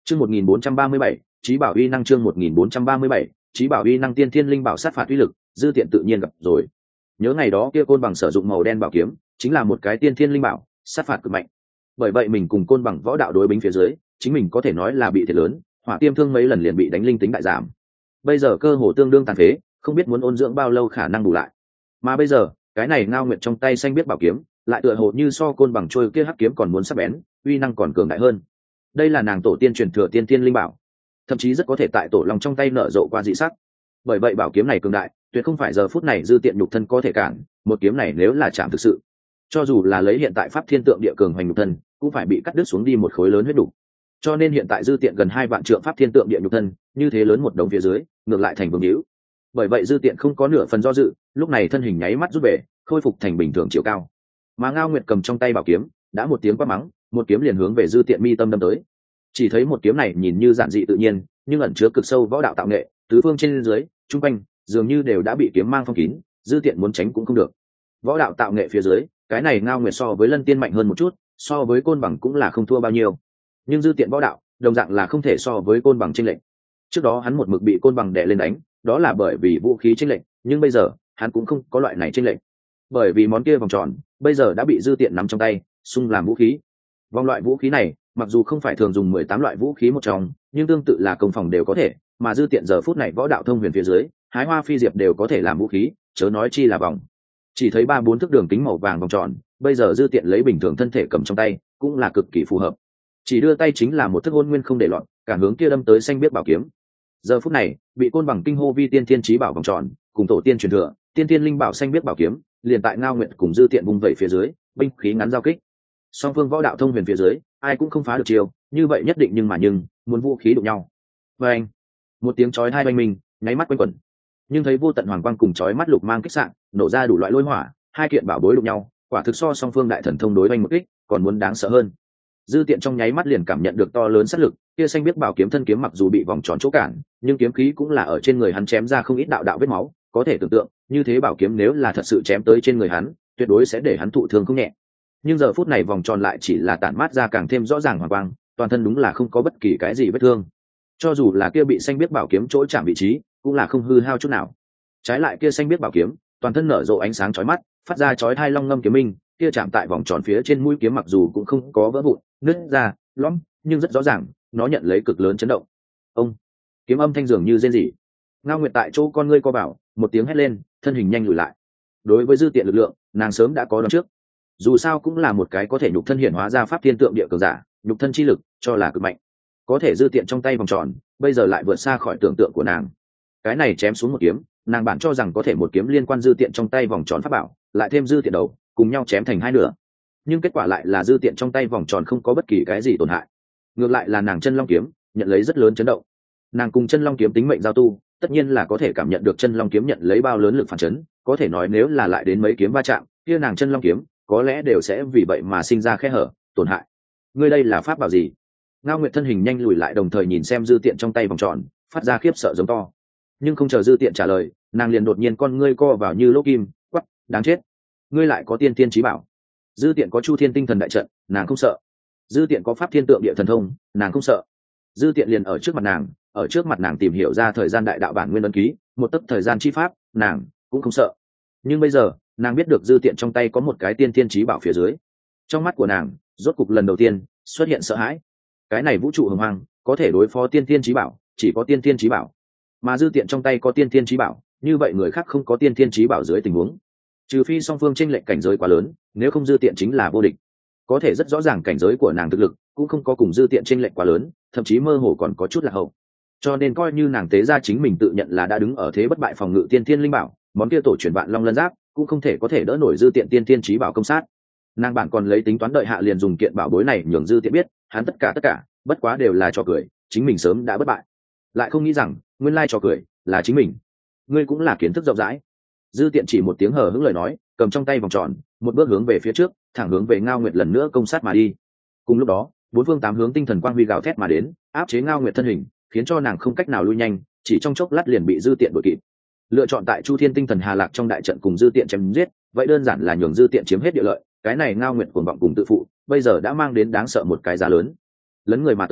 Chương 1437, Chí Bảo uy năng chương 1437, Chí Bảo uy năng tiên thiên linh bảo sát phạt uy lực, dư tiện tự nhiên gặp rồi. Nhớ ngày đó kia côn bằng sử dụng màu đen bảo kiếm, chính là một cái tiên thiên linh bảo, sát phạt cực mạnh. Bởi vậy mình cùng côn bằng võ đạo đối bính phía dưới, chính mình có thể nói là bị thiệt lớn, hỏa tiêm thương mấy lần liền bị đánh linh tính đại giảm. Bây giờ cơ hồ tương đương tàn phế, không biết muốn ôn dưỡng bao lâu khả năng đủ lại. Mà bây giờ, cái này Ngao Nguyệt trong tay xanh biết bảo kiếm, lại tựa hồ như so côn bằng trôi kia hắc kiếm còn muốn sắc bén, uy năng còn cường đại hơn. Đây là nàng tổ tiên truyền thừa tiên thiên linh bảo, thậm chí rất có thể tại tổ long trong tay nở rộ qua dị sắc. Bởi vậy bảo kiếm này cường đại, tuyệt không phải giờ phút này dư tiện nhục thân có thể cản, một kiếm này nếu là chạm thực sự, cho dù là lấy hiện tại pháp thiên tượng địa cường hoành nhục thân, cũng phải bị cắt đứt xuống đi một khối lớn huyết đủ. Cho nên hiện tại dư tiện gần 2 vạn trượng pháp thiên tượng địa nhục thân, như thế lớn một đống phía dưới, ngược lại thành vương hữu. Bởi vậy dư tiện không có nửa phần do dự, lúc này thân hình nháy mắt rút về, khôi phục thành bình thường chiều cao. Mà Ngao Nguyệt cầm trong tay bảo kiếm, đã một tiếng quát mắng, một kiếm liền hướng về dư tiện mi tâm đâm tới. Chỉ thấy một kiếm này nhìn như giản dị tự nhiên, nhưng ẩn chứa cực sâu võ đạo tạo nghệ, tứ phương trên dưới, trung quanh, dường như đều đã bị kiếm mang phong kín, dư tiện muốn tránh cũng không được. Võ đạo tạo nghệ phía dưới, cái này Ngao Nguyệt so với Lân Tiên mạnh hơn một chút, so với côn bằng cũng là không thua bao nhiêu. Nhưng dư tiện võ đạo, đồng dạng là không thể so với côn bằng chênh lệch. Trước đó hắn một mực bị côn bằng đè lên đánh, đó là bởi vì vũ khí chênh lệch, nhưng bây giờ, hắn cũng không có loại này chênh lệch. Bởi vì món kia vòng tròn, bây giờ đã bị dư tiện nắm trong tay, xung làm vũ khí. Vòng loại vũ khí này, mặc dù không phải thường dùng 18 loại vũ khí một trong, nhưng tương tự là công phòng đều có thể, mà dư tiện giờ phút này võ đạo thông huyền phía dưới, hái hoa phi diệp đều có thể làm vũ khí, chớ nói chi là vòng. Chỉ thấy 3-4 thước đường kính màu vàng vòng tròn, bây giờ dư tiện lấy bình thường thân thể cầm trong tay, cũng là cực kỳ phù hợp. Chỉ đưa tay chính là một thức hôn nguyên không để loạn, cả hướng kia đâm tới xanh biết bảo kiếm. Giờ phút này, bị côn bằng kinh hô vi tiên thiên chí bảo vòng tròn, cùng tổ tiên truyền thừa, tiên thiên linh bảo xanh biết bảo kiếm, liền tại Ngao Nguyệt cùng dư tiện vung vẩy phía dưới, binh khí ngắn giao kích. Song phương võ đạo thông huyền phía dưới, ai cũng không phá được chiêu, như vậy nhất định nhưng muốn vũ khí đụng nhau. Và anh, một tiếng chói tai oanh minh, nháy mắt quanh quẩn. Nhưng thấy vô tận hoàng quang cùng chói mắt lục mang kích sạn, nổ ra đủ loại lôi hỏa, hai kiện bảo bối đụng nhau, quả thực so song phương đại thần thông đối oanh một kích, còn muốn đáng sợ hơn. Dư tiện trong nháy mắt liền cảm nhận được to lớn sát lực, kia xanh biết bảo kiếm thân kiếm mặc dù bị vòng tròn chỗ cản, nhưng kiếm khí cũng là ở trên người hắn chém ra không ít đạo đạo vết máu, có thể tưởng tượng, như thế bảo kiếm nếu là thật sự chém tới trên người hắn, tuyệt đối sẽ để hắn thụ thương không nhẹ. Nhưng giờ phút này vòng tròn lại chỉ là tản mát ra càng thêm rõ ràng hoàng quang, toàn thân đúng là không có bất kỳ cái gì vết thương. Cho dù là kia bị xanh biết bảo kiếm chỗ chạm vị trí, cũng là không hư hao chút nào. Trái lại kia xanh biết bảo kiếm, toàn thân nở rộ ánh sáng chói mắt, phát ra chói tai long ngâm kiếm minh, kia chạm tại vòng tròn phía trên mũi kiếm mặc dù cũng không có vỡ vụn, nứt ra, lõm, nhưng rất rõ ràng, nó nhận lấy cực lớn chấn động. Ông, kiếm âm thanh dường như rên rỉ. Ngao Nguyệt tại chỗ con ngươi co bảo, một tiếng hét lên, thân hình nhanh lùi lại. Đối với dư tiện lực lượng, nàng sớm đã có đoán trước. Dù sao cũng là một cái có thể nhục thân hiển hóa ra pháp thiên tượng địa cường giả, nhục thân chi lực cho là cực mạnh. Có thể dư tiện trong tay vòng tròn, bây giờ lại vượt xa khỏi tưởng tượng của nàng. Cái này chém xuống một kiếm, nàng bản cho rằng có thể một kiếm liên quan dư tiện trong tay vòng tròn pháp bảo, lại thêm dư tiện đầu, cùng nhau chém thành hai nửa. Nhưng kết quả lại là dư tiện trong tay vòng tròn không có bất kỳ cái gì tổn hại. Ngược lại là nàng chân long kiếm nhận lấy rất lớn chấn động. Nàng cùng chân long kiếm tính mệnh giao tu, tất nhiên là có thể cảm nhận được chân long kiếm nhận lấy bao lớn lực phản chấn, có thể nói nếu là lại đến mấy kiếm va chạm, kia nàng chân long kiếm có lẽ đều sẽ vì vậy mà sinh ra khe hở, tổn hại. Ngươi đây là pháp bảo gì? Ngao Nguyệt thân hình nhanh lùi lại, đồng thời nhìn xem dư tiện trong tay vòng tròn, phát ra khiếp sợ giống to. Nhưng không chờ dư tiện trả lời, nàng liền đột nhiên con ngươi co vào như lỗ kim, quắc, đáng chết, ngươi lại có tiên thiên chí bảo. Dư tiện có chu thiên tinh thần đại trận, nàng không sợ. Dư tiện có pháp thiên tượng địa thần thông, nàng không sợ. Dư tiện liền ở trước mặt nàng tìm hiểu ra thời gian đại đạo bản nguyên ấn ký, một tấc thời gian chi pháp, nàng cũng không sợ. Nhưng bây giờ, nàng biết được dư tiện trong tay có một cái tiên thiên chí bảo phía dưới. Trong mắt của nàng, rốt cục lần đầu tiên xuất hiện sợ hãi. Cái này vũ trụ hồng hoang, có thể đối phó tiên thiên chí bảo, chỉ có tiên thiên chí bảo. Mà dư tiện trong tay có tiên thiên chí bảo, như vậy người khác không có tiên thiên chí bảo dưới tình huống, trừ phi song phương chênh lệch cảnh giới quá lớn, nếu không dư tiện chính là vô địch. Có thể rất rõ ràng cảnh giới của nàng thực lực cũng không có cùng dư tiện chênh lệch quá lớn, thậm chí mơ hồ còn có chút lạc hậu. Cho nên coi như nàng tế ra chính mình tự nhận là đã đứng ở thế bất bại phòng ngự tiên thiên linh bảo, món kia tổ truyền vạn long lân giáp cũng không thể có thể đỡ nổi dư tiện tiên thiên chí bảo công sát. Nàng bản còn lấy tính toán đợi hạ liền dùng kiện bảo bối này nhường dư tiện biết, hắn tất cả bất quá đều là trò cười, chính mình sớm đã bất bại. Lại không nghĩ rằng nguyên lai trò cười là chính mình. Ngươi cũng là kiến thức rộng rãi. Dư tiện chỉ một tiếng hờ hững lời nói, cầm trong tay vòng tròn, một bước hướng về phía trước, thẳng hướng về Ngao Nguyệt lần nữa công sát mà đi. Cùng lúc đó, bốn phương tám hướng tinh thần quang huy gào thét mà đến, áp chế Ngao Nguyệt thân hình, khiến cho nàng không cách nào lui nhanh, chỉ trong chốc lát liền bị dư tiện đuổi kịp. Lựa chọn tại Chu Thiên tinh thần Hà Lạc trong đại trận cùng dư tiện chém giết, vậy đơn giản là nhường dư tiện chiếm hết địa lợi. Cái này Ngao Nguyệt cuồng vọng cùng tự phụ, bây giờ đã mang đến đáng sợ một cái giá lớn. Lấn người mà tới,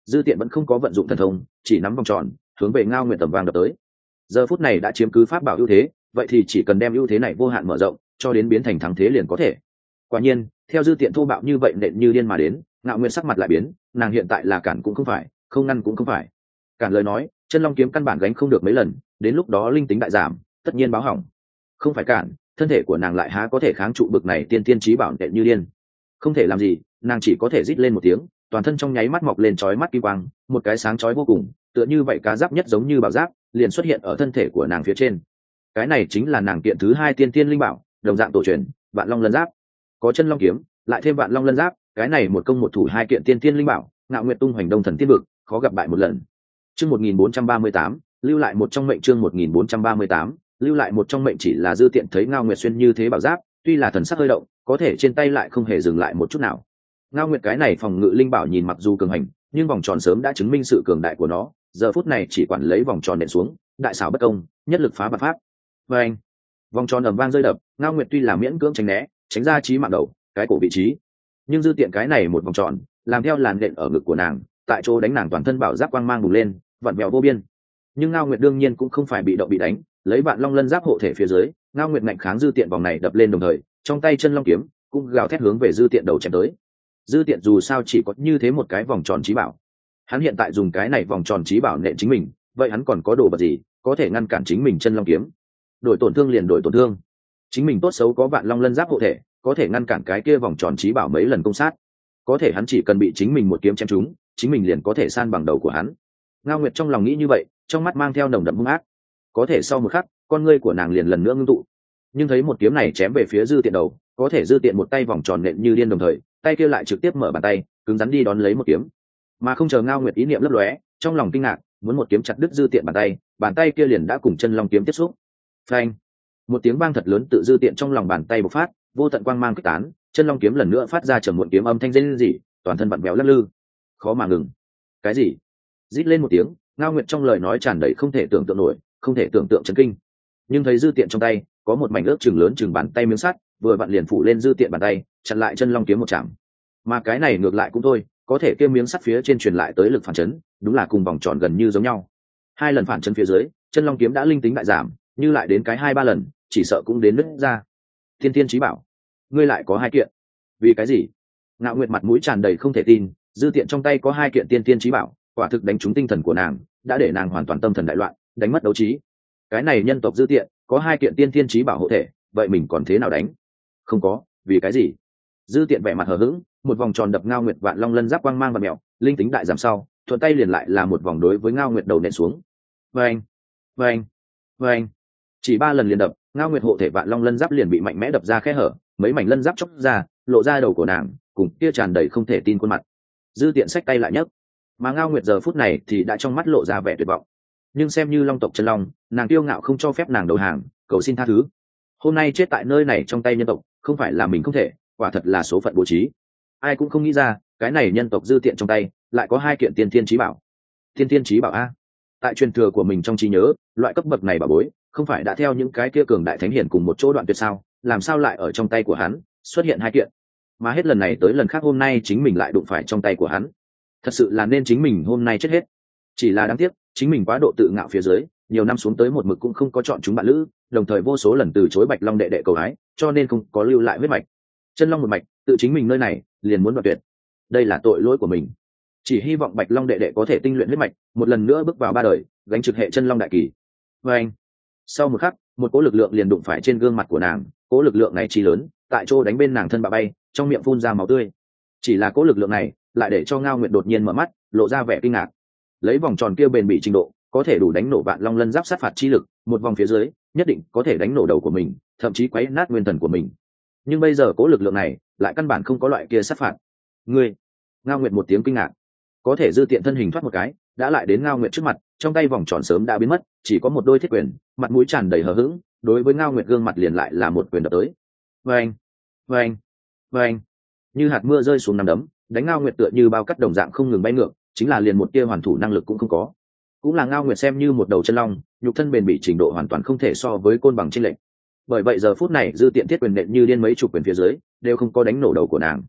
Dư Tiện vẫn không có vận dụng thần thông, chỉ nắm vòng tròn hướng về Ngao Nguyệt tầm vang đập tới. Giờ phút này đã chiếm cứ pháp bảo ưu thế, vậy thì chỉ cần đem ưu thế này vô hạn mở rộng cho đến biến thành thắng thế liền có thể. Quả nhiên theo Dư Tiện thô bạo như vậy nện như điên mà đến, Ngao Nguyệt sắc mặt lại biến, nàng hiện tại là cản cũng không phải, không ngăn cũng không phải. Cản lời nói chân long kiếm căn bản gánh không được mấy lần, đến lúc đó linh tính đại giảm, tất nhiên báo hỏng. Không phải cản, thân thể của nàng lại há có thể kháng trụ bực này tiên tiên chí bảo nện như điên. Không thể làm gì, nàng chỉ có thể rít lên một tiếng, toàn thân trong nháy mắt mọc lên chói mắt kim quang, một cái sáng chói vô cùng, tựa như vậy cá giáp nhất giống như bảo giáp, liền xuất hiện ở thân thể của nàng phía trên. Cái này chính là nàng kiện thứ hai tiên tiên linh bảo, đồng dạng tổ truyền, Vạn Long Lân Giáp. Có chân long kiếm, lại thêm Vạn Long Lân Giáp, cái này một công một thủ hai kiện tiên tiên linh bảo, Ngạo Nguyệt tung hoành đông thần tiên vực, khó gặp bại một lần. Chương 1438, lưu lại một trong mệnh chương 1438, lưu lại một trong mệnh chỉ là Dư Tiện thấy Ngao Nguyệt xuyên như thế bảo giáp, tuy là thần sắc hơi động, có thể trên tay lại không hề dừng lại một chút nào. Ngao Nguyệt cái này phòng ngự linh bảo nhìn mặc dù cường hành, nhưng vòng tròn sớm đã chứng minh sự cường đại của nó, giờ phút này chỉ quản lấy vòng tròn nện xuống, đại xảo bất công, nhất lực phá vạn pháp. Và anh, vòng tròn ầm vang rơi đập, Ngao Nguyệt tuy là miễn cưỡng tránh né, tránh ra chí mạng đầu, cái cổ vị trí, nhưng Dư Tiện cái này một vòng tròn, làm theo làn đện ở ngực của nàng, tại chỗ đánh nàng toàn thân bảo giáp quang mang bùng lên, vặn vẹo vô biên. Nhưng Ngao Nguyệt đương nhiên cũng không phải bị động bị đánh, lấy Vạn Long Lân Giáp hộ thể phía dưới, Ngao Nguyệt mạnh kháng Dư Tiện vòng này đập lên đồng thời, trong tay chân long kiếm cũng gào thét hướng về Dư Tiện đầu chém tới. Dư Tiện dù sao chỉ có như thế một cái vòng tròn chí bảo, hắn hiện tại dùng cái này vòng tròn chí bảo nện chính mình, vậy hắn còn có đồ vật gì có thể ngăn cản chính mình chân long kiếm? Đổi tổn thương liền đổi tổn thương, chính mình tốt xấu có Vạn Long Lân Giáp hộ thể, có thể ngăn cản cái kia vòng tròn chí bảo mấy lần công sát, có thể hắn chỉ cần bị chính mình một kiếm chém trúng, chính mình liền có thể san bằng đầu của hắn. Ngao Nguyệt trong lòng nghĩ như vậy, trong mắt mang theo nồng đậm hung ác. Có thể sau một khắc, con ngươi của nàng liền lần nữa ngưng tụ, nhưng thấy một kiếm này chém về phía Dư Tiện đầu, có thể Dư Tiện một tay vòng tròn nện như điên, đồng thời tay kia lại trực tiếp mở bàn tay cứng rắn đi đón lấy một kiếm, mà không chờ Ngao Nguyệt ý niệm lấp lóe, trong lòng kinh ngạc, muốn một kiếm chặt đứt Dư Tiện bàn tay kia liền đã cùng chân long kiếm tiếp xúc. Phanh! Một tiếng vang thật lớn tự Dư Tiện trong lòng bàn tay bộc phát, vô tận quang mang kích tán, chân long kiếm lần nữa phát ra trầm muộn kiếm âm thanh rên rỉ, toàn thân vặn vẹo lắc lư, khó mà ngừng. Cái gì? Rít lên một tiếng, Ngao Nguyệt trong lời nói tràn đầy không thể tưởng tượng nổi, không thể tưởng tượng chấn kinh. Nhưng thấy Dư Tiện trong tay có một mảnh ướp chừng lớn chừng bàn tay miếng sắt, vừa vặn liền phủ lên Dư Tiện bàn tay, chặn lại chân long kiếm một chạm. Mà cái này ngược lại cũng thôi, có thể kia miếng sắt phía trên truyền lại tới lực phản chấn, đúng là cùng vòng tròn gần như giống nhau. Hai lần phản chấn phía dưới, chân long kiếm đã linh tính đại giảm, như lại đến cái 2-3 lần, chỉ sợ cũng đến nứt ra. Tiên tiên chí bảo, ngươi lại có hai kiện? Vì cái gì? Ngạo Nguyệt mặt mũi tràn đầy không thể tin, Dư Tiện trong tay có hai kiện tiên tiên chí bảo, quả thực đánh trúng tinh thần của nàng, đã để nàng hoàn toàn tâm thần đại loạn, đánh mất đấu trí. Cái này nhân tộc Dư Tiện có hai kiện tiên tiên chí bảo hộ thể, vậy mình còn thế nào đánh? Không có, vì cái gì? Dư Tiện vẻ mặt hờ hững, một vòng tròn đập Ngao Nguyệt Vạn Long Lân Giáp quang mang và mèo, linh tính đại giảm sau, thuận tay liền lại là một vòng đối với Ngao Nguyệt đầu nện xuống. Vâng, vâng, vâng. Chỉ 3 lần liền đập, Ngao Nguyệt hộ thể Vạn Long Lân Giáp liền bị mạnh mẽ đập ra khe hở, mấy mảnh lân giáp chóc ra, lộ ra đầu của nàng, cùng kia tràn đầy không thể tin khuôn mặt. Dư Tiện xách tay lại nhấc, mà Ngao Nguyệt giờ phút này thì đã trong mắt lộ ra vẻ tuyệt vọng. Nhưng xem như long tộc chân long, nàng kiêu ngạo không cho phép nàng đầu hàng, cầu xin tha thứ. Hôm nay chết tại nơi này trong tay nhân tộc, không phải là mình không thể, quả thật là số phận bố trí. Ai cũng không nghĩ ra, cái này nhân tộc Dư Tiện trong tay lại có hai kiện tiên tiên chí bảo. Tiên tiên chí bảo a? Tại truyền thừa của mình trong trí nhớ, loại cấp bậc này bảo bối, không phải đã theo những cái kia cường đại thánh hiển cùng một chỗ đoạn tuyệt sao? Làm sao lại ở trong tay của hắn xuất hiện hai kiện? Mà hết lần này tới lần khác hôm nay chính mình lại đụng phải trong tay của hắn. Thật sự là nên chính mình hôm nay chết hết. Chỉ là đáng tiếc, chính mình quá độ tự ngạo phía dưới, nhiều năm xuống tới một mực cũng không có chọn chúng bạn lữ, đồng thời vô số lần từ chối Bạch Long đệ đệ cầu hái, cho nên không có lưu lại huyết mạch. Chân long một mạch, tự chính mình nơi này liền muốn đoạt tuyệt. Đây là tội lỗi của mình. Chỉ hy vọng Bạch Long đệ đệ có thể tinh luyện huyết mạch, một lần nữa bước vào 3 đời, gánh trực hệ chân long đại kỳ. Và anh, sau một khắc, một cỗ lực lượng liền đụng phải trên gương mặt của nàng, cỗ lực lượng này chi lớn, tại chỗ đánh bên nàng thân bạo bay, trong miệng phun ra máu tươi. Chỉ là cỗ lực lượng này, lại để cho Ngao Nguyệt đột nhiên mở mắt, lộ ra vẻ kinh ngạc. Lấy vòng tròn kia bền bỉ trình độ, có thể đủ đánh nổ Vạn Long Lân Giáp sát phạt chi lực, một vòng phía dưới, nhất định có thể đánh nổ đầu của mình, thậm chí quấy nát nguyên thần của mình. Nhưng bây giờ cỗ lực lượng này, lại căn bản không có loại kia sát phạt. Ngươi! Ngao Nguyệt một tiếng kinh ngạc. Có thể Dư Tiện thân hình thoát một cái, đã lại đến Ngao Nguyệt trước mặt, trong tay vòng tròn sớm đã biến mất, chỉ có một đôi thiết quyền, mặt mũi tràn đầy hờ hững, đối với Ngao Nguyệt gương mặt liền lại là một quyền đập tới. Vâng, vâng, vâng, như hạt mưa rơi xuống nắm đấm, đánh Ngao Nguyệt tựa như bao cắt đồng dạng không ngừng bay ngược, chính là liền một tia hoàn thủ năng lực cũng không có. Cũng là Ngao Nguyệt xem như một đầu chân long, nhục thân bền bỉ trình độ hoàn toàn không thể so với côn bằng trên lệnh. Bởi vậy giờ phút này Dư Tiện thiết quyền nện như điên mấy chục quyền phía dưới, đều không có đánh nổ đầu của nàng.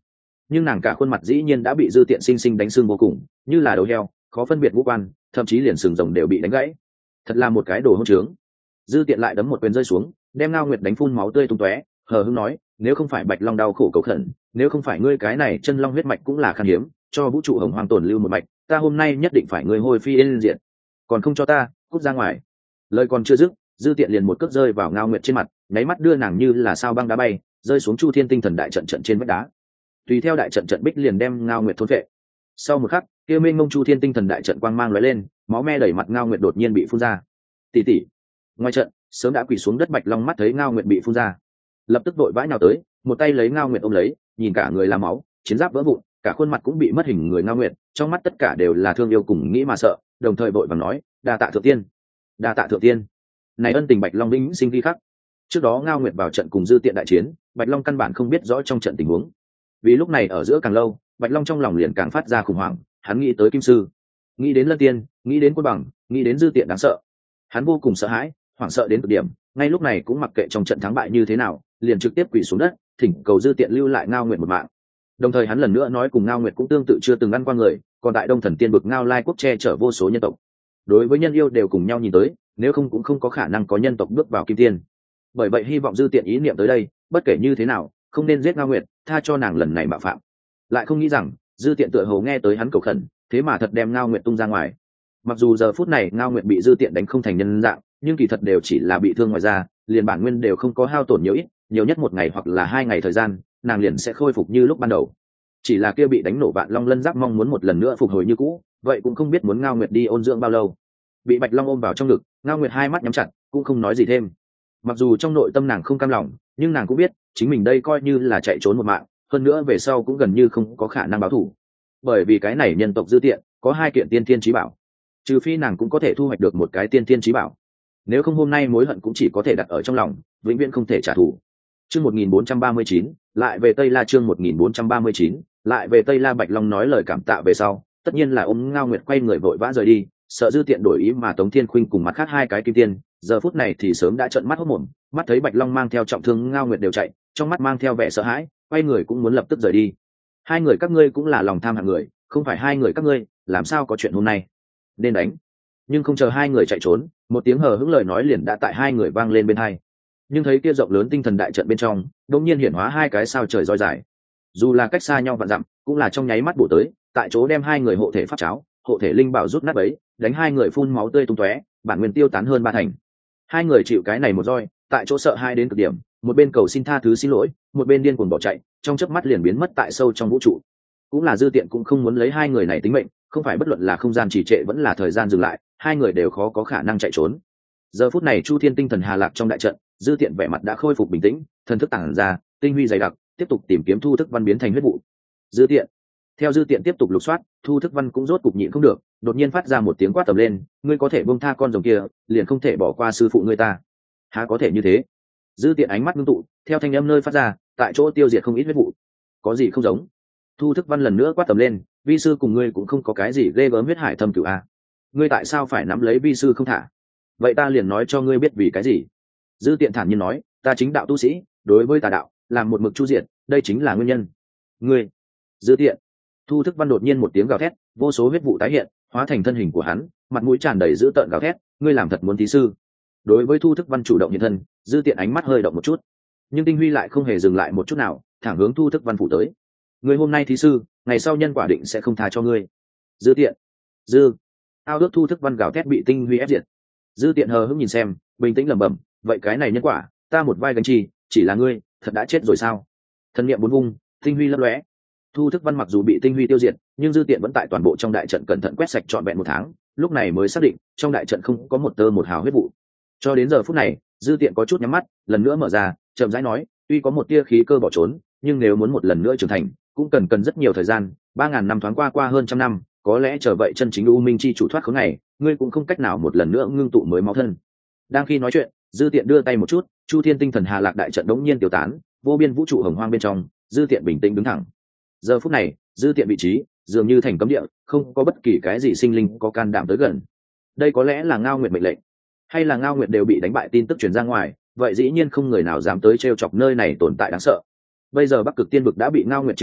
nhưng nàng cả khuôn mặt dĩ nhiên đã bị dư tiện sinh sinh đánh xương vô cùng, như là đầu heo, khó phân biệt ngũ quan, thậm chí liền sừng rồng đều bị đánh gãy. Thật là một cái đồ hỗn trướng. Dư tiện lại đấm một quyền rơi xuống, đem Ngao Nguyệt đánh phun máu tươi tung tóe, hờ hững nói, nếu không phải Bạch Long đau khổ cầu khẩn, nếu không phải ngươi cái này chân long huyết mạch cũng là khan hiếm, cho vũ trụ hồng hoàng tồn lưu một mạch, ta hôm nay nhất định phải ngươi hồi phi yên diệt. Còn không cho ta cút ra ngoài. Lời còn chưa dứt, dư tiện liền một cước rơi vào Ngao Nguyệt trên mặt, nháy mắt đưa nàng như là sao băng đá bay, rơi xuống Chu Thiên Tinh Thần đại trận trận trên vách đá. Tùy theo đại trận trận bích liền đem Ngao Nguyệt thôn vệ. Sau một khắc, kia mênh mông Chu Thiên Tinh Thần đại trận quang mang lóe lên, máu me đầy mặt Ngao Nguyệt đột nhiên bị phun ra. Tỷ tỷ. Ngoài trận, sớm đã quỳ xuống đất Bạch Long mắt thấy Ngao Nguyệt bị phun ra, lập tức vội vã nhào tới, một tay lấy Ngao Nguyệt ôm lấy, nhìn cả người là máu, chiến giáp vỡ vụn, cả khuôn mặt cũng bị mất hình người Ngao Nguyệt, trong mắt tất cả đều là thương yêu cùng nghĩ mà sợ, đồng thời vội vàng nói, đa tạ thượng tiên, đa tạ thượng tiên. Này ân tình Bạch Long vĩnh sinh ghi khắc. Trước đó Ngao Nguyệt vào trận cùng dư tiện đại chiến, Bạch Long căn bản không biết rõ trong trận tình huống, vì lúc này ở giữa càng lâu, Bạch Long trong lòng liền càng phát ra khủng hoảng, hắn nghĩ tới Kim Sư, nghĩ đến Lân Tiên, nghĩ đến Quân Bằng, nghĩ đến dư tiện đáng sợ, hắn vô cùng sợ hãi, hoảng sợ đến cực điểm, ngay lúc này cũng mặc kệ trong trận thắng bại như thế nào, liền trực tiếp quỳ xuống đất, thỉnh cầu dư tiện lưu lại Ngao Nguyệt một mạng. Đồng thời hắn lần nữa nói cùng Ngao Nguyệt cũng tương tự chưa từng ăn qua người, còn tại Đông Thần Tiên vực Ngao Lai quốc che chở vô số nhân tộc, đối với nhân yêu đều cùng nhau nhìn tới, nếu không cũng không có khả năng có nhân tộc bước vào Kim Tiên. Bởi vậy hy vọng dư tiện ý niệm tới đây, bất kể như thế nào, không nên giết Ngao Nguyệt, tha cho nàng lần này mạo phạm. Lại không nghĩ rằng dư tiện tựa hồ nghe tới hắn cầu khẩn, thế mà thật đem Ngao Nguyệt tung ra ngoài. Mặc dù giờ phút này Ngao Nguyệt bị dư tiện đánh không thành nhân dạng, nhưng kỳ thật đều chỉ là bị thương ngoài da, liền bản nguyên đều không có hao tổn nhiều ít, nhiều nhất 1 ngày hoặc là 2 ngày thời gian, nàng liền sẽ khôi phục như lúc ban đầu. Chỉ là kia bị đánh nổ Vạn Long Lân Giáp mong muốn một lần nữa phục hồi như cũ, vậy cũng không biết muốn Ngao Nguyệt đi ôn dưỡng bao lâu. Bị Bạch Long ôm vào trong ngực, Ngao Nguyệt hai mắt nhắm chặt, cũng không nói gì thêm. Mặc dù trong nội tâm nàng không cam lòng, nhưng nàng cũng biết chính mình đây coi như là chạy trốn một mạng, hơn nữa về sau cũng gần như không có khả năng báo thù. Bởi vì cái này nhân tộc dư tiện có 2 kiện tiên thiên chí bảo, trừ phi nàng cũng có thể thu hoạch được một cái tiên thiên chí bảo, nếu không hôm nay mối hận cũng chỉ có thể đặt ở trong lòng, vĩnh viễn không thể trả thù. Chương 1439, lại về Tây La. Chương 1439, lại về Tây La. Bạch Long nói lời cảm tạ về sau, tất nhiên là ôm Ngao Nguyệt quay người vội vã rời đi, sợ dư tiện đổi ý mà Tống Thiên Khuynh cùng mặt khác 2 cái kim tiên, giờ phút này thì sớm đã trợn mắt hốt mồm, mắt thấy Bạch Long mang theo trọng thương Ngao Nguyệt đều chạy, trong mắt mang theo vẻ sợ hãi, quay người cũng muốn lập tức rời đi. 2 người các ngươi cũng là lòng tham hạng người, không phải 2 người các ngươi, làm sao có chuyện hôm nay? Nên đánh. Nhưng không chờ 2 người chạy trốn, một tiếng hờ hững lời nói liền đã tại 2 người vang lên bên tai. Nhưng thấy kia rộng lớn tinh thần đại trận bên trong, đột nhiên hiển hóa 2 cái sao trời roi dài. Dù là cách xa nhau vạn dặm, cũng là trong nháy mắt bổ tới, tại chỗ đem 2 người hộ thể pháp cháo, hộ thể linh bảo rút nát bấy, đánh 2 người phun máu tươi tung tóe, bản nguyên tiêu tán hơn 3 thành. 2 người chịu cái này một roi, tại chỗ sợ hai đến cực điểm, một bên cầu xin tha thứ xin lỗi, một bên điên cuồng bỏ chạy, trong chớp mắt liền biến mất tại sâu trong vũ trụ. Cũng là dư tiện cũng không muốn lấy 2 người này tính mệnh, không phải bất luận là không gian trì trệ vẫn là thời gian dừng lại, 2 người đều khó có khả năng chạy trốn. Giờ phút này Chu Thiên Tinh Thần Hà Lạc trong đại trận, dư tiện vẻ mặt đã khôi phục bình tĩnh, thần thức tản ra, tinh huy dày đặc, tiếp tục tìm kiếm thu thức văn biến thành huyết vụ. Dư tiện. Theo dư tiện tiếp tục lục soát, thu thức văn cũng rốt cục nhịn không được, đột nhiên phát ra một tiếng quát tầm lên, ngươi có thể buông tha con rồng kia, liền không thể bỏ qua sư phụ ngươi ta. Há có thể như thế? Dư tiện ánh mắt ngưng tụ, theo thanh âm nơi phát ra, tại chỗ tiêu diệt không ít huyết vụ. Có gì không giống? Thu thức văn lần nữa quát tầm lên, vi sư cùng ngươi cũng không có cái gì ghê gớm huyết hải thâm cửu a. Ngươi tại sao phải nắm lấy vi sư không thả? Vậy ta liền nói cho ngươi biết vì cái gì. Dư tiện thản nhiên nói, ta chính đạo tu sĩ, đối với tà đạo làm một mực chu diện, đây chính là nguyên nhân. Ngươi. Dư tiện. Thu thức văn đột nhiên một tiếng gào thét, vô số huyết vụ tái hiện, hóa thành thân hình của hắn, mặt mũi tràn đầy dữ tợn gào thét, ngươi làm thật muốn thí sư. Đối với thu thức văn chủ động hiện thân, dư tiện ánh mắt hơi động một chút, nhưng tinh huy lại không hề dừng lại một chút nào, thẳng hướng thu thức văn phủ tới. Ngươi hôm nay thí sư, ngày sau nhân quả định sẽ không tha cho ngươi. Dư tiện. Dư. Ao ước thu thức văn gào thét bị tinh huy ép diệt. Dư tiện hờ hững nhìn xem, bình tĩnh lẩm bẩm, vậy cái này nhân quả, ta một vai gánh chi, chỉ là ngươi, thật đã chết rồi sao? Thần niệm bốn vung, tinh huy lấp lóe. Thu thức văn mặc dù bị tinh huy tiêu diệt, nhưng dư tiện vẫn tại toàn bộ trong đại trận cẩn thận quét sạch trọn vẹn 1 tháng, lúc này mới xác định trong đại trận không có một tơ một hào huyết vụ. Cho đến giờ phút này, dư tiện có chút nhắm mắt, lần nữa mở ra, chậm rãi nói, tuy có một tia khí cơ bỏ trốn, nhưng nếu muốn một lần nữa trưởng thành, cũng cần rất nhiều thời gian, 3000 năm thoáng qua hơn trăm năm, có lẽ chờ vậy chân chính U Minh chi chủ thoát khốn này, ngươi cũng không cách nào một lần nữa ngưng tụ mới máu thân. Đang khi nói chuyện, dư tiện đưa tay một chút, Chu Thiên Tinh Thần Hà Lạc đại trận đống nhiên tiêu tán, vô biên vũ trụ hồng hoang bên trong, dư tiện bình tĩnh đứng thẳng. Giờ phút này, dư tiện vị trí dường như thành cấm địa, không có bất kỳ cái gì sinh linh có can đảm tới gần. Đây có lẽ là Ngao Nguyệt mệnh lệnh, hay là Ngao Nguyệt đều bị đánh bại tin tức truyền ra ngoài, vậy dĩ nhiên không người nào dám tới trêu chọc nơi này tồn tại đáng sợ. Bây giờ Bắc Cực Tiên vực đã bị Ngao Nguyệt chiếm đoạt,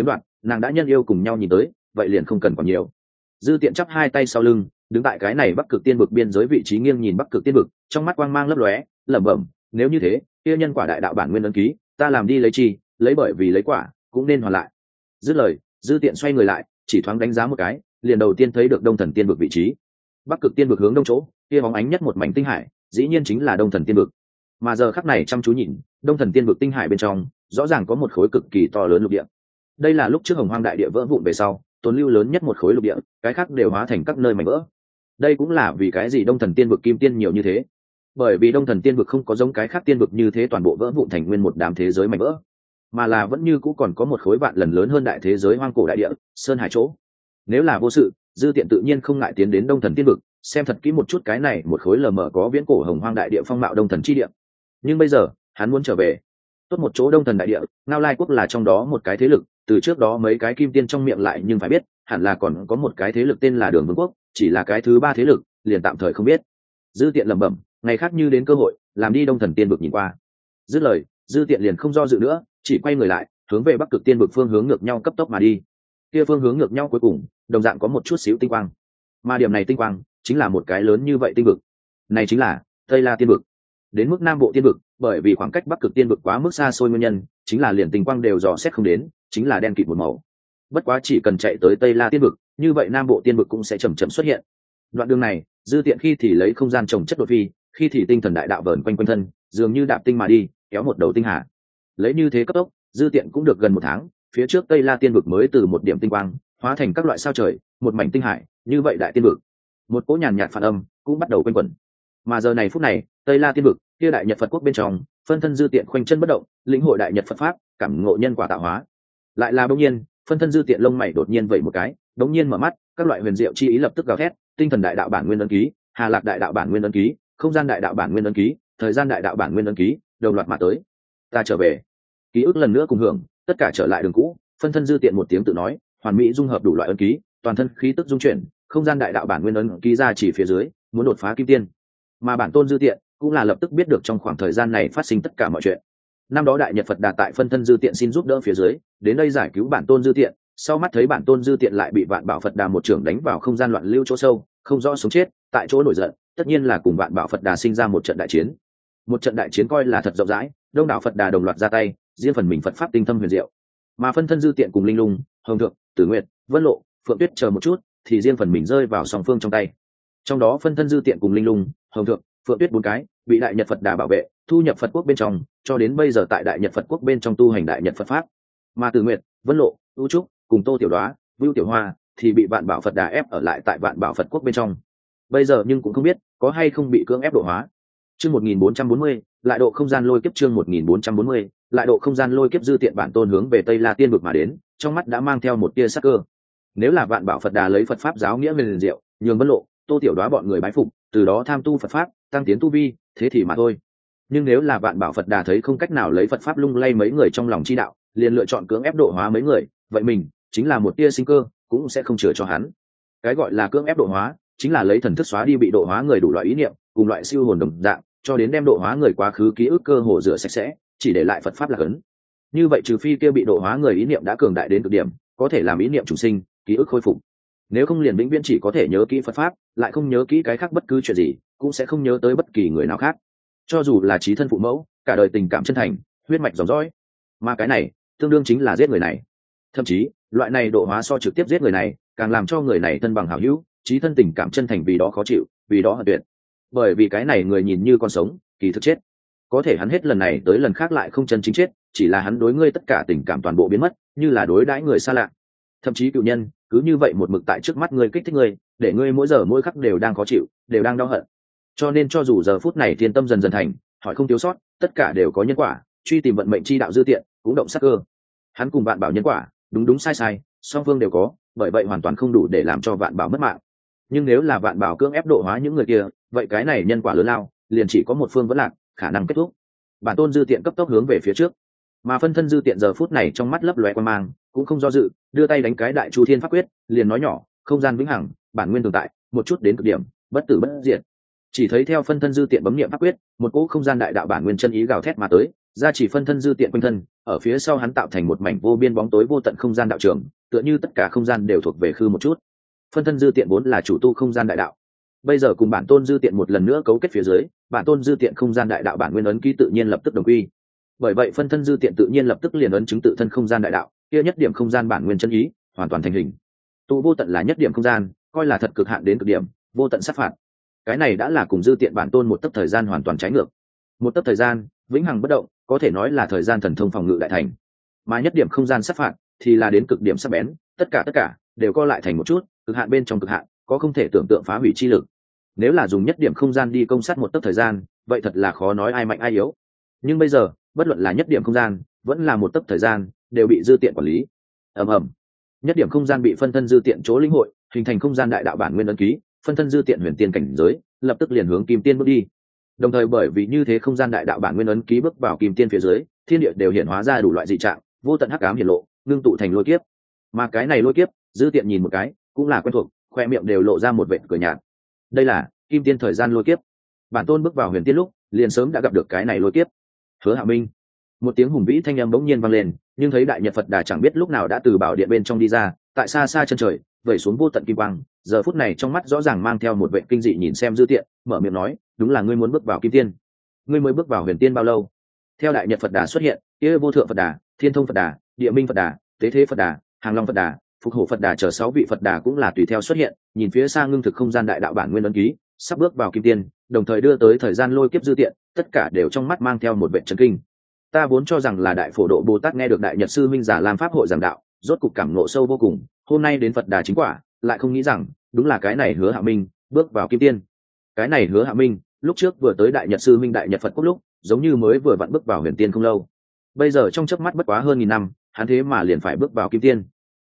nàng đã nhân yêu cùng nhau nhìn tới, vậy liền không cần còn nhiều. Dư Tiện chắp hai tay sau lưng, đứng tại cái này Bắc Cực Tiên vực biên giới vị trí nghiêng nhìn Bắc Cực Tiên vực, trong mắt quang mang lấp lóe, lẩm bẩm, nếu như thế, kia nhân quả đại đạo bản nguyên ấn ký, ta làm đi lấy chi, lấy bởi vì lấy quả, cũng nên hoàn lại. Dứt lời, Dư Tiện xoay người lại, chỉ thoáng đánh giá một cái, liền đầu tiên thấy được Đông Thần Tiên vực vị trí. Bắc Cực Tiên vực hướng đông chỗ, kia bóng ánh nhất một mảnh tinh hải, dĩ nhiên chính là Đông Thần Tiên vực. Mà giờ khắc này chăm chú nhìn, Đông Thần Tiên vực tinh hải bên trong, rõ ràng có một khối cực kỳ to lớn lục địa. Đây là lúc trước Hồng Hoang đại địa vỡ vụn về sau, tồn lưu lớn nhất một khối lục địa, cái khác đều hóa thành các nơi mảnh vỡ. Đây cũng là vì cái gì Đông Thần Tiên vực kim tiên nhiều như thế. Bởi vì Đông Thần Tiên vực không có giống cái khác tiên vực như thế toàn bộ vỡ vụn thành nguyên một đám thế giới mảnh vỡ, mà là vẫn như cũ còn có một khối vạn lần lớn hơn đại thế giới hoang cổ đại địa, sơn hải chỗ. Nếu là vô sự, Dư Tiện tự nhiên không ngại tiến đến Đông Thần Tiên vực, xem thật kỹ một chút cái này một khối lờ mờ có viễn cổ Hồng Hoang đại địa phong mạo Đông Thần chi địa. Nhưng bây giờ, hắn muốn trở về. Tốt một chỗ Đông Thần đại địa, Ngao Lai quốc là trong đó một cái thế lực, từ trước đó mấy cái kim tiên trong miệng lại nhưng phải biết, hẳn là còn có một cái thế lực tên là Đường Vương quốc, chỉ là cái thứ ba thế lực, liền tạm thời không biết. Dư Tiện lẩm bẩm, ngày khác như đến cơ hội, làm đi Đông Thần Tiên vực nhìn qua. Dứt lời, Dư Tiện liền không do dự nữa, chỉ quay người lại, hướng về Bắc Cực Tiên vực phương hướng ngược nhau cấp tốc mà đi. Kia phương hướng ngược nhau cuối cùng, đồng dạng có một chút xíu tinh quang. Mà điểm này tinh quang, chính là một cái lớn như vậy tinh vực. Này chính là Tây La Tiên vực. Đến mức Nam Bộ Tiên vực, bởi vì khoảng cách Bắc Cực Tiên vực quá mức xa xôi nguyên nhân, chính là liền tinh quang đều dò xét không đến, chính là đen kịt một màu. Bất quá chỉ cần chạy tới Tây La Tiên vực, như vậy Nam Bộ Tiên vực cũng sẽ chậm chậm xuất hiện. Đoạn đường này, Dư Tiện khi thì lấy không gian trồng chất đột phi, khi thì tinh thần đại đạo vờn quanh quanh thân, dường như đạp tinh mà đi, kéo một đầu tinh hà. Lấy như thế cấp tốc, Dư Tiện cũng được gần một tháng, phía trước Tây La Tiên vực mới từ một điểm tinh quang, hóa thành các loại sao trời, một mảnh tinh hải, như vậy đại tiên vực. Một cỗ nhàn nhạt phản âm cũng bắt đầu quanh quẩn. Mà giờ này phút này, Tây La Tiên vực, kia đại Nhật Phật quốc bên trong, phân thân Dư Tiện khoanh chân bất động, lĩnh hội đại Nhật Phật pháp, cảm ngộ nhân quả tạo hóa. Lại là bỗng nhiên, phân thân Dư Tiện lông mày đột nhiên vẩy một cái, bỗng nhiên mở mắt, các loại huyền diệu chi ý lập tức gào thét, tinh thần đại đạo bản nguyên ấn ký, Hà Lạc đại đạo bản nguyên ấn ký, không gian đại đạo bản nguyên ấn ký, thời gian đại đạo bản nguyên ấn ký, đồng loạt mà tới. Ta trở về. Ký ức lần nữa cùng hưởng, tất cả trở lại đường cũ, phân thân Dư Tiện một tiếng tự nói, hoàn mỹ dung hợp đủ loại ấn ký, toàn thân khí tức dung chuyển, không gian đại đạo bản nguyên ấn ký ra chỉ phía dưới, muốn đột phá kim tiên. Mà bản tôn Dư Tiện cũng là lập tức biết được trong khoảng thời gian này phát sinh tất cả mọi chuyện. Năm đó đại Nhật Phật Đà tại phân thân Dư Tiện xin giúp đỡ phía dưới, đến đây giải cứu bản tôn Dư Tiện, sau mắt thấy bản tôn Dư Tiện lại bị Vạn Bảo Phật Đà một trưởng đánh vào không gian loạn lưu chỗ sâu, không rõ sống chết, tại chỗ nổi giận, tất nhiên là cùng Vạn Bảo Phật Đà sinh ra một trận đại chiến. Một trận đại chiến coi là thật rộng rãi, đông đảo Phật Đà đồng loạt ra tay, riêng phần mình Phật pháp tinh thâm huyền diệu. Mà phân thân Dư Tiện cùng Linh Lung, Hồng Thượng, Tử Nguyệt, Vân Lộ, Phượng Tuyết chờ một chút, thì riêng phần mình rơi vào song phương trong tay. Trong đó phân thân Dư Tiện cùng Linh Lung, Hồng Thượng, Phượng Tuyết bốn cái bị đại Nhật Phật Đà bảo vệ, thu nhập Phật quốc bên trong, cho đến bây giờ tại đại Nhật Phật quốc bên trong tu hành đại Nhật Phật pháp. Mà Tử Nguyệt, Vân Lộ, U Trúc cùng Tô Tiểu Đoá, Vưu Tiểu Hoa thì bị Vạn Bảo Phật Đà ép ở lại tại Vạn Bảo Phật quốc bên trong. Bây giờ nhưng cũng không biết có hay không bị cưỡng ép độ hóa. Chương 1440, lại độ không gian lôi kiếp chương 1440, lại độ không gian lôi kiếp. Dư Tiện bản tôn hướng về Tây La Tiên vực mà đến, trong mắt đã mang theo một tia sắc cơ. Nếu là Vạn Bảo Phật Đà lấy Phật pháp giáo nghĩa về liền diệu, nhường Vân Lộ, Tô Tiểu Đoá bọn người bái phục, từ đó tham tu Phật pháp, tăng tiến tu vi, thế thì mà thôi. Nhưng nếu là Vạn Bảo Phật Đà thấy không cách nào lấy Phật pháp lung lay mấy người trong lòng chi đạo, liền lựa chọn cưỡng ép độ hóa mấy người, vậy mình chính là một tia sinh cơ, cũng sẽ không chừa cho hắn. Cái gọi là cưỡng ép độ hóa, chính là lấy thần thức xóa đi bị độ hóa người đủ loại ý niệm, cùng loại siêu hồn đồng dạng, cho đến đem độ hóa người quá khứ ký ức cơ hồ rửa sạch sẽ, chỉ để lại Phật pháp là cấn. Như vậy trừ phi kia bị độ hóa người ý niệm đã cường đại đến cực điểm, có thể làm ý niệm chủ sinh, ký ức khôi phục. Nếu không liền vĩnh viễn chỉ có thể nhớ kỹ Phật pháp, lại không nhớ kỹ cái khác bất cứ chuyện gì, cũng sẽ không nhớ tới bất kỳ người nào khác. Cho dù là chí thân phụ mẫu, cả đời tình cảm chân thành, huyết mạch dòng dõi, mà cái này tương đương chính là giết người này. Thậm chí, loại này độ hóa so trực tiếp giết người này, càng làm cho người này thân bằng hảo hữu, chí thân tình cảm chân thành vì đó khó chịu, vì đó hận tuyệt. Bởi vì cái này người nhìn như con sống, kỳ thực chết. Có thể hắn hết lần này tới lần khác lại không chân chính chết, chỉ là hắn đối ngươi tất cả tình cảm toàn bộ biến mất, như là đối đãi người xa lạ. Thậm chí cựu nhân, cứ như vậy một mực tại trước mắt ngươi kích thích ngươi, để ngươi mỗi giờ mỗi khắc đều đang khó chịu, đều đang đau hận. Cho nên cho dù giờ phút này thiên tâm dần dần thành, hỏi không thiếu sót, tất cả đều có nhân quả, truy tìm vận mệnh chi đạo Dư Tiện, cũng động sát cơ. Hắn cùng Vạn Bảo nhân quả, đúng đúng sai sai, song phương đều có, bởi vậy hoàn toàn không đủ để làm cho Vạn Bảo mất mạng. Nhưng nếu là Vạn Bảo cưỡng ép độ hóa những người kia, vậy cái này nhân quả lớn lao, liền chỉ có một phương vẫn lạc, khả năng kết thúc. Bản tôn Dư Tiện cấp tốc hướng về phía trước, mà phân thân Dư Tiện giờ phút này trong mắt lấp lóe quan mang, cũng không do dự, đưa tay đánh cái đại chu thiên pháp quyết, liền nói nhỏ, không gian vĩnh hằng, bản nguyên tồn tại, một chút đến cực điểm, bất tử bất diệt. Chỉ thấy theo phân thân Dư Tiện bấm niệm pháp quyết, một cỗ không gian đại đạo bản nguyên chân ý gào thét mà tới, gia chỉ phân thân dư tiện quanh thân, ở phía sau hắn tạo thành một mảnh vô biên bóng tối vô tận không gian đạo trường, tựa như tất cả không gian đều thuộc về khư một chút. Phân thân dư tiện vốn là chủ tu không gian đại đạo, bây giờ cùng bản tôn dư tiện một lần nữa cấu kết phía dưới, bản tôn dư tiện không gian đại đạo bản nguyên ấn ký tự nhiên lập tức đồng quy. Bởi vậy phân thân dư tiện tự nhiên lập tức liền ấn chứng tự thân không gian đại đạo, kia nhất điểm không gian bản nguyên chân ý hoàn toàn thành hình. Tụ vô tận là nhất điểm không gian, coi là thật cực hạn đến cực điểm, vô tận sát phạt. Cái này đã là cùng dư tiện bản tôn một tấc thời gian hoàn toàn trái ngược. Một tấc thời gian vĩnh hằng bất động, có thể nói là thời gian thần thông phòng ngự đại thành. Mà nhất điểm không gian sát phạt thì là đến cực điểm sắc bén, tất cả đều co lại thành một chút, cực hạn bên trong cực hạn, có không thể tưởng tượng phá hủy chi lực. Nếu là dùng nhất điểm không gian đi công sát một tấc thời gian, vậy thật là khó nói ai mạnh ai yếu. Nhưng bây giờ, bất luận là nhất điểm không gian, vẫn là một tấc thời gian, đều bị dư tiện quản lý. ầm ầm, nhất điểm không gian bị phân thân dư tiện chỗ lĩnh hội, hình thành không gian đại đạo bản nguyên ấn ký, phân thân dư tiện huyền tiên cảnh giới, lập tức liền hướng kim tiên bước đi. Đồng thời bởi vì như thế không gian đại đạo bản nguyên ấn ký bước vào kim tiên phía dưới, thiên địa đều hiện hóa ra đủ loại dị trạng, vô tận hắc ám hiển lộ, ngưng tụ thành lôi kiếp. Mà cái này lôi kiếp, dư tiện nhìn một cái, cũng là quen thuộc, khoe miệng đều lộ ra một vệt cười nhạt. Đây là kim tiên thời gian lôi kiếp. Bản tôn bước vào huyền tiên lúc, liền sớm đã gặp được cái này lôi kiếp. Hứa Hạ Minh. Một tiếng hùng vĩ thanh âm bỗng nhiên vang lên, nhưng thấy đại nhật Phật Đà chẳng biết lúc nào đã từ bảo điện bên trong đi ra, tại xa xa chân trời, vẩy xuống vô tận kim quang, giờ phút này trong mắt rõ ràng mang theo một vẻ kinh dị nhìn xem dư tiện, mở miệng nói, đúng là ngươi muốn bước vào kim tiên. Ngươi mới bước vào huyền tiên bao lâu? Theo đại nhật Phật Đà xuất hiện, kia vô thượng Phật Đà, thiên thông Phật Đà, địa minh Phật Đà, tế thế Phật Đà, hàng long Phật Đà, phục hổ Phật Đà chờ 6 vị Phật Đà cũng là tùy theo xuất hiện, nhìn phía xa ngưng thực không gian đại đạo bản nguyên ấn ký, sắp bước vào kim tiên, đồng thời đưa tới thời gian lôi kiếp dư tiện, tất cả đều trong mắt mang theo một vẻ chấn kinh. Ta vốn cho rằng là đại phổ độ Bồ Tát nghe được đại nhật sư minh giả làm pháp hội giảng đạo, rốt cục cảm ngộ sâu vô cùng, hôm nay đến Phật Đà chính quả, lại không nghĩ rằng đúng là cái này Hứa Hạ Minh bước vào kim tiên. Cái này Hứa Hạ Minh lúc trước vừa tới đại nhật sư minh đại nhật Phật quốc lúc, giống như mới vừa vặn bước vào huyền tiên không lâu, bây giờ trong chớp mắt bất quá hơn 1000 năm, hắn thế mà liền phải bước vào kim tiên.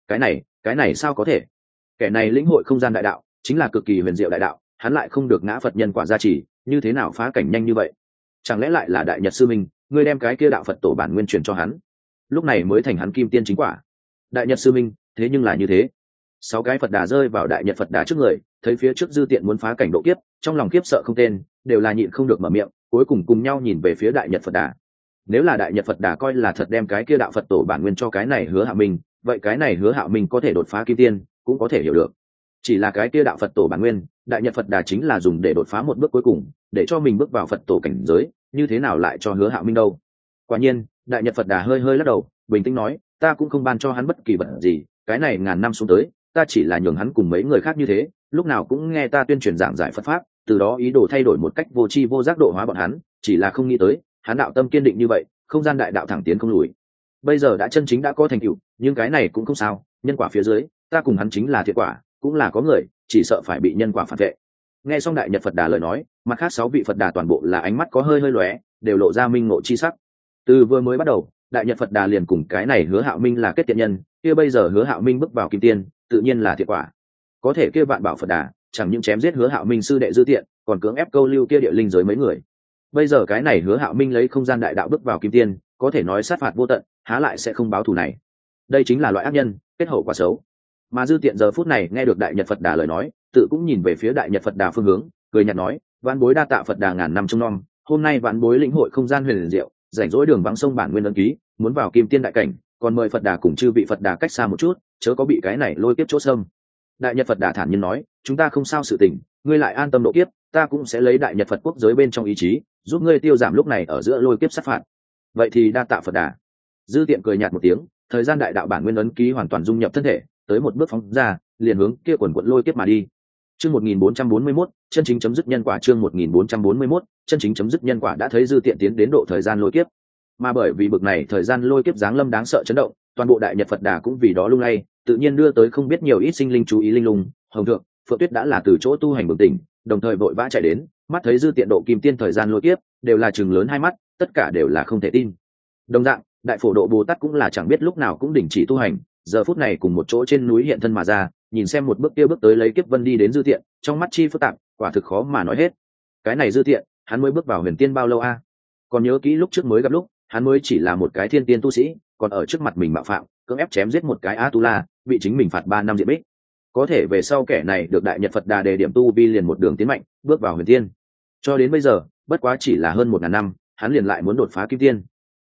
Cái này sao có thể? Kẻ này lĩnh hội không gian đại đạo, chính là cực kỳ huyền diệu đại đạo, hắn lại không được ngã Phật nhân quả gia trì, như thế nào phá cảnh nhanh như vậy? Chẳng lẽ lại là đại nhật sư minh, ngươi đem cái kia đạo Phật tổ bản nguyên truyền cho hắn, lúc này mới thành hắn kim tiên chính quả? Đại nhật sư minh, thế nhưng là như thế. 6 cái Phật Đà rơi vào đại nhật Phật Đà trước người, thấy phía trước dư tiện muốn phá cảnh độ kiếp, trong lòng kiếp sợ không tên, đều là nhịn không được mở miệng, cuối cùng cùng nhau nhìn về phía đại nhật Phật Đà. Nếu là đại nhật Phật Đà coi là thật đem cái kia đạo Phật tổ bản nguyên cho cái này Hứa Hạ Minh, vậy cái này Hứa Hạ Minh có thể đột phá kim tiên, cũng có thể hiểu được. Chỉ là cái kia đạo Phật tổ bản nguyên, đại nhật Phật Đà chính là dùng để đột phá một bước cuối cùng, để cho mình bước vào Phật tổ cảnh giới, như thế nào lại cho Hứa Hạ Minh đâu? Quả nhiên, đại nhật Phật Đà hơi lắc đầu, bình tĩnh nói, ta cũng không ban cho hắn bất kỳ vật gì, cái này ngàn năm xuống tới, ta chỉ là nhường hắn cùng mấy người khác như thế, lúc nào cũng nghe ta tuyên truyền giảng giải Phật pháp, từ đó ý đồ thay đổi một cách vô tri vô giác độ hóa bọn hắn, chỉ là không nghĩ tới, hắn đạo tâm kiên định như vậy, không gian đại đạo thẳng tiến không lùi. Bây giờ đã chân chính đã có thành tựu, nhưng cái này cũng không sao, nhân quả phía dưới, ta cùng hắn chính là thiện quả, cũng là có người, chỉ sợ phải bị nhân quả phản vệ. Nghe xong đại nhật Phật Đà lời nói, mặt khác 6 vị Phật Đà toàn bộ là ánh mắt có hơi lóe, đều lộ ra minh ngộ chi sắc. Từ vừa mới bắt đầu, đại nhật Phật Đà liền cùng cái này Hứa Hạ Minh là kết tiện nhân, kia bây giờ Hứa Hạ Minh bước vào kim tiên, tự nhiên là thiện quả. Có thể kia vạn bảo Phật Đà, chẳng những chém giết Hứa Hạ Minh sư đệ dư tiện, còn cưỡng ép câu lưu kia địa linh giới mấy người. Bây giờ cái này Hứa Hạ Minh lấy không gian đại đạo bước vào kim tiên, có thể nói sát phạt vô tận, há lại sẽ không báo thù này. Đây chính là loại ác nhân, kết hậu quả xấu. Mà dư tiện giờ phút này nghe được đại nhật Phật Đà lời nói, tự cũng nhìn về phía đại nhật Phật Đà phương hướng, cười nhạt nói, vãn bối đa tạ Phật Đà ngàn năm trông nom, hôm nay vãn bối lĩnh hội không gian huyền diệu, rảnh rỗi đường vắng sông bản nguyên ấn ký, muốn vào kim tiên đại cảnh, còn mời Phật Đà cùng chư vị Phật Đà cách xa một chút, chớ có bị cái này lôi kiếp chỗ xâm. Đại nhật Phật Đà thản nhiên nói, chúng ta không sao sự tình, ngươi lại an tâm độ kiếp, ta cũng sẽ lấy đại nhật Phật quốc giới bên trong ý chí, giúp ngươi tiêu giảm lúc này ở giữa lôi kiếp sát phạt. Vậy thì đa tạ Phật Đà. Dư tiện cười nhạt một tiếng, thời gian đại đạo bản nguyên ấn ký hoàn toàn dung nhập thân thể, tới một bước phóng ra, liền hướng kia quần quật lôi kiếp mà đi. Chương 1441, chân chính chấm dứt nhân quả. Chương 1441, chân chính chấm dứt nhân quả. Đã thấy dư tiện tiến đến độ thời gian lôi kiếp, mà bởi vì bực này thời gian lôi kiếp giáng lâm đáng sợ chấn động, toàn bộ đại nhật Phật Đà cũng vì đó lung lay, tự nhiên đưa tới không biết nhiều ít sinh linh chú ý linh lung. Hồng thượng, Phượng Tuyết đã là từ chỗ tu hành bừng tỉnh, đồng thời vội vã chạy đến, mắt thấy dư tiện độ kim tiên thời gian lôi kiếp, đều là trừng lớn hai mắt, tất cả đều là không thể tin. Đồng dạng, đại phổ độ Bồ Tát cũng là chẳng biết lúc nào cũng đình chỉ tu hành, giờ phút này cùng một chỗ trên núi hiện thân mà ra, nhìn xem một bước kia bước tới lấy kiếp vân đi đến dư tiện, trong mắt chi phức tạp, quả thực khó mà nói hết. Cái này dư tiện, hắn mới bước vào huyền tiên bao lâu a? Còn nhớ kỹ lúc trước mới gặp lúc, hắn mới chỉ là một cái thiên tiên tu sĩ, còn ở trước mặt mình mạo phạm, cưỡng ép chém giết một cái A Tu La, bị chính mình phạt 3 năm diện bích. Có thể về sau kẻ này được đại nhật Phật Đà đề điểm tu vi liền một đường tiến mạnh, bước vào huyền tiên. Cho đến bây giờ, bất quá chỉ là hơn 1000 năm, hắn liền lại muốn đột phá kim tiên.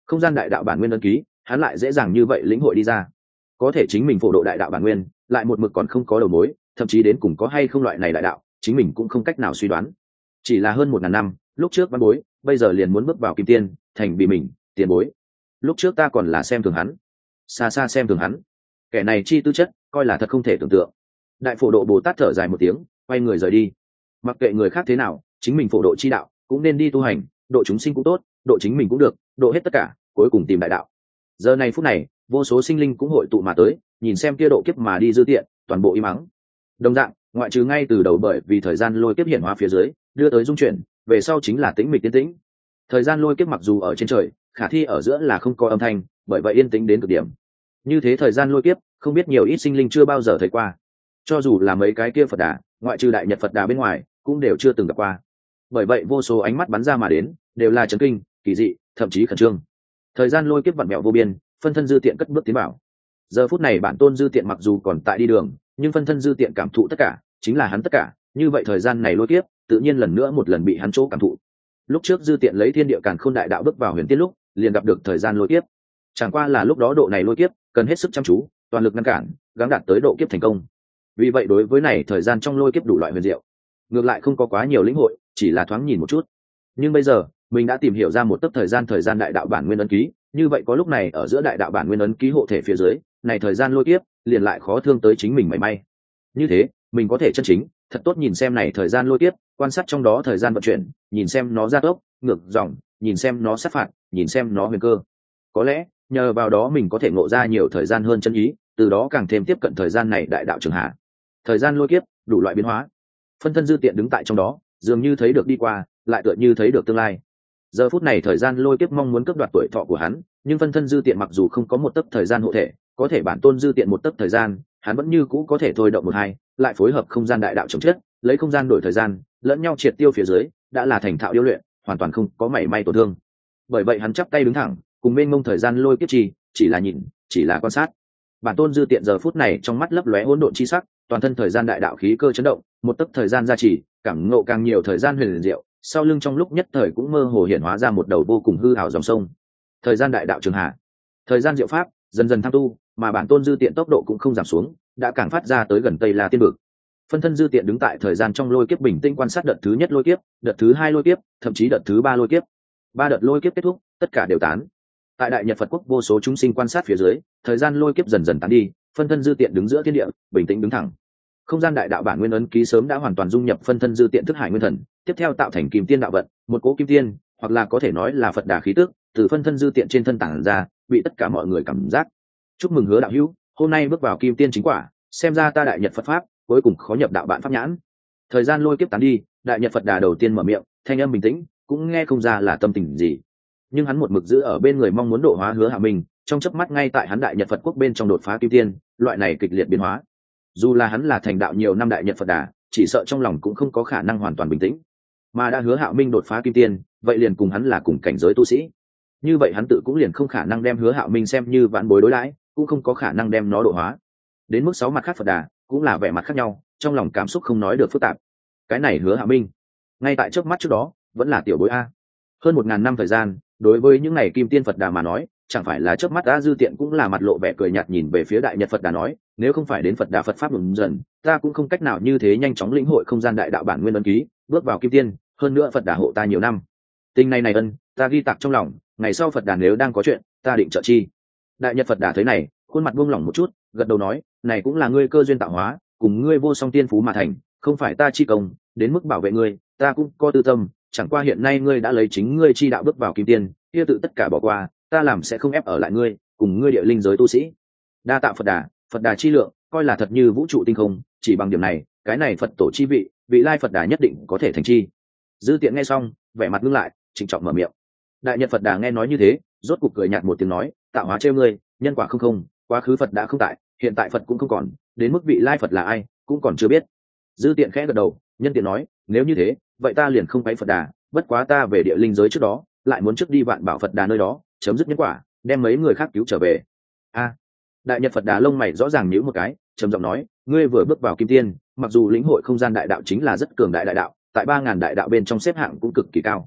không gian đại đạo bản nguyên ấn ký hắn lại dễ dàng như vậy lĩnh hội đi ra. Có thể chính mình phổ độ đại đạo bản nguyên lại một mực còn không có đầu mối, thậm chí đến cùng có hay không loại này đại đạo chính mình cũng không cách nào suy đoán. Chỉ là hơn 1000 năm lúc trước văn bối, bây giờ liền muốn bước vào kim tiên thành bị mình tiền bối. Lúc trước ta còn là xem thường hắn, xa xa xem thường hắn, kẻ này chi tư chất coi là thật không thể tưởng tượng. Đại phổ độ Bồ Tát thở dài một tiếng, quay người rời đi. Mặc kệ người khác thế nào, chính mình phổ độ chi đạo cũng nên đi tu hành, độ chúng sinh cũng tốt, độ chính mình cũng được, độ hết tất cả cuối cùng tìm đại đạo. Giờ này phút này vô số sinh linh cũng hội tụ mà tới, nhìn xem kia độ kiếp mà đi dư tiện, toàn bộ im mắng. Đồng dạng ngoại trừ ngay từ đầu bởi vì thời gian lôi kiếp hiển hóa phía dưới đưa tới dung chuyển, về sau chính là tĩnh mịch tiến tĩnh. Thời gian lôi kiếp mặc dù ở trên trời, khả thi ở giữa là không có âm thanh, bởi vậy yên tĩnh đến cực điểm. Như thế thời gian lôi kiếp không biết nhiều ít sinh linh chưa bao giờ thấy qua, cho dù là mấy cái kia Phật Đà, ngoại trừ Đại Nhật Phật Đà bên ngoài cũng đều chưa từng gặp qua. Bởi vậy vô số ánh mắt bắn ra mà đến, đều là chấn kinh, kỳ dị, thậm chí khẩn trương. Thời gian lôi kiếp vặn mẹo vô biên, phân thân dư tiện cất bước tiến vào. Giờ phút này bản tôn dư tiện mặc dù còn tại đi đường, nhưng phân thân dư tiện cảm thụ tất cả chính là hắn tất cả, như vậy thời gian này lôi kiếp tự nhiên lần nữa một lần bị hắn chỗ cảm thụ. Lúc trước dư tiện lấy thiên địa càn khôn đại đạo bước vào huyền tiên lúc liền gặp được thời gian lôi kiếp, chẳng qua là lúc đó độ này lôi kiếp cần hết sức chăm chú, toàn lực ngăn cản, gắng đạt tới độ kiếp thành công. Vì vậy đối với này thời gian trong lôi kiếp đủ loại huyền diệu, ngược lại không có quá nhiều lĩnh hội, chỉ là thoáng nhìn một chút. Nhưng bây giờ mình đã tìm hiểu ra một tấc thời gian đại đạo bản nguyên ấn ký, như vậy có lúc này ở giữa đại đạo bản nguyên ấn ký hộ thể phía dưới, này thời gian lôi kiếp liền lại khó thương tới chính mình mảy may. Như thế mình có thể chân chính thật tốt nhìn xem này thời gian lôi kiếp, quan sát trong đó thời gian vận chuyển, nhìn xem nó gia tốc ngược dòng, nhìn xem nó sát phạt, nhìn xem nó huyền cơ. Có lẽ nhờ vào đó mình có thể ngộ ra nhiều thời gian hơn chân ý, từ đó càng thêm tiếp cận thời gian này đại đạo trường hạ. Thời gian lôi kiếp đủ loại biến hóa, phân thân dư tiện đứng tại trong đó, dường như thấy được đi qua, lại tựa như thấy được tương lai. Giờ phút này thời gian lôi kiếp mong muốn cướp đoạt tuổi thọ của hắn, nhưng phân thân dư tiện mặc dù không có một tấc thời gian hộ thể, có thể bản tôn dư tiện một tấc thời gian, hắn vẫn như cũ có thể thôi động một hai, lại phối hợp không gian đại đạo chống chết, lấy không gian đổi thời gian, lẫn nhau triệt tiêu phía dưới, đã là thành thạo điêu luyện, hoàn toàn không có mảy may tổn thương. Bởi vậy hắn chắp tay đứng thẳng, cùng bên ngông thời gian lôi kiếp chỉ là nhìn, chỉ là quan sát. Bản tôn dư tiện giờ phút này trong mắt lấp lóe hỗn độn chi sắc, toàn thân thời gian đại đạo khí cơ chấn động, một tấc thời gian gia trì, cảm ngộ càng nhiều thời gian huyền diệu, sau lưng trong lúc nhất thời cũng mơ hồ hiện hóa ra một đầu vô cùng hư ảo dòng sông. Thời gian đại đạo trường hạ, thời gian diệu pháp dần dần tham tu, mà bản tôn dư tiện tốc độ cũng không giảm xuống, đã càng phát ra tới gần Tây La Tiên Vực. Phân thân dư tiện đứng tại thời gian trong lôi kiếp bình tĩnh quan sát đợt thứ nhất lôi kiếp, đợt thứ hai lôi kiếp, thậm chí đợt thứ ba lôi kiếp. Ba đợt lôi kiếp kết thúc, tất cả đều tán. Tại Đại Nhật Phật Quốc vô số chúng sinh quan sát phía dưới, thời gian lôi kiếp dần dần tán đi, phân thân dư tiện đứng giữa thiên địa, bình tĩnh đứng thẳng. Không gian đại đạo bản nguyên ấn ký sớm đã hoàn toàn dung nhập phân thân dư tiện thức hải nguyên thần, tiếp theo tạo thành kim tiên đạo vận, một cỗ kim tiên, hoặc là có thể nói là Phật đà khí tức, từ phân thân dư tiện trên thân tản ra, bị tất cả mọi người cảm giác. Chúc mừng Hứa đạo hữu, hôm nay bước vào kim tiên chính quả, xem ra ta Đại Nhật Phật pháp cuối cùng khó nhập đạo bạn pháp nhãn. Thời gian lôi kiếp tán đi, Đại Nhật Phật đà đầu tiên mở miệng, thanh âm bình tĩnh, cũng nghe không ra là tâm tình gì. Nhưng hắn một mực giữ ở bên người mong muốn độ hóa Hứa Hạ Minh, trong chớp mắt ngay tại hắn Đại Nhật Phật quốc bên trong đột phá kim tiên, loại này kịch liệt biến hóa. Dù là hắn là thành đạo nhiều năm Đại Nhật Phật đà, chỉ sợ trong lòng cũng không có khả năng hoàn toàn bình tĩnh. Mà đã Hứa Hạ Minh đột phá kim tiên, vậy liền cùng hắn là cùng cảnh giới tu sĩ. Như vậy hắn tự cũng liền không khả năng đem Hứa Hạ Minh xem như vãn bối đối đãi, cũng không có khả năng đem nó độ hóa. Đến mức 6 mặt khác Phật đà, cũng là vẻ mặt khác nhau, trong lòng cảm xúc không nói được phức tạp. Cái này Hứa Hạ Minh, ngay tại trước mắt trước đó, vẫn là tiểu bối a. Hơn 1000 năm thời gian, đối với những này kim tiên Phật đà mà nói, chẳng phải là trước mắt A Dư Tiện cũng là mặt lộ vẻ cười nhạt nhìn về phía Đại Nhật Phật đà nói, nếu không phải đến Phật đà Phật pháp đụng dần, ta cũng không cách nào như thế nhanh chóng lĩnh hội không gian đại đạo bản nguyên ấn ký, bước vào kim tiên, hơn nữa Phật đà hộ ta nhiều năm. Tình này ân, ta ghi tạc trong lòng, ngày sau Phật đà nếu đang có chuyện, ta định trợ chi. Đại Nhật Phật đà thấy này, khuôn mặt buông lỏng một chút, gật đầu nói, này cũng là ngươi cơ duyên tạo hóa, cùng ngươi vô song tiên phú mà thành, không phải ta chi công, đến mức bảo vệ ngươi, ta cũng có tư tâm, chẳng qua hiện nay ngươi đã lấy chính ngươi chi đạo bước vào kim tiên, kia tự tất cả bỏ qua, ta làm sẽ không ép ở lại ngươi, cùng ngươi địa linh giới tu sĩ. Đa tạ Phật đà chi lượng, coi là thật như vũ trụ tinh không, chỉ bằng điểm này, cái này Phật tổ chi vị, vị lai Phật đà nhất định có thể thành chi. Dư Tiện nghe xong, vẻ mặt ngưng lại, trịnh trọng mở miệng. Đại Nhật Phật đà nghe nói như thế, rốt cục cười nhạt một tiếng nói, tạo hóa trêu ngươi, nhân quả không, quá khứ Phật đã không tại, hiện tại Phật cũng không còn, đến mức vị lai Phật là ai, cũng còn chưa biết. Dư Tiện khẽ gật đầu, nhân tiện nói, nếu như thế, vậy ta liền không bái Phật đà, bất quá ta về địa linh giới trước đó, lại muốn trước đi Vạn Bảo Phật đà nơi đó, chấm dứt nhân quả, đem mấy người khác cứu trở về. Đại Nhật Phật đà lông mày rõ ràng nhíu một cái, trầm giọng nói, ngươi vừa bước vào kim tiên, mặc dù lĩnh hội không gian đại đạo chính là rất cường đại đại đạo, tại 3000 đại đạo bên trong xếp hạng cũng cực kỳ cao.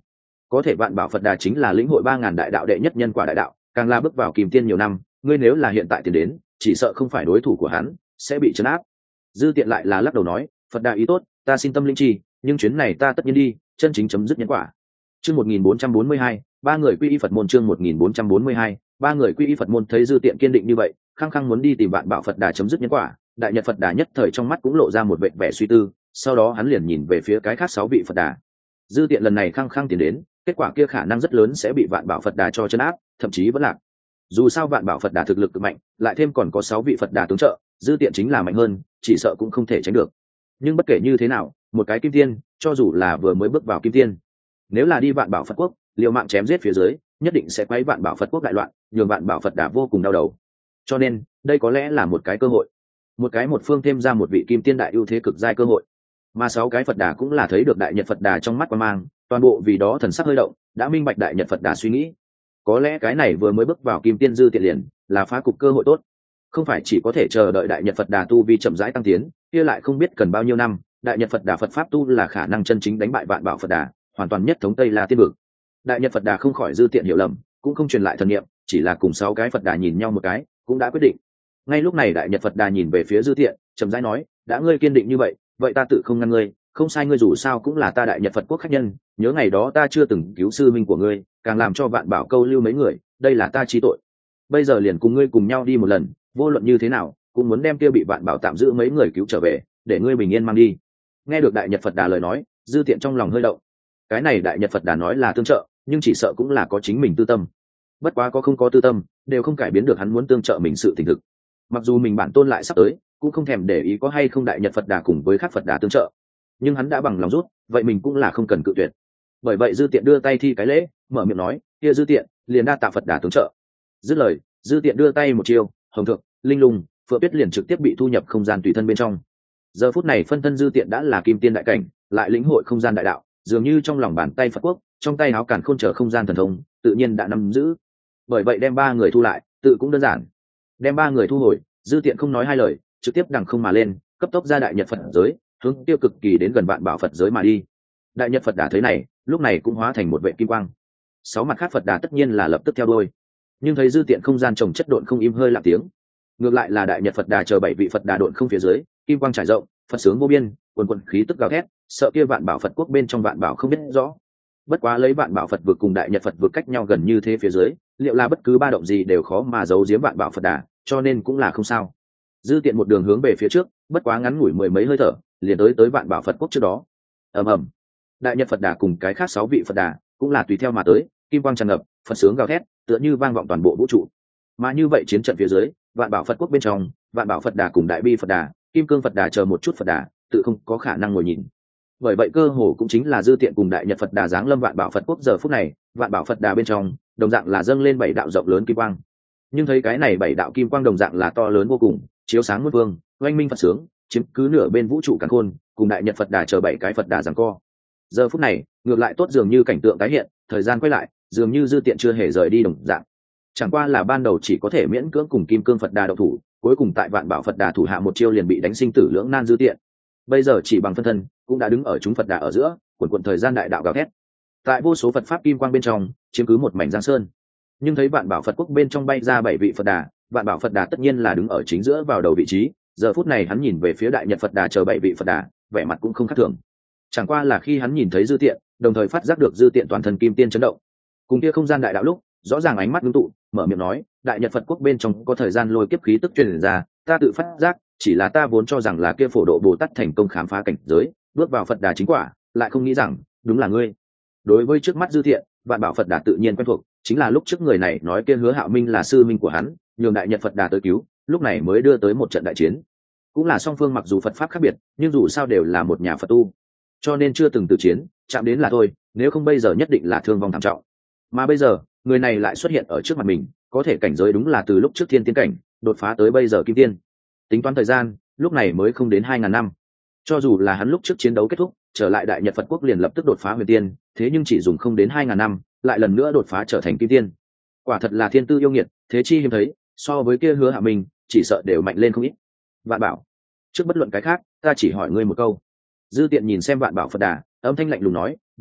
có thể vạn bảo Phật Đà chính là lĩnh hội 3.000 đại đạo đệ nhất nhân quả đại đạo, càng là bước vào kim tiên nhiều năm, ngươi nếu là hiện tại tiến đến, chỉ sợ không phải đối thủ của hắn, sẽ bị trấn áp. Dư Tiện lại là lắc đầu nói, Phật Đà ý tốt, ta xin tâm linh chi, nhưng chuyến này ta tất nhiên đi, chân chính chấm dứt nhân quả. Chương 1442, ba người quy y Phật môn. Chương 1442, ba người quy y Phật môn. Thấy Dư Tiện kiên định như vậy, khăng khăng muốn đi tìm vạn bảo Phật Đà chấm dứt nhân quả, Đại Nhật Phật Đà nhất thời trong mắt cũng lộ ra một vẻ suy tư, sau đó hắn liền nhìn về phía cái khác 6 vị Phật Đà. Dư Tiện lần này khăng khăng tiến đến, kết quả kia khả năng rất lớn sẽ bị vạn bảo Phật Đà cho trấn áp, thậm chí vẫn lạc. Dù sao vạn bảo Phật Đà thực lực cực mạnh, lại thêm còn có 6 vị Phật Đà tướng trợ, Dư Tiện chính là mạnh hơn, chỉ sợ cũng không thể tránh được. Nhưng bất kể như thế nào, một cái kim tiên, cho dù là vừa mới bước vào kim tiên, nếu là đi vạn bảo Phật quốc, liều mạng chém giết phía dưới, nhất định sẽ quấy vạn bảo Phật quốc đại loạn, nhường vạn bảo Phật Đà vô cùng đau đầu. Cho nên, đây có lẽ là một cái cơ hội, một phương thêm ra một vị kim tiên đại ưu thế cực giai cơ hội. Mà 6 cái Phật Đà cũng là thấy được Đại Nhật Phật Đà trong mắt quan mang, toàn bộ vì đó thần sắc hơi động, đã minh bạch Đại Nhật Phật Đà suy nghĩ. Có lẽ cái này vừa mới bước vào kim tiên Dư Tiện liền là phá cục cơ hội tốt, không phải chỉ có thể chờ đợi Đại Nhật Phật Đà tu vi chậm rãi tăng tiến, kia lại không biết cần bao nhiêu năm, Đại Nhật Phật Đà Phật pháp tu là khả năng chân chính đánh bại vạn bảo Phật Đà, hoàn toàn nhất thống Tây La Tiên vực. Đại Nhật Phật Đà không khỏi Dư Tiện hiểu lầm, cũng không truyền lại thần niệm, chỉ là cùng 6 cái Phật Đà nhìn nhau một cái, cũng đã quyết định. Ngay lúc này Đại Nhật Phật Đà nhìn về phía Dư Tiện, chậm rãi nói, đã ngươi kiên định như vậy, vậy ta tự không ngăn ngươi, không sai, ngươi dù sao cũng là ta Đại Nhật Phật quốc khách nhân, nhớ ngày đó ta chưa từng cứu sư minh của ngươi, càng làm cho vạn bảo câu lưu mấy người, đây là ta chi tội. Bây giờ liền cùng ngươi cùng nhau đi một lần, vô luận như thế nào, cũng muốn đem kia bị vạn bảo tạm giữ mấy người cứu trở về, để ngươi bình yên mang đi. Nghe được Đại Nhật Phật Đà lời nói, Dư Tiện trong lòng hơi động. Cái này Đại Nhật Phật Đà nói là tương trợ, nhưng chỉ sợ cũng là có chính mình tư tâm. Bất quá có không có tư tâm, đều không cải biến được hắn muốn tương trợ mình sự tình thực. Mặc dù mình bản tôn lại sắp tới, cũng không thèm để ý có hay không Đại Nhật Phật Đà cùng với các Phật Đà tương trợ, nhưng hắn đã bằng lòng rút, vậy mình cũng là không cần cự tuyệt. Bởi vậy Dư Tiện đưa tay thi cái lễ, mở miệng nói, kia Dư Tiện liền đa tạ Phật Đà tương trợ. Dứt lời, Dư Tiện đưa tay một chiêu, hồng thượng, linh lung, phượng tuyết liền trực tiếp bị thu nhập không gian tùy thân bên trong. Giờ phút này phân thân Dư Tiện đã là kim tiên đại cảnh, lại lĩnh hội không gian đại đạo, dường như trong lòng bàn tay Phật quốc, trong tay áo càn khôn trở không gian thần thông, tự nhiên đã nắm giữ. Bởi vậy đem 3 người thu lại, tự cũng đơn giản. Đem 3 người thu hồi, Dư Tiện không nói hai lời, trực tiếp đằng không mà lên, cấp tốc ra Đại Nhật Phật giới, hướng tiêu cực kỳ đến gần vạn bảo Phật giới mà đi. Đại Nhật Phật Đà thấy này, lúc này cũng hóa thành một vệ kim quang. 6 mặt khác Phật Đà tất nhiên là lập tức theo đuôi, nhưng thấy Dư Tiện không gian trồng chất độn không im hơi lặng tiếng. Ngược lại là Đại Nhật Phật Đà chờ 7 vị Phật Đà độn không phía dưới, kim quang trải rộng, Phật sướng vô biên, quần quần khí tức gào thét, sợ kia vạn bảo Phật quốc bên trong vạn bảo không biết rõ. Bất quá lấy vạn bảo Phật vực cùng Đại Nhật Phật vực cách nhau gần như thế phía dưới, liệu là bất cứ ba động gì đều khó mà giấu giếm vạn bảo Phật Đà, cho nên cũng là không sao. Dư Tiện một đường hướng về phía trước, bất quá ngắn ngủi 10 mấy hơi thở, liền tới vạn bảo Phật quốc trước đó. Ầm ầm. Đại Nhật Phật Đà cùng cái khác 6 vị Phật Đà cũng là tùy theo mà tới, kim quang tràn ngập, Phật sướng gào thét, tựa như vang vọng toàn bộ vũ trụ. Mà như vậy chiến trận phía dưới, vạn bảo Phật quốc bên trong, vạn bảo Phật Đà cùng Đại Bi Phật Đà, Kim Cương Phật Đà chờ một chút Phật Đà, tự không có khả năng ngồi nhìn. Bởi vậy cơ hồ cũng chính là Dư Tiện cùng Đại Nhật Phật Đà giáng lâm vạn bảo Phật quốc giờ phút này, vạn bảo Phật Đà bên trong, đồng dạng là dâng lên 7 đạo rộng lớn kim quang. Nhưng thấy cái này 7 đạo kim quang đồng dạng là to lớn vô cùng, chiếu sáng muôn phương, oanh minh Phật sướng, chiếm cứ nửa bên vũ trụ càn khôn, cùng Đại Nhật Phật Đà chờ 7 cái Phật Đà giằng co. Giờ phút này, ngược lại tốt dường như cảnh tượng tái hiện, thời gian quay lại, dường như Dư Tiện chưa hề rời đi đồng dạng. Chẳng qua là ban đầu chỉ có thể miễn cưỡng cùng Kim Cương Phật Đà động thủ, cuối cùng tại vạn bảo Phật Đà thủ hạ một chiêu liền bị đánh sinh tử lưỡng nan Dư Tiện. Bây giờ chỉ bằng phân thân, cũng đã đứng ở chúng Phật Đà ở giữa, quần thời gian đại đạo gào thét. Tại vô số Phật pháp kim quang bên trong, chiếm cứ một mảnh giang sơn. Nhưng thấy vạn bảo Phật quốc bên trong bay ra 7 vị Phật Đà, vạn bảo Phật Đà tất nhiên là đứng ở chính giữa vào đầu vị trí. Giờ phút này hắn nhìn về phía Đại Nhật Phật Đà chờ 7 vị Phật Đà, vẻ mặt cũng không khác thường. Chẳng qua là khi hắn nhìn thấy Dư Tiện, đồng thời phát giác được Dư Tiện toàn thân kim tiên chấn động, cùng kia không gian đại đạo lúc, rõ ràng ánh mắt ngưng tụ, mở miệng nói, Đại Nhật Phật quốc bên trong có thời gian lôi kiếp khí tức truyền ra, ta tự phát giác, chỉ là ta vốn cho rằng là kia Phổ Độ Bồ Tát thành công khám phá cảnh giới, bước vào Phật Đà chính quả, lại không nghĩ rằng, đúng là ngươi. Đối với trước mắt Dư Tiện, vạn bảo Phật Đà tự nhiên quen thuộc, chính là lúc trước người này nói kia Hứa Hạo Minh là sư minh của hắn, nhường Đại Nhật Phật Đà tới cứu, lúc này mới đưa tới một trận đại chiến. Cũng là song phương mặc dù Phật pháp khác biệt, nhưng dù sao đều là một nhà Phật tu, cho nên chưa từng từ chiến, chạm đến là thôi, nếu không bây giờ nhất định là thương vong thảm trọng. Mà bây giờ, người này lại xuất hiện ở trước mặt mình, có thể cảnh giới đúng là từ lúc trước thiên tiên cảnh, đột phá tới bây giờ kim tiên. Tính toán thời gian, lúc này mới không đến 2000 năm. Cho dù là hắn lúc trước chiến đấu kết thúc, trở lại Đại Nhật Phật quốc liền lập tức đột phá huyền tiên, thế nhưng chỉ dùng không đến 2000 năm, lại lần nữa đột phá trở thành kim tiên. Quả thật là thiên tư yêu nghiệt, thế chi hiếm thấy, so với kia Hứa Hạ Minh, chỉ sợ đều mạnh lên không ít. Vạn bảo, trước bất luận cái khác, ta chỉ hỏi ngươi một câu. Dư Tiện nhìn xem vạn bảo Phật Đà, âm thanh lạnh lùng nói, Vân Lộ,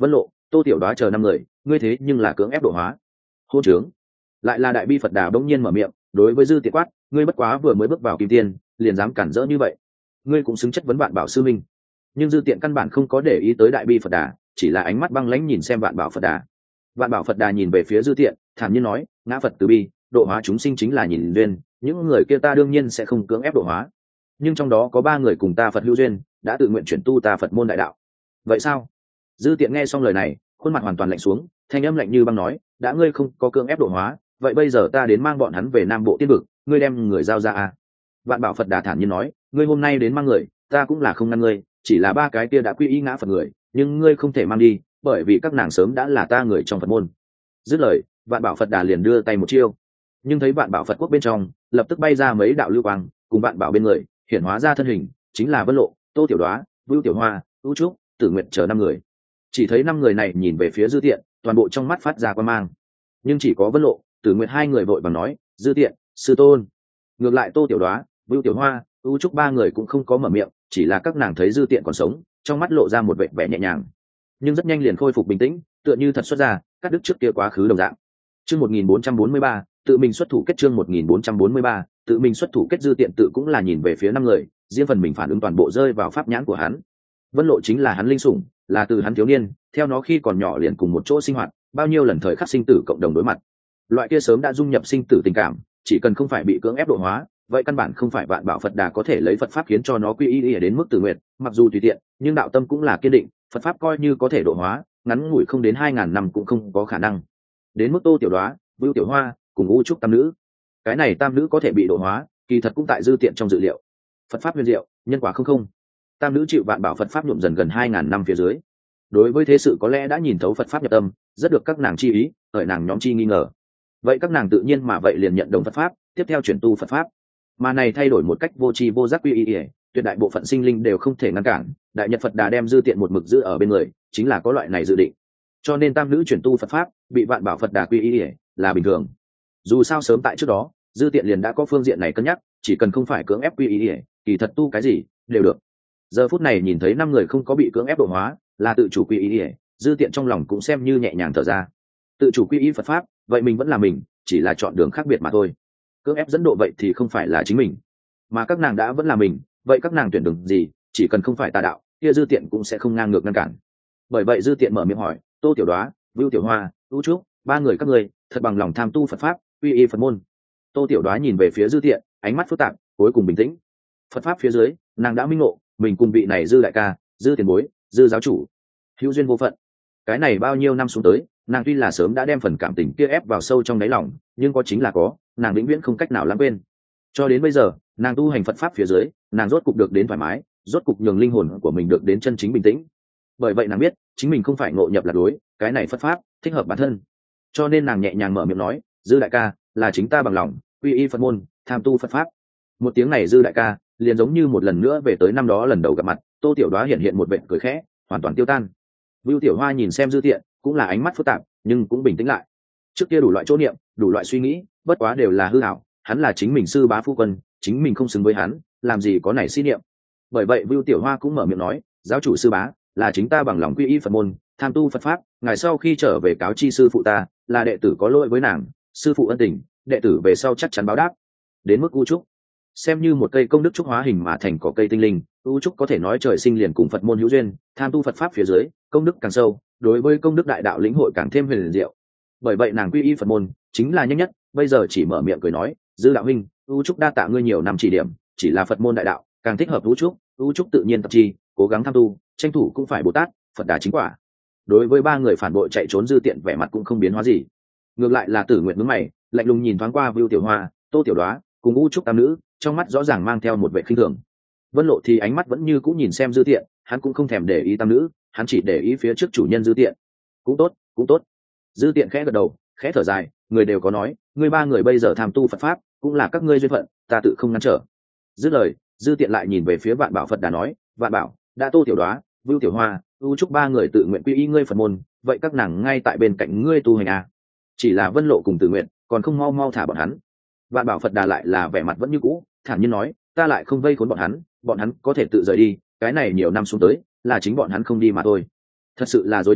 Tô Tiểu Đoá chờ 5 người, ngươi thế nhưng là cưỡng ép độ hóa. Hôn trướng. Lại là Đại Bi Phật Đà bỗng nhiên mở miệng, đối với Dư Tiện quát, ngươi bất quá vừa mới bước vào kim tiên, liền dám cản rỡ như vậy. Ngươi cũng xứng chất vấn Vạn Bảo sư minh. Nhưng Dư Tiện căn bản không có để ý tới Đại Bi Phật Đà, chỉ là ánh mắt băng lãnh nhìn xem Vạn Bảo Phật Đà. Vạn Bảo Phật Đà nhìn về phía Dư Tiện, thản nhiên nói, ngã Phật từ bi, độ hóa chúng sinh chính là nhìn duyên, những người kia ta đương nhiên sẽ không cưỡng ép độ hóa. Nhưng trong đó có 3 người cùng ta Phật hữu duyên, đã tự nguyện chuyển tu ta Phật môn đại đạo. Vậy sao? Dư Tiện nghe xong lời này, khuôn mặt hoàn toàn lạnh xuống, thanh âm lạnh như băng nói, đã ngươi không có cưỡng ép độ hóa, vậy bây giờ ta đến mang bọn hắn về Nam Bộ tiên vực, ngươi đem người giao ra à? Vạn Bảo Phật Đà thản nhiên nói, ngươi hôm nay đến mang người, ta cũng là không ngăn ngươi, chỉ là 3 cái kia đã quy y ngã Phật người, nhưng ngươi không thể mang đi, bởi vì các nàng sớm đã là ta người trong Phật môn. Dứt lời, Vạn Bảo Phật Đà liền đưa tay một chiêu, nhưng thấy Vạn Bảo Phật quốc bên trong lập tức bay ra mấy đạo lưu quang, cùng Vạn Bảo bên người hiển hóa ra thân hình, chính là Vân Lộ, Tô Tiểu Đoá, Vưu Tiểu Hoa, U Trúc, Tử Nguyện chờ 5 người. Chỉ thấy 5 người này nhìn về phía Dư Tiện, toàn bộ trong mắt phát ra quan mang, nhưng chỉ có Vân Lộ, Tử Nguyện 2 người vội vàng nói, Dư Tiện, sư tôn. Ngược lại Tô Tiểu Đoá, Vưu Tiểu Hoa, U Trúc 3 người cũng không có mở miệng, chỉ là các nàng thấy Dư Tiện còn sống, trong mắt lộ ra một vẻ nhẹ nhàng, nhưng rất nhanh liền khôi phục bình tĩnh, tựa như thật xuất ra cắt đứt trước kia quá khứ đồng dạng. Chương 1443, tự mình xuất thủ kết. Chương 1443, tự mình xuất thủ kết. Dư Tiện tự cũng là nhìn về phía 5 người, riêng phần mình phản ứng toàn bộ rơi vào pháp nhãn của hắn. Vân Lộ chính là hắn linh sủng, là từ hắn thiếu niên, theo nó khi còn nhỏ liền cùng một chỗ sinh hoạt, bao nhiêu lần thời khắc sinh tử cộng đồng đối mặt. Loại kia sớm đã dung nhập sinh tử tình cảm, chỉ cần không phải bị cưỡng ép độ hóa, vậy căn bản không phải Vạn Bảo Phật Đà có thể lấy Phật pháp khiến cho nó quy y đến mức tự nguyện, mặc dù tùy tiện, nhưng đạo tâm cũng là kiên định, Phật pháp coi như có thể độ hóa, ngắn ngủi không đến 2000 năm cũng không có khả năng. Đến mức Tô Tiểu Đoá, Vưu Tiểu Hoa cùng U Trúc tam nữ, cái này tam nữ có thể bị độ hóa, kỳ thật cũng tại Dư Tiện trong dự liệu. Phật pháp huyền diệu, nhân quả không. Tam nữ chịu Vạn Bảo Phật pháp nhuộm dần gần 2000 năm phía dưới. Đối với thế sự có lẽ đã nhìn thấu Phật pháp nhập tâm, rất được các nàng chi ý, hỡi nàng nhóm chi nghi ngờ. Vậy các nàng tự nhiên mà vậy liền nhận đồng Phật pháp, tiếp theo chuyển tu Phật pháp. Mà này thay đổi một cách vô tri vô giác quy y, tuyệt đại bộ phận sinh linh đều không thể ngăn cản. Đại Nhật Phật Đà đem Dư Tiện một mực giữ ở bên người, chính là có loại này dự định. Cho nên tam nữ chuyển tu Phật pháp, bị Vạn Bảo Phật Đà quy y là bình thường. Dù sao sớm tại trước đó, Dư Tiện liền đã có phương diện này cân nhắc, chỉ cần không phải cưỡng ép quy y, kỳ thật tu cái gì đều được. Giờ phút này nhìn thấy 5 người không có bị cưỡng ép độ hóa, là tự chủ quy y, Dư Tiện trong lòng cũng xem như nhẹ nhàng thở ra. Tự chủ quy y Phật pháp, vậy mình vẫn là mình, chỉ là chọn đường khác biệt mà thôi. Cưỡng ép dẫn độ vậy thì không phải là chính mình, mà các nàng đã vẫn là mình, vậy các nàng tuyển đường gì, chỉ cần không phải tà đạo, kia Dư Tiện cũng sẽ không ngang ngược ngăn cản. Bởi vậy Dư Tiện mở miệng hỏi, Tô Tiểu Đoá, Vưu Tiểu Hoa, U Trúc, 3 người các ngươi thật bằng lòng tham tu Phật pháp, quy y Phật môn. Tô Tiểu Đoá nhìn về phía Dư Tiện, ánh mắt phức tạp, cuối cùng bình tĩnh. Phật pháp phía dưới, nàng đã minh ngộ, mình cùng vị này Dư đại ca, Dư tiền bối, Dư giáo chủ hữu duyên vô phận. Cái này bao nhiêu năm xuống tới, nàng tuy là sớm đã đem phần cảm tình kia ép vào sâu trong đáy lòng, nhưng có chính là có, nàng vĩnh viễn không cách nào lãng quên. Cho đến bây giờ, nàng tu hành Phật pháp phía dưới, nàng rốt cục được đến thoải mái, rốt cục nhường linh hồn của mình được đến chân chính bình tĩnh. Bởi vậy nàng biết, chính mình không phải ngộ nhập lạc lối, cái này Phật pháp thích hợp bản thân. Cho nên nàng nhẹ nhàng mở miệng nói, Dư đại ca, là chính ta bằng lòng quy y Phật môn, tham tu Phật pháp. Một tiếng này Dư đại ca liền giống như một lần nữa về tới năm đó lần đầu gặp mặt. Tô Tiểu Đoá hiện một vệt cười khẽ, hoàn toàn tiêu tan. Vưu Tiểu Hoa nhìn xem Dư Tiện, cũng là ánh mắt phức tạp, nhưng cũng bình tĩnh lại. Trước kia đủ loại chỗ niệm, đủ loại suy nghĩ, bất quá đều là hư ảo. Hắn là chính mình sư bá phu quân, chính mình không xứng với hắn, làm gì có nảy si niệm. Bởi vậy Vưu Tiểu Hoa cũng mở miệng nói, giáo chủ sư bá, là chính ta bằng lòng quy y Phật môn, tham tu Phật pháp. Ngài sau khi trở về cáo chi sư phụ ta, là đệ tử có lỗi với nàng, sư phụ ân tình, đệ tử về sau chắc chắn báo đáp. Đến mức U Trúc, xem như một cây công đức trúc hóa hình mà thành cỏ cây tinh linh, U Trúc có thể nói trời sinh liền cùng Phật môn hữu duyên, tham tu Phật pháp phía dưới, công đức càng sâu, đối với công đức đại đạo lĩnh hội càng thêm huyền diệu. Bởi vậy nàng quy y Phật môn chính là nhanh nhất, bây giờ chỉ mở miệng cười nói, Dư đạo huynh, U Trúc đa tạ ngươi nhiều năm chỉ điểm, chỉ là Phật môn đại đạo càng thích hợp U Trúc tự nhiên tập chi, cố gắng tham tu, tranh thủ cũng phải Bồ Tát, Phật đà chính quả. Đối với 3 người phản bội chạy trốn Dư Tiện vẻ mặt cũng không biến hóa gì, ngược lại là Tử Nguyện nhướng mày, lạnh lùng nhìn thoáng qua Vưu Tiểu Hoa, Tô Tiểu Đoá cùng U Trúc tam nữ, trong mắt rõ ràng mang theo một vẻ khinh thường. Vân Lộ thì ánh mắt vẫn như cũng nhìn xem Dư Tiện, hắn cũng không thèm để ý tam nữ, hắn chỉ để ý phía trước chủ nhân Dư Tiện. Cũng tốt. Dư Tiện khẽ gật đầu, khẽ thở dài, người đều có nói, ngươi 3 người bây giờ tham tu Phật pháp, cũng là các ngươi duyên phận, ta tự không ngăn trở. Dứt lời, Dư Tiện lại nhìn về phía Vạn Bảo Phật Đà nói, Vạn Bảo, đã Tô Tiểu Đoá, Vưu Tiểu Hoa, U Trúc 3 người tự nguyện quy y ngươi Phật môn, vậy các nàng ngay tại bên cạnh ngươi tu hành à? Chỉ là Vân Lộ cùng Tử Nguyện, còn không mau thả bọn hắn. Vạn Bảo Phật Đà lại là vẻ mặt vẫn như cũ, thản nhiên nói, ta lại không vây khốn bọn hắn có thể tự rời đi, cái này nhiều năm xuống tới, là chính bọn hắn không đi mà thôi. Thật sự là dối trá,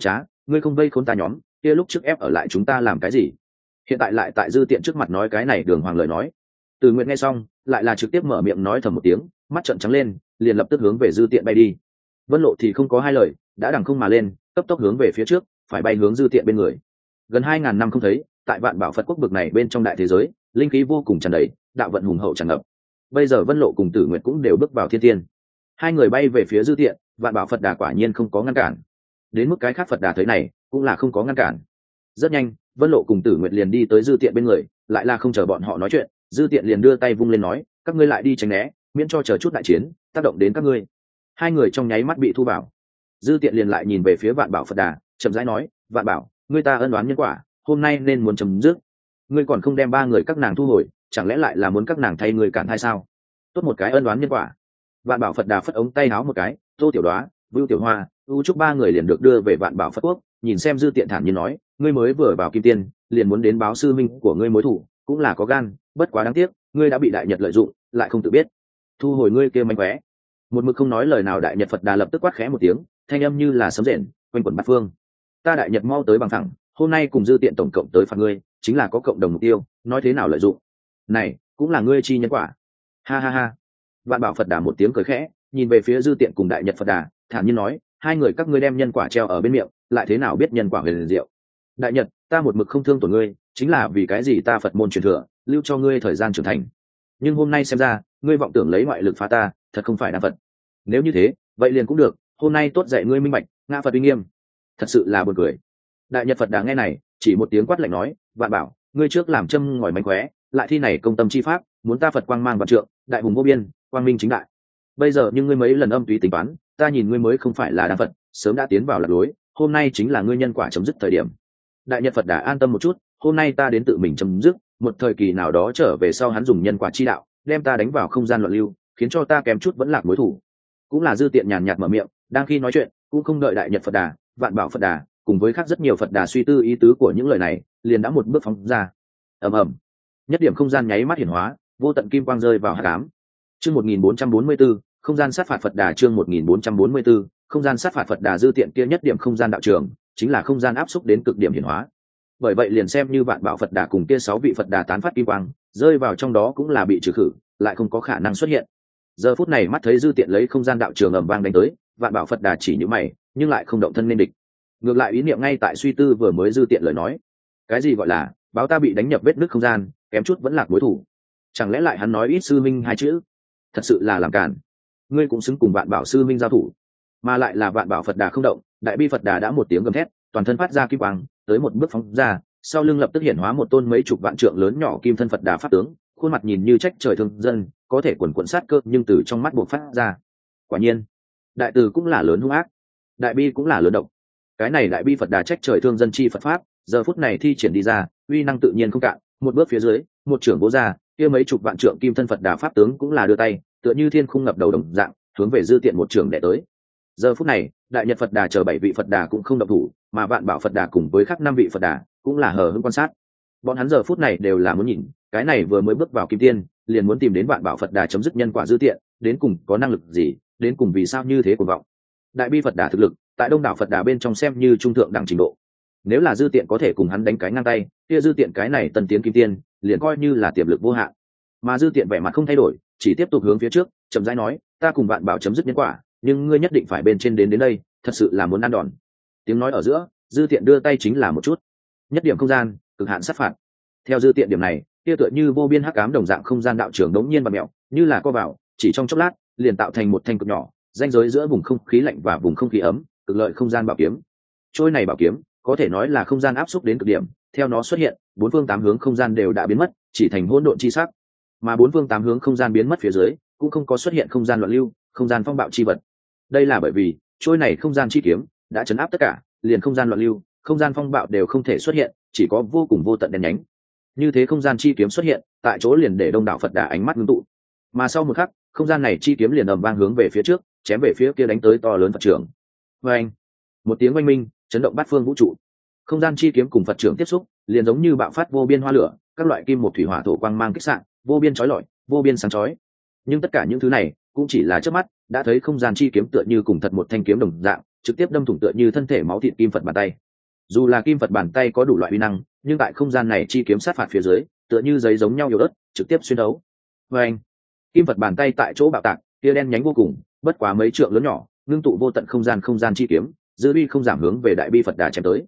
ngươi không vây khốn ta nhóm kia lúc trước ép ở lại chúng ta làm cái gì? Hiện tại lại tại dư tiện trước mặt nói cái này đường hoàng lời nói. Từ Nguyệt nghe xong lại là trực tiếp mở miệng nói thầm một tiếng, mắt trợn trắng lên, liền lập tức hướng về dư tiện bay đi. Vân Lộ thì không có hai lời, đã đằng không mà lên, cấp tốc hướng về phía trước, phải bay hướng dư tiện bên người. Gần 2000 năm không thấy, tại Vạn Bảo Phật quốc bực này bên trong đại thế giới, linh khí vô cùng tràn đầy, đạo vận hùng hậu tràn ngập. Bây giờ Vân Lộ cùng Tử Nguyệt cũng đều bước vào thiên tiên. Hai người bay về phía dư tiện, Vạn Bảo Phật Đà quả nhiên không có ngăn cản. Đến mức cái khác Phật Đà thấy này, cũng là không có ngăn cản. Rất nhanh, Vân Lộ cùng Tử Nguyệt liền đi tới dư tiện bên người, lại là không chờ bọn họ nói chuyện, dư tiện liền đưa tay vung lên nói, các ngươi lại đi tránh né, miễn cho chờ chút đại chiến tác động đến các ngươi. Hai người trong nháy mắt bị thu vào. Dư tiện liền lại nhìn về phía Vạn Bảo Phật Đà, chậm rãi nói, Vạn Bảo, ngươi ta ân oán nhân quả, hôm nay nên muốn chấm dứt. Ngươi còn không đem ba người các nàng thu hồi, chẳng lẽ lại là muốn các nàng thay ngươi cản hay sao? Tốt một cái ân oán nhân quả. Vạn Bảo Phật Đà phất ống tay áo một cái, Tô Tiểu Đoá, Vưu Tiểu Hoa, U Trúc ba người liền được đưa về Vạn Bảo Phật quốc, nhìn xem dư tiện thản nhiên nói, ngươi mới vừa vào kim tiên, liền muốn đến báo sư minh của ngươi mối thủ, cũng là có gan, bất quá đáng tiếc, ngươi đã bị Đại Nhật lợi dụng, lại không tự biết. Thu hồi ngươi kia manh khóe. Một mực không nói lời nào Đại Nhật Phật Đà lập tức quát khẽ một tiếng, thanh âm như là sấm rền, quanh quẩn bát phương. Ta Đại Nhật mau tới bằng thẳng, hôm nay cùng dư tiện tổng cộng tới phạt ngươi, chính là có cộng đồng mục tiêu, nói thế nào lợi dụng. Này, cũng là ngươi chi nhân quả. Ha ha ha. Vạn Bảo Phật Đà một tiếng cười khẽ, nhìn về phía dư tiện cùng Đại Nhật Phật Đà, thản nhiên nói, hai người các ngươi đem nhân quả treo ở bên miệng, lại thế nào biết nhân quả huyền diệu. Đại Nhật, ta một mực không thương tổn ngươi, chính là vì cái gì ta Phật môn truyền thừa, lưu cho ngươi thời gian trưởng thành. Nhưng hôm nay xem ra, ngươi vọng tưởng lấy ngoại lực phá ta, thật không phải đa Phật. Nếu như thế, vậy liền cũng được, hôm nay tốt dạy ngươi minh bạch, ngã Phật uy nghiêm. Thật sự là buồn cười. Đại Nhật Phật Đà nghe này, chỉ một tiếng quát lạnh nói, Vạn Bảo, ngươi trước làm châm ngòi mánh khóe, lại thi này công tâm chi pháp, muốn ta Phật quang mang vạn trượng, đại hùng vô biên, quang minh chính đại. Bây giờ nhưng ngươi mấy lần âm tùy tính toán, ta nhìn ngươi mới không phải là đa Phật, sớm đã tiến vào lạc lối, hôm nay chính là ngươi nhân quả chấm dứt thời điểm. Đại Nhật Phật Đà an tâm một chút, hôm nay ta đến tự mình chấm dứt, một thời kỳ nào đó trở về sau hắn dùng nhân quả chi đạo, đem ta đánh vào không gian loạn lưu, khiến cho ta kém chút vẫn lạc mối thủ. Cũng là dư tiện nhàn nhạt mở miệng, đang khi nói chuyện, cũng không đợi Đại Nhật Phật Đà, Vạn Bảo Phật Đà, cùng với khác rất nhiều Phật Đà suy tư ý tứ của những lời này, liền đã một bước phóng ra. Ầm ầm, nhất điểm không gian nháy mắt hiển hóa, vô tận kim quang rơi vào hắc ám. Chương 1444, không gian sát phạt Phật Đà chương 1444, không gian sát phạt Phật Đà dư tiện kia nhất điểm không gian đạo trường, chính là không gian áp xúc đến cực điểm hiển hóa. Bởi vậy liền xem như Vạn Bảo Phật Đà cùng kia 6 vị Phật Đà tán phát kim quang, rơi vào trong đó cũng là bị trừ khử, lại không có khả năng xuất hiện. Giờ phút này mắt thấy dư tiện lấy không gian đạo trường ầm vang đánh tới, Vạn Bảo Phật Đà chỉ nhíu mày, nhưng lại không động thân nên địch. Ngược lại ý niệm ngay tại suy tư vừa mới dư tiện lời nói, cái gì gọi là báo ta bị đánh nhập vết nứt không gian, kém chút vẫn lạc mối thủ. Chẳng lẽ lại hắn nói ít sư minh hai chữ, thật sự là làm cản. Ngươi cũng xứng cùng Vạn Bảo sư minh giao thủ, mà lại là Vạn Bảo Phật Đà không động, Đại Bi Phật Đà đã một tiếng gầm thét, toàn thân phát ra kim quang, tới một bước phóng ra, sau lưng lập tức hiện hóa một tôn mấy chục vạn trượng lớn nhỏ kim thân Phật Đà pháp tướng, khuôn mặt nhìn như trách trời thương dân, có thể quần quần sát cơ nhưng từ trong mắt buộc phát ra. Quả nhiên, đại từ cũng là lớn hung ác, đại bi cũng là lớn độc. Cái này Đại Bi Phật Đà trách trời thương dân chi Phật pháp, giờ phút này thi triển đi ra, uy năng tự nhiên không cạn, một bước phía dưới, một trưởng vỗ ra, kia mấy chục vạn trượng kim thân Phật Đà pháp tướng cũng là đưa tay, tựa như thiên khung ngập đầu đồng dạng, hướng về dư tiện một trưởng đè tới. Giờ phút này, Đại Nhật Phật Đà chờ 7 vị Phật Đà cũng không động thủ, mà Vạn Bảo Phật Đà cùng với khác 5 vị Phật Đà cũng là hờ hững quan sát. Bọn hắn giờ phút này đều là muốn nhìn, cái này vừa mới bước vào kim tiên, liền muốn tìm đến Vạn Bảo Phật Đà chấm dứt nhân quả dư tiện, đến cùng có năng lực gì, đến cùng vì sao như thế cuồng vọng. Đại Bi Phật Đà thực lực, tại đông đảo Phật Đà bên trong xem như trung thượng đẳng trình độ. Nếu là dư tiện có thể cùng hắn đánh cái ngang tay, kia dư tiện cái này tân tiến kim tiên, liền coi như là tiềm lực vô hạn. Mà dư tiện vẻ mặt không thay đổi, chỉ tiếp tục hướng phía trước, chậm rãi nói, ta cùng Vạn Bảo chấm dứt nhân quả, nhưng ngươi nhất định phải bên trên đến đây, thật sự là muốn ăn đòn. Tiếng nói ở giữa, dư tiện đưa tay chính là một chút, nhất điểm không gian, cực hạn sát phạt. Theo dư tiện điểm này, kia tựa như vô biên hắc ám đồng dạng không gian đạo trường đống nhiên bật mẹo, như là co vào, chỉ trong chốc lát, liền tạo thành một thanh cực nhỏ, ranh giới giữa vùng không khí lạnh và vùng không khí ấm, cực lợi không gian bảo kiếm. Trôi này bảo kiếm, có thể nói là không gian áp xúc đến cực điểm, theo nó xuất hiện, bốn phương tám hướng không gian đều đã biến mất, chỉ thành hỗn độn chi sắc. Mà bốn phương tám hướng không gian biến mất phía dưới, cũng không có xuất hiện không gian loạn lưu, không gian phong bạo chi vật. Đây là bởi vì, trôi này không gian chi kiếm đã chấn áp tất cả, liền không gian loạn lưu, không gian phong bạo đều không thể xuất hiện, chỉ có vô cùng vô tận đen nhánh. Như thế không gian chi kiếm xuất hiện, tại chỗ liền để đông đảo Phật Đà ánh mắt ngưng tụ. Mà sau một khắc, không gian này chi kiếm liền ầm vang hướng về phía trước, chém về phía kia đánh tới to lớn Phật trưởng. Oeng! Một tiếng oanh minh, chấn động bát phương vũ trụ. Không gian chi kiếm cùng Phật trưởng tiếp xúc, liền giống như bạo phát vô biên hoa lửa, các loại kim một thủy hỏa thổ quang mang kích xạ, vô biên chói lọi, vô biên sáng chói. Nhưng tất cả những thứ này cũng chỉ là chớp mắt, đã thấy không gian chi kiếm tựa như cùng thật một thanh kiếm đồng dạng, trực tiếp đâm thủng tựa như thân thể máu thịt kim Phật bàn tay. Dù là kim Phật bàn tay có đủ loại uy năng, nhưng tại không gian này chi kiếm sát phạt phía dưới tựa như giấy giống nhau yếu ớt, trực tiếp xuyên đấu. Và anh, kim Phật bàn tay tại chỗ bạo tạc, tia đen nhánh vô cùng, bất quá mấy trượng lớn nhỏ, ngưng tụ vô tận không gian chi kiếm, dư uy không giảm hướng về đại bi Phật đà chém tới.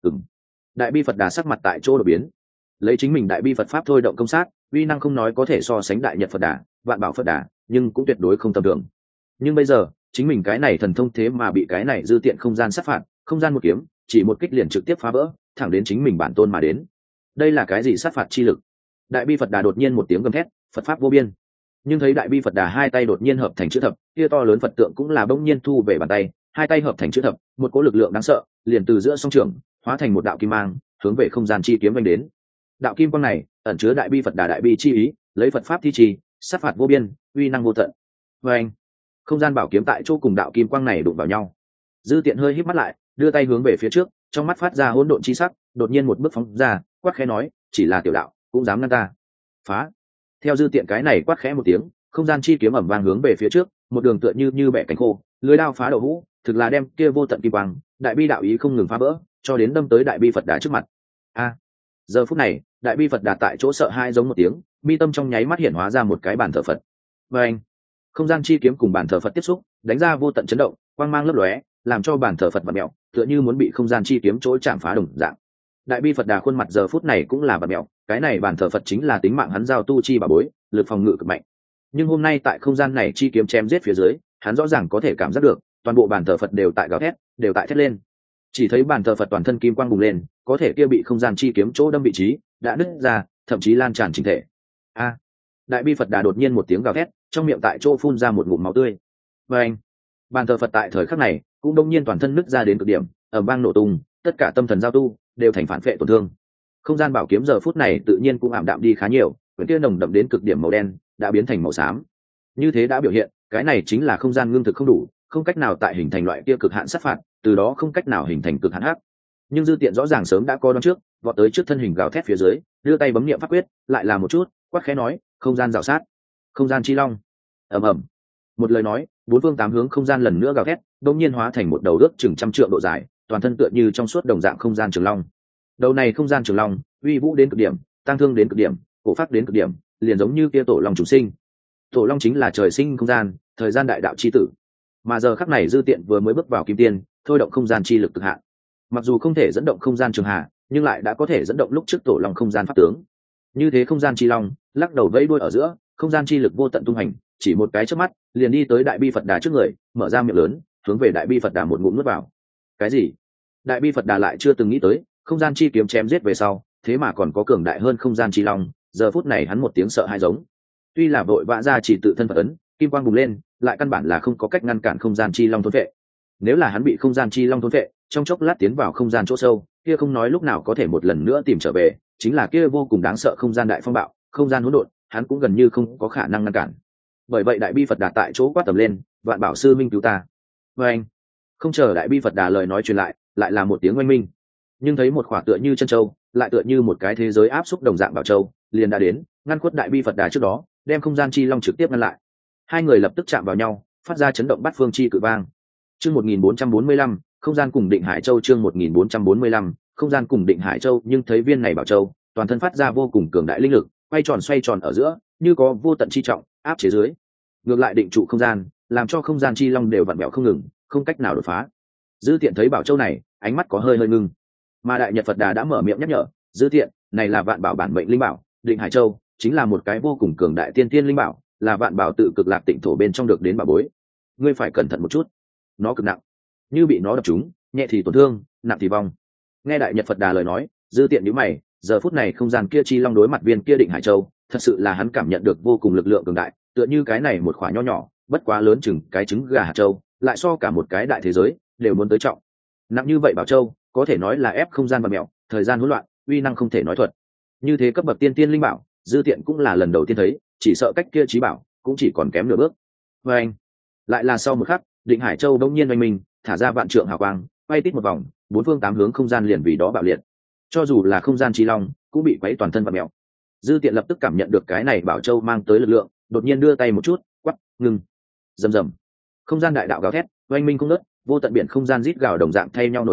Đại bi Phật đà sắc mặt tại chỗ đổi biến, lấy chính mình đại bi Phật pháp thôi động công sát, uy năng không nói có thể so sánh đại nhật Phật đà, vạn bảo Phật đà, nhưng cũng tuyệt đối không tầm thường. Nhưng bây giờ chính mình cái này thần thông thế mà bị cái này dư tiện không gian sát phạt, không gian một kiếm chỉ một kích liền trực tiếp phá vỡ, thẳng đến chính mình bản tôn mà đến. Đây là cái gì sát phạt chi lực? Đại bi Phật đà đột nhiên một tiếng gầm thét, Phật pháp vô biên. Nhưng thấy đại bi Phật đà hai tay đột nhiên hợp thành chữ thập, kia to lớn Phật tượng cũng là bỗng nhiên thu về bàn tay, hai tay hợp thành chữ thập, một cỗ lực lượng đáng sợ liền từ giữa song trường hóa thành một đạo kim mang, hướng về không gian chi kiếm vành đến. Đạo kim quang này ẩn chứa đại bi Phật đà đại bi chi ý, lấy Phật pháp thi trì, sát phạt vô biên, uy năng vô tận. Và anh, không gian bảo kiếm tại chỗ cùng đạo kim quang này đụng vào nhau. Dư tiện hơi híp mắt lại, đưa tay hướng về phía trước, trong mắt phát ra hỗn độn chi sắc, đột nhiên một bước phóng ra, quát khẽ nói, chỉ là tiểu đạo cũng dám ngăn ta? Phá! Theo dư tiện cái này quát khẽ một tiếng, không gian chi kiếm ẩm vang hướng về phía trước, một đường tựa như bẻ cánh khô, lưới đao phá đầu hũ, thực là đem kia vô tận kim quang, đại bi đạo ý không ngừng phá vỡ, cho đến đâm tới đại bi Phật đà trước mặt. A! Giờ phút này, đại bi Phật đà tại chỗ sợ hai giống một tiếng, mi tâm trong nháy mắt hiện hóa ra một cái bàn thờ Phật. Và anh, không gian chi kiếm cùng bàn thờ Phật tiếp xúc, đánh ra vô tận chấn động, quang mang lấp lóe, làm cho bàn thờ Phật vặn mèo, tựa như muốn bị không gian chi kiếm chỗ chạm phá đồng dạng. Đại bi Phật đà khuôn mặt giờ phút này cũng là vặn mèo, cái này bàn thờ Phật chính là tính mạng hắn giao tu chi bảo bối, lực phòng ngự cực mạnh. Nhưng hôm nay tại không gian này chi kiếm chém giết phía dưới, hắn rõ ràng có thể cảm giác được, toàn bộ bàn thờ Phật đều tại gào thét, đều tại thét lên. Chỉ thấy bàn thờ Phật toàn thân kim quang bùng lên, có thể kia bị không gian chi kiếm chỗ đâm vị trí đã nứt ra, thậm chí lan tràn chỉnh thể. A! Đại bi Phật đà đột nhiên một tiếng gào thét, trong miệng tại chỗ phun ra một ngụm máu tươi. Và anh, bàn thờ Phật tại thời khắc này cũng đông nhiên toàn thân nứt ra đến cực điểm, ầm vang nổ tung, tất cả tâm thần giao tu đều thành phản phệ tổn thương. Không gian bảo kiếm giờ phút này tự nhiên cũng ảm đạm đi khá nhiều, quyển kia nồng đậm đến cực điểm màu đen đã biến thành màu xám. Như thế đã biểu hiện, cái này chính là không gian ngưng thực không đủ, không cách nào tại hình thành loại kia cực hạn sát phạt, từ đó không cách nào hình thành cực hạn hắc. Nhưng dư tiện rõ ràng sớm đã có đoán trước, vọt tới trước thân hình gào thét phía dưới, đưa tay bấm niệm pháp quyết, lại là một chút, quát khẽ nói, không gian rào sát, không gian chi long. Ầm ầm. Một lời nói, bốn phương tám hướng không gian lần nữa gào thét, đột nhiên hóa thành một đầu ước chừng trăm trượng độ dài, toàn thân tựa như trong suốt đồng dạng không gian trường long. Đầu này không gian trường long, uy vũ đến cực điểm, tăng thương đến cực điểm, cổ phát đến cực điểm, liền giống như kia tổ long chủ sinh. Tổ long chính là trời sinh không gian, thời gian đại đạo chi tử. Mà giờ khắc này dư tiện vừa mới bước vào kim tiên, thôi động không gian chi lực cực hạn. Mặc dù không thể dẫn động không gian trường hà, nhưng lại đã có thể dẫn động lúc trước tổ long không gian pháp tướng. Như thế không gian chi long, lắc đầu vẫy đuôi ở giữa, không gian chi lực vô tận tung hành, chỉ một cái chớp mắt, liền đi tới đại bi Phật đà trước người, mở ra miệng lớn, hướng về đại bi Phật đà một ngụm nuốt vào. Cái gì? Đại bi Phật đà lại chưa từng nghĩ tới, không gian chi kiếm chém giết về sau, thế mà còn có cường đại hơn không gian chi long, giờ phút này hắn một tiếng sợ hãi giống. Tuy là vội vã ra chỉ tự thân Phật ấn, kim quang bùng lên, lại căn bản là không có cách ngăn cản không gian chi long thôn vệ. Nếu là hắn bị không gian chi long thôn vệ, trong chốc lát tiến vào không gian chỗ sâu, kia không nói lúc nào có thể một lần nữa tìm trở về, chính là kia vô cùng đáng sợ không gian đại phong bạo, không gian hỗn độn, hắn cũng gần như không có khả năng ngăn cản. Bởi vậy đại bi Phật đà tại chỗ quát tầm lên, vạn bảo sư minh cứu ta. Và anh, không chờ đại bi Phật đà lời nói truyền lại là một tiếng oanh minh. Nhưng thấy một khỏa tựa như chân châu, lại tựa như một cái thế giới áp xúc đồng dạng bảo châu, liền đã đến, ngăn khuất đại bi Phật đà trước đó, đem không gian chi long trực tiếp ngăn lại. Hai người lập tức chạm vào nhau, phát ra chấn động bát phương chi cự vang. Chương 1445, không gian cùng Định Hải Châu. Chương 1445, không gian cùng Định Hải Châu. Nhưng thấy viên này bảo châu, toàn thân phát ra vô cùng cường đại linh lực, quay tròn xoay tròn ở giữa, như có vô tận chi trọng áp chế dưới, ngược lại định trụ không gian, làm cho không gian chi long đều vặn vẹo không ngừng, không cách nào đột phá. Dư tiện thấy bảo châu này, ánh mắt có hơi ngưng. Mà đại nhật Phật đà đã mở miệng nhắc nhở, dư tiện, này là vạn bảo bản mệnh linh bảo, Định Hải Châu chính là một cái vô cùng cường đại tiên tiên linh bảo, là vạn bảo tự cực lạc tịnh thổ bên trong được đến bảo bối, ngươi phải cẩn thận một chút, nó cực nặng, như bị nó đập trúng, nhẹ thì tổn thương, nặng thì vong. Nghe đại nhật Phật đà lời nói, dư tiện nhíu mày, giờ phút này không gian kia chi long đối mặt viên kia Định Hải Châu, thật sự là hắn cảm nhận được vô cùng lực lượng cường đại, tựa như cái này một khỏa nho nhỏ, bất quá lớn chừng cái trứng gà hạt châu, lại so cả một cái đại thế giới đều muốn tới trọng. Nặng như vậy bảo châu, có thể nói là ép không gian và mèo, thời gian hỗn loạn, uy năng không thể nói thuật. Như thế cấp bậc tiên tiên linh bảo, dư tiện cũng là lần đầu tiên thấy, chỉ sợ cách kia trí bảo cũng chỉ còn kém nửa bước. Và anh, lại là sau một khắc, Định Hải Châu đông nhiên oanh mình, thả ra vạn trượng hào quang, bay tít một vòng, bốn phương tám hướng không gian liền vì đó bạo liệt. Cho dù là không gian chi long, cũng bị quấy toàn thân và mèo. Dư tiện lập tức cảm nhận được cái này bảo châu mang tới lực lượng, đột nhiên đưa tay một chút, quắc, ngừng. Rầm rầm. Không gian đại đạo gào thét, oanh minh không ngớt, vô tận biển không gian rít gào đồng dạng thay nhau nổi lên,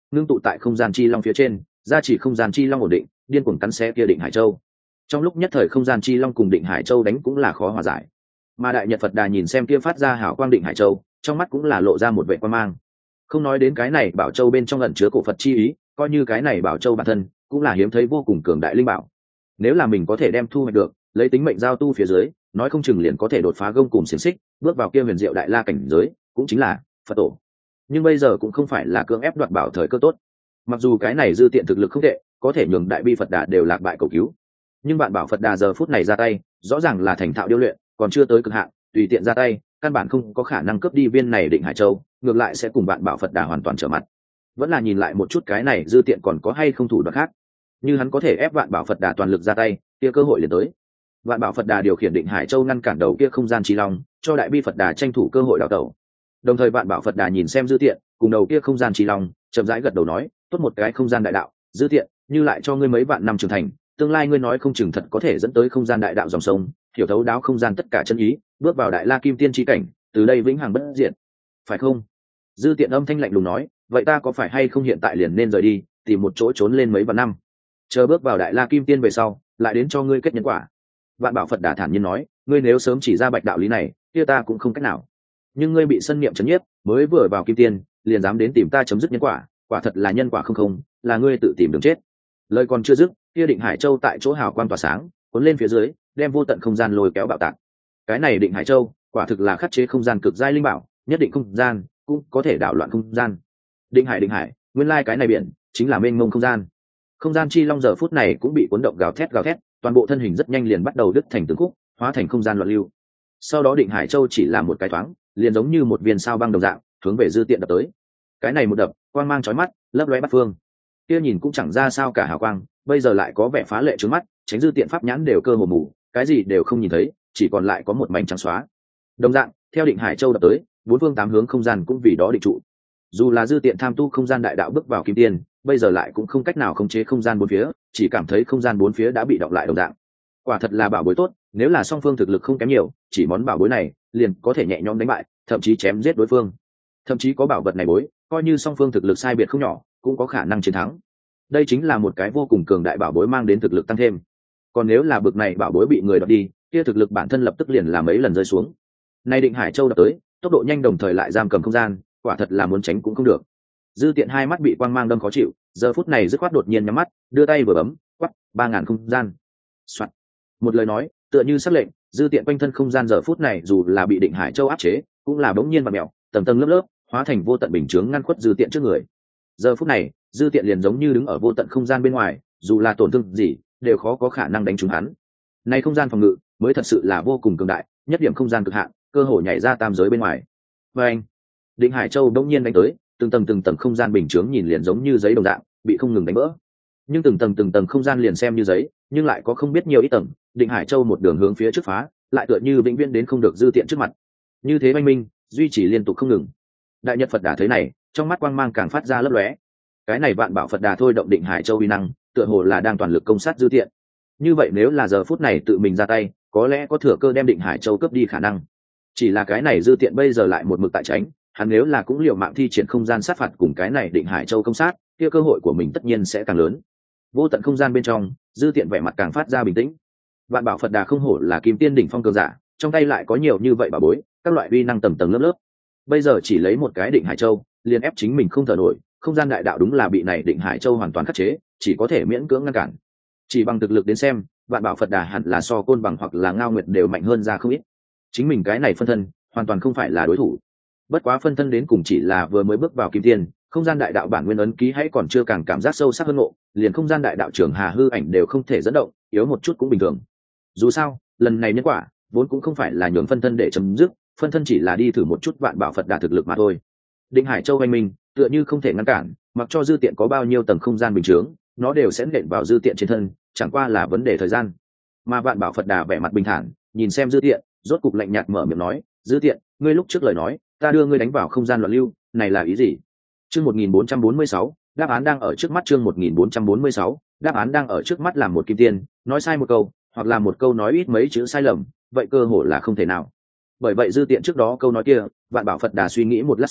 ngưng tụ tại không gian chi long phía trên, gia trì không gian chi long ổn định, điên cuồng cắn xé kia Định Hải Châu. Trong lúc nhất thời không gian chi long cùng Định Hải Châu đánh cũng là khó hòa giải. Mà Đại Nhật Phật Đà nhìn xem kia phát ra hào quang Định Hải Châu, trong mắt cũng là lộ ra một vẻ quan mang. Không nói đến cái này bảo châu bên trong ẩn chứa cổ Phật chi ý, coi như cái này bảo châu bản thân cũng là hiếm thấy vô cùng cường đại linh bảo. Nếu là mình có thể đem thu hoạch được, lấy tính mệnh giao tu phía dưới, nói không chừng liền có thể đột phá gông cùm xiềng xích, bước vào kia huyền diệu đại la cảnh giới, cũng chính là Phật tổ. Nhưng bây giờ cũng không phải là cưỡng ép đoạt bảo thời cơ tốt. Mặc dù cái này dư tiện thực lực không tệ, có thể nhường đại bi Phật Đà đều lạc bại cầu cứu, nhưng bạn bảo Phật Đà giờ phút này ra tay, rõ ràng là thành thạo điêu luyện, còn chưa tới cực hạn, tùy tiện ra tay, căn bản không có khả năng cướp đi viên này Định Hải Châu, ngược lại sẽ cùng bạn bảo Phật Đà hoàn toàn trở mặt. Vẫn là nhìn lại một chút cái này dư tiện còn có hay không thủ đoạn khác. Như hắn có thể ép vạn bảo Phật Đà toàn lực ra tay, kia cơ hội liền tới. Vạn bảo Phật Đà điều khiển Định Hải Châu ngăn cản đầu kia không gian chi long, cho đại bi Phật Đà tranh thủ cơ hội đào tẩu. Đồng thời vạn bảo Phật Đà nhìn xem dư tiện, cùng đầu kia không gian chi long, chậm rãi gật đầu nói, tốt một cái không gian đại đạo, dư tiện, như lại cho ngươi mấy vạn năm trưởng thành, tương lai ngươi nói không chừng thật có thể dẫn tới không gian đại đạo dòng sông, hiểu thấu đáo không gian tất cả chân ý, bước vào đại la kim tiên chi cảnh, từ đây vĩnh hằng bất diệt, phải không? Dư tiện âm thanh lạnh lùng nói, vậy ta có phải hay không hiện tại liền nên rời đi, tìm một chỗ trốn lên mấy vạn năm, chờ bước vào đại la kim tiên về sau, lại đến cho ngươi kết nhân quả. Vạn bảo Phật Đà thản nhiên nói, ngươi nếu sớm chỉ ra bạch đạo lý này, kia ta cũng không cách nào. Nhưng ngươi bị sân niệm chấn nhiếp, mới vừa vào kim tiên, liền dám đến tìm ta chấm dứt nhân quả, quả thật là nhân quả không, là ngươi tự tìm đường chết. Lời còn chưa dứt, kia Định Hải Châu tại chỗ hào quang tỏa sáng, cuốn lên phía dưới, đem vô tận không gian lôi kéo bạo tạc. Cái này Định Hải Châu, quả thực là khắc chế không gian cực giai linh bảo, nhất định không gian cũng có thể đảo loạn không gian. Định Hải, nguyên lai cái này biển chính là mênh mông không gian. Không gian chi long giờ phút này cũng bị cuốn động gào thét, toàn bộ thân hình rất nhanh liền bắt đầu đứt thành từng khúc, hóa thành không gian loạn lưu. Sau đó Định Hải Châu chỉ là một cái thoáng, liền giống như một viên sao băng đồng dạng, hướng về dư tiện đập tới. Cái này một đập, quang mang chói mắt, lấp lóe bát phương. Kia nhìn cũng chẳng ra sao cả hào quang, bây giờ lại có vẻ phá lệ trước mắt, tránh dư tiện pháp nhãn đều cơ hồ mù, cái gì đều không nhìn thấy, chỉ còn lại có một mảnh trắng xóa. Đồng dạng, theo Định Hải Châu đập tới, bốn phương tám hướng không gian cũng vì đó định trụ. Dù là dư tiện tham tu không gian đại đạo bước vào kim tiên, bây giờ lại cũng không cách nào khống chế không gian bốn phía, chỉ cảm thấy không gian bốn phía đã bị đọng lại đồng dạng. Quả thật là bảo bối tốt, nếu là song phương thực lực không kém nhiều, chỉ món bảo bối này liền có thể nhẹ nhõm đánh bại, thậm chí chém giết đối phương. Thậm chí có bảo vật này bối, coi như song phương thực lực sai biệt không nhỏ, cũng có khả năng chiến thắng. Đây chính là một cái vô cùng cường đại bảo bối mang đến thực lực tăng thêm. Còn nếu là bực này bảo bối bị người đoạt đi, kia thực lực bản thân lập tức liền là mấy lần rơi xuống. Nay Định Hải Châu đập tới, tốc độ nhanh đồng thời lại giam cầm không gian, quả thật là muốn tránh cũng không được. Dư tiện hai mắt bị quang mang đâm khó chịu, giờ phút này dứt khoát đột nhiên nhắm mắt, đưa tay vừa bấm, quắc, 3000 không gian. Soạt. Một lời nói, tựa như sắc lệnh, dư tiện quanh thân không gian giờ phút này dù là bị Định Hải Châu áp chế, cũng là bỗng nhiên vặn mèo, tầng tầng lớp lớp, hóa thành vô tận bình chướng ngăn khuất dư tiện trước người. Giờ phút này, dư tiện liền giống như đứng ở vô tận không gian bên ngoài, dù là tổn thương gì, đều khó có khả năng đánh trúng hắn. Này không gian phòng ngự mới thật sự là vô cùng cường đại, nhất điểm không gian cực hạn, cơ hội nhảy ra tam giới bên ngoài. Và anh, Định Hải Châu đống nhiên đánh tới, từng tầng không gian bình chướng nhìn liền giống như giấy đồng dạng, bị không ngừng đánh vỡ. Nhưng từng tầng không gian liền xem như giấy, nhưng lại có không biết nhiều ít tầng, Định Hải Châu một đường hướng phía trước phá, lại tựa như vĩnh viễn đến không được dư tiện trước mặt. Như thế oanh minh, duy trì liên tục không ngừng. Đại Nhật Phật Đà thấy này, trong mắt quang mang càng phát ra lấp lóe. Cái này vạn bảo Phật Đà thôi động Định Hải Châu uy năng, tựa hồ là đang toàn lực công sát dư tiện. Như vậy nếu là giờ phút này tự mình ra tay, có lẽ có thừa cơ đem Định Hải Châu cướp đi khả năng. Chỉ là cái này dư tiện bây giờ lại một mực tại tránh, hắn nếu là cũng liều mạng thi triển không gian sát phạt cùng cái này Định Hải Châu công sát, kia cơ hội của mình tất nhiên sẽ càng lớn. Vô tận không gian bên trong, dư tiện vẻ mặt càng phát ra bình tĩnh. Vạn bảo Phật Đà không hổ là kim tiên đỉnh phong cường giả, trong tay lại có nhiều như vậy bảo bối, các loại uy năng tầng tầng lớp lớp. Bây giờ chỉ lấy một cái Định Hải Châu, liền ép chính mình không thở nổi, không gian đại đạo đúng là bị này Định Hải Châu hoàn toàn khắc chế, chỉ có thể miễn cưỡng ngăn cản. Chỉ bằng thực lực đến xem, vạn bảo Phật Đà hẳn là so Côn Bằng hoặc là Ngao Nguyệt đều mạnh hơn ra không ít. Chính mình cái này phân thân, hoàn toàn không phải là đối thủ. Bất quá phân thân đến cùng chỉ là vừa mới bước vào kim tiên, không gian đại đạo bản nguyên ấn ký hãy còn chưa càng cảm giác sâu sắc hơn ngộ, liền không gian đại đạo trưởng Hà hư ảnh đều không thể dẫn động, yếu một chút cũng bình thường. Dù sao, lần này nhân quả vốn cũng không phải là nhường phân thân để chấm dứt, phân thân chỉ là đi thử một chút vạn bảo Phật Đà thực lực mà thôi. Định Hải Châu anh minh, tựa như không thể ngăn cản, mặc cho dư tiện có bao nhiêu tầng không gian bình chướng, nó đều sẽ nện vào dư tiện trên thân, chẳng qua là vấn đề thời gian. Mà vạn bảo Phật Đà vẻ mặt bình thản, nhìn xem dư tiện, rốt cục lạnh nhạt mở miệng nói, dư tiện, ngươi lúc trước lời nói, ta đưa ngươi đánh vào không gian loạn lưu, này là ý gì? Chương 1446, đáp án đang ở trước mắt. Chương 1446, đáp án đang ở trước mắt. Làm một kim tiên, nói sai một câu, hoặc là một câu nói ít mấy chữ sai lầm, vậy cơ hội là không thể nào. Bởi vậy dư tiện trước đó câu nói kia, vạn bảo Phật Đà suy nghĩ một lát sau,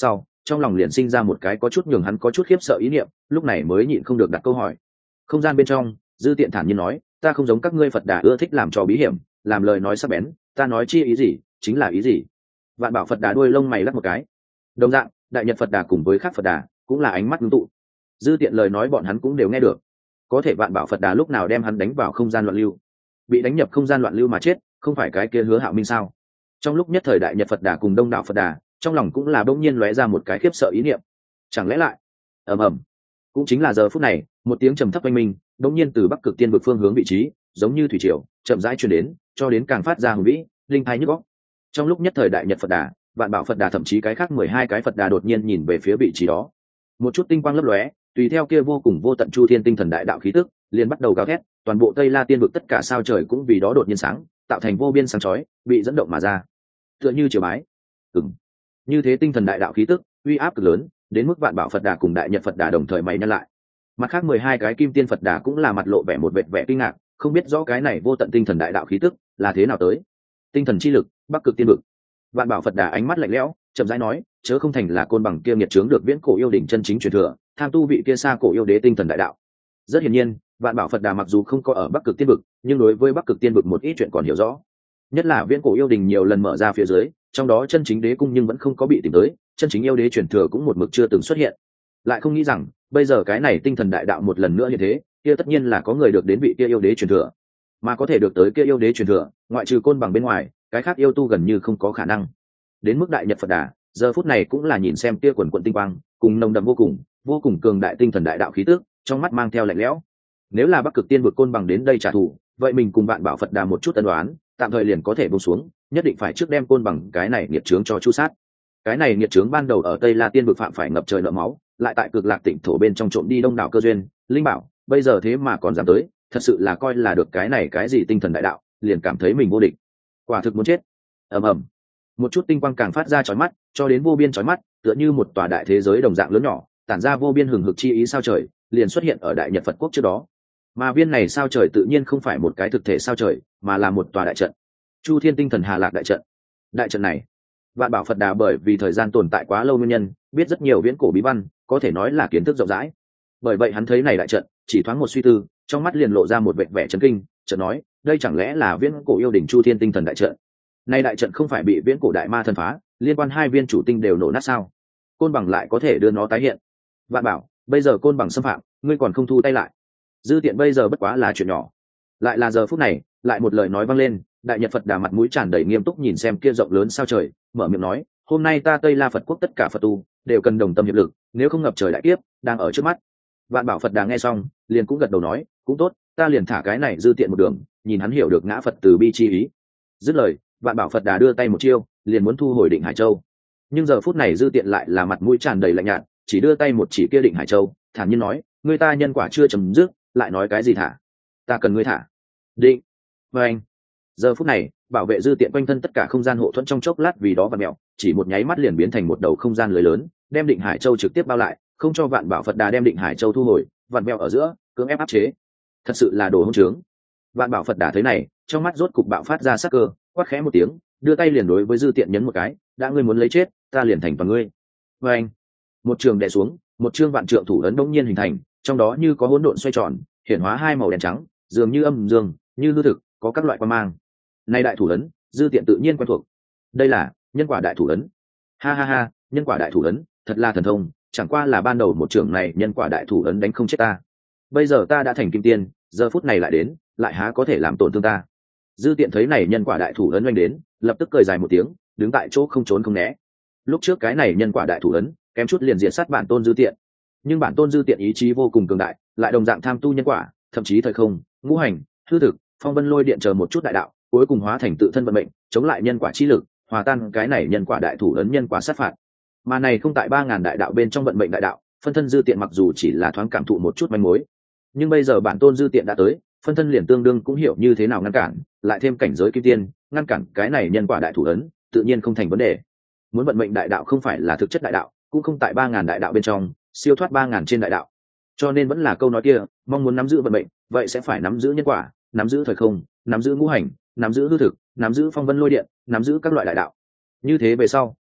trong lòng liền sinh ra một cái có chút nhường hắn có chút khiếp sợ ý niệm, lúc này mới nhịn không được đặt câu hỏi. Không gian bên trong, Dư Tiện thản nhiên nói, ta không giống các ngươi Phật Đà ưa thích làm trò bí hiểm, làm lời nói sắc bén, ta nói chi ý gì chính là ý gì. Vạn Bảo Phật Đà đuôi lông mày lắc một cái. Đồng dạng, Đại Nhật Phật Đà cùng với khác Phật Đà cũng là ánh mắt ngưng tụ. Dư Tiện lời nói bọn hắn cũng đều nghe được. Có thể Vạn Bảo Phật Đà lúc nào đem hắn đánh vào không gian loạn lưu, bị đánh nhập không gian loạn lưu mà chết, không phải cái kia Hứa Hạo Minh sao? Trong lúc nhất thời Đại Nhật Phật Đà cùng Đông Đạo Phật Đà, trong lòng cũng là bỗng nhiên lóe ra một cái khiếp sợ ý niệm. Chẳng lẽ lại? Ầm ầm. Cũng chính là giờ phút này, một tiếng trầm thấp oanh minh, bỗng nhiên từ Bắc Cực Tiên vực phương hướng vị trí, giống như thủy triều, chậm rãi truyền đến, cho đến càng phát ra hùng vĩ, linh thái nhức óc. Trong lúc nhất thời Đại Nhật Phật Đà, Vạn Bảo Phật Đà thậm chí cái khác 12 cái Phật Đà đột nhiên nhìn về phía vị trí đó. Một chút tinh quang lấp lóe, tùy theo kia vô cùng vô tận chu thiên tinh thần đại đạo khí tức, liền bắt đầu gào thét, toàn bộ Tây La Tiên vực tất cả sao trời cũng vì đó đột nhiên sáng, tạo thành vô biên sáng chói, bị dẫn động mà ra. Tựa như chiều bái. Như thế tinh thần đại đạo khí tức, uy áp cực lớn, đến mức Vạn Bảo Phật Đà cùng Đại Nhật Phật Đà đồng thời mày nhăn lại. Mặt khác 12 cái Kim Tiên Phật Đà cũng là mặt lộ vẻ một vẻ kinh ngạc, không biết rõ cái này vô tận tinh thần đại đạo khí tức là thế nào tới. Tinh thần chi lực, Bắc Cực Tiên vực. Vạn Bảo Phật Đà ánh mắt lạnh lẽo, chậm rãi nói, chớ không thành là côn bằng kia nghiệt chướng được viễn cổ yêu đỉnh chân chính truyền thừa, tham tu vị kia xa cổ yêu đế tinh thần đại đạo. Rất hiển nhiên, Vạn Bảo Phật Đà mặc dù không có ở Bắc Cực Tiên vực, nhưng đối với Bắc Cực Tiên vực một ít chuyện còn hiểu rõ. Nhất là viễn cổ yêu đình nhiều lần mở ra phía dưới, trong đó chân chính đế cung nhưng vẫn không có bị tìm tới, chân chính yêu đế truyền thừa cũng một mực chưa từng xuất hiện. Lại không nghĩ rằng, bây giờ cái này tinh thần đại đạo một lần nữa như thế, kia tất nhiên là có người được đến vị kia yêu đế truyền thừa. Mà có thể được tới kia yêu đế truyền thừa, ngoại trừ côn bằng bên ngoài, cái khác yêu tu gần như không có khả năng. Đến mức Đại Nhật Phật Đà, giờ phút này cũng là nhìn xem kia quần quần tinh quang, cùng nồng đậm vô cùng cường đại tinh thần đại đạo khí tức, trong mắt mang theo lạnh lẽo. Nếu là Bắc Cực Tiên vực côn bằng đến đây trả thù, vậy mình cùng Vạn Bảo Phật Đà một chút ân đoán, tạm thời liền có thể buông xuống, nhất định phải trước đem côn bằng cái này nghiệt chướng cho chu sát. Cái này nghiệt chướng ban đầu ở Tây La Tiên vực phạm phải ngập trời nợ máu, lại tại Cực Lạc Tỉnh thổ bên trong trộm đi đông đảo cơ duyên, linh bảo, bây giờ thế mà còn dám tới, thật sự là coi là được cái này cái gì tinh thần đại đạo, liền cảm thấy mình vô địch. Quả thực muốn chết. Ầm ầm. Một chút tinh quang càng phát ra chói mắt, cho đến vô biên chói mắt, tựa như một tòa đại thế giới đồng dạng lớn nhỏ, tản ra vô biên hừng hực chi ý sao trời, liền xuất hiện ở Đại Nhật Phật quốc trước đó. Mà viên này sao trời tự nhiên không phải một cái thực thể sao trời, mà là một tòa đại trận. Chu Thiên Tinh Thần Hà Lạc đại trận. Đại trận này, Vạn Bảo Phật Đà bởi vì thời gian tồn tại quá lâu nguyên nhân, biết rất nhiều viễn cổ bí văn, có thể nói là kiến thức rộng rãi. Bởi vậy hắn thấy này đại trận, chỉ thoáng một suy tư, trong mắt liền lộ ra một vẻ chấn kinh, chợt nói, đây chẳng lẽ là viễn cổ yêu đỉnh Chu Thiên Tinh Thần đại trận? Nay đại trận không phải bị viễn cổ đại ma thần phá, liên quan hai viên chủ tinh đều nổ nát sao? Côn bằng lại có thể đưa nó tái hiện. Vạn Bảo, bây giờ côn bằng xâm phạm, ngươi còn không thu tay lại. Dư Tiện bây giờ bất quá là chuyện nhỏ. Lại là giờ phút này, lại một lời nói vang lên, Đại Nhật Phật Đà mặt mũi tràn đầy nghiêm túc nhìn xem kia rộng lớn sao trời, mở miệng nói, hôm nay ta Tây La Phật quốc tất cả Phật tu đều cần đồng tâm hiệp lực, nếu không ngập trời đại kiếp đang ở trước mắt. Vạn Bảo Phật Đà nghe xong, liền cũng gật đầu nói, cũng tốt, ta liền thả cái này Dư Tiện một đường, nhìn hắn hiểu được ngã Phật từ bi chi ý. Dứt lời, Vạn Bảo Phật Đà đưa tay một chiêu, liền muốn thu hồi Định Hải Châu. Nhưng giờ phút này Dư Tiện lại là mặt mũi tràn đầy lạnh nhạt, chỉ đưa tay một chỉ kia Định Hải Châu, thản nhiên nói, người ta nhân quả chưa chấm dứt, lại nói cái gì thả? Ta cần ngươi thả. Định. Và anh. Giờ phút này, bảo vệ Dư Tiện quanh thân tất cả không gian hộ thuẫn trong chốc lát vì đó vặn mèo, chỉ một nháy mắt liền biến thành một đầu không gian lưới lớn, đem Định Hải Châu trực tiếp bao lại, không cho Vạn Bảo Phật Đà đem Định Hải Châu thu hồi, vặn mèo ở giữa, cưỡng ép áp chế. Thật sự là đồ hỗn trướng. Vạn Bảo Phật Đà thấy này, trong mắt rốt cục bạo phát ra sắc cơ, quát khẽ một tiếng, đưa tay liền đối với Dư Tiện nhấn một cái, đã ngươi muốn lấy chết, ta liền thành toàn ngươi. Và anh. Một trường đè xuống, một chương vạn trượng thủ ấn đông nhiên hình thành, trong đó như có hỗn độn xoay tròn, hiển hóa hai màu đen trắng, dường như âm dương, như hư thực, có các loại quan mang. Nay đại thủ ấn, Dư Tiện tự nhiên quen thuộc. Đây là nhân quả đại thủ ấn. Ha ha ha, nhân quả đại thủ ấn, thật là thần thông, chẳng qua là ban đầu một trường này nhân quả đại thủ ấn đánh không chết ta. Bây giờ ta đã thành kim tiên, giờ phút này lại đến, lại há có thể làm tổn thương ta. Dư Tiện thấy này nhân quả đại thủ ấn oanh đến, lập tức cười dài một tiếng, đứng tại chỗ không trốn không né. Lúc trước cái này nhân quả đại thủ ấn, kém chút liền diệt sát bản tôn Dư Tiện. Nhưng bản tôn Dư Tiện ý chí vô cùng cường đại, lại đồng dạng tham tu nhân quả, thậm chí thời không, ngũ hành, hư thực, phong vân lôi điện chờ một chút đại đạo, cuối cùng hóa thành tự thân vận mệnh, chống lại nhân quả chi lực, hòa tan cái này nhân quả đại thủ ấn nhân quả sát phạt. Mà này không tại 3000 đại đạo bên trong vận mệnh đại đạo, phân thân Dư Tiện mặc dù chỉ là thoáng cảm thụ một chút manh mối, nhưng bây giờ bản tôn Dư Tiện đã tới, phân thân liền tương đương cũng hiểu như thế nào ngăn cản, lại thêm cảnh giới kim tiên, ngăn cản cái này nhân quả đại thủ ấn, tự nhiên không thành vấn đề. Muốn vận mệnh đại đạo không phải là thực chất đại đạo, cũng không tại 3000 đại đạo bên trong, siêu thoát 3000 trên đại đạo. Cho nên vẫn là câu nói kia, mong muốn nắm giữ vận mệnh, vậy sẽ phải nắm giữ nhân quả, nắm giữ thời không, nắm giữ ngũ hành, nắm giữ hư thực, nắm giữ phong vân lôi điện, nắm giữ các loại đại đạo. Như thế về sau,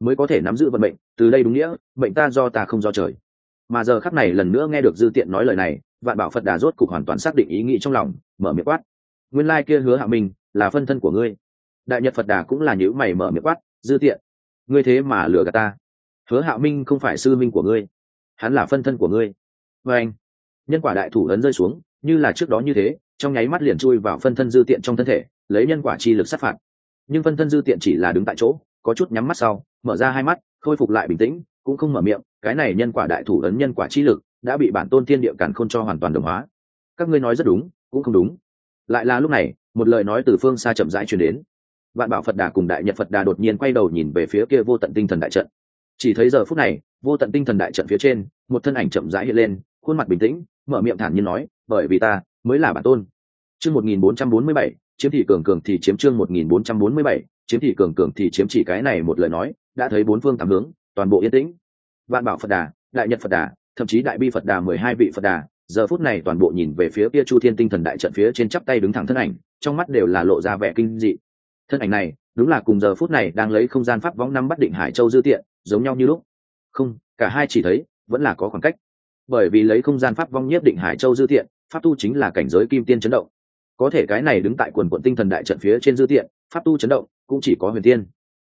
mới có thể nắm giữ vận mệnh, từ đây đúng nghĩa mệnh ta do ta không do trời. Mà giờ khắc này lần nữa nghe được Dư Tiện nói lời này, Vạn Bảo Phật Đà rốt cục hoàn toàn xác định ý nghĩ trong lòng, mở miệng quát: nguyên lai kia Hứa Hạ Minh là phân thân của ngươi. Đại Nhật Phật Đà cũng là nhíu mày mở miệng quát: Dư Tiện, ngươi thế mà lừa gạt ta. Hứa Hạ Minh không phải sư minh của ngươi, hắn là phân thân của ngươi. Và anh, nhân quả đại thủ ấn rơi xuống, như là trước đó như thế, trong nháy mắt liền chui vào phân thân Dư Tiện trong thân thể, lấy nhân quả chi lực sát phạt. Nhưng phân thân Dư Tiện chỉ là đứng tại chỗ, có chút nhắm mắt sau, mở ra hai mắt, khôi phục lại bình tĩnh, cũng không mở miệng. Cái này nhân quả đại thủ ấn nhân quả chi lực đã bị bản tôn thiên địa càn khôn cho hoàn toàn đồng hóa. Các ngươi nói rất đúng, cũng không đúng. Lại là lúc này, một lời nói từ phương xa chậm rãi truyền đến. Vạn Bảo Phật Đà cùng Đại Nhật Phật Đà đột nhiên quay đầu nhìn về phía kia vô tận tinh thần đại trận. Chỉ thấy giờ phút này, vô tận tinh thần đại trận phía trên, một thân ảnh chậm rãi hiện lên, khuôn mặt bình tĩnh, mở miệng thản nhiên nói: bởi vì ta mới là bản tôn. Chương 1447, chiếm thị cường cường thì chiếm. Chương 1447, chiếm thị cường cường thì chiếm. Chỉ cái này một lời nói, đã thấy bốn phương tám hướng toàn bộ yên tĩnh. Vạn Bảo Phật Đà, Đại Nhật Phật Đà, thậm chí Đại Bi Phật Đà 12 vị Phật Đà, giờ phút này toàn bộ nhìn về phía kia Chu Thiên tinh thần đại trận phía trên chắp tay đứng thẳng thân ảnh, trong mắt đều là lộ ra vẻ kinh dị. Thân ảnh này, đúng là cùng giờ phút này đang lấy không gian pháp võng năm bắt Định Hải Châu Dư Tiện, giống nhau như lúc. Không, cả hai chỉ thấy vẫn là có khoảng cách. Bởi vì lấy không gian pháp vong nhiếp Định Hải Châu Dư Tiện, pháp tu chính là cảnh giới kim tiên chấn động. Có thể cái này đứng tại quần quần tinh thần đại trận phía trên Dư Tiện, pháp tu chấn động cũng chỉ có huyền tiên.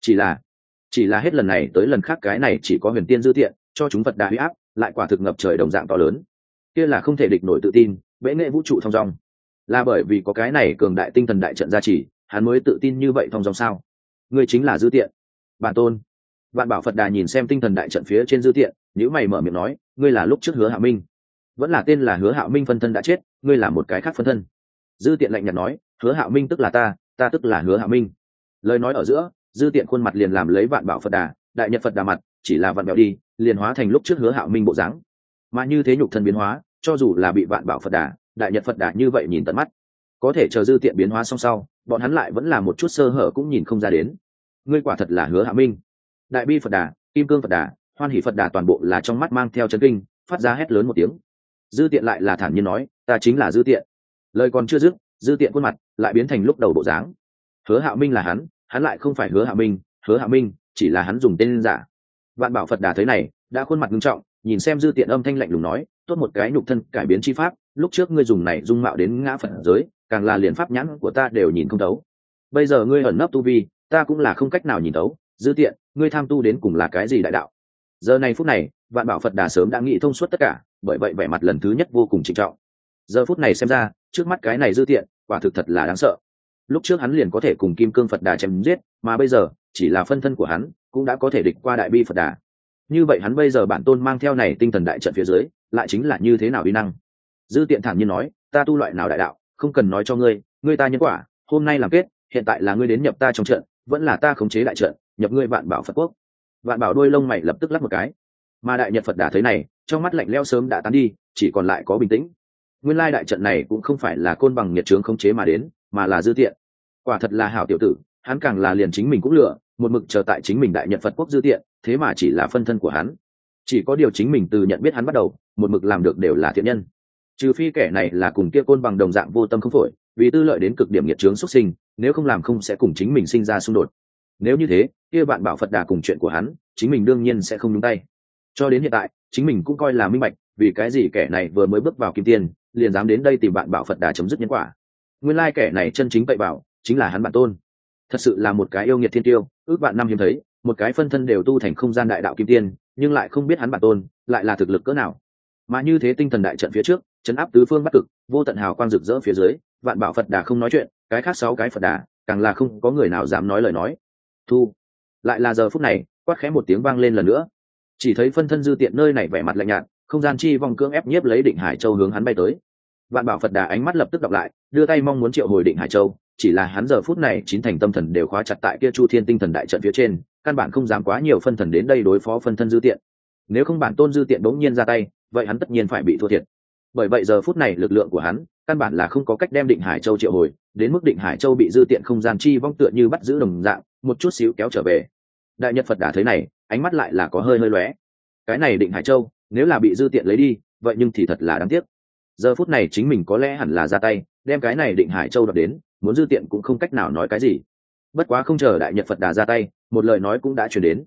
Chỉ là hết lần này tới lần khác cái này chỉ có huyền tiên Dư Tiện, cho chúng Phật Đà uy áp, lại quả thực ngập trời đồng dạng to lớn. Kia là không thể địch nổi tự tin, bệ nghệ vũ trụ thông dong. Là bởi vì có cái này cường đại tinh thần đại trận gia trì, hắn mới tự tin như vậy thông dong sao? Ngươi chính là Dư Tiện, bản tôn. Vạn Bảo Phật Đà nhìn xem tinh thần đại trận phía trên Dư Tiện, nếu mày mở miệng nói: ngươi là lúc trước Hứa Hạ Minh, vẫn là tên là Hứa Hạ Minh phân thân đã chết, ngươi là một cái khác phân thân. Dư Tiện lạnh nhạt nói: Hứa Hạ Minh tức là ta, ta tức là Hứa Hạ Minh. Lời nói ở giữa, Dư Tiện khuôn mặt liền làm lấy Vạn Bảo Phật Đà, Đại Nhật Phật Đà mặt, chỉ là vặn vẹo đi, liền hóa thành lúc trước Hứa Hạ Minh bộ dáng. Mà như thế nhục thân biến hóa, cho dù là bị Vạn Bảo Phật Đà, Đại Nhật Phật Đà như vậy nhìn tận mắt, có thể chờ Dư Tiện biến hóa xong sau, bọn hắn lại vẫn là một chút sơ hở cũng nhìn không ra đến. Ngươi quả thật là Hứa Hạ Minh. Đại Bi Phật Đà, Kim Cương Phật Đà, Hoan Hỷ Phật Đà toàn bộ là trong mắt mang theo chấn kinh, phát ra hét lớn một tiếng. Dư Tiện lại là thản nhiên nói: ta chính là Dư Tiện. Lời còn chưa dứt, Dư Tiện khuôn mặt lại biến thành lúc đầu bộ dáng. Hứa Hạ Minh là hắn lại không phải Hứa Hạ Minh, Hứa Hạ Minh chỉ là hắn dùng tên giả. Vạn Bảo Phật Đà thấy này, đã khuôn mặt nghiêm trọng, nhìn xem Dư Tiện âm thanh lạnh lùng nói: tốt một cái nhục thân cải biến chi pháp, lúc trước ngươi dùng này dung mạo đến ngã Phật giới, càng là liền pháp nhãn của ta đều nhìn không thấu. Bây giờ ngươi ẩn nấp tu vi, ta cũng là không cách nào nhìn thấu. Dư Tiện, ngươi tham tu đến cùng là cái gì đại đạo? Giờ này phút này, Vạn Bảo Phật Đà sớm đã nghĩ thông suốt tất cả, bởi vậy vẻ mặt lần thứ nhất vô cùng trịnh trọng. Giờ phút này xem ra, trước mắt cái này Dư Tiện, quả thực thật là đáng sợ. Lúc trước hắn liền có thể cùng Kim Cương Phật Đà chém giết, mà bây giờ, chỉ là phân thân của hắn, cũng đã có thể địch qua Đại Bi Phật Đà. Như vậy hắn bây giờ bản tôn mang theo này tinh thần đại trận phía dưới, lại chính là như thế nào uy năng? Dư Tiện thản nhiên nói: ta tu loại nào đại đạo, không cần nói cho ngươi, ngươi ta nhân quả, hôm nay làm kết, hiện tại là ngươi đến nhập ta trong trận, vẫn là ta khống chế đại trận, nhập ngươi Vạn Bảo Phật Quốc. Vạn Bảo đôi lông mày lập tức lắc một cái. Mà Đại Nhật Phật Đà thấy này, trong mắt lạnh lẽo sớm đã tán đi, chỉ còn lại có bình tĩnh. Nguyên lai đại trận này cũng không phải là côn bằng nhiệt trướng khống chế mà đến, mà là Dư Tiện. Quả thật là hảo tiểu tử, hắn càng là liền chính mình cũng lừa, một mực chờ tại chính mình Đại Nhật Phật Quốc Dư Tiện, thế mà chỉ là phân thân của hắn. Chỉ có điều chính mình từ nhận biết hắn bắt đầu, một mực làm được đều là thiện nhân. Trừ phi kẻ này là cùng kia côn bằng đồng dạng vô tâm không phổi, vì tư lợi đến cực điểm nhiệt trướng xuất sinh, nếu không làm không sẽ cùng chính mình sinh ra xung đột. Nếu như thế, kia Vạn Bảo Phật Đà cùng chuyện của hắn, chính mình đương nhiên sẽ không nhúng tay. Cho đến hiện tại, chính mình cũng coi là minh bạch, vì cái gì kẻ này vừa mới bước vào kim tiên, liền dám đến đây tìm Vạn Bảo Phật Đà chấm dứt nhân quả. Nguyên lai kẻ này chân chính tậy bảo, chính là hắn bản tôn. Thật sự là một cái yêu nghiệt thiên tiêu, ước vạn năm hiếm thấy, một cái phân thân đều tu thành không gian đại đạo kim tiên, nhưng lại không biết hắn bản tôn lại là thực lực cỡ nào. Mà như thế tinh thần đại trận phía trước, chấn áp tứ phương bắc cực, vô tận hào quang rực rỡ phía dưới, Vạn Bảo Phật Đà không nói chuyện, cái khác 6 cái Phật Đà, càng là không có người nào dám nói lời nói. Thu. Lại là giờ phút này, quát khẽ một tiếng vang lên lần nữa. Chỉ thấy phân thân Dư Tiện nơi này vẻ mặt lạnh nhạt, không gian chi vong cưỡng ép nhiếp lấy Định Hải Châu hướng hắn bay tới. Vạn Bảo Phật Đà ánh mắt lập tức đọc lại, đưa tay mong muốn triệu hồi Định Hải Châu, chỉ là hắn giờ phút này chín thành tâm thần đều khóa chặt tại kia Chu Thiên tinh thần đại trận phía trên, căn bản không dám quá nhiều phân thần đến đây đối phó phân thân Dư Tiện. Nếu không bản tôn Dư Tiện bỗng nhiên ra tay, vậy hắn tất nhiên phải bị thua thiệt. Bởi vậy giờ phút này lực lượng của hắn, căn bản là không có cách đem Định Hải Châu triệu hồi, đến mức Định Hải Châu bị Dư Tiện không gian chi vong tựa như bắt giữ đồng dạng, một chút xíu kéo trở về. Đại Nhật Phật Đà thấy này, ánh mắt lại là có hơi lóe. Cái này Định Hải Châu, nếu là bị Dư Tiện lấy đi, vậy nhưng thì thật là đáng tiếc. Giờ phút này chính mình có lẽ hẳn là ra tay, đem cái này Định Hải Châu đoạt đến, muốn Dư Tiện cũng không cách nào nói cái gì. Bất quá không chờ Đại Nhật Phật Đà ra tay, một lời nói cũng đã truyền đến.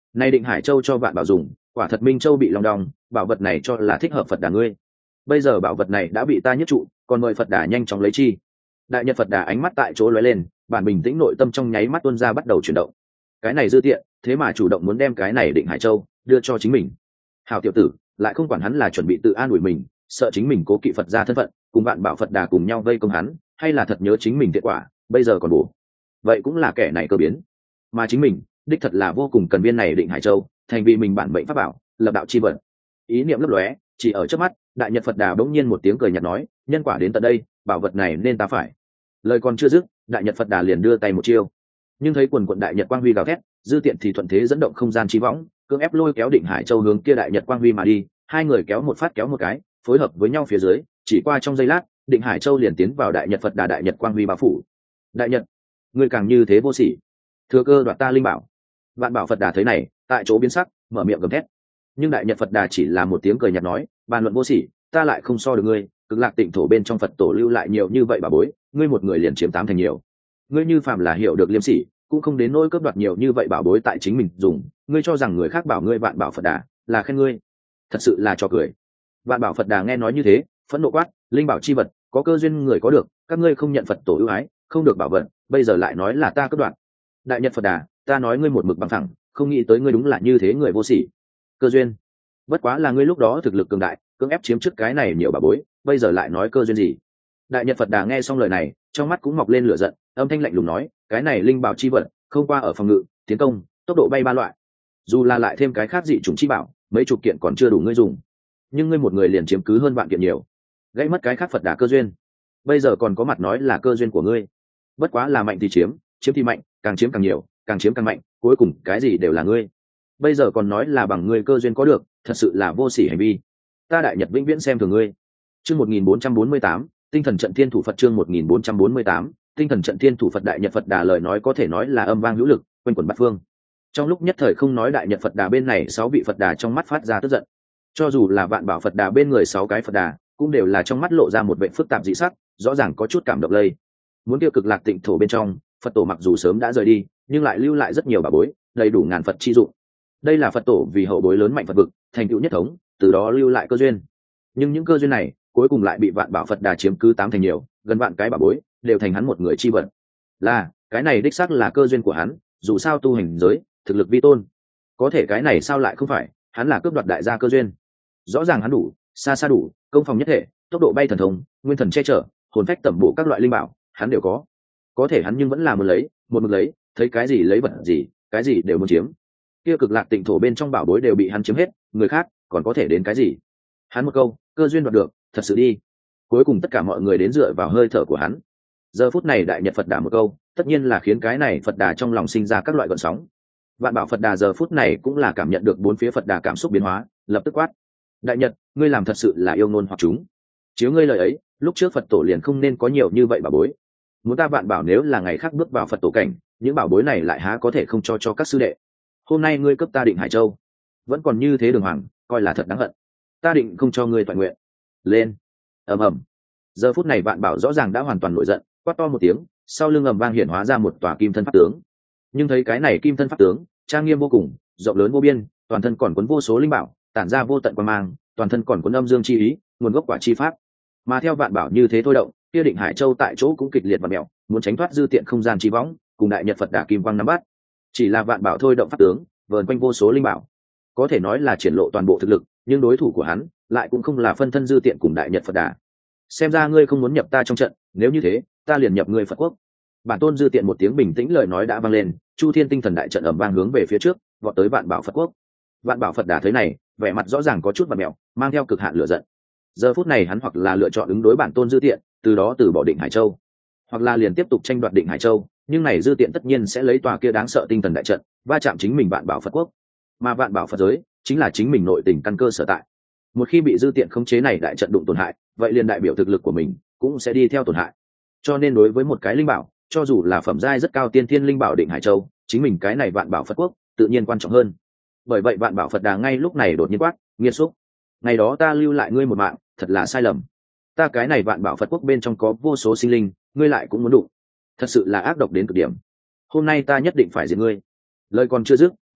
Nay Định Hải Châu cho Vạn Bảo dùng, quả thật Minh Châu bị long đong, bảo vật này cho là thích hợp Phật Đà ngươi. Bây giờ bảo vật này đã bị ta nhất trụ, còn mời Phật Đà nhanh chóng lấy chi. Đại Nhật Phật Đà ánh mắt tại chỗ lóe lên, bản bình tĩnh nội tâm trong nháy mắt tuôn ra bắt đầu chuyển động. Cái này dư tiện, thế mà chủ động muốn đem cái này Định Hải Châu đưa cho chính mình. Hào tiểu tử, lại không quản hắn là chuẩn bị tự an ủi mình, sợ chính mình cố kỵ Phật gia thân phận, cùng Vạn Bảo Phật Đà cùng nhau vây công hắn, hay là thật nhớ chính mình kết quả, bây giờ còn bổ. Vậy cũng là kẻ này cơ biến. Mà chính mình, đích thật là vô cùng cần viên này Định Hải Châu, thành vì mình bản mệnh pháp bảo, lập đạo chi vận. Ý niệm lấp lóe, chỉ ở trước mắt, Đại Nhật Phật Đà bỗng nhiên một tiếng cười nhạt nói, nhân quả đến tận đây, bảo vật này nên ta phải. Lời còn chưa dứt, Đại Nhật Phật Đà liền đưa tay một chiêu. Nhưng thấy quần quần đại nhật quang huy gào thét, dư tiện thì thuận thế dẫn động không gian chi võng, cưỡng ép lôi kéo Định Hải Châu hướng kia đại nhật quang huy mà đi, hai người kéo một phát kéo một cái, phối hợp với nhau phía dưới, chỉ qua trong giây lát, Định Hải Châu liền tiến vào đại nhật Phật Đà đại nhật quang huy bao phủ. Đại nhật, người càng như thế vô sỉ, thừa cơ đoạt ta linh bảo. Vạn Bảo Phật Đà thấy này, tại chỗ biến sắc, mở miệng gầm thét. Nhưng đại nhật Phật Đà chỉ là một tiếng cười nhạt nói, bàn luận vô sỉ, ta lại không so được ngươi, Cực Lạc Tịnh thổ bên trong Phật tổ lưu lại nhiều như vậy bà bối, ngươi một người liền chiếm 8 thành nhiều. Ngươi như phàm là hiểu được liêm sỉ, cũng không đến nỗi cướp đoạt nhiều như vậy bảo bối tại chính mình dùng, ngươi cho rằng người khác bảo ngươi Vạn Bảo Phật Đà là khen ngươi, thật sự là trò cười. Vạn Bảo Phật Đà nghe nói như thế, phẫn nộ quát, linh bảo chi vật, có cơ duyên người có được, các ngươi không nhận Phật tổ ưu ái, không được bảo vật, bây giờ lại nói là ta cướp đoạt. Đại Nhật Phật Đà, ta nói ngươi một mực bằng thẳng, không nghĩ tới ngươi đúng là như thế người vô sỉ. Cơ duyên? Bất quá là ngươi lúc đó thực lực cường đại, cưỡng ép chiếm trước cái này nhiều bảo bối, bây giờ lại nói cơ duyên gì? Đại Nhật Phật Đà nghe xong lời này, trong mắt cũng mọc lên lửa giận, âm thanh lạnh lùng nói, cái này linh bảo chi vật, không qua ở phòng ngự, tiến công, tốc độ bay 3 loại. Dù là lại thêm cái khác dị chủng chi bảo, mấy chục kiện còn chưa đủ ngươi dùng. Nhưng ngươi một người liền chiếm cứ hơn vạn kiện nhiều, gãy mất cái khác Phật Đà cơ duyên. Bây giờ còn có mặt nói là cơ duyên của ngươi. Bất quá là mạnh thì chiếm thì mạnh, càng chiếm càng nhiều, càng chiếm càng mạnh, cuối cùng cái gì đều là ngươi. Bây giờ còn nói là bằng ngươi cơ duyên có được, thật sự là vô sỉ hành vi. Ta Đại Nhật vĩnh viễn xem thường ngươi. Chương 1448, Tinh thần trận thiên thủ Phật chương 1448, Tinh thần trận thiên thủ Phật. Đại Nhật Phật Đà lời nói có thể nói là âm vang hữu lực, quanh quẩn bát phương. Trong lúc nhất thời không nói Đại Nhật Phật Đà bên này 6 vị Phật Đà trong mắt phát ra tức giận. Cho dù là Vạn Bảo Phật Đà bên người 6 cái Phật Đà, cũng đều là trong mắt lộ ra một vẻ phức tạp dị sắc, rõ ràng có chút cảm động lây. Muốn tiêu Cực Lạc Tịnh thổ bên trong, Phật tổ mặc dù sớm đã rời đi, nhưng lại lưu lại rất nhiều bảo bối, đầy đủ ngàn Phật chi dụng. Đây là Phật tổ vì hậu bối lớn mạnh Phật vực, thành tựu nhất thống, từ đó lưu lại cơ duyên. Nhưng những cơ duyên này, cuối cùng lại bị Vạn Bảo Phật Đà chiếm cứ 8 thành nhiều, gần vạn cái bảo bối đều thành hắn một người chi vật. Là, cái này đích xác là cơ duyên của hắn, dù sao tu hành giới, thực lực vi tôn. Có thể cái này sao lại không phải, hắn là cướp đoạt đại gia cơ duyên. Rõ ràng hắn đủ, xa xa đủ, công phòng nhất thể, tốc độ bay thần thông, nguyên thần che chở, hồn phách tẩm bổ các loại linh bảo, hắn đều có. Có thể hắn nhưng vẫn là muốn lấy, một mực lấy, thấy cái gì lấy vật gì, cái gì đều muốn chiếm. Kia Cực Lạc Tịnh thổ bên trong bảo bối đều bị hắn chiếm hết, người khác còn có thể đến cái gì? Hắn một câu, cơ duyên đoạt được, thật sự đi. Cuối cùng tất cả mọi người đến dựa vào hơi thở của hắn. Giờ phút này Đại Nhật Phật Đà một câu, tất nhiên là khiến cái này Phật Đà trong lòng sinh ra các loại gợn sóng. Vạn Bảo Phật Đà giờ phút này cũng là cảm nhận được bốn phía Phật Đà cảm xúc biến hóa, lập tức quát: Đại Nhật, ngươi làm thật sự là yêu ngôn hoặc chúng. Chiếu ngươi lời ấy, lúc trước Phật tổ liền không nên có nhiều như vậy bảo bối. Muốn ta Vạn Bảo nếu là ngày khác bước vào Phật tổ cảnh, những bảo bối này lại há có thể không cho các sư đệ. Hôm nay ngươi cấp ta Định Hải Châu, vẫn còn như thế đường hoàng, coi là thật đáng hận. Ta định không cho ngươi toàn nguyện. Lên. Ầm ầm. Giờ phút này Vạn Bảo rõ ràng đã hoàn toàn nổi giận, quát to một tiếng, sau lưng ầm vang hiện hóa ra một tòa kim thân pháp tướng. Nhưng thấy cái này kim thân pháp tướng, trang nghiêm vô cùng, rộng lớn vô biên, toàn thân còn cuốn vô số linh bảo, tản ra vô tận quang mang, toàn thân còn cuốn âm dương chi ý, nguồn gốc quả chi pháp. Mà theo Vạn Bảo như thế thôi động, kia Định Hải Châu tại chỗ cũng kịch liệt và mèo, muốn tránh thoát dư tiện không gian chi võng, cùng Đại Nhật Phật Đà kim quang nắm bắt. Chỉ là Vạn Bảo thôi động pháp tướng, vờn quanh vô số linh bảo, có thể nói là triển lộ toàn bộ thực lực, nhưng đối thủ của hắn lại cũng không là phân thân dư tiện cùng Đại Nhật Phật Đà. Xem ra ngươi không muốn nhập ta trong trận, nếu như thế, ta liền nhập ngươi Phật quốc. Bản tôn dư tiện một tiếng bình tĩnh lời nói đã vang lên, Chu Thiên tinh thần đại trận ầm vang hướng về phía trước, vọt tới Vạn Bảo Phật quốc. Vạn Bảo Phật Đà thấy này, vẻ mặt rõ ràng có chút bặm mèo, mang theo cực hạn lửa giận. Giờ phút này hắn hoặc là lựa chọn ứng đối bản tôn dư tiện, từ đó từ bỏ Định Hải Châu, hoặc là liền tiếp tục tranh đoạt Định Hải Châu, nhưng này dư tiện tất nhiên sẽ lấy tòa kia đáng sợ tinh thần đại trận va chạm chính mình Vạn Bảo Phật quốc, mà Vạn Bảo Phật giới chính là chính mình nội tình căn cơ sở tại. Một khi bị dư tiện khống chế này đại trận đụng tổn hại, vậy liền đại biểu thực lực của mình cũng sẽ đi theo tổn hại. Cho nên đối với một cái linh bảo, cho dù là phẩm giai rất cao tiên thiên linh bảo Định Hải Châu, chính mình cái này Vạn Bảo Phật quốc tự nhiên quan trọng hơn. Bởi vậy Vạn Bảo Phật Đà ngay lúc này đột nhiên quát: nghiệt xúc, ngày đó ta lưu lại ngươi một mạng, thật là sai lầm. Ta cái này Vạn Bảo Phật quốc bên trong có vô số sinh linh, ngươi lại cũng muốn đụng, thật sự là ác độc đến cực điểm. Hôm nay ta nhất định phải giết ngươi. Lời còn chưa dứt,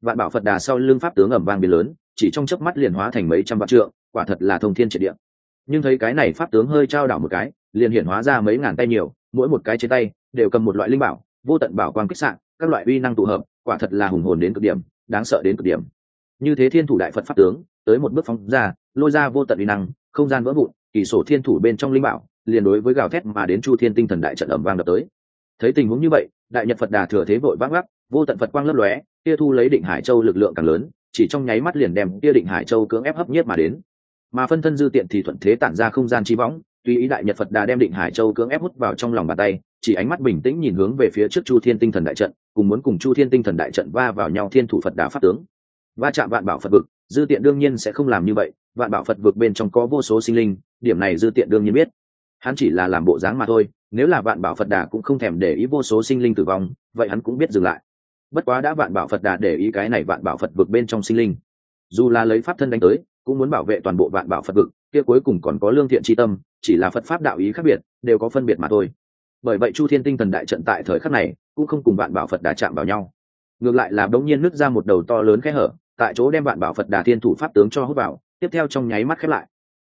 Vạn bảo Phật Đà sau lưng pháp tướng ầm vang biến lớn, chỉ trong chớp mắt liền hóa thành mấy trăm vạn trượng, quả thật là thông thiên triệt địa. Nhưng thấy cái này pháp tướng hơi trao đảo một cái, liền hiện hóa ra mấy ngàn tay nhiều, mỗi một cái trên tay đều cầm một loại linh bảo, vô tận bảo quang kích xạ, các loại uy năng tụ hợp, quả thật là hùng hồn đến cực điểm, đáng sợ đến cực điểm. Như thế thiên thủ đại Phật pháp tướng, tới một bước phóng ra, lôi ra vô tận uy năng, không gian vỡ vụn, kỳ sổ thiên thủ bên trong linh bảo, liền đối với gào thét mà đến Chu Thiên tinh thần đại trận ầm vang đập tới. Thấy tình huống như vậy, đại nhật Phật Đà thừa thế vội vác vác, vô tận Phật quang lấp lóe, kia thu lấy Định Hải Châu lực lượng càng lớn, chỉ trong nháy mắt liền đem kia Định Hải Châu cưỡng ép hấp nhiếp mà đến. Mà phân thân dư tiện thì thuận thế tản ra không gian chi võng, tùy ý đại nhật Phật Đà đem Định Hải Châu cưỡng ép hút vào trong lòng bàn tay, chỉ ánh mắt bình tĩnh nhìn hướng về phía trước Chu Thiên tinh thần đại trận, cùng muốn cùng Chu Thiên tinh thần đại trận va vào nhau thiên thủ Phật Đà pháp tướng. Va chạm vạn bảo Phật vực, dư tiện đương nhiên sẽ không làm như vậy, vạn bảo Phật vực bên trong có vô số sinh linh, điểm này dư tiện đương nhiên biết. Hắn chỉ là làm bộ dáng mà thôi, nếu là vạn bảo Phật Đà cũng không thèm để ý vô số sinh linh tử vong, vậy hắn cũng biết dừng lại. Bất quá đã vạn bảo Phật Đà để ý cái này vạn bảo Phật vực bên trong sinh linh, dù là lấy pháp thân đánh tới, cũng muốn bảo vệ toàn bộ vạn bảo Phật vực, kia cuối cùng còn có lương thiện chi tâm, chỉ là Phật pháp đạo ý khác biệt, đều có phân biệt mà thôi. Bởi vậy Chu Thiên tinh thần đại trận tại thời khắc này cũng không cùng vạn bảo Phật Đà chạm vào nhau, ngược lại là đống nhiên nứt ra một đầu to lớn khe hở, tại chỗ đem vạn bảo Phật Đà thiên thủ pháp tướng cho hút vào, tiếp theo trong nháy mắt khép lại.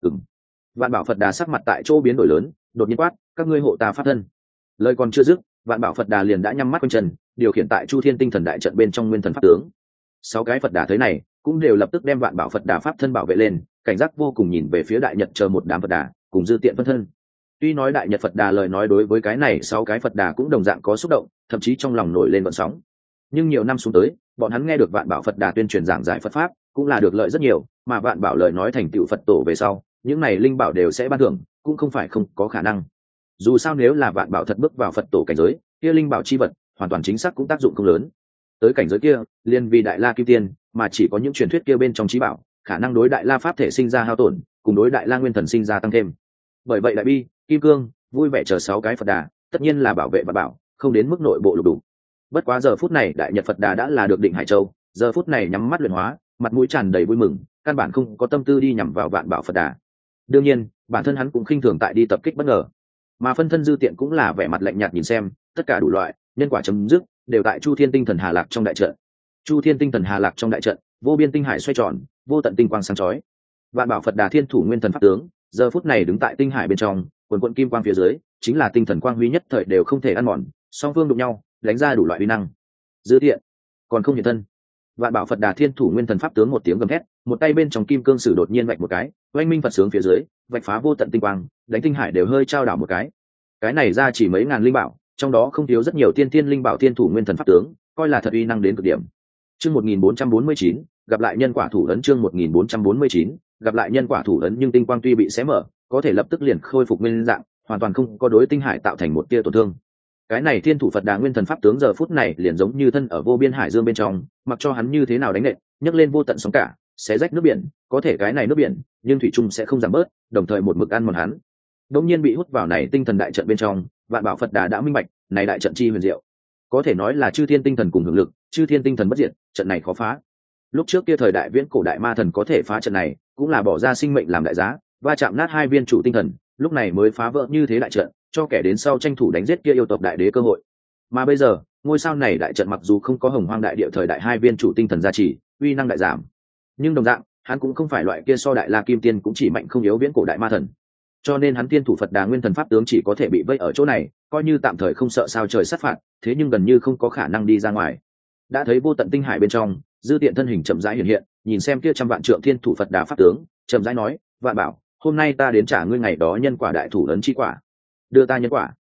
Vạn bảo Phật Đà sắc mặt tại chỗ biến đổi lớn, đột nhiên quát, các ngươi hộ ta pháp thân. Lời còn chưa dứt, vạn bảo Phật Đà liền đã nhắm mắt quanh chân, điều khiển tại Chu Thiên tinh thần đại trận bên trong nguyên thần pháp tướng. 6 cái Phật Đà thấy này, cũng đều lập tức đem vạn bảo Phật Đà pháp thân bảo vệ lên, cảnh giác vô cùng nhìn về phía đại nhật chờ một đám Phật Đà, cùng dư tiện phân thân. Tuy nói đại nhật Phật Đà lời nói đối với cái này 6 cái Phật Đà cũng đồng dạng có xúc động, thậm chí trong lòng nổi lên gợn sóng. Nhưng nhiều năm xuống tới, bọn hắn nghe được vạn bảo Phật Đà tuyên truyền giảng giải Phật pháp, cũng là được lợi rất nhiều, mà vạn bảo lời nói thành tựu Phật tổ về sau, những này linh bảo đều sẽ ban thưởng, cũng không phải không có khả năng. Dù sao nếu là vạn bảo thật bước vào Phật tổ cảnh giới, kia linh bảo chi vật hoàn toàn chính xác cũng tác dụng không lớn. Tới cảnh giới kia, liên vì đại la kim tiên, mà chỉ có những truyền thuyết kia bên trong trí bảo, khả năng đối đại la pháp thể sinh ra hao tổn, cùng đối đại la nguyên thần sinh ra tăng thêm. Bởi vậy đại bi, kim cương, vui vẻ chờ 6 cái Phật Đà, tất nhiên là bảo vệ và bảo, không đến mức nội bộ lục đủ. Bất quá giờ phút này đại nhật Phật Đà đã là được Định Hải Châu, giờ phút này nhắm mắt luyện hóa, mặt mũi tràn đầy vui mừng, căn bản không có tâm tư đi nhằm vào vạn bảo Phật Đà. Đương nhiên, bản thân hắn cũng khinh thường tại đi tập kích bất ngờ, mà phân thân dư tiện cũng là vẻ mặt lạnh nhạt nhìn xem, tất cả đủ loại nhân quả chấm dứt đều tại Chu Thiên tinh thần Hà Lạc trong đại trận. Chu Thiên tinh thần Hà Lạc trong đại trận, vô biên tinh hải xoay tròn, vô tận tinh quang sáng chói. Vạn bảo Phật Đà thiên thủ nguyên thần pháp tướng, giờ phút này đứng tại tinh hải bên trong, quần quần kim quang phía dưới, chính là tinh thần quang huy nhất thời đều không thể ăn mòn, song phương đụng nhau, đánh ra đủ loại uy năng. Dư tiện, còn không hiện thân. Vạn bảo Phật Đà thiên thủ nguyên thần pháp tướng một tiếng gầm thét, một tay bên trong kim cương sử đột nhiên vạch một cái, oanh minh Phật sướng phía dưới, vạch phá vô tận tinh quang, đánh tinh hải đều hơi trao đảo một cái. Cái này ra chỉ mấy ngàn linh bảo, trong đó không thiếu rất nhiều tiên tiên linh bảo thiên thủ nguyên thần pháp tướng, coi là thật uy năng đến cực điểm. Chương 1449, gặp lại nhân quả thủ ấn. Chương 1449, gặp lại nhân quả thủ ấn. Nhưng tinh quang tuy bị xé mở, có thể lập tức liền khôi phục nguyên dạng, hoàn toàn không có đối tinh hải tạo thành một tia tổn thương. Cái này thiên thủ Phật Đà nguyên thần pháp tướng giờ phút này liền giống như thân ở vô biên hải dương bên trong, mặc cho hắn như thế nào đánh nện, nhấc lên vô tận sóng cả, xé rách nước biển, có thể cái này nước biển, nhưng thủy chung sẽ không giảm bớt, đồng thời một mực ăn mòn hắn. Đột nhiên bị hút vào này tinh thần đại trận bên trong, vạn bảo Phật Đà đã minh bạch, này đại trận chi huyền diệu, có thể nói là chư thiên tinh thần cùng hưởng lực, chư thiên tinh thần bất diệt, trận này khó phá. Lúc trước kia thời đại viễn cổ đại ma thần có thể phá trận này, cũng là bỏ ra sinh mệnh làm đại giá, va chạm nát 2 viên chủ tinh thần, lúc này mới phá vỡ như thế đại trận, cho kẻ đến sau tranh thủ đánh giết kia yêu tộc đại đế cơ hội. Mà bây giờ, ngôi sao này đại trận mặc dù không có hồng hoang đại địa thời đại 2 viên chủ tinh thần gia trì, uy năng đại giảm, nhưng đồng dạng, hắn cũng không phải loại kia so đại la kim tiên cũng chỉ mạnh không yếu viễn cổ đại ma thần. Cho nên hắn tiên thủ Phật Đà nguyên thần pháp tướng chỉ có thể bị vây ở chỗ này, coi như tạm thời không sợ sao trời sát phạt, thế nhưng gần như không có khả năng đi ra ngoài. Đã thấy vô tận tinh hải bên trong, dư tiện thân hình chậm rãi hiện hiện, nhìn xem kia trăm vạn trượng thiên thủ Phật Đà pháp tướng, chậm rãi nói, vạn bảo, hôm nay ta đến trả ngươi ngày đó nhân quả đại thủ ấn chi quả. Đưa ta nhân quả?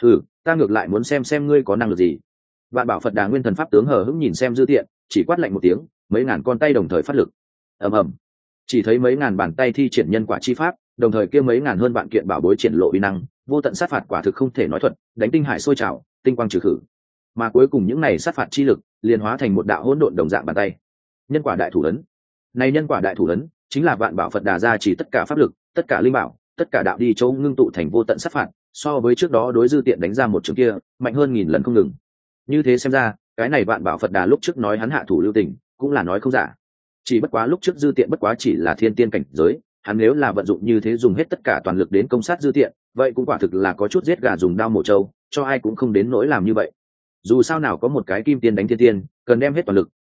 Ta ngược lại muốn xem ngươi có năng lực gì. Vạn bảo Phật Đà nguyên thần pháp tướng hờ hững nhìn xem dư tiện, chỉ quát lạnh một tiếng, mấy ngàn con tay đồng thời phát lực. Ầm ầm, chỉ thấy mấy ngàn bàn tay thi triển nhân quả chi pháp, đồng thời kia mấy ngàn hơn vạn kiện bảo bối triển lộ uy năng, vô tận sát phạt quả thực không thể nói thuật, đánh tinh hải sôi trào, tinh quang trừ khử. Mà cuối cùng những này sát phạt chi lực liền hóa thành một đạo hỗn độn đồng dạng bàn tay. Nhân quả đại thủ ấn. Này nhân quả đại thủ ấn chính là vạn bảo Phật Đà gia chỉ tất cả pháp lực, tất cả linh bảo, tất cả đạo đi chỗ ngưng tụ thành vô tận sát phạt, so với trước đó đối dư tiện đánh ra một trường kia, mạnh hơn 1000 lần không ngừng. Như thế xem ra, cái này vạn bảo Phật Đà lúc trước nói hắn hạ thủ lưu tình, cũng là nói không giả. Chỉ bất quá lúc trước dư tiện bất quá chỉ là thiên tiên cảnh giới, hắn nếu là vận dụng như thế dùng hết tất cả toàn lực đến công sát dư tiện, vậy cũng quả thực là có chút giết gà dùng đao mổ trâu, cho ai cũng không đến nỗi làm như vậy. Dù sao nào có một cái kim tiên đánh thiên tiên, cần đem hết toàn lực,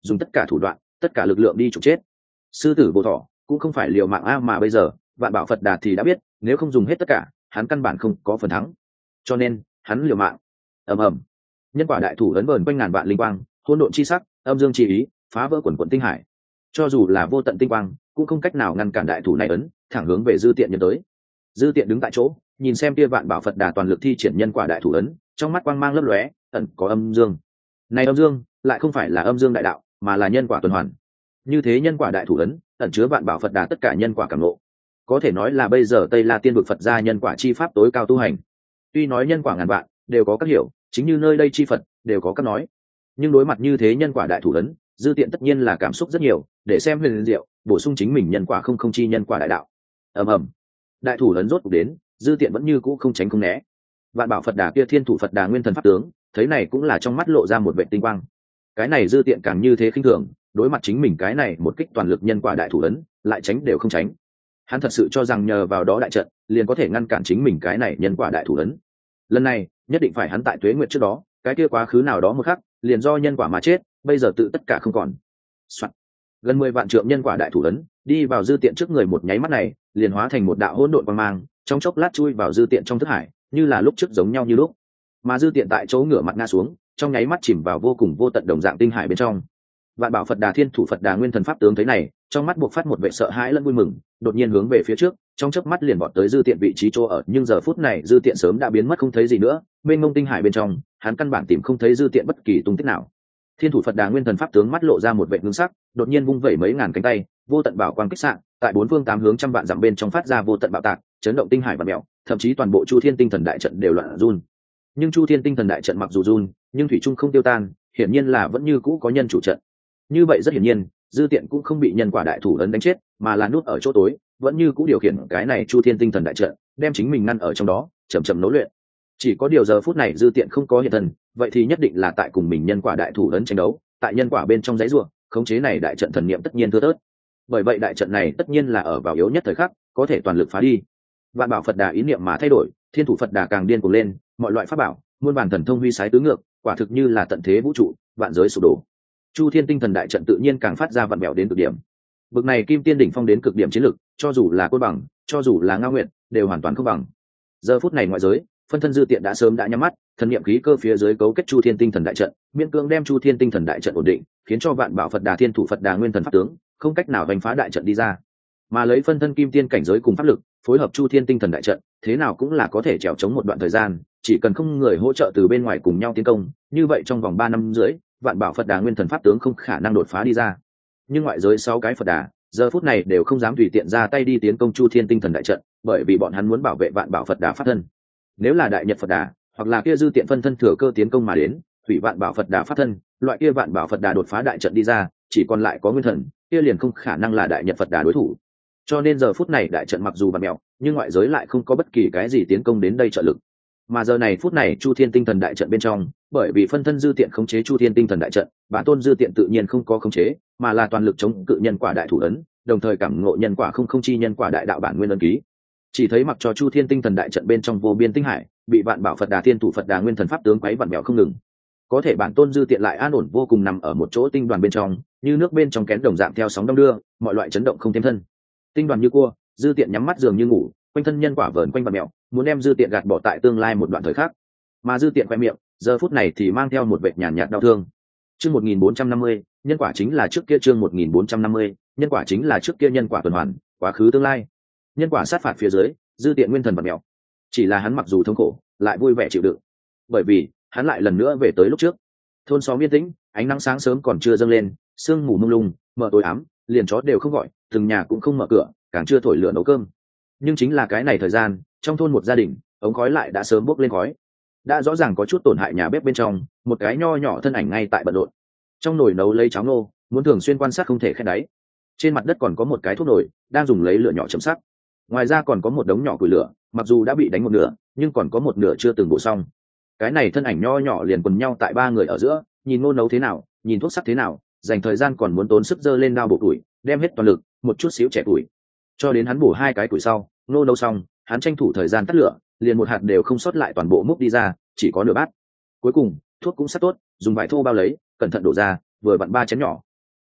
dùng tất cả thủ đoạn tất cả lực lượng đi trục chết. Sư tử vô thọ cũng không phải liều mạng a, mà bây giờ vạn bảo Phật Đà thì đã biết nếu không dùng hết tất cả hắn căn bản không có phần thắng, cho nên hắn liều mạng. ầm ầm, nhân quả đại thủ ấn vờn quanh ngàn vạn linh quang, hỗn độn chi sắc, âm dương chi ý, phá vỡ quần quần tinh hải. Cho dù là vô tận tinh quang cũng không cách nào ngăn cản đại thủ này ấn thẳng hướng về Dư Tiện nhân tới. Dư Tiện đứng tại chỗ nhìn xem kia vạn bảo Phật Đà toàn lực thi triển nhân quả đại thủ ấn, trong mắt quang mang lấp lóe, ẩn có âm dương. Này âm dương lại không phải là âm dương đại đạo, mà là nhân quả tuần hoàn. Như thế nhân quả đại thủ ấn ẩn chứa vạn bảo Phật Đà tất cả nhân quả cảm ngộ, có thể nói là bây giờ Tây La Tiên vực Phật gia nhân quả chi pháp tối cao tu hành. Tuy nói nhân quả ngàn vạn đều có các hiểu, chính như nơi đây chi Phật đều có các nói, nhưng đối mặt như thế nhân quả đại thủ ấn, Dư Tiện tất nhiên là cảm xúc rất nhiều, để xem huyền diệu, bổ sung chính mình nhân quả không chi nhân quả đại đạo. ầm ầm, đại thủ ấn rốt cuộc đến, Dư Tiện vẫn như cũ không tránh không né. Vạn bảo Phật Đà kia thiên thủ Phật Đà nguyên thần pháp tướng, thấy này cũng là trong mắt lộ ra một vẻ tinh quang. Cái này Dư Tiện càng như thế khinh thường, đối mặt chính mình cái này một kích toàn lực nhân quả đại thủ ấn, lại tránh đều không tránh. Hắn thật sự cho rằng nhờ vào đó đại trận liền có thể ngăn cản chính mình cái này nhân quả đại thủ ấn. Lần này nhất định phải hắn tại tuế nguyệt trước đó, cái kia quá khứ nào đó một khắc liền do nhân quả mà chết, bây giờ tự tất cả không còn. Soạn. Gần 10 vạn trượng nhân quả đại thủ ấn đi vào Dư Tiện trước người, một nháy mắt này liền hóa thành một đạo hỗn độn quang mang, trong chốc lát chui vào Dư Tiện trong thức hải, như là lúc trước giống nhau như lúc. Mà Dư Tiện tại chỗ ngửa mặt ngã xuống, trong nháy mắt chìm vào vô cùng vô tận đồng dạng tinh hải bên trong. Vạn bảo Phật Đà thiên thủ Phật Đà nguyên thần pháp tướng thấy này, trong mắt buộc phát một vẻ sợ hãi lẫn vui mừng, đột nhiên hướng về phía trước, trong chớp mắt liền vọt tới Dư Tiện vị trí chỗ ở, nhưng giờ phút này Dư Tiện sớm đã biến mất không thấy gì nữa, mênh mông tinh hải bên trong, hắn căn bản tìm không thấy Dư Tiện bất kỳ tung tích nào. Thiên thủ Phật Đà nguyên thần pháp tướng mắt lộ ra một vẻ ngưng sắc, đột nhiên vung vẩy mấy ngàn cánh tay, vô tận bảo quang kích xạ, tại bốn phương tám hướng trăm vạn dặm bên trong phát ra vô tận bạo tạc, chấn động tinh hải và mèo, thậm chí toàn bộ Chu Thiên Tinh Thần đại trận đều loạn run. Nhưng Chu Thiên Tinh Thần đại trận mặc dù run, nhưng thủy chung không tiêu tan, hiển nhiên là vẫn như cũ có nhân chủ trận. Như vậy rất hiển nhiên, Dư Tiện cũng không bị nhân quả đại thủ ấn đánh chết, mà là nút ở chỗ tối, vẫn như cũ điều khiển cái này Chu Thiên Tinh Thần đại trận, đem chính mình ngăn ở trong đó, chậm chậm nấu luyện. Chỉ có điều giờ phút này Dư Tiện không có hiện thân, vậy thì nhất định là tại cùng mình nhân quả đại thủ ấn tranh đấu, tại nhân quả bên trong giấy rùa, khống chế này đại trận thần niệm tất nhiên thưa thớt. Bởi vậy đại trận này tất nhiên là ở vào yếu nhất thời khắc, có thể toàn lực phá đi. Vạn bảo Phật Đà ý niệm mà thay đổi, thiên thủ Phật Đà càng điên cuồng lên, mọi loại pháp bảo, muôn bản thần thông huy sái tứ ngược, quả thực như là tận thế vũ trụ, vạn giới sụp đổ. Chu Thiên Tinh Thần đại trận tự nhiên càng phát ra vặn vẹo đến cực điểm. Bực này kim tiên đỉnh phong đến cực điểm chiến lực, cho dù là Côn Bằng, cho dù là Ngao Nguyệt, đều hoàn toàn không bằng. Giờ phút này ngoại giới, phân thân Dư Tiện đã sớm đã nhắm mắt, thần niệm khí cơ phía dưới cấu kết Chu Thiên Tinh Thần đại trận, miễn cưỡng đem Chu Thiên Tinh Thần đại trận ổn định, khiến cho vạn bảo Phật Đà thiên thủ Phật Đà nguyên thần pháp tướng không cách nào đánh phá đại trận đi ra. Mà lấy phân thân kim tiên cảnh giới cùng pháp lực, phối hợp Chu Thiên Tinh Thần đại trận, thế nào cũng là có thể trèo chống một đoạn thời gian, chỉ cần không người hỗ trợ từ bên ngoài cùng nhau tiến công, như vậy trong vòng 3 năm rưỡi, vạn bảo Phật Đà nguyên thần pháp tướng không khả năng đột phá đi ra. Nhưng ngoại giới 6 cái Phật Đà, giờ phút này đều không dám tùy tiện ra tay đi tiến công Chu Thiên Tinh Thần đại trận, bởi vì bọn hắn muốn bảo vệ vạn bảo Phật Đà pháp thân. Nếu là đại nhật Phật Đà, hoặc là kia Dư Tiện phân thân thừa cơ tiến công mà đến, hủy vạn bảo Phật Đà pháp thân, loại kia vạn bảo Phật Đà đột phá đại trận đi ra, chỉ còn lại có nguyên thần, kia liền không khả năng là đại nhật Phật Đà đối thủ. Cho nên giờ phút này đại trận mặc dù vặn mèo, nhưng ngoại giới lại không có bất kỳ cái gì tiến công đến đây trợ lực. Mà giờ này phút này Chu Thiên Tinh Thần đại trận bên trong, bởi vì phân thân Dư Tiện khống chế Chu Thiên Tinh Thần đại trận, bản tôn Dư Tiện tự nhiên không có khống chế, mà là toàn lực chống cự nhân quả đại thủ ấn, đồng thời cảm ngộ nhân quả không chi nhân quả đại đạo bản nguyên ấn ký. Chỉ thấy mặc cho Chu Thiên Tinh Thần đại trận bên trong vô biên tinh hải, bị vạn bảo Phật Đà thiên thủ Phật Đà nguyên thần pháp tướng quấy vặn vẹo không ngừng. Có thể bản tôn Dư Tiện lại an ổn vô cùng nằm ở một chỗ tinh đoàn bên trong, như nước bên trong kén đồng dạng theo sóng đông đưa, mọi loại chấn động không thêm thân. Tinh đoàn như cua, Dư Tiện nhắm mắt dường như ngủ, quanh thân nhân quả vờn quanh vặn mẹo, muốn đem Dư Tiện gạt bỏ tại tương lai một đoạn thời khắc. Mà Dư Tiện khoe miệng, giờ phút này thì mang theo một vệt nhàn nhạt đau thương. Chương 1450, nhân quả chính là trước kia chương 1450, nhân quả chính là trước kia nhân quả tuần hoàn, quá khứ tương lai. Nhân quả sát phạt phía dưới, Dư Tiện nguyên thần vặn mẹo. Chỉ là hắn mặc dù thống khổ, lại vui vẻ chịu đựng, bởi vì hắn lại lần nữa về tới lúc trước. Thôn xóm yên tĩnh, ánh nắng sáng sớm còn chưa dâng lên, sương mù mông lung, mờ tối ám, liền chó đều không gọi, từng nhà cũng không mở cửa, càng chưa thổi lửa nấu cơm. Nhưng chính là cái này thời gian, trong thôn một gia đình, ống khói lại đã sớm bốc lên khói. Đã rõ ràng có chút tổn hại nhà bếp bên trong, một cái nho nhỏ thân ảnh ngay tại bận rộn. Trong nồi nấu lấy cháo ngô, muốn thường xuyên quan sát không thể khét đáy. Trên mặt đất còn có một cái thuốc nồi, đang dùng lấy lửa nhỏ chấm sắc. Ngoài ra còn có một đống nhỏ củi lửa, mặc dù đã bị đánh một nửa, nhưng còn có một nửa chưa từng bổ xong. Cái này thân ảnh nho nhỏ liền quần nhau tại ba người ở giữa, nhìn ngô nấu thế nào, nhìn thuốc sắc thế nào, dành thời gian còn muốn tốn sức dơ lên đao bổ củi, đem hết toàn lực, một chút xíu trẻ củi. Cho đến hắn bổ 2 cái củi sau, ngô nấu xong, hắn tranh thủ thời gian tắt lửa, liền một hạt đều không sót lại toàn bộ múc đi ra, chỉ có nửa bát. Cuối cùng, thuốc cũng sắc tốt, dùng vải thô bao lấy, cẩn thận đổ ra, vừa vặn 3 chén nhỏ,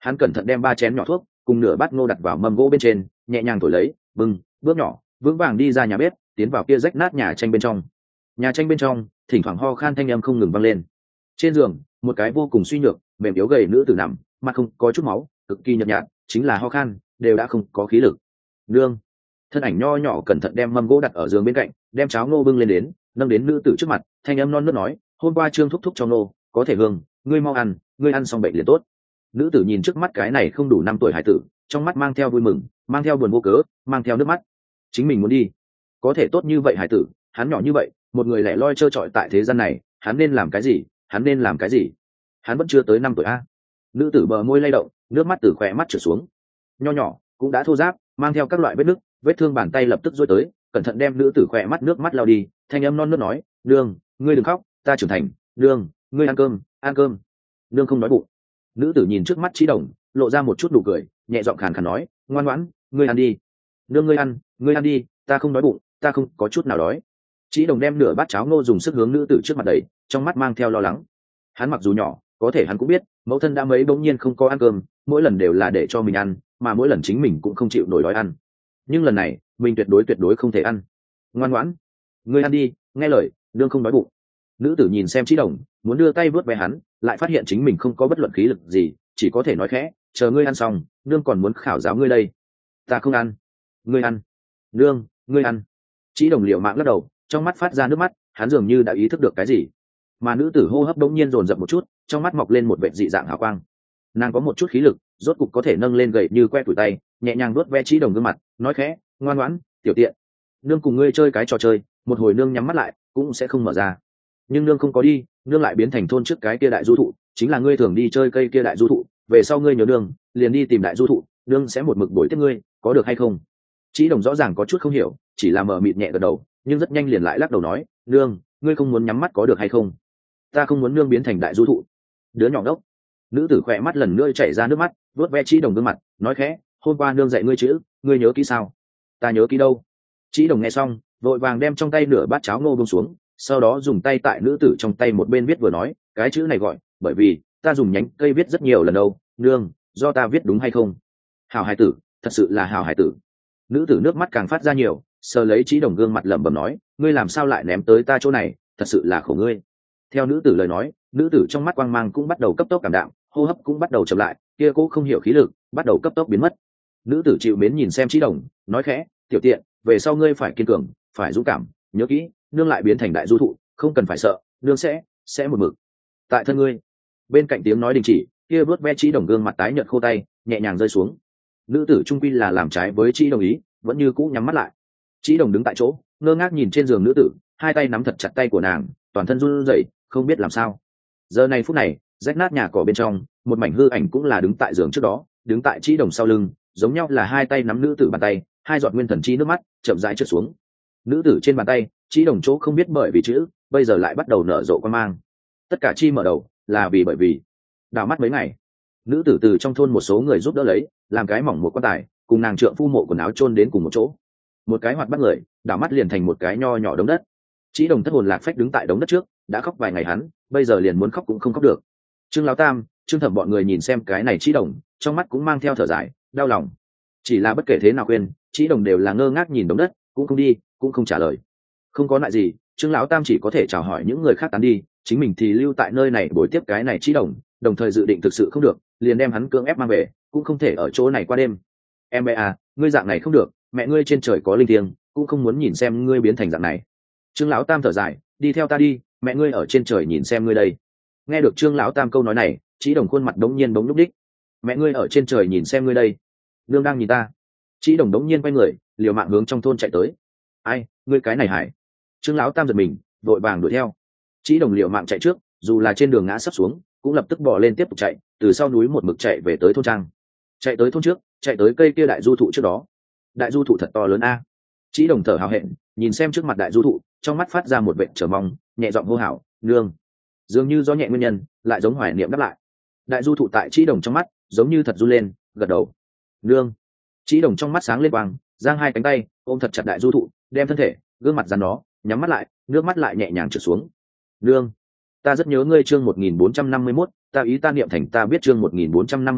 Hắn cẩn thận đem 3 chén nhỏ thuốc cùng nửa bát ngô đặt vào mâm gỗ bên trên, nhẹ nhàng thổi lấy, bưng, bước nhỏ vững vàng đi ra nhà bếp, tiến vào kia rách nát nhà tranh bên trong. Nhà tranh bên trong thỉnh thoảng ho khan thanh âm không ngừng vang lên. Trên giường một cái vô cùng suy nhược mềm yếu gầy nữ tử nằm, mặt không có chút máu, cực kỳ nhợt nhạt, chính là ho khan đều đã không có khí lực. Nương. Thân ảnh nho nhỏ cẩn thận đem mâm gỗ đặt ở giường bên cạnh, đem cháo ngô bưng lên đến, nâng đến nữ tử trước mặt, thanh âm non nớt nói, hôm qua Trương thúc thúc cho nô có thể hương, ngươi mau ăn, ngươi ăn xong bệnh liền tốt. Nữ tử nhìn trước mắt cái này không đủ 5 tuổi hải tử, trong mắt mang theo vui mừng, mang theo buồn vô cớ, mang theo nước mắt. Chính mình muốn đi, có thể tốt như vậy hải tử, hắn nhỏ như vậy, một người lẻ loi trơ trọi tại thế gian này, hắn nên làm cái gì? Hắn nên làm cái gì? Hắn vẫn chưa tới 5 tuổi a. Nữ tử bờ môi lay động, nước mắt từ khóe mắt trượt xuống. Nho nhỏ cũng đã thô ráp, mang theo các loại vết nứt, vết thương bàn tay lập tức duỗi tới, cẩn thận đem nữ tử khóe mắt nước mắt lau đi, thanh âm non nớt nói, "Nương, ngươi đừng khóc, ta trưởng thành, nương, ngươi ăn cơm, ăn cơm." Nương không nói bụng. Nữ tử nhìn trước mắt Chí Đồng, lộ ra một chút nụ cười, nhẹ giọng khàn khàn nói, "Ngoan ngoãn, ngươi ăn đi. Nương ngươi ăn đi, ta không đói bụng, ta không có chút nào đói." Chí Đồng đem nửa bát cháo ngô dùng sức hướng nữ tử trước mặt đẩy, trong mắt mang theo lo lắng. Hắn mặc dù nhỏ, có thể hắn cũng biết, mẫu thân đã mấy bỗng nhiên không có ăn cơm, mỗi lần đều là để cho mình ăn, mà mỗi lần chính mình cũng không chịu nổi đói ăn. Nhưng lần này, mình tuyệt đối không thể ăn. Ngoan ngoãn, ngươi ăn đi, nghe lời, nương không đói bụng. Nữ tử nhìn xem Chí Đồng, muốn đưa tay vớt ve hắn, lại phát hiện chính mình không có bất luận khí lực gì, chỉ có thể nói khẽ, chờ ngươi ăn xong, nương còn muốn khảo giáo ngươi đây. Ta không ăn. Ngươi ăn. Nương, ngươi ăn. Chí Đồng liều mạng lắc đầu, trong mắt phát ra nước mắt, hắn dường như đã ý thức được cái gì. Mà nữ tử hô hấp đống nhiên dồn dập một chút, trong mắt mọc lên một vệt dị dạng hào quang. Nàng có một chút khí lực, rốt cục có thể nâng lên gậy như que tuổi tay, nhẹ nhàng vuốt ve Chí Đồng gương mặt, nói khẽ, ngoan ngoãn, tiểu tiện, nương cùng ngươi chơi cái trò chơi, một hồi nương nhắm mắt lại cũng sẽ không mở ra. Nhưng nương không có đi, nương lại biến thành thôn trước cái kia đại du thụ, chính là ngươi thường đi chơi cây kia đại du thụ, về sau ngươi nhớ nương, liền đi tìm đại du thụ, nương sẽ một mực bồi tiếp ngươi, có được hay không? Chí Đồng rõ ràng có chút không hiểu, chỉ là mờ mịt nhẹ gật đầu, nhưng rất nhanh liền lại lắc đầu nói, nương, ngươi không muốn nhắm mắt có được hay không? Ta không muốn nương biến thành đại du thụ. Đứa nhỏ đốc. Nữ tử khỏe mắt lần nữa chảy ra nước mắt, vuốt ve Chí Đồng gương mặt, nói khẽ, hôm qua nương dạy ngươi chữ, ngươi nhớ kỹ sao? Ta nhớ kỹ đâu? Chí Đồng nghe xong, vội vàng đem trong tay nửa bát cháo ngô buông xuống, sau đó dùng tay tại nữ tử trong tay một bên viết vừa nói, cái chữ này gọi, bởi vì ta dùng nhánh cây viết rất nhiều lần đâu, nương, do ta viết đúng hay không? Hảo hải tử, thật sự là hảo hải tử. Nữ tử nước mắt càng phát ra nhiều, sờ lấy Chí Đồng gương mặt lẩm bẩm nói, ngươi làm sao lại ném tới ta chỗ này, thật sự là khổ ngươi. Theo nữ tử lời nói, nữ tử trong mắt quang mang cũng bắt đầu cấp tốc cảm đạm, hô hấp cũng bắt đầu chậm lại, kia cô không hiểu khí lực, bắt đầu cấp tốc biến mất. Nữ tử chịu mến nhìn xem Chí Đồng, nói khẽ, tiểu tiện, về sau ngươi phải kiên cường, phải dũng cảm, nhớ kỹ, nương lại biến thành đại du thụ, không cần phải sợ, nương sẽ một mực tại thân ngươi. Bên cạnh tiếng nói đình chỉ, kia vớt ve Chí Đồng gương mặt tái nhợt khô tay nhẹ nhàng rơi xuống. Nữ tử trung quy là làm trái với Chí Đồng ý, vẫn như cũ nhắm mắt lại. Chí Đồng đứng tại chỗ, ngơ ngác nhìn trên giường nữ tử, hai tay nắm thật chặt tay của nàng, toàn thân run rẩy, không biết làm sao. Giờ này phút này, rách nát nhà cỏ bên trong, một mảnh hư ảnh cũng là đứng tại giường trước đó, đứng tại Chí Đồng sau lưng, giống nhau là hai tay nắm nữ tử bàn tay, hai giọt nguyên thần chi nước mắt chậm rãi trượt xuống. Nữ tử trên bàn tay, Chí Đồng chỗ không biết bởi vì chữ, bây giờ lại bắt đầu nở rộ quan mang. Tất cả chi mở đầu là bởi vì đào mắt mấy ngày, nữ tử từ trong thôn một số người giúp đỡ lấy, làm cái mỏng một quan tài, cùng nàng trượng phu mộ quần áo chôn đến cùng một chỗ. Một cái hoạt bắt người, đào mắt liền thành một cái nho nhỏ đống đất. Chí Đồng thất hồn lạc phách đứng tại đống đất trước, đã khóc vài ngày hắn, bây giờ liền muốn khóc cũng không khóc được. Trương Lão Tam, Trương Thẩm bọn người nhìn xem cái này Chí Đồng, trong mắt cũng mang theo thở dài, đau lòng. Chỉ là bất kể thế nào khuyên, Chí Đồng đều là ngơ ngác nhìn đống đất, cũng không đi, cũng không trả lời. Không có lại gì, Trương Lão Tam chỉ có thể chào hỏi những người khác tán đi, chính mình thì lưu tại nơi này bồi tiếp cái này Chí Đồng, đồng thời dự định thực sự không được, liền đem hắn cưỡng ép mang về, cũng không thể ở chỗ này qua đêm. Em bé à, ngươi dạng này không được, mẹ ngươi trên trời có linh thiêng, cũng không muốn nhìn xem ngươi biến thành dạng này. Trương Lão Tam thở dài, đi theo ta đi, mẹ ngươi ở trên trời nhìn xem ngươi đây. Nghe được Trương Lão Tam câu nói này, Chí Đồng khuôn mặt đống nhiên bỗng lúc đích. Mẹ ngươi ở trên trời nhìn xem ngươi đây. Nương đang nhìn ta. Chí Đồng đống nhiên quay người, liều mạng hướng trong thôn chạy tới. Ai, ngươi cái này hải. Trương Lão Tam giật mình, vội vàng đuổi theo. Chí Đồng liều mạng chạy trước, dù là trên đường ngã sắp xuống, cũng lập tức bò lên tiếp tục chạy, từ sau núi một mực chạy về tới thôn trang. Chạy tới thôn trước, chạy tới cây kia đại du thụ trước đó. Đại du thụ thật to lớn a. Chí Đồng thở hào hẹn, nhìn xem trước mặt đại du thụ, trong mắt phát ra một vệt chờ mong, nhẹ giọng hô hào, nương. Dường như do nhẹ nguyên nhân, lại giống hoài niệm đáp lại. Đại du thụ tại Chí Đồng trong mắt, giống như thật run lên, gật đầu. Nương. Chí Đồng trong mắt sáng lên quang, giang hai cánh tay, ôm thật chặt đại du thụ, đem thân thể, gương mặt dán nó, nhắm mắt lại, nước mắt lại nhẹ nhàng trượt xuống. Nương, ta rất nhớ ngươi chương 1451, ta ý ta niệm thành ta biết chương 1451,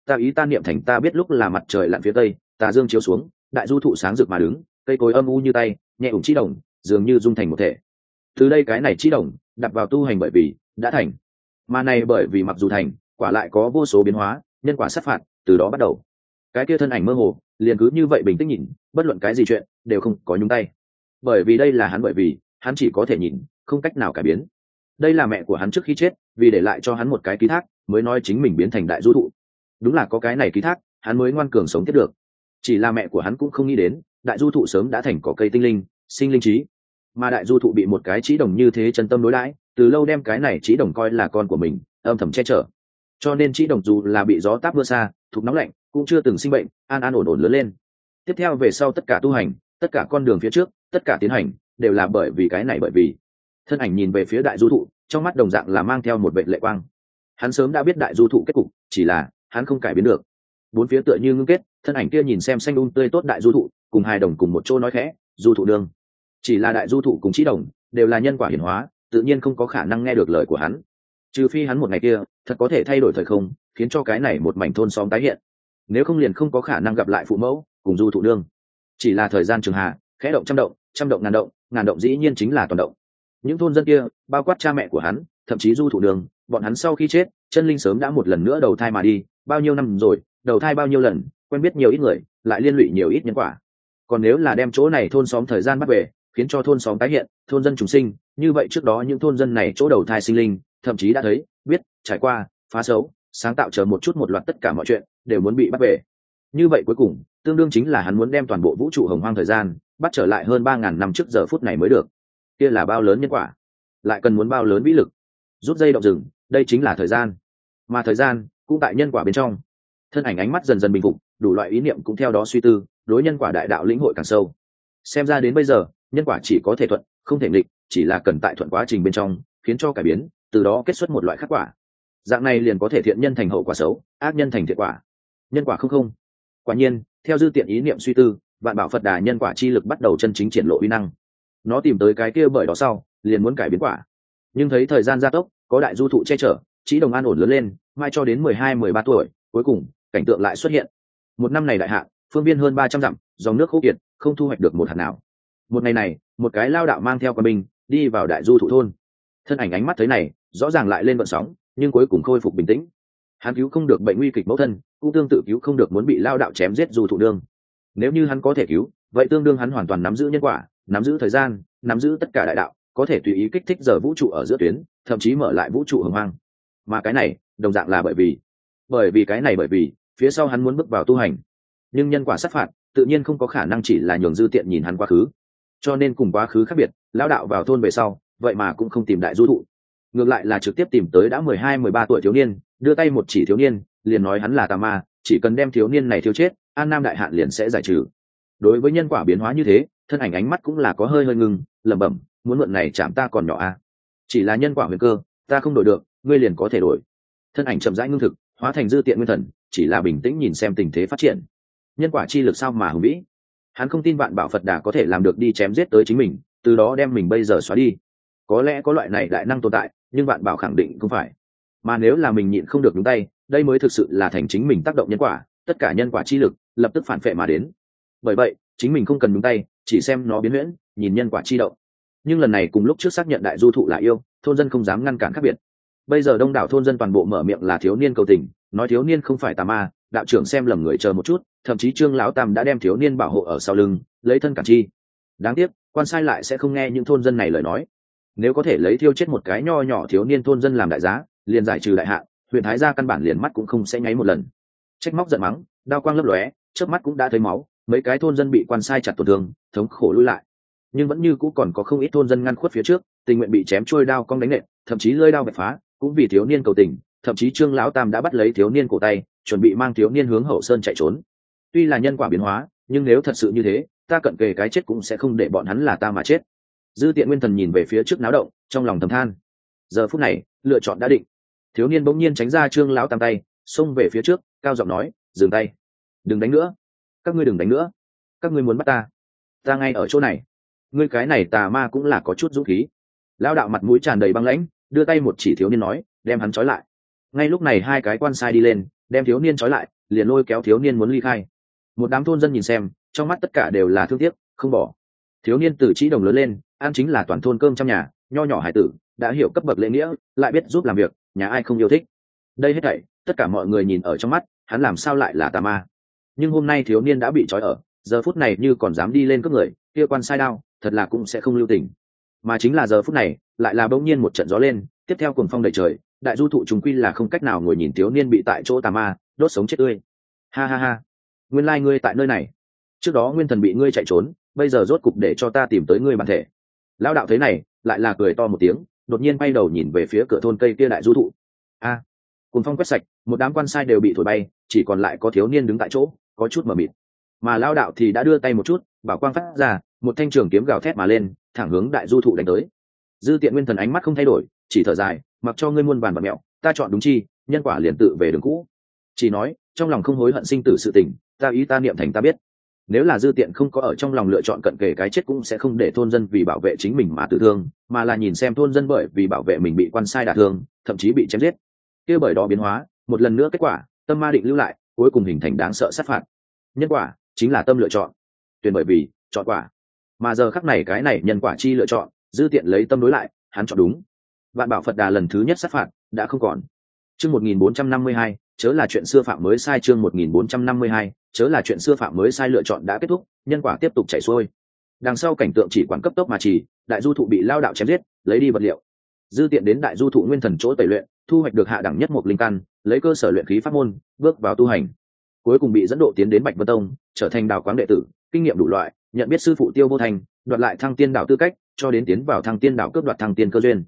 ta ý ta niệm thành ta biết lúc là mặt trời lặn phía tây, tà dương chiếu xuống, đại du thụ sáng rực mà đứng, cây cối âm u như tay, nhẹ ủng chi đồng, dường như dung thành một thể. Từ đây cái này chi đồng đặt vào tu hành bởi vì đã thành, mà này bởi vì mặc dù thành, quả lại có vô số biến hóa, nhân quả sát phạt từ đó bắt đầu. Cái kia thân ảnh mơ hồ liền cứ như vậy bình tĩnh nhìn, bất luận cái gì chuyện đều không có nhúng tay, bởi vì đây là hắn, bởi vì hắn chỉ có thể nhìn, không cách nào cải biến. Đây là mẹ của hắn trước khi chết vì để lại cho hắn một cái ký thác, mới nói chính mình biến thành đại du thụ. Đúng là có cái này ký thác, hắn mới ngoan cường sống tiếp được. Chỉ là mẹ của hắn cũng không nghĩ đến đại du thụ sớm đã thành cỏ cây tinh linh, sinh linh trí, mà đại du thụ bị một cái trí đồng như thế chân tâm đối đãi, từ lâu đem cái này trí đồng coi là con của mình, âm thầm che chở. Cho nên trí đồng dù là bị gió táp mưa xa, thục nóng lạnh, cũng chưa từng sinh bệnh, an an ổn ổn lớn lên. Tiếp theo về sau tất cả tu hành, tất cả con đường phía trước, tất cả tiến hành đều là bởi vì cái này, bởi vì thân ảnh nhìn về phía đại du thụ, trong mắt đồng dạng là mang theo một vệ lệ quang. Hắn sớm đã biết đại du thụ kết cục, chỉ là hắn không cải biến được. Bốn phía tựa như ngưng kết, thân ảnh kia nhìn xem xanh tươi tốt đại du thụ, cùng hai đồng cùng một chỗ nói khẽ, du thụ đương. Chỉ là đại du thụ cùng trí đồng đều là nhân quả hiển hóa, tự nhiên không có khả năng nghe được lời của hắn, trừ phi hắn một ngày kia thật có thể thay đổi thời không, khiến cho cái này một mảnh thôn xóm tái hiện, nếu không liền không có khả năng gặp lại phụ mẫu cùng du thụ đương. Chỉ là thời gian trường hạ, khẽ động trăm động ngàn động dĩ nhiên chính là toàn động. Những thôn dân kia, bao quát cha mẹ của hắn, thậm chí du thụ đường, bọn hắn sau khi chết, chân linh sớm đã một lần nữa đầu thai mà đi, bao nhiêu năm rồi, đầu thai bao nhiêu lần, quen biết nhiều ít người, lại liên lụy nhiều ít nhân quả. Còn nếu là đem chỗ này thôn xóm thời gian bắt về, khiến cho thôn xóm tái hiện, thôn dân trùng sinh, như vậy trước đó những thôn dân này chỗ đầu thai sinh linh, thậm chí đã thấy, biết, trải qua, phá xấu, sáng tạo chờ một chút một loạt tất cả mọi chuyện đều muốn bị bắt về. Như vậy cuối cùng, tương đương chính là hắn muốn đem toàn bộ vũ trụ hồng hoang thời gian bắt trở lại hơn 3.000 năm trước giờ phút này mới được. Kia là bao lớn nhân quả, lại cần muốn bao lớn vĩ lực. Rút dây động rừng, đây chính là thời gian, mà thời gian cũng tại nhân quả bên trong. Thân ảnh ánh mắt dần dần bình phục, đủ loại ý niệm cũng theo đó suy tư, đối nhân quả đại đạo lĩnh hội càng sâu. Xem ra đến bây giờ, nhân quả chỉ có thể thuận, không thể nghịch, chỉ là cần tại thuận quá trình bên trong khiến cho cải biến, từ đó kết xuất một loại khác quả. Dạng này liền có thể thiện nhân thành hậu quả xấu, ác nhân thành thiện quả. Nhân quả không. Quả nhiên, theo dư tiện ý niệm suy tư, vạn bảo Phật Đà nhân quả chi lực bắt đầu chân chính triển lộ uy năng. Nó tìm tới cái kia bởi đó sau, liền muốn cải biến quả. Nhưng thấy thời gian gia tốc, có đại du thụ che chở, trí đồng an ổn lớn lên, mai cho đến 12-13 tuổi, cuối cùng cảnh tượng lại xuất hiện. Một năm này đại hạn, phương viên hơn 300 dặm, dòng nước khô kiệt, không thu hoạch được một hạt nào. Một ngày này, một cái lao đạo mang theo quân binh đi vào đại du thụ thôn. Thân ảnh ánh mắt thấy này, rõ ràng lại lên vận sóng, nhưng cuối cùng khôi phục bình tĩnh. Hắn cứu không được bệnh nguy kịch mẫu thân, cũng tương tự cứu không được muốn bị lao đạo chém giết du thụ đương. Nếu như hắn có thể cứu, vậy tương đương hắn hoàn toàn nắm giữ nhân quả, nắm giữ thời gian, nắm giữ tất cả đại đạo, có thể tùy ý kích thích giờ vũ trụ ở giữa tuyến, thậm chí mở lại vũ trụ hồng hoang. Mà cái này đồng dạng là bởi vì cái này, bởi vì phía sau hắn muốn bước vào tu hành. Nhưng nhân quả sát phạt tự nhiên không có khả năng chỉ là nhường dư tiện nhìn hắn quá khứ, cho nên cùng quá khứ khác biệt, lão đạo vào thôn về sau vậy mà cũng không tìm đại du thụ, ngược lại là trực tiếp tìm tới đã 12-13 tuổi thiếu niên, đưa tay một chỉ thiếu niên, liền nói hắn là tà ma, chỉ cần đem thiếu niên này thiêu chết, an nam đại hạn liền sẽ giải trừ. Đối với nhân quả biến hóa như thế, thân ảnh ánh mắt cũng là có hơi ngưng, lẩm bẩm, muốn mượn này chạm ta còn nhỏ à? Chỉ là nhân quả huyền cơ, ta không đổi được, ngươi liền có thể đổi. Thân ảnh chậm rãi ngưng thực, hóa thành dư tiện nguyên thần, chỉ là bình tĩnh nhìn xem tình thế phát triển. Nhân quả chi lực sao mà hùng vĩ, hắn không tin vạn bảo Phật Đà có thể làm được đi chém giết tới chính mình, từ đó đem mình bây giờ xóa đi. Có lẽ có loại này đại năng tồn tại, nhưng vạn bảo khẳng định không phải. Mà nếu là mình nhịn không được nhúng tay, đây mới thực sự là thành chính mình tác động nhân quả, tất cả nhân quả chi lực lập tức phản phệ mà đến. Bởi vậy, chính mình không cần nhúng tay, chỉ xem nó biến huyễn, nhìn nhân quả chi động. Nhưng lần này cùng lúc trước xác nhận đại du thụ là yêu, thôn dân không dám ngăn cản khác biệt. Bây giờ đông đảo thôn dân toàn bộ mở miệng là thiếu niên cầu tình, nói thiếu niên không phải tà ma, đạo trưởng xem lầm người, chờ một chút, thậm chí Trương lão tam đã đem thiếu niên bảo hộ ở sau lưng, lấy thân cản chi. Đáng tiếc, quan sai lại sẽ không nghe những thôn dân này lời nói. Nếu có thể lấy thiêu chết một cái nho nhỏ thiếu niên thôn dân làm đại giá, liền giải trừ đại hạn, huyện thái gia căn bản liền mắt cũng không sẽ nháy một lần. Trách móc giận mắng, đao quang lấp lóe, chớp mắt cũng đã thấy máu, mấy cái thôn dân bị quan sai chặt tổn thương, thống khổ lui lại. Nhưng vẫn như cũ còn có không ít thôn dân ngăn khuất phía trước, tình nguyện bị chém trôi đao cong đánh nện, thậm chí lưỡi đao vạch phá, cũng vì thiếu niên cầu tình. Thậm chí Trương lão tam đã bắt lấy thiếu niên cổ tay, chuẩn bị mang thiếu niên hướng hậu sơn chạy trốn. Tuy là nhân quả biến hóa, nhưng nếu thật sự như thế, ta cận kề cái chết cũng sẽ không để bọn hắn là ta mà chết. Dư tiện nguyên thần nhìn về phía trước náo động, trong lòng thầm than. Giờ phút này, lựa chọn đã định. Thiếu niên bỗng nhiên tránh ra Trương lão tam tay, xông về phía trước, cao giọng nói, dừng tay, đừng đánh nữa, các ngươi đừng đánh nữa, các ngươi muốn bắt ta ngay ở chỗ này. Ngươi cái này tà ma cũng là có chút dũng khí. Lão đạo mặt mũi tràn đầy băng lãnh, đưa tay một chỉ thiếu niên nói, đem hắn trói lại. Ngay lúc này hai cái quan sai đi lên, đem thiếu niên trói lại, liền lôi kéo thiếu niên muốn ly khai. Một đám thôn dân nhìn xem, trong mắt tất cả đều là thương tiếc, không bỏ. Thiếu niên từ Trĩ Đồng lớn lên, ăn chính là toàn thôn cơm trong nhà, nho nhỏ hải tử, đã hiểu cấp bậc lễ nghĩa, lại biết giúp làm việc, nhà ai không yêu thích. Đây hết thảy, tất cả mọi người nhìn ở trong mắt, hắn làm sao lại là tà ma. Nhưng hôm nay thiếu niên đã bị trói ở, giờ phút này như còn dám đi lên cướp người, kia quan sai đao, thật là cũng sẽ không lưu tình. Mà chính là giờ phút này, lại là bỗng nhiên một trận gió lên, tiếp theo cuồng phong đầy trời, đại du thụ trùng quy là không cách nào ngồi nhìn thiếu niên bị tại chỗ tà ma đốt sống chết tươi. Ha ha ha, nguyên lai ngươi tại nơi này. Trước đó nguyên thần bị ngươi chạy trốn, bây giờ rốt cục để cho ta tìm tới ngươi bản thể. Lão đạo thấy này, lại là cười to một tiếng, đột nhiên bay đầu nhìn về phía cửa thôn cây kia đại du thụ. A, cuồng phong quét sạch, một đám quan sai đều bị thổi bay, chỉ còn lại có thiếu niên đứng tại chỗ, có chút mờ mịt. Mà lão đạo thì đã đưa tay một chút, bảo quang phát ra, một thanh trường kiếm gào thét mà lên, thẳng hướng đại du thụ đánh tới. Dư Tiện nguyên thần ánh mắt không thay đổi, chỉ thở dài, mặc cho ngươi muôn vàn bạt mẹo, ta chọn đúng chi, nhân quả liền tự về đường cũ. Chỉ nói, trong lòng không hối hận sinh tử sự tình, ta ý ta niệm thành ta biết. Nếu là Dư Tiện không có ở trong lòng lựa chọn cận kề cái chết, cũng sẽ không để thôn dân vì bảo vệ chính mình mà tử thương, mà là nhìn xem thôn dân bởi vì bảo vệ mình bị quan sai đả thương, thậm chí bị chém giết. Kia bởi đó biến hóa, một lần nữa kết quả, tâm ma định lưu lại, cuối cùng hình thành đáng sợ sát phạt. Nhân quả chính là tâm lựa chọn, tuyển bởi vì chọn quả. Mà giờ khắc này cái này nhân quả chi lựa chọn, Dư Tiện lấy tâm đối lại, hắn chọn đúng. Vạn Bảo Phật Đà lần thứ nhất sát phạt đã không còn. Chương 1452, chớ là chuyện xưa phạm mới sai. Chương 1452, chớ là chuyện xưa phạm mới sai. Lựa chọn đã kết thúc, nhân quả tiếp tục chảy xuôi. Đằng sau cảnh tượng chỉ quản cấp tốc mà chỉ, đại du thụ bị lao đạo chém giết, lấy đi vật liệu. Dư Tiện đến đại du thụ nguyên thần chỗ tẩy luyện, thu hoạch được hạ đẳng nhất một linh căn, lấy cơ sở luyện khí pháp môn, bước vào tu hành. Cuối cùng bị dẫn độ tiến đến Bạch Vân Tông, trở thành đào quáng đệ tử, kinh nghiệm đủ loại, nhận biết sư phụ Tiêu Vô Thành, đoạt lại Thăng Tiên đạo tư cách, cho đến tiến vào Thăng Tiên đạo cướp đoạt Thăng Tiên cơ duyên.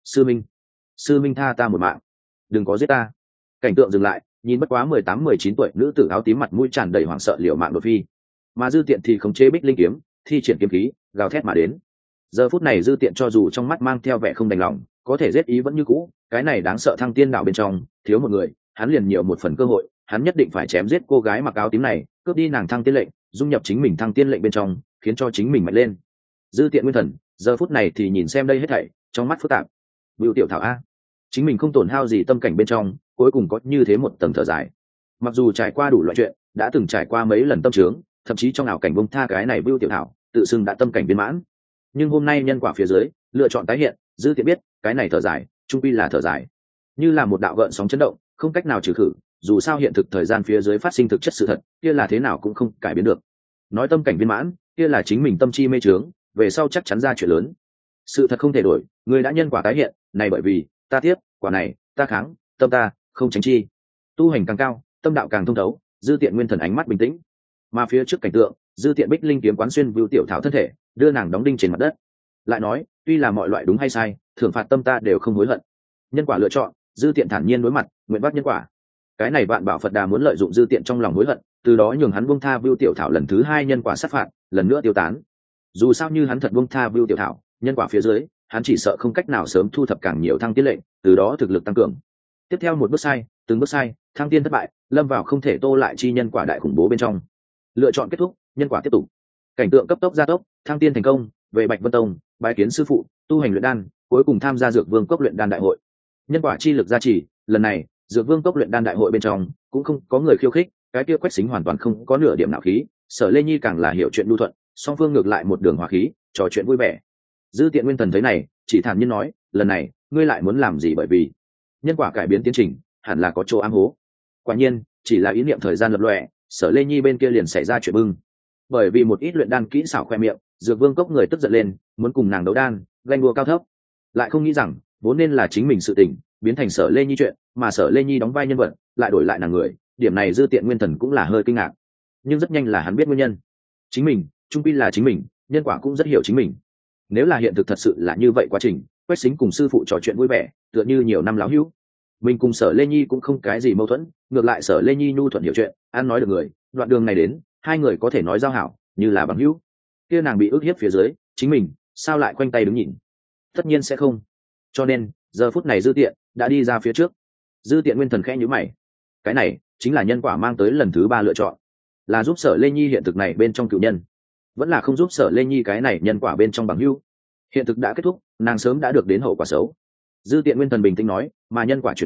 Sư minh tha ta một mạng, đừng có giết ta. Cảnh tượng dừng lại, nhìn bất quá 18-19 tuổi nữ tử áo tím mặt mũi tràn đầy hoảng sợ liều mạng đột phi. Mà Dư Tiện thì khống chế Bích Linh kiếm, thi triển kiếm khí, gào thét mà đến. Giờ phút này Dư Tiện cho dù trong mắt mang theo vẻ không đành lòng, có thể giết ý vẫn như cũ. Cái này đáng sợ Thăng Tiên đạo bên trong thiếu một người, hắn liền nhiều một phần cơ hội, hắn nhất định phải chém giết cô gái mặc áo tím này, cướp đi nàng Thăng Tiên lệnh, dung nhập chính mình Thăng Tiên lệnh bên trong, khiến cho chính mình mạnh lên. Dư Tiện nguyên thần giờ phút này thì nhìn xem đây hết thảy, trong mắt phức tạp. Bưu Tiểu Thảo a, chính mình không tổn hao gì tâm cảnh bên trong, cuối cùng có như thế một tầng thở dài. Mặc dù trải qua đủ loại chuyện, đã từng trải qua mấy lần tâm trướng, thậm chí trong ảo cảnh bông tha cái này Bưu Tiểu Thảo, tự xưng đã tâm cảnh viên mãn. Nhưng hôm nay nhân quả phía dưới, lựa chọn tái hiện, Dư Tiện biết, cái này thở dài, trung quy là thở dài, như là một đạo gợn sóng chấn động, không cách nào trừ khử. Dù sao hiện thực thời gian phía dưới phát sinh thực chất sự thật, kia là thế nào cũng không cải biến được. Nói tâm cảnh viên mãn, kia là chính mình tâm chi mê trướng, về sau chắc chắn ra chuyện lớn. Sự thật không thể đổi, người đã nhân quả tái hiện, này bởi vì ta tiếp, quả này ta kháng, tâm ta không tránh chi. Tu hành càng cao, tâm đạo càng thông thấu. Dư Tiện nguyên thần ánh mắt bình tĩnh, mà phía trước cảnh tượng, Dư Tiện Bích Linh kiếm quán xuyên Vưu Tiểu Thảo thân thể, đưa nàng đóng đinh trên mặt đất. Lại nói, tuy là mọi loại đúng hay sai, thưởng phạt tâm ta đều không hối hận. Nhân quả lựa chọn, Dư Tiện thản nhiên đối mặt, nguyện vác nhân quả. Cái này Vạn Bảo Phật Đà muốn lợi dụng Dư Tiện trong lòng hối hận, từ đó nhường hắn buông tha Vưu Tiểu Thảo lần thứ hai nhân quả sát phạt, lần nữa tiêu tán. Dù sao như hắn thật buông tha Vưu Tiểu Thảo, nhân quả phía dưới, hắn chỉ sợ không cách nào sớm thu thập càng nhiều thăng tiên lệnh, từ đó thực lực tăng cường. Tiếp theo một bước sai, từng bước sai, thăng tiên thất bại, lâm vào không thể tô lại chi nhân quả đại khủng bố bên trong. Lựa chọn kết thúc, nhân quả tiếp tục. Cảnh tượng cấp tốc gia tốc, thăng tiên thành công, về Bạch Vân Tông, bái kiến sư phụ, tu hành luyện đan, cuối cùng tham gia Dược Vương cốc luyện đan đại hội. Nhân quả chi lực gia trì, lần này, Dược Vương cốc luyện đan đại hội bên trong cũng không có người khiêu khích, cái kia Quách Sính hoàn toàn không có nửa điểm nào khí, Sở Lê Nhi càng là hiểu chuyện lưu thuận, song phương ngược lại một đường hòa khí, trò chuyện vui vẻ. Dư Tiện nguyên thần thấy này, chỉ thản nhiên nói, lần này ngươi lại muốn làm gì? Bởi vì nhân quả cải biến tiến trình, hẳn là có chỗ ám hố. Quả nhiên, chỉ là ý niệm thời gian lập lòe, Sở Lê Nhi bên kia liền xảy ra chuyện bưng. Bởi vì một ít luyện đan kỹ xảo khoe miệng, Dược Vương cốc người tức giận lên, muốn cùng nàng đấu đan, ganh đua cao thấp. Lại không nghĩ rằng, vốn nên là chính mình sự tình, biến thành Sở Lê Nhi chuyện, mà Sở Lê Nhi đóng vai nhân vật, lại đổi lại nàng người. Điểm này Dư Tiện nguyên thần cũng là hơi kinh ngạc, nhưng rất nhanh là hắn biết nguyên nhân. Chính mình, trung quy là chính mình, nhân quả cũng rất hiểu chính mình. Nếu là hiện thực thật sự là như vậy, quá trình Quách Sính cùng sư phụ trò chuyện vui vẻ, tựa như nhiều năm láo hữu. Mình cùng Sở Lê Nhi cũng không cái gì mâu thuẫn, ngược lại Sở Lê Nhi nhu thuận hiểu chuyện, ăn nói được người, đoạn đường này đến, hai người có thể nói giao hảo, như là bằng hữu. Kia nàng bị ức hiếp phía dưới, chính mình sao lại khoanh tay đứng nhìn? Tất nhiên sẽ không. Cho nên giờ phút này Dư Tiện đã đi ra phía trước. Dư Tiện nguyên thần khẽ nhíu mày. Cái này chính là nhân quả mang tới lần thứ ba lựa chọn, là giúp Sở Lê Nhi hiện thực này bên trong cựu nhân, vẫn là không giúp Sở Lê Nhi cái này nhân quả bên trong bằng hữu. Hiện thực đã kết thúc, nàng sớm đã được đến hậu quả xấu. Dư Tiện nguyên thần bình tĩnh nói, mà nhân quả chuyển biến,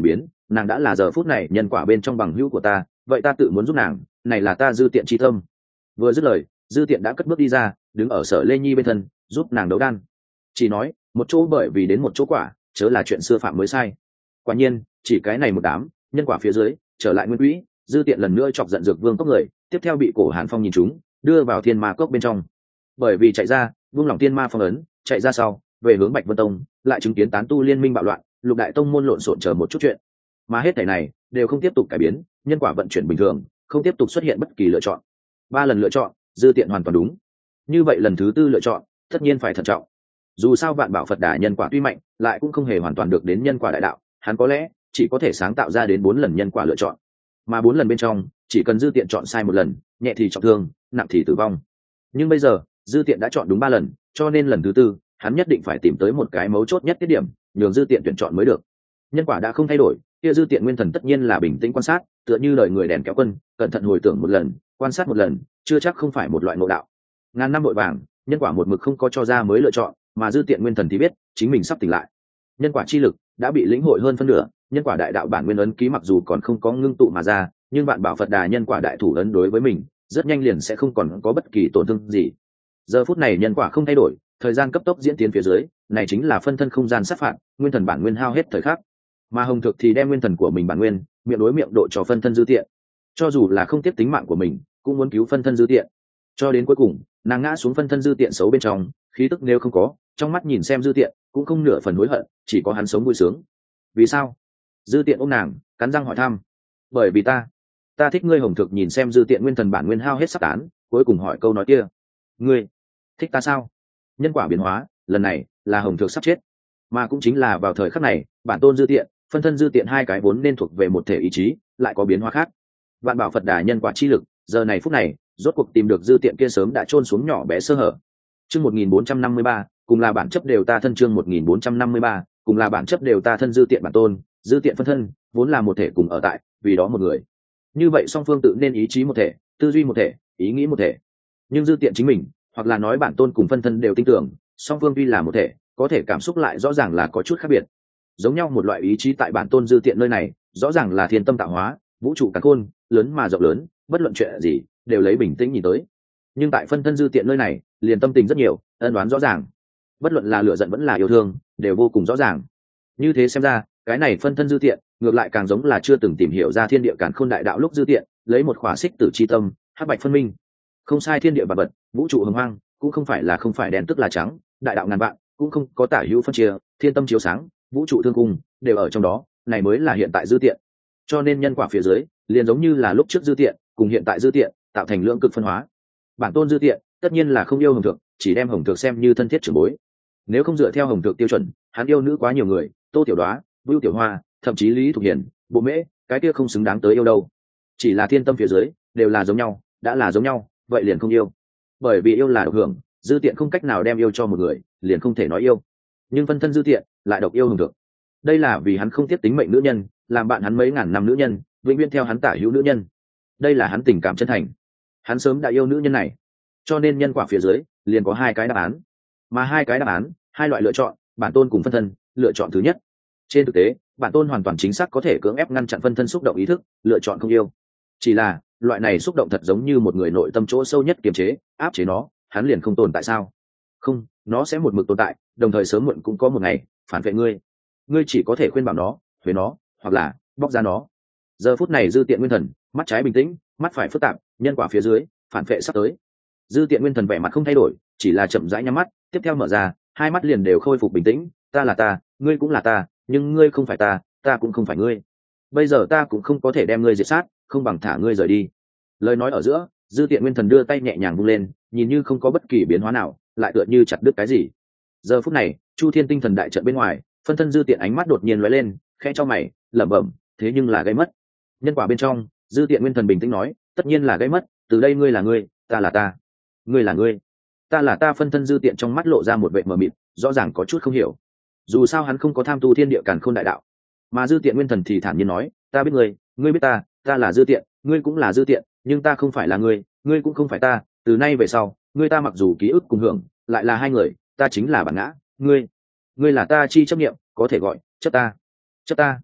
nàng đã là giờ phút này nhân quả bên trong bằng hữu của ta, vậy ta tự muốn giúp nàng, này là ta Dư Tiện chi tâm. Vừa dứt lời, Dư Tiện đã cất bước đi ra, đứng ở Sở Lê Nhi bên thân, giúp nàng đấu đan. Chỉ nói một chỗ bởi vì đến một chỗ quả, chớ là chuyện xưa phạm mới sai. Quả nhiên chỉ cái này một đám nhân quả phía dưới trở lại nguyên quỹ. Dư Tiện lần nữa chọc giận Dược Vương cốc người, tiếp theo bị Cổ Hàn Phong nhìn chúng, đưa vào Thiên Ma cốc bên trong. Bởi vì chạy ra vương lòng tiên ma phong ấn, chạy ra sau về hướng Bạch Vân Tông, lại chứng kiến tán tu liên minh bạo loạn, lục đại tông môn lộn xộn chờ một chút chuyện. Mà hết thảy này đều không tiếp tục cải biến nhân quả vận chuyển bình thường, không tiếp tục xuất hiện bất kỳ lựa chọn. 3 lần lựa chọn, Dư Tiện hoàn toàn đúng. Như vậy lần thứ 4 lựa chọn tất nhiên phải thận trọng. Dù sao Vạn Bảo Phật Đà nhân quả tuy mạnh, lại cũng không hề hoàn toàn được đến nhân quả đại đạo, hắn có lẽ chỉ có thể sáng tạo ra đến 4 lần nhân quả lựa chọn. Mà 4 lần bên trong, chỉ cần Dư Tiện chọn sai 1 lần, nhẹ thì trọng thương, nặng thì tử vong. Nhưng bây giờ, Dư Tiện đã chọn đúng 3 lần, cho nên lần thứ 4, hắn nhất định phải tìm tới một cái mấu chốt nhất tiết điểm, nhường Dư Tiện tuyển chọn mới được. Nhân quả đã không thay đổi, kia Dư Tiện nguyên thần tất nhiên là bình tĩnh quan sát, tựa như lời người đèn kéo quân, cẩn thận hồi tưởng 1 lần, quan sát 1 lần, chưa chắc không phải một loại ngộ đạo. Ngàn năm vội vàng, nhân quả một mực không có cho ra mới lựa chọn, mà Dư Tiện nguyên thần thì biết chính mình sắp tỉnh lại. Nhân quả chi lực đã bị lĩnh hội hơn phân nửa, nhân quả đại đạo bản nguyên ấn ký mặc dù còn không có ngưng tụ mà ra, nhưng Vạn Bảo Phật Đà nhân quả đại thủ ấn đối với mình rất nhanh liền sẽ không còn có bất kỳ tổn thương gì. Giờ phút này nhân quả không thay đổi, thời gian cấp tốc diễn tiến phía dưới, này chính là phân thân không gian sát phạt, nguyên thần bản nguyên hao hết thời khắc. Mà Hồng Thực thì đem nguyên thần của mình bản nguyên miệng đối miệng độ cho phân thân Dư Tiện, cho dù là không tiếp tính mạng của mình cũng muốn cứu phân thân Dư Tiện. Cho đến cuối cùng nàng ngã xuống phân thân Dư Tiện xấu bên trong, khí tức nếu không có, trong mắt nhìn xem Dư Tiện cũng không nửa phần hối hận, chỉ có hắn sống vui sướng. Vì sao? Dư Tiện ôm nàng cắn răng hỏi thăm. Bởi vì ta thích ngươi. Hồng Thực nhìn xem Dư Tiện nguyên thần bản nguyên hao hết sắp tán, cuối cùng hỏi câu nói kia. Ngươi thích ta sao? Nhân quả biến hóa lần này là Hồng Thực sắp chết, mà cũng chính là vào thời khắc này, bản tôn Dư Tiện, phân thân Dư Tiện hai cái vốn nên thuộc về một thể ý chí lại có biến hóa khác. Vạn Bảo Phật Đà nhân quả chi lực giờ này phút này rốt cuộc tìm được Dư Tiện kia sớm đã chôn xuống nhỏ bé sơ hở. Chương 1453, cùng là bản chấp đều ta thân. Chương 1453, cùng là bản chấp đều ta thân. Dư Tiện bản tôn, Dư Tiện phân thân vốn là một thể cùng ở tại, vì đó một người. Như vậy song phương tự nên ý chí một thể, tư duy một thể, ý nghĩ một thể. Nhưng Dư Tiện chính mình, hoặc là nói bản tôn cùng phân thân đều tin tưởng, song phương tuy là một thể, có thể cảm xúc lại rõ ràng là có chút khác biệt. Giống nhau một loại ý chí tại bản tôn Dư Tiện nơi này, rõ ràng là thiên tâm tạo hóa, vũ trụ càn khôn, lớn mà rộng lớn, bất luận chuyện gì đều lấy bình tĩnh nhìn tới. Nhưng tại phân thân Dư Tiện nơi này, liền tâm tình rất nhiều, ân đoán rõ ràng, bất luận là lửa giận vẫn là yêu thương, đều vô cùng rõ ràng. Như thế xem ra, cái này phân thân Dư Tiện ngược lại càng giống là chưa từng tìm hiểu ra thiên địa càn khôn đại đạo lúc Dư Tiện lấy một khỏa xích tử chi tâm, hắc bạch phân minh. Không sai, thiên địa vật vật, vũ trụ hồng hoang, cũng không phải là không phải đen tức là trắng, đại đạo ngàn vạn, cũng không có tả hữu phân chia, thiên tâm chiếu sáng, vũ trụ thương cung, đều ở trong đó, này mới là hiện tại Dư Tiện. Cho nên nhân quả phía dưới, liền giống như là lúc trước Dư Tiện cùng hiện tại Dư Tiện, tạo thành lưỡng cực phân hóa. Bản tôn Dư Tiện tất nhiên là không yêu Hồng Thượng, chỉ đem Hồng Thượng xem như thân thiết trưởng bối. Nếu không dựa theo Hồng Thượng tiêu chuẩn, hắn yêu nữ quá nhiều người, Tô Tiểu Đoá, Vưu Tiểu Hoa, thậm chí Lý Thục Hiền, Bộ Mễ, cái kia không xứng đáng tới yêu đâu. Chỉ là thiên tâm phía dưới đều là giống nhau, đã là giống nhau, vậy liền không yêu. Bởi vì yêu là độc hưởng, Dư Tiện không cách nào đem yêu cho một người, liền không thể nói yêu. Nhưng phân thân Dư Tiện lại độc yêu Hồng Thượng. Đây là vì hắn không tiếp tính mệnh nữ nhân, làm bạn hắn mấy ngàn năm nữ nhân, vĩnh viễn theo hắn tả hữu nữ nhân. Đây là hắn tình cảm chân thành. Hắn sớm đã yêu nữ nhân này. Cho nên nhân quả phía dưới liền có 2 cái đáp án. Mà 2 cái đáp án, 2 loại lựa chọn, bản tôn cùng phân thân, lựa chọn thứ nhất. Trên thực tế, bản tôn hoàn toàn chính xác có thể cưỡng ép ngăn chặn phân thân xúc động ý thức, lựa chọn không yêu. Chỉ là, loại này xúc động thật giống như một người nội tâm chỗ sâu nhất kiềm chế, áp chế nó, hắn liền không tồn tại sao? Không, nó sẽ một mực tồn tại, đồng thời sớm muộn cũng có một ngày phản vệ ngươi. Ngươi chỉ có thể khuyên bảo nó, huế nó, hoặc là bóc ra nó. Giờ phút này Dư Tiện nguyên thần, mắt trái bình tĩnh, mắt phải phức tạp, nhân quả phía dưới, phản vệ sắp tới. Dư Tiện nguyên thần vẻ mặt không thay đổi, chỉ là chậm rãi nhắm mắt, tiếp theo mở ra, 2 mắt liền đều khôi phục bình tĩnh. Ta là ta, ngươi cũng là ta, nhưng ngươi không phải ta, ta cũng không phải ngươi. Bây giờ ta cũng không có thể đem ngươi diệt sát, không bằng thả ngươi rời đi. Lời nói ở giữa, Dư Tiện nguyên thần đưa tay nhẹ nhàng vung lên, nhìn như không có bất kỳ biến hóa nào, lại tựa như chặt đứt cái gì. Giờ phút này, Chu Thiên tinh thần đại trận bên ngoài, phân thân Dư Tiện ánh mắt đột nhiên lóe lên, khẽ cho mày, lẩm bẩm, thế nhưng là gây mất. Nhân quả bên trong, Dư Tiện nguyên thần bình tĩnh nói, tất nhiên là gây mất, từ đây ngươi là ngươi, ta là ta. Ngươi là ngươi, ta là ta. Phân thân Dư Tiện trong mắt lộ ra một vẻ mờ mịt, rõ ràng có chút không hiểu. Dù sao hắn không có tham tu thiên địa càn khôn đại đạo. Mà Dư Tiện nguyên thần thì thản nhiên nói, ta biết ngươi, ngươi biết ta, ta là Dư Tiện, ngươi cũng là Dư Tiện, nhưng ta không phải là ngươi, ngươi cũng không phải ta. Từ nay về sau, ngươi ta mặc dù ký ức cùng hưởng, lại là 2 người, ta chính là bản ngã, ngươi là ta chi chấp niệm, có thể gọi chấp ta. Chấp ta.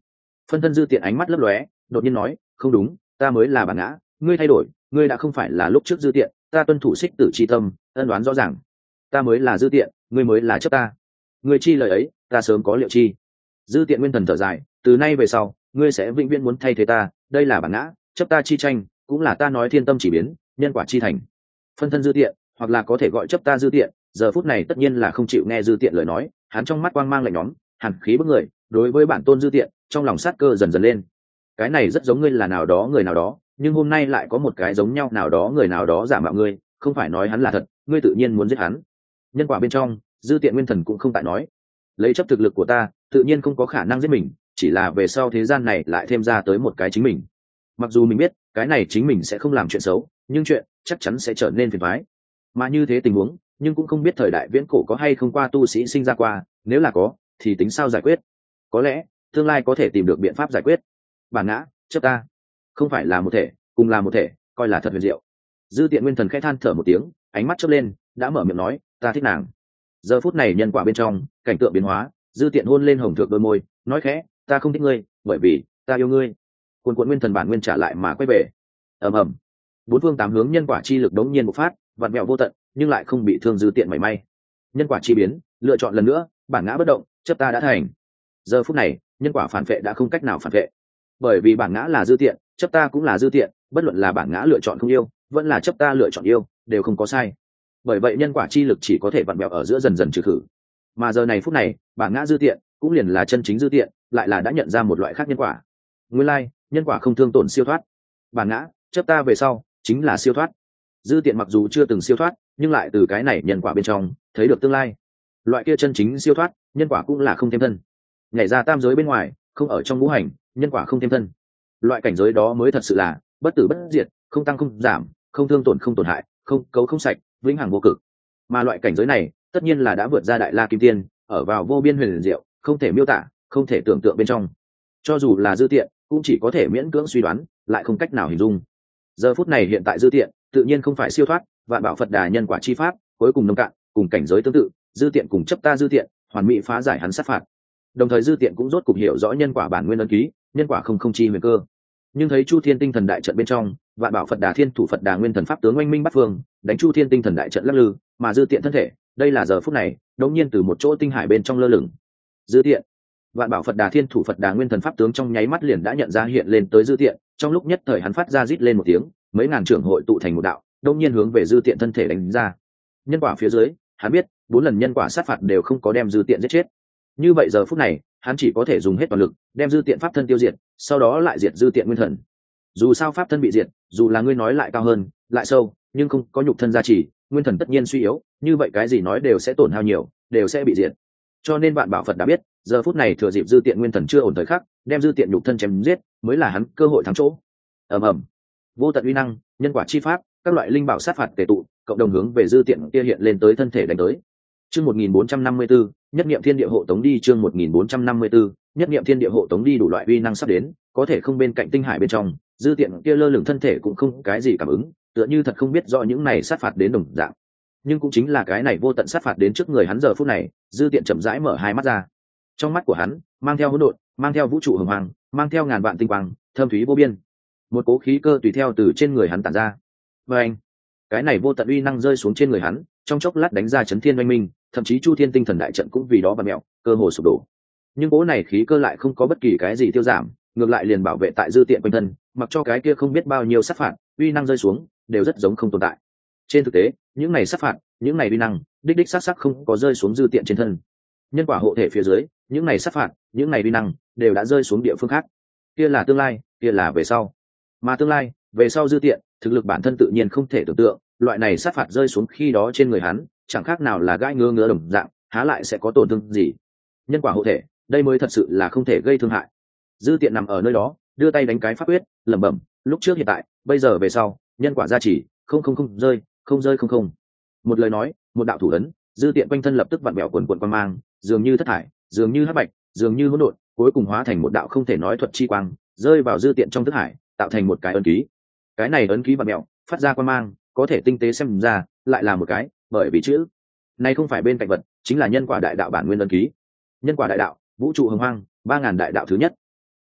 Phân thân dư tiện ánh mắt lấp lóe, đột nhiên nói, không đúng, ta mới là bản ngã, ngươi thay đổi, ngươi đã không phải là lúc trước dư tiện, ta tuân thủ xích tử chi tâm, ân đoán rõ ràng, ta mới là dư tiện, ngươi mới là chấp ta, ngươi chi lời ấy ta sớm có liệu chi. Dư tiện nguyên thần thở dài, từ nay về sau ngươi sẽ vĩnh viễn muốn thay thế ta, đây là bản ngã, chấp ta chi tranh, cũng là ta nói thiên tâm chỉ biến, nhân quả chi thành. Phân thân dư tiện, hoặc là có thể gọi chấp ta dư tiện, giờ phút này tất nhiên là không chịu nghe dư tiện lời nói, hắn trong mắt quang mang lạnh nhóm, hàn khí bức người, đối với bản tôn dư tiện, trong lòng sát cơ dần dần lên. Cái này rất giống ngươi là nào đó người nào đó, nhưng hôm nay lại có một cái giống nhau nào đó người nào đó giả mạo ngươi, không phải nói hắn là thật, ngươi tự nhiên muốn giết hắn. Nhân quả bên trong, dư tiện nguyên thần cũng không tại nói, lấy chấp thực lực của ta, tự nhiên không có khả năng giết mình, chỉ là về sau thế gian này lại thêm ra tới một cái chính mình. Mặc dù mình biết cái này chính mình sẽ không làm chuyện xấu, nhưng chuyện chắc chắn sẽ trở nên phiền toái. Mà như thế tình huống, nhưng cũng không biết thời đại viễn cổ có hay không qua tu sĩ sinh ra qua, nếu là có thì tính sao giải quyết. Có lẽ tương lai có thể tìm được biện pháp giải quyết. Bản ngã chấp ta không phải là một thể, cùng là một thể, coi là thật huyền diệu. Dư tiện nguyên thần khẽ than thở một tiếng, ánh mắt chớp lên, đã mở miệng nói, ta thích nàng. Giờ phút này nhân quả bên trong cảnh tượng biến hóa, dư tiện hôn lên hồng thượng đôi môi, nói khẽ, ta không thích ngươi, bởi vì ta yêu ngươi. Cuồn cuộn nguyên thần bản nguyên trả lại mà quay về. Ầm ầm, bốn phương tám hướng nhân quả chi lực đống nhiên bộc phát, vặn vẹo vô tận, nhưng lại không bị thương dư tiện mảy may. Nhân quả chi biến, lựa chọn lần nữa, bản ngã bất động, chấp ta đã thành. Giờ phút này nhân quả phản vệ đã không cách nào phản vệ, bởi vì bản ngã là dư tiện, chấp ta cũng là dư tiện, bất luận là bản ngã lựa chọn không yêu, vẫn là chấp ta lựa chọn yêu, đều không có sai. Bởi vậy nhân quả chi lực chỉ có thể vặn vẹo ở giữa dần dần trừ khử. Mà giờ này phút này bản ngã dư tiện cũng liền là chân chính dư tiện, lại là đã nhận ra một loại khác nhân quả. Nguyên lai nhân quả không thương tổn siêu thoát, bản ngã chấp ta về sau chính là siêu thoát. Dư tiện mặc dù chưa từng siêu thoát, nhưng lại từ cái này nhân quả bên trong thấy được tương lai. Loại kia chân chính siêu thoát, nhân quả cũng là không thêm thân, nhảy ra tam giới bên ngoài, không ở trong ngũ hành, nhân quả không thêm thân. Loại cảnh giới đó mới thật sự là bất tử bất diệt, không tăng không giảm, không thương tổn không tổn hại, không cấu không sạch, vĩnh hằng vô cực. Mà loại cảnh giới này tất nhiên là đã vượt ra đại la kim tiên, ở vào vô biên huyền diệu, không thể miêu tả, không thể tưởng tượng bên trong. Cho dù là dư tiện cũng chỉ có thể miễn cưỡng suy đoán, lại không cách nào hình dung. Giờ phút này hiện tại dư tiện tự nhiên không phải siêu thoát, vạn bảo Phật đà nhân quả chi pháp cuối cùng nông cạn, cùng cảnh giới tương tự, dư tiện cùng chấp ta dư tiện hoàn mỹ phá giải hắn sát phạt. Đồng thời dư tiện cũng rốt cục hiểu rõ nhân quả bản nguyên ấn ký, nhân quả không chi huyền cơ. Nhưng thấy chu thiên tinh thần đại trận bên trong, vạn bảo Phật đà thiên thủ Phật đà nguyên thần pháp tướng oanh minh bắt phương, đánh chu thiên tinh thần đại trận lắc lư, mà dư tiện thân thể, đây là giờ phút này đột nhiên từ một chỗ tinh hải bên trong lơ lửng. Dư tiện, vạn bảo Phật đà thiên thủ Phật đà nguyên thần pháp tướng trong nháy mắt liền đã nhận ra hiện lên tới dư tiện, trong lúc nhất thời hắn phát ra rít lên một tiếng, mấy ngàn trưởng hội tụ thành một đạo, đột nhiên hướng về dư tiện thân thể đánh ra. Nhân quả phía dưới, hắn biết 4 lần nhân quả sát phạt đều không có đem dư tiện giết chết. Như vậy giờ phút này hắn chỉ có thể dùng hết toàn lực đem dư tiện pháp thân tiêu diệt, sau đó lại diệt dư tiện nguyên thần. Dù sao pháp thân bị diệt, dù là ngươi nói lại cao hơn lại sâu, nhưng không có nhục thân gia trì, nguyên thần tất nhiên suy yếu, như vậy cái gì nói đều sẽ tổn hao nhiều, đều sẽ bị diệt. Cho nên vạn bảo Phật đã biết, giờ phút này thừa dịp dư tiện nguyên thần chưa ổn thời khắc, đem dư tiện nhục thân chém giết mới là hắn cơ hội thắng chỗ. Ầm ầm, vô tận uy năng, nhân quả chi pháp, các loại linh bảo sát phạt tề tụ, cộng đồng hướng về dư tiện kia hiện lên tới thân thể đánh tới. Chương 1454, nhất niệm thiên địa hộ tống đi. Chương 1454, nhất niệm thiên địa hộ tống đi. Đủ loại uy năng sắp đến, có thể không bên cạnh tinh hải bên trong, dư tiện kia lơ lửng thân thể cũng không cái gì cảm ứng, tựa như thật không biết rõ những này sát phạt đến đồng dạng. Nhưng cũng chính là cái này vô tận sát phạt đến trước người hắn, giờ phút này dư tiện chậm rãi mở hai mắt ra. Trong mắt của hắn mang theo hỗn độn, mang theo vũ trụ hồng hoàng, mang theo ngàn vạn tinh quang, thâm thúy vô biên. Một cố khí cơ tùy theo từ trên người hắn tản ra. Và anh, cái này vô tận uy năng rơi xuống trên người hắn, trong chốc lát đánh ra chấn thiên oanh minh, thậm chí chu thiên tinh thần đại trận cũng vì đó vặn mẹo, cơ hồ sụp đổ. Nhưng cố này khí cơ lại không có bất kỳ cái gì tiêu giảm, ngược lại liền bảo vệ tại dư tiện quanh thân, mặc cho cái kia không biết bao nhiêu sát phạt uy năng rơi xuống, đều rất giống không tồn tại. Trên thực tế, những này sát phạt, những này uy năng, đích đích xác xác không có rơi xuống dư tiện trên thân. Nhân quả hộ thể phía dưới, những này sát phạt, những này uy năng, đều đã rơi xuống địa phương khác. Kia là tương lai, kia là về sau. Mà tương lai, về sau dư tiện, thực lực bản thân tự nhiên không thể tưởng tượng, loại này sát phạt rơi xuống khi đó trên người hắn, chẳng khác nào là gai ngứa ngứa đồng dạng, há lại sẽ có tổn thương gì. Nhân quả hộ thể, đây mới thật sự là không thể gây thương hại. Dư tiện nằm ở nơi đó, đưa tay đánh cái pháp quyết, lẩm bẩm, lúc trước hiện tại, bây giờ về sau, nhân quả gia trì, không rơi, không rơi không. Một lời nói, một đạo thủ ấn, dư tiện quanh thân lập tức vặn vẹo quần quần quang mang, dường như thất thải, dường như hắc bạch, dường như hỗn độn, cuối cùng hóa thành một đạo không thể nói thuật chi quang, rơi vào dư tiện trong thức hải, tạo thành một cái ấn ký. Cái này ấn ký vặn vẹo, phát ra quang mang, có thể tinh tế xem ra, lại là một cái, bởi vì chữ này không phải bên cạnh vật, chính là nhân quả đại đạo bản nguyên ấn ký. Nhân quả đại đạo, vũ trụ hồng hoang, 3000 đại đạo thứ nhất.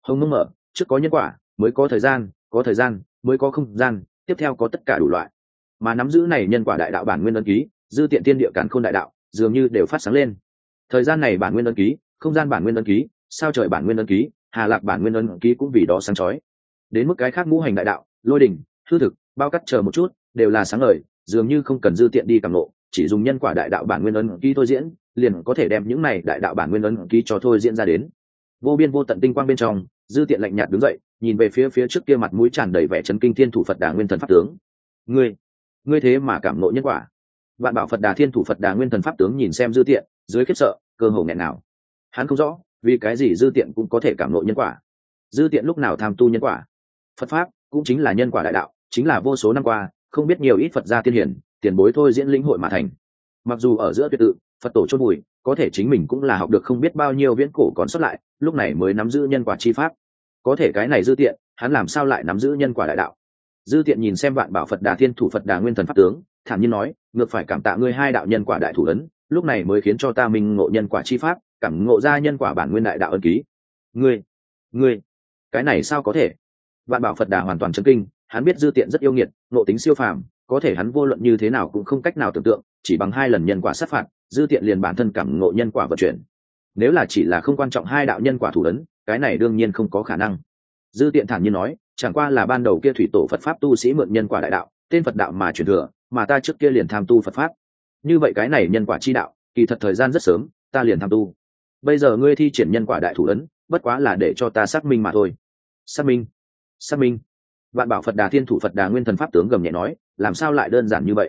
Hồng Mông mở, trước có nhân quả mới có thời gian mới có không gian, tiếp theo có tất cả đủ loại. Mà nắm giữ này nhân quả đại đạo bản nguyên ấn ký, dư tiện tiên địa càn khôn đại đạo dường như đều phát sáng lên. Thời gian này bản nguyên ấn ký, không gian bản nguyên ấn ký, sao trời bản nguyên ấn ký, hà lạc bản nguyên ấn ký cũng vì đó sáng chói. Đến mức cái khác ngũ hành đại đạo, lôi đỉnh, hư thực, bao cắt chờ một chút, đều là sáng ngời, dường như không cần dư tiện đi cảm ngộ, chỉ dùng nhân quả đại đạo bản nguyên ấn ký thôi diễn, liền có thể đem những này đại đạo bản nguyên ấn ký cho thôi diễn ra đến. Vô biên vô tận tinh quang bên trong, dư tiện lạnh nhạt đứng dậy, nhìn về phía trước kia mặt mũi tràn đầy vẻ chấn kinh thiên thủ Phật Đà Nguyên Thần pháp tướng. Ngươi thế mà cảm ngộ nhân quả? Vạn bảo Phật Đà thiên thủ Phật Đà Nguyên Thần pháp tướng nhìn xem dư tiện, dưới khiếp sợ, cơ hồ nghẹn nào. Hắn không rõ, vì cái gì dư tiện cũng có thể cảm ngộ nhân quả. Dư tiện lúc nào tham tu nhân quả? Phật pháp cũng chính là nhân quả đại đạo, chính là vô số năm qua, không biết nhiều ít Phật gia tiên hiển, tiền bối thôi diễn lĩnh hội mà thành. Mặc dù ở giữa tuyệt tự, Phật tổ chôn bụi, có thể chính mình cũng là học được không biết bao nhiêu viễn cổ còn sót lại, lúc này mới nắm giữ nhân quả chi pháp. Có thể cái này dư tiện, hắn làm sao lại nắm giữ nhân quả đại đạo? Dư tiện nhìn xem vạn bảo Phật Đà thiên thủ Phật Đà Nguyên Thần pháp tướng, thản nhiên nói, ngược phải cảm tạ ngươi hai đạo nhân quả đại thủ ấn, lúc này mới khiến cho ta minh ngộ nhân quả chi pháp, cảm ngộ ra nhân quả bản nguyên đại đạo ân ký. Ngươi, cái này sao có thể? Vạn bảo Phật Đà hoàn toàn chấn kinh, hắn biết dư tiện rất yêu nghiệt, ngộ tính siêu phàm, có thể hắn vô luận như thế nào cũng không cách nào tưởng tượng, chỉ bằng hai lần nhân quả sát phạt, dư tiện liền bản thân cảm ngộ nhân quả vận chuyển. Nếu là chỉ là không quan trọng hai đạo nhân quả thủ ấn, cái này đương nhiên không có khả năng. Dư tiện thản nhiên nói, chẳng qua là ban đầu kia thủy tổ Phật pháp tu sĩ mượn nhân quả đại đạo, tên Phật đạo mà truyền thừa, mà ta trước kia liền tham tu Phật pháp. Như vậy cái này nhân quả chi đạo, kỳ thật thời gian rất sớm, ta liền tham tu. Bây giờ ngươi thi triển nhân quả đại thủ ấn, bất quá là để cho ta xác minh mà thôi. Xác minh. Vạn bảo Phật Đà thiên thủ Phật Đà Nguyên Thần pháp tướng gầm nhẹ nói, làm sao lại đơn giản như vậy?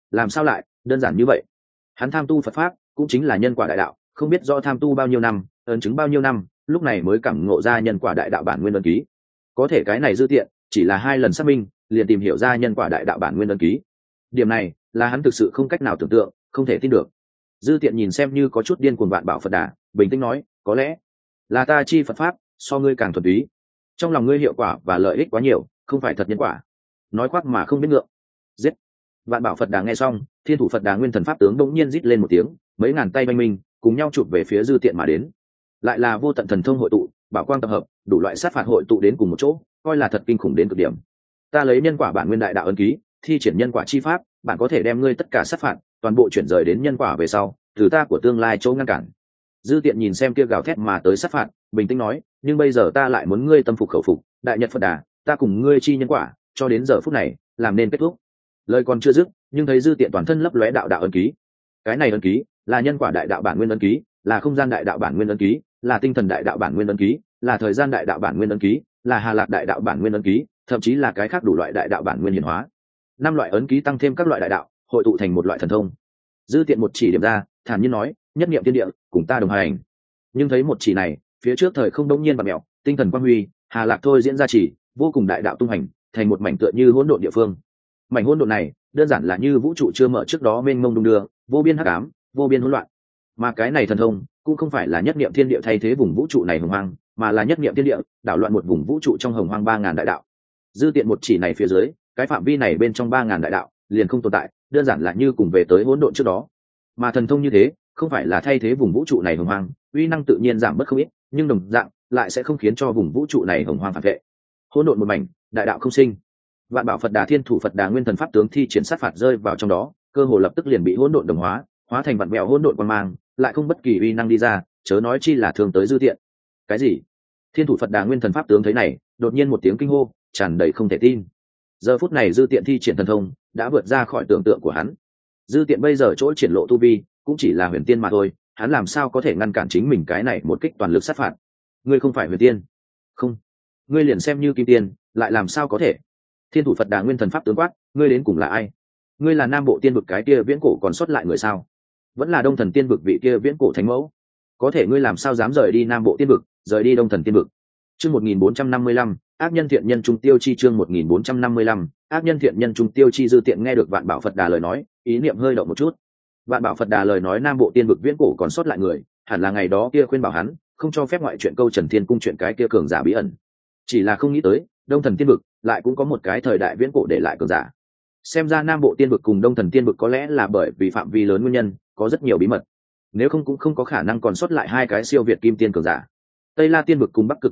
Hắn tham tu Phật pháp, cũng chính là nhân quả đại đạo, không biết do tham tu bao nhiêu năm, ấn chứng bao nhiêu năm, lúc này mới cảm ngộ ra nhân quả đại đạo bản nguyên ấn ký. Có thể cái này dư tiện, chỉ là hai lần xác minh, liền tìm hiểu ra nhân quả đại đạo bản nguyên ấn ký. Điểm này là hắn thực sự không cách nào tưởng tượng, không thể tin được. Dư tiện nhìn xem như có chút điên cuồng vạn bảo Phật Đà, bình tĩnh nói, có lẽ là ta chi Phật pháp so ngươi càng thuần túy, trong lòng ngươi hiệu quả và lợi ích quá nhiều, không phải thật nhân quả. Nói khoác mà không biết ngượng. Giết! Vạn bảo Phật Đà nghe xong, thiên thủ Phật Đà Nguyên Thần pháp tướng bỗng nhiên rít lên một tiếng, mấy ngàn tay banh minh cùng nhau chụp về phía dư tiện mà đến. Lại là vô tận thần thông hội tụ, bảo quang tập hợp, đủ loại sát phạt hội tụ đến cùng một chỗ, coi là thật kinh khủng đến cực điểm. Ta lấy nhân quả bản nguyên đại đạo ấn ký, thi triển nhân quả chi pháp, bạn có thể đem ngươi tất cả sát phạt toàn bộ chuyển rời đến nhân quả về sau, từ ta của tương lai chỗ ngăn cản. Dư tiện nhìn xem kia gào thét mà tới sát phạt, bình tĩnh nói, nhưng bây giờ ta lại muốn ngươi tâm phục khẩu phục, đại nhật Phật Đà, ta cùng ngươi chi nhân quả, cho đến giờ phút này, làm nên kết thúc. Lời còn chưa dứt, nhưng thấy dư tiện toàn thân lấp lóe đạo đạo ấn ký. Cái này ấn ký là nhân quả đại đạo bản nguyên ấn ký, là không gian đại đạo bản nguyên ấn ký, là tinh thần đại đạo bản nguyên ấn ký, là thời gian đại đạo bản nguyên ấn ký, là hà lạc đại đạo bản nguyên ấn ký, thậm chí là cái khác đủ loại đại đạo bản nguyên hiển hóa. 5 loại ấn ký tăng thêm các loại đại đạo, hội tụ thành một loại thần thông. Dư tiện một chỉ điểm ra, thản nhiên nói, nhất niệm thiên địa, cùng ta đồng hành. Nhưng thấy một chỉ này, phía trước thời không đống nhiên bạt mèo, tinh thần quang huy, hà lạc thôi diễn ra chỉ, vô cùng đại đạo tung hành, thành một mảnh tựa như hỗn độn địa phương. Mảnh hỗn độn này, đơn giản là như vũ trụ chưa mở trước đó mênh mông đung đưa, vô biên hắc ám, vô biên hỗn loạn. Mà cái này thần thông, cũng không phải là nhất niệm thiên địa thay thế vùng vũ trụ này hồng hoang, mà là nhất niệm thiên địa đảo loạn một vùng vũ trụ trong hồng hoang 3000 đại đạo. Dư tiện một chỉ này phía dưới, cái phạm vi này bên trong 3000 đại đạo liền không tồn tại, đơn giản là như cùng về tới hỗn độn trước đó. Mà thần thông như thế, không phải là thay thế vùng vũ trụ này hồng hoang, uy năng tự nhiên giảm bớt không ít, nhưng đồng dạng lại sẽ không khiến cho vùng vũ trụ này hồng hoang phản vệ. Hỗn độn một mảnh, đại đạo không sinh. Vạn bảo Phật Đà thiên thủ Phật Đà Nguyên Thần pháp tướng thi triển sát phạt rơi vào trong đó, cơ hồ lập tức liền bị hỗn độn đồng hóa, hóa thành vạn mèo hỗn độn quang mang, lại không bất kỳ uy năng đi ra, chớ nói chi là thường tới dư tiện. Cái gì? Thiên thủ Phật Đà Nguyên Thần pháp tướng thấy này, đột nhiên một tiếng kinh hô, tràn đầy không thể tin. Giờ phút này dư tiện thi triển thần thông, đã vượt ra khỏi tưởng tượng của hắn. Dư tiện bây giờ chỗ triển lộ tu vi, cũng chỉ là huyền tiên mà thôi, hắn làm sao có thể ngăn cản chính mình cái này một kích toàn lực sát phạt? Ngươi không phải huyền tiên? Không. Ngươi liền xem như kim tiên, lại làm sao có thể? Thiên thủ Phật Đà Nguyên Thần pháp tướng quát, ngươi đến cùng là ai? Ngươi là Nam Bộ Tiên vực cái kia viễn cổ còn sót lại người sao? Vẫn là Đông Thần Tiên vực vị kia viễn cổ thánh mẫu? Có thể ngươi làm sao dám rời đi Nam Bộ Tiên vực, rời đi Đông Thần Tiên vực? Chương 1455, ác nhân thiện nhân trung tiêu chi, chương 1455, ác nhân thiện nhân trung tiêu chi. Dư tiện nghe được Vạn Bảo Phật Đà lời nói, ý niệm hơi động một chút. Vạn Bảo Phật Đà lời nói Nam Bộ Tiên vực viễn cổ còn sót lại người, hẳn là ngày đó kia khuyên bảo hắn, không cho phép ngoại chuyện câu Trần Thiên cung chuyện cái kia cường giả bí ẩn. Chỉ là không nghĩ tới, Đông Thần Tiên vực lại cũng có một cái thời đại viễn cổ để lại cường giả. Xem ra Nam Bộ Tiên vực cùng Đông Thần Tiên vực có lẽ là bởi vì phạm vi lớn nguyên nhân, có rất nhiều bí mật. Nếu không cũng không có khả năng còn sót lại hai cái siêu việt kim tiên cường giả. Tây La Tiên vực cùng Bắc Cực Tiên vực,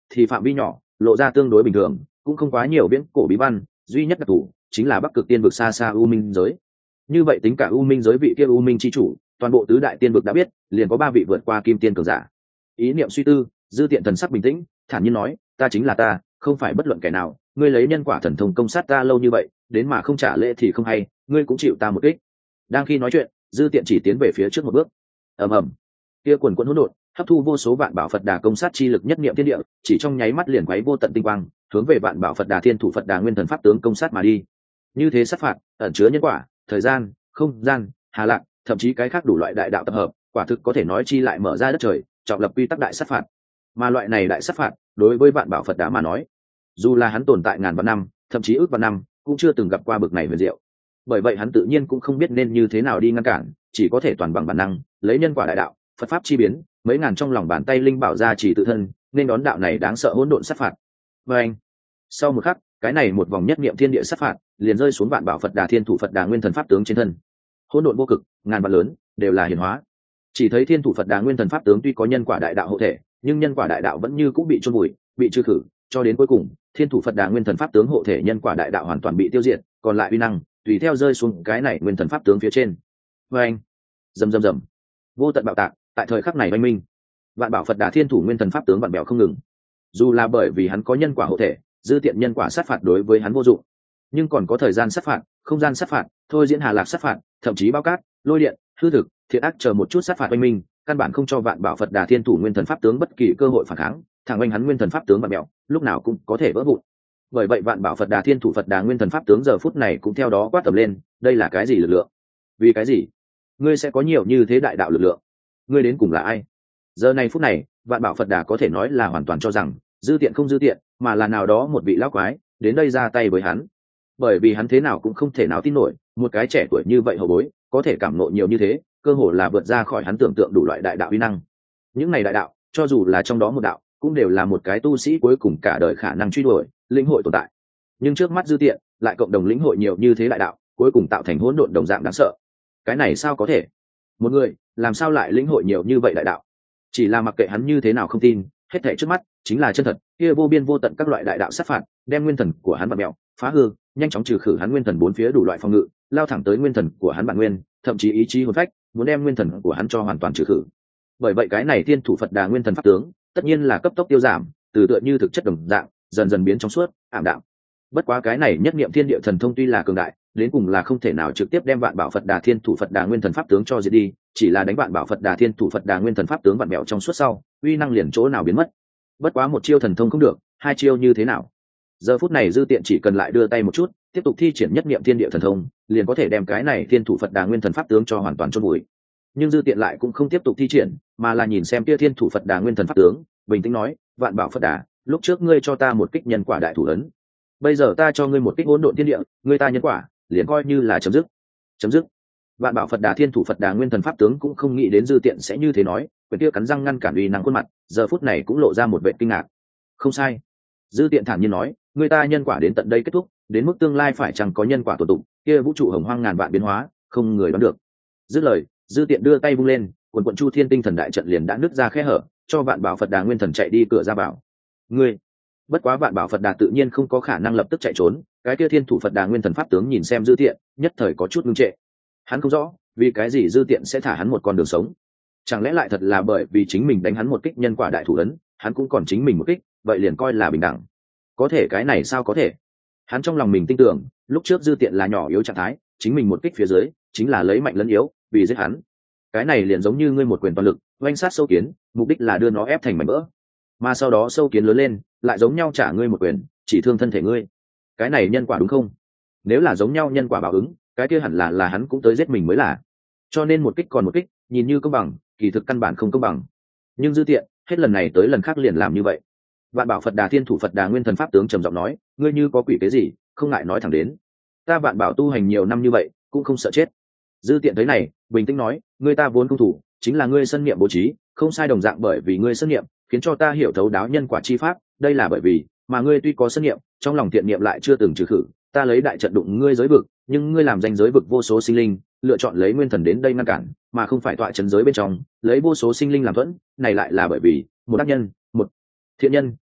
thì phạm vi nhỏ, lộ ra tương đối bình thường, cũng không quá nhiều viễn cổ bí văn, duy nhất đặc thù chính là Bắc Cực Tiên vực xa xa U Minh giới. Như vậy tính cả U Minh giới vị kia U Minh chi chủ, toàn bộ tứ đại tiên vực đã biết, liền có 3 vị vượt qua kim tiên cường giả. Ý niệm suy tư, Dư Tiện thần sắc bình tĩnh, thản nhiên nói, ta chính là ta, không phải bất luận kẻ nào, ngươi lấy nhân quả thần thông công sát ta lâu như vậy, đến mà không trả lễ thì không hay, ngươi cũng chịu ta một kích. Đang khi nói chuyện, Dư Tiện chỉ tiến về phía trước một bước. Ầm ầm, kia quần quần hỗn độn, hấp thu vô số vạn bảo Phật Đà công sát chi lực nhất niệm thiên địa, chỉ trong nháy mắt liền quấy vô tận tinh quang, hướng về vạn bảo Phật Đà Thiên Thủ Phật Đà Nguyên Thần Pháp tướng công sát mà đi. Như thế sát phạt, ẩn chứa nhân quả, thời gian, không gian, hà lạc, thậm chí cái khác đủ loại đại đạo tập hợp, quả thực có thể nói chi lại mở ra đất trời, trọng lập quy tắc đại sát phạt. Mà loại này đại sát phạt, đối với vạn bảo Phật Đà mà nói, dù là hắn tồn tại ngàn vạn năm, thậm chí ước vạn năm, cũng chưa từng gặp qua bực này huyền diệu. Bởi vậy hắn tự nhiên cũng không biết nên như thế nào đi ngăn cản, chỉ có thể toàn bằng bản năng, lấy nhân quả đại đạo, Phật pháp chi biến, mấy ngàn trong lòng bàn tay linh bảo ra chỉ tự thân, nên đón đạo này đáng sợ hỗn độn sát phạt. Và anh, sau một khắc, cái này một vòng nhất niệm thiên địa sát phạt, liền rơi xuống vạn bảo Phật Đà Thiên Thủ Phật Đà Nguyên Thần Pháp tướng trên thân. Hỗn độn vô cực, ngàn vạn lớn, đều là hiển hóa. Chỉ thấy Thiên Thủ Phật Đà Nguyên Thần Pháp tướng tuy có nhân quả đại đạo hộ thể, nhưng nhân quả đại đạo vẫn như cũng bị chôn vùi, bị trừ khử, cho đến cuối cùng, Thiên Thủ Phật Đà Nguyên Thần Pháp tướng hộ thể nhân quả đại đạo hoàn toàn bị tiêu diệt, còn lại uy năng tùy theo rơi xuống cái này Nguyên Thần Pháp tướng phía trên. Và anh, rầm rầm rầm, vô tận bạo tạc, tại thời khắc này oanh minh. Vạn bảo Phật Đà Thiên Thủ Nguyên Thần Pháp tướng vặn bèo không ngừng. Dù là bởi vì hắn có nhân quả hộ thể, Dư Tiện nhân quả sát phạt đối với hắn vô dụng, nhưng còn có thời gian sát phạt, không gian sát phạt, thôi diễn hà lạc sát phạt, thậm chí bao cát, lôi điện, hư thực, thiện ác chờ một chút sát phạt oanh minh, căn bản không cho vạn bảo Phật Đà Thiên Thủ Nguyên Thần Pháp tướng bất kỳ cơ hội phản kháng, thẳng oanh hắn Nguyên Thần Pháp tướng vặn bèo, lúc nào cũng có thể vỡ vụn. Bởi vậy vạn bảo Phật Đà Thiên Thủ Phật Đà Nguyên Thần Pháp tướng giờ phút này cũng theo đó quát tầm lên, đây là cái gì lực lượng? Vì cái gì? Ngươi sẽ có nhiều như thế đại đạo lực lượng? Ngươi đến cùng là ai? Giờ này phút này, vạn bảo Phật Đà có thể nói là hoàn toàn cho rằng Dư Tiện không Dư Tiện, mà là nào đó một vị lão quái đến đây ra tay với hắn. Bởi vì hắn thế nào cũng không thể nào tin nổi, một cái trẻ tuổi như vậy hậu bối có thể cảm ngộ nhiều như thế, cơ hồ là vượt ra khỏi hắn tưởng tượng đủ loại đại đạo uy năng. Những này đại đạo, cho dù là trong đó một đạo, cũng đều là một cái tu sĩ cuối cùng cả đời khả năng truy đuổi, lĩnh hội tồn tại. Nhưng trước mắt Dư Tiện lại cộng đồng lĩnh hội nhiều như thế đại đạo, cuối cùng tạo thành hỗn độn đồng dạng đáng sợ. Cái này sao có thể? Một người làm sao lại lĩnh hội nhiều như vậy đại đạo? Chỉ là mặc kệ hắn như thế nào không tin, hết thảy trước mắt chính là chân thật, kia vô biên vô tận các loại đại đạo sát phạt, đem nguyên thần của hắn vặn mèo, phá hư, nhanh chóng trừ khử hắn nguyên thần bốn phía đủ loại phòng ngự, lao thẳng tới nguyên thần của hắn bản nguyên, thậm chí ý chí hồn phách, muốn đem nguyên thần của hắn cho hoàn toàn trừ khử. Bởi vậy cái này Thiên Thủ Phật Đà Nguyên Thần Pháp tướng, tất nhiên là cấp tốc tiêu giảm, từ tựa như thực chất đồng dạng, dần dần biến trong suốt, ảm đạm. Bất quá cái này nhất niệm thiên địa thần thông tuy là cường đại, đến cùng là không thể nào trực tiếp đem vạn bảo Phật Đà Thiên Thủ Phật Đà Nguyên Thần Pháp tướng cho diệt đi, chỉ là đánh vạn bảo Phật Đà Thiên Thủ Phật Đà Nguyên Thần Pháp tướng vặn mèo trong suốt sau, uy năng liền chỗ nào biến mất. Bất quá một chiêu thần thông không được, hai chiêu như thế nào? Giờ phút này Dư Tiện chỉ cần lại đưa tay một chút, tiếp tục thi triển nhất niệm thiên địa thần thông, liền có thể đem cái này Thiên Thủ Phật Đà Nguyên Thần Pháp tướng cho hoàn toàn chôn vùi. Nhưng Dư Tiện lại cũng không tiếp tục thi triển, mà là nhìn xem kia Thiên Thủ Phật Đà Nguyên Thần Pháp tướng, bình tĩnh nói, vạn bảo Phật Đà, lúc trước ngươi cho ta một kích nhân quả đại thủ ấn, bây giờ ta cho ngươi một kích hỗn độn thiên địa, ngươi ta nhân quả liền coi như là chấm dứt. Chấm dứt. Vạn bảo Phật Đà Thiên Thủ Phật Đà Nguyên Thần Pháp tướng cũng không nghĩ đến Dư Tiện sẽ như thế nói, quyền kia cắn răng ngăn cản uy năng khuôn mặt, giờ phút này cũng lộ ra một vẻ kinh ngạc. Không sai. Dư Tiện thản nhiên nói, người ta nhân quả đến tận đây kết thúc, đến mức tương lai phải chẳng có nhân quả tồn tụng, kia vũ trụ hồng hoang ngàn vạn biến hóa, không người đoán được. Dứt lời, Dư Tiện đưa tay vung lên, quần quần Chu Thiên Tinh Thần đại trận liền đã nứt ra khe hở, cho Vạn bảo Phật Đà Nguyên Thần chạy đi cửa ra vào. Ngươi, bất quá Vạn bảo Phật Đà tự nhiên không có khả năng lập tức chạy trốn, cái kia Thiên Thủ Phật Đà Nguyên Thần Pháp tướng nhìn xem Dư Tiện, nhất thời có chút ngưng trệ. Hắn không rõ, vì cái gì Dư Tiện sẽ thả hắn một con đường sống. Chẳng lẽ lại thật là bởi vì chính mình đánh hắn một kích nhân quả đại thủ ấn, hắn cũng còn chính mình một kích, vậy liền coi là bình đẳng. Có thể cái này sao có thể? Hắn trong lòng mình tin tưởng, lúc trước Dư Tiện là nhỏ yếu trạng thái, chính mình một kích phía dưới, chính là lấy mạnh lẫn yếu, vì giết hắn. Cái này liền giống như ngươi một quyền toàn lực, oanh sát sâu kiến, mục đích là đưa nó ép thành mảnh vỡ. Mà sau đó sâu kiến lớn lên, lại giống nhau trả ngươi một quyền, chỉ thương thân thể ngươi. Cái này nhân quả đúng không? Nếu là giống nhau nhân quả báo ứng, cái kia hẳn là hắn cũng tới giết mình mới là. Cho nên một kích còn một kích, nhìn như công bằng, kỳ thực căn bản không công bằng. Nhưng Dư Tiện, hết lần này tới lần khác liền làm như vậy. Vạn bảo Phật Đà Thiên Thủ Phật Đà Nguyên Thần Pháp tướng trầm giọng nói, ngươi như có quỷ cái gì, không ngại nói thẳng đến. Ta Vạn bảo tu hành nhiều năm như vậy, cũng không sợ chết. Dư Tiện thấy này, bình tĩnh nói, ngươi ta vốn công thủ, chính là ngươi sân niệm bố trí, không sai đồng dạng bởi vì ngươi sân niệm, khiến cho ta hiểu thấu đáo nhân quả chi pháp, đây là bởi vì, mà ngươi tuy có sân niệm, trong lòng thiện niệm lại chưa từng trừ khử, ta lấy đại trận đụng ngươi giới vực, nhưng ngươi làm danh giới vực vô số sinh linh, lựa chọn lấy nguyên thần đến đây ngăn cản, mà không phải tọa trấn giới bên trong, lấy vô số sinh linh làm thuẫn, này lại là bởi vì một ác nhân, một thiện nhân,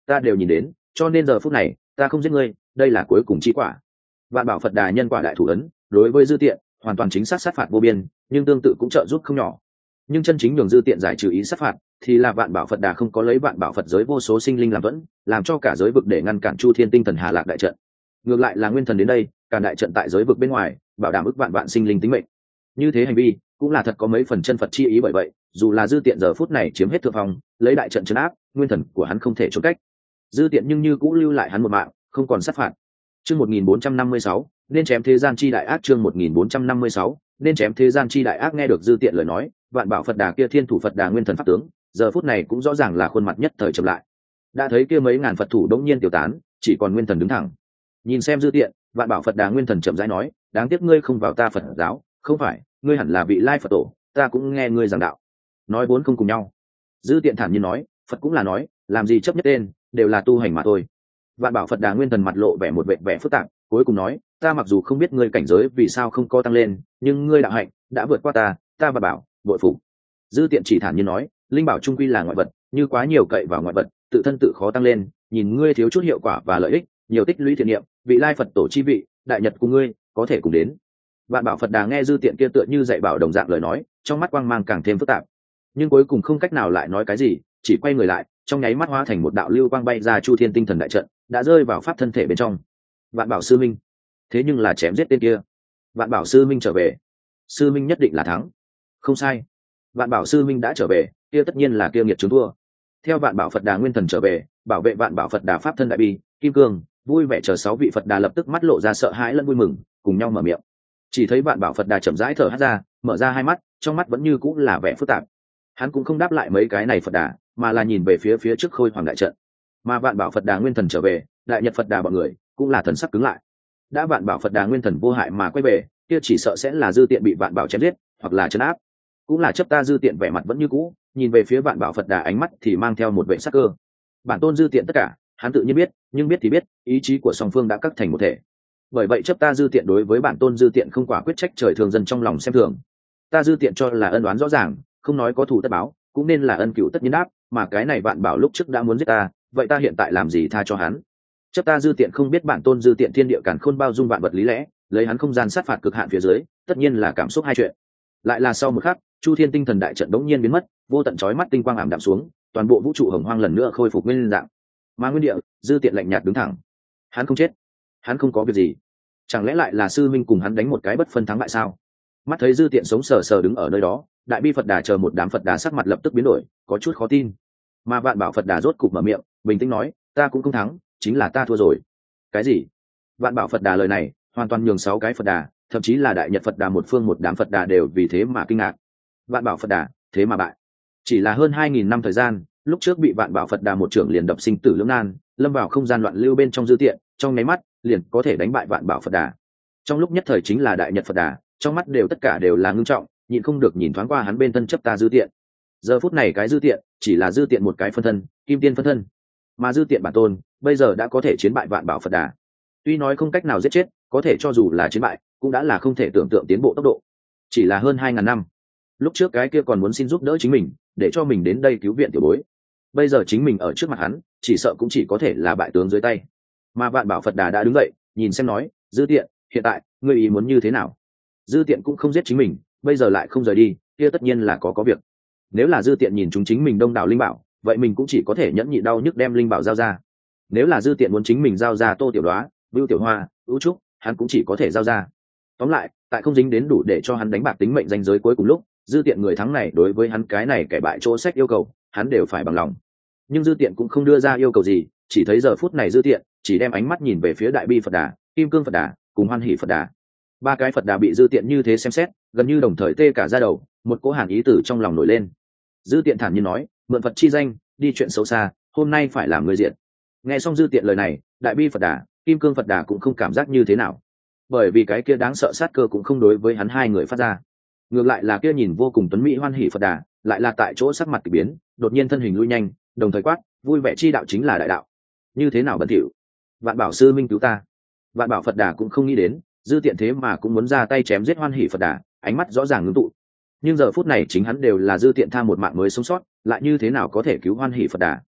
ta đều nhìn đến, cho nên giờ phút này ta không giết ngươi, đây là cuối cùng chi quả. Vạn Bảo Phật Đà nhân quả đại thủ ấn đối với dư tiện hoàn toàn chính xác sát phạt vô biên, nhưng tương tự cũng trợ giúp không nhỏ. Nhưng chân chính nhường dư tiện giải trừ ý sát phạt thì là Vạn Bảo Phật Đà không có lấy Vạn Bảo Phật giới vô số sinh linh làm vẫn, làm cho cả giới vực để ngăn cản Chu Thiên Tinh Thần Hà Lạc đại trận. Ngược lại là Nguyên Thần đến đây, cả đại trận tại giới vực bên ngoài, bảo đảm ức vạn vạn sinh linh tính mệnh. Như thế hành vi cũng là thật có mấy phần chân Phật chi ý, bởi vậy dù là dư tiện giờ phút này chiếm hết thượng phong, lấy đại trận trấn áp, nguyên thần của hắn không thể trốn cách. Dư tiện nhưng như cũng lưu lại hắn một mạng, không còn sát phạt. Chương 1456, nên chém thế gian chi đại ác. Chương 1456, nên chém thế gian chi đại ác. Nghe được dư tiện lời nói, Vạn Bảo Phật Đà kia Thiên Thủ Phật Đà nguyên thần pháp tướng, giờ phút này cũng rõ ràng là khuôn mặt nhất thời chậm lại. Đã thấy kia mấy ngàn Phật thủ đống nhiên tiêu tán, chỉ còn nguyên thần đứng thẳng. Nhìn xem dư tiện, Vạn Bảo Phật Đà nguyên thần chậm rãi nói, đáng tiếc ngươi không vào ta Phật giáo, không phải, ngươi hẳn là vị lai Phật tổ, ta cũng nghe ngươi giảng đạo. Nói vốn không cùng nhau. Dư tiện thản nhiên nói, Phật cũng là nói, làm gì chấp nhất tên, đều là tu hành mà thôi. Vạn Bảo Phật Đà nguyên thần mặt lộ vẻ một vẻ phức tạp, cuối cùng nói, ta mặc dù không biết ngươi cảnh giới vì sao không có tăng lên, nhưng ngươi đạo hạnh đã vượt qua ta Vạn Bảo bội phục. Dư tiện chỉ thản nhiên nói, linh bảo trung quy là ngoại vật, như quá nhiều cậy vào ngoại vật, tự thân tự khó tăng lên, nhìn ngươi thiếu chút hiệu quả và lợi ích, nhiều tích lũy thiện niệm, vị lai Phật tổ chi vị, đại nhật của ngươi có thể cùng đến. Vạn Bảo Phật Đà nghe dư tiện kia tựa như dạy bảo đồng dạng lời nói, trong mắt quang mang càng thêm phức tạp, nhưng cuối cùng không cách nào lại nói cái gì, chỉ quay người lại, trong nháy mắt hóa thành một đạo lưu quang bay ra Chu Thiên Tinh Thần đại trận, đã rơi vào pháp thân thể bên trong. Vạn Bảo sư minh, thế nhưng là chém giết tên kia. Vạn Bảo sư minh trở về, sư minh nhất định là thắng. Không sai, Vạn Bảo sư minh đã trở về, kia tất nhiên là kia nghiệt chứng thua. Theo Vạn Bảo Phật Đà nguyên thần trở về, bảo vệ Vạn Bảo Phật Đà pháp thân đại bi, kim cương, vui vẻ chờ 6 vị Phật Đà lập tức mắt lộ ra sợ hãi lẫn vui mừng, cùng nhau mở miệng. Chỉ thấy Vạn Bảo Phật Đà chậm rãi thở hắt ra, mở ra hai mắt, trong mắt vẫn như cũng là vẻ phức tạp. Hắn cũng không đáp lại mấy cái này Phật Đà, mà là nhìn về phía trước Khôi Hoàng đại trận. Mà Vạn Bảo Phật Đà nguyên thần trở về, đại nhật Phật Đà bọn người cũng là thần sắc cứng lại. Đã Vạn Bảo Phật Đà nguyên thần vô hại mà quay về, kia chỉ sợ sẽ là dư tiện bị Vạn Bảo chém giết, hoặc là trấn áp. Cũng là chấp ta dư tiện vẻ mặt vẫn như cũ, nhìn về phía Vạn Bảo Phật Đà ánh mắt thì mang theo một vẻ sắc cơ. Bản tôn dư tiện tất cả, hắn tự nhiên biết, nhưng biết thì biết, ý chí của song phương đã cắt thành một thể. Bởi vậy chấp ta dư tiện đối với bản tôn dư tiện không quả quyết trách trời thường dân trong lòng xem thường. Ta dư tiện cho là ân oán rõ ràng, không nói có thù tất báo, cũng nên là ân cửu tất nhiên đáp, mà cái này Vạn Bảo lúc trước đã muốn giết ta, vậy ta hiện tại làm gì tha cho hắn? Chấp ta dư tiện không biết bản tôn dư tiện thiên địa càn khôn bao dung vạn vật lý lẽ, lấy hắn không gian sát phạt cực hạn phía dưới, tất nhiên là cảm xúc hai chuyện. Lại là sau một khắc, Chu Thiên Tinh Thần đại trận đống nhiên biến mất, vô tận chói mắt tinh quang ảm đạm xuống, toàn bộ vũ trụ hồng hoang lần nữa khôi phục nguyên dạng. Mà nguyên địa, dư tiện lạnh nhạt đứng thẳng. Hắn không chết, hắn không có việc gì. Chẳng lẽ lại là sư minh cùng hắn đánh một cái bất phân thắng bại sao? Mắt thấy dư tiện sống sờ sờ đứng ở nơi đó, đại bi Phật Đà chờ một đám Phật Đà sắc mặt lập tức biến đổi, có chút khó tin. Mà Vạn Bảo Phật Đà rốt cục mở miệng, bình tĩnh nói, ta cũng không thắng, chính là ta thua rồi. Cái gì? Vạn Bảo Phật Đà lời này hoàn toàn nhường 6 cái Phật Đà, thậm chí là đại nhật Phật Đà một phương một đám Phật Đà đều vì thế mà kinh ngạc. Vạn Bảo Phật Đà thế mà bại. Chỉ là hơn 2000 năm thời gian, lúc trước bị Vạn Bảo Phật Đà một trưởng liền đập sinh tử lưỡng nan, lâm vào không gian loạn lưu bên trong dư tiện, trong nháy mắt liền có thể đánh bại Vạn Bảo Phật Đà. Trong lúc nhất thời chính là đại nhật Phật Đà, trong mắt đều tất cả đều là ngưng trọng, nhịn không được nhìn thoáng qua hắn bên thân chấp ta dư tiện. Giờ phút này cái dư tiện chỉ là dư tiện một cái phân thân, kim tiên phân thân, mà dư tiện bản tôn bây giờ đã có thể chiến bại Vạn Bảo Phật Đà. Tuy nói không cách nào giết chết, có thể cho dù là chiến bại cũng đã là không thể tưởng tượng tiến bộ tốc độ. Chỉ là hơn 2000 năm, lúc trước cái kia còn muốn xin giúp đỡ chính mình, để cho mình đến đây cứu viện tiểu bối, bây giờ chính mình ở trước mặt hắn, chỉ sợ cũng chỉ có thể là bại tướng dưới tay. Mà Vạn Bảo Phật Đà đã đứng dậy, nhìn xem nói, dư tiện, hiện tại ngươi ý muốn như thế nào? Dư tiện cũng không giết chính mình, bây giờ lại không rời đi, kia tất nhiên là có việc. Nếu là dư tiện nhìn chúng chính mình đông đảo linh bảo, vậy mình cũng chỉ có thể nhẫn nhịn đau nhức đem linh bảo giao ra. Nếu là dư tiện muốn chính mình giao ra Tô Tiểu Đoá, Vưu Tiểu Hoa, Ưu Trúc, hắn cũng chỉ có thể giao ra. Tóm lại, tại không dính đến đủ để cho hắn đánh bạc tính mệnh danh giới cuối cùng lúc, dư tiện người thắng này đối với hắn cái này kẻ bại chỗ sách yêu cầu, hắn đều phải bằng lòng. Nhưng dư tiện cũng không đưa ra yêu cầu gì, chỉ thấy giờ phút này dư tiện chỉ đem ánh mắt nhìn về phía đại bi Phật Đà, kim cương Phật Đà cùng hoan hỷ Phật Đà. 3 cái Phật Đà bị dư tiện như thế xem xét, gần như đồng thời tê cả da đầu, một cỗ hàn ý tử trong lòng nổi lên. Dư tiện thản nhiên nói, mượn Phật chi danh, đi chuyện xấu xa, hôm nay phải làm người diện. Nghe xong dư tiện lời này, đại bi Phật Đà, kim cương Phật Đà cũng không cảm giác như thế nào, bởi vì cái kia đáng sợ sát cơ cũng không đối với hắn hai người phát ra. Ngược lại là kia nhìn vô cùng tuấn mỹ hoan hỷ Phật Đà, lại là tại chỗ sắc mặt kỳ biến, đột nhiên thân hình lui nhanh, đồng thời quát, vui vẻ chi đạo chính là đại đạo, như thế nào bẩn thỉu. Vạn Bảo sư minh cứu ta. Vạn Bảo Phật Đà cũng không nghĩ đến dư tiện thế mà cũng muốn ra tay chém giết hoan hỷ Phật Đà, ánh mắt rõ ràng ngưng tụ. Nhưng giờ phút này chính hắn đều là dư tiện tha một mạng mới sống sót, lại như thế nào có thể cứu hoan hỷ Phật Đà?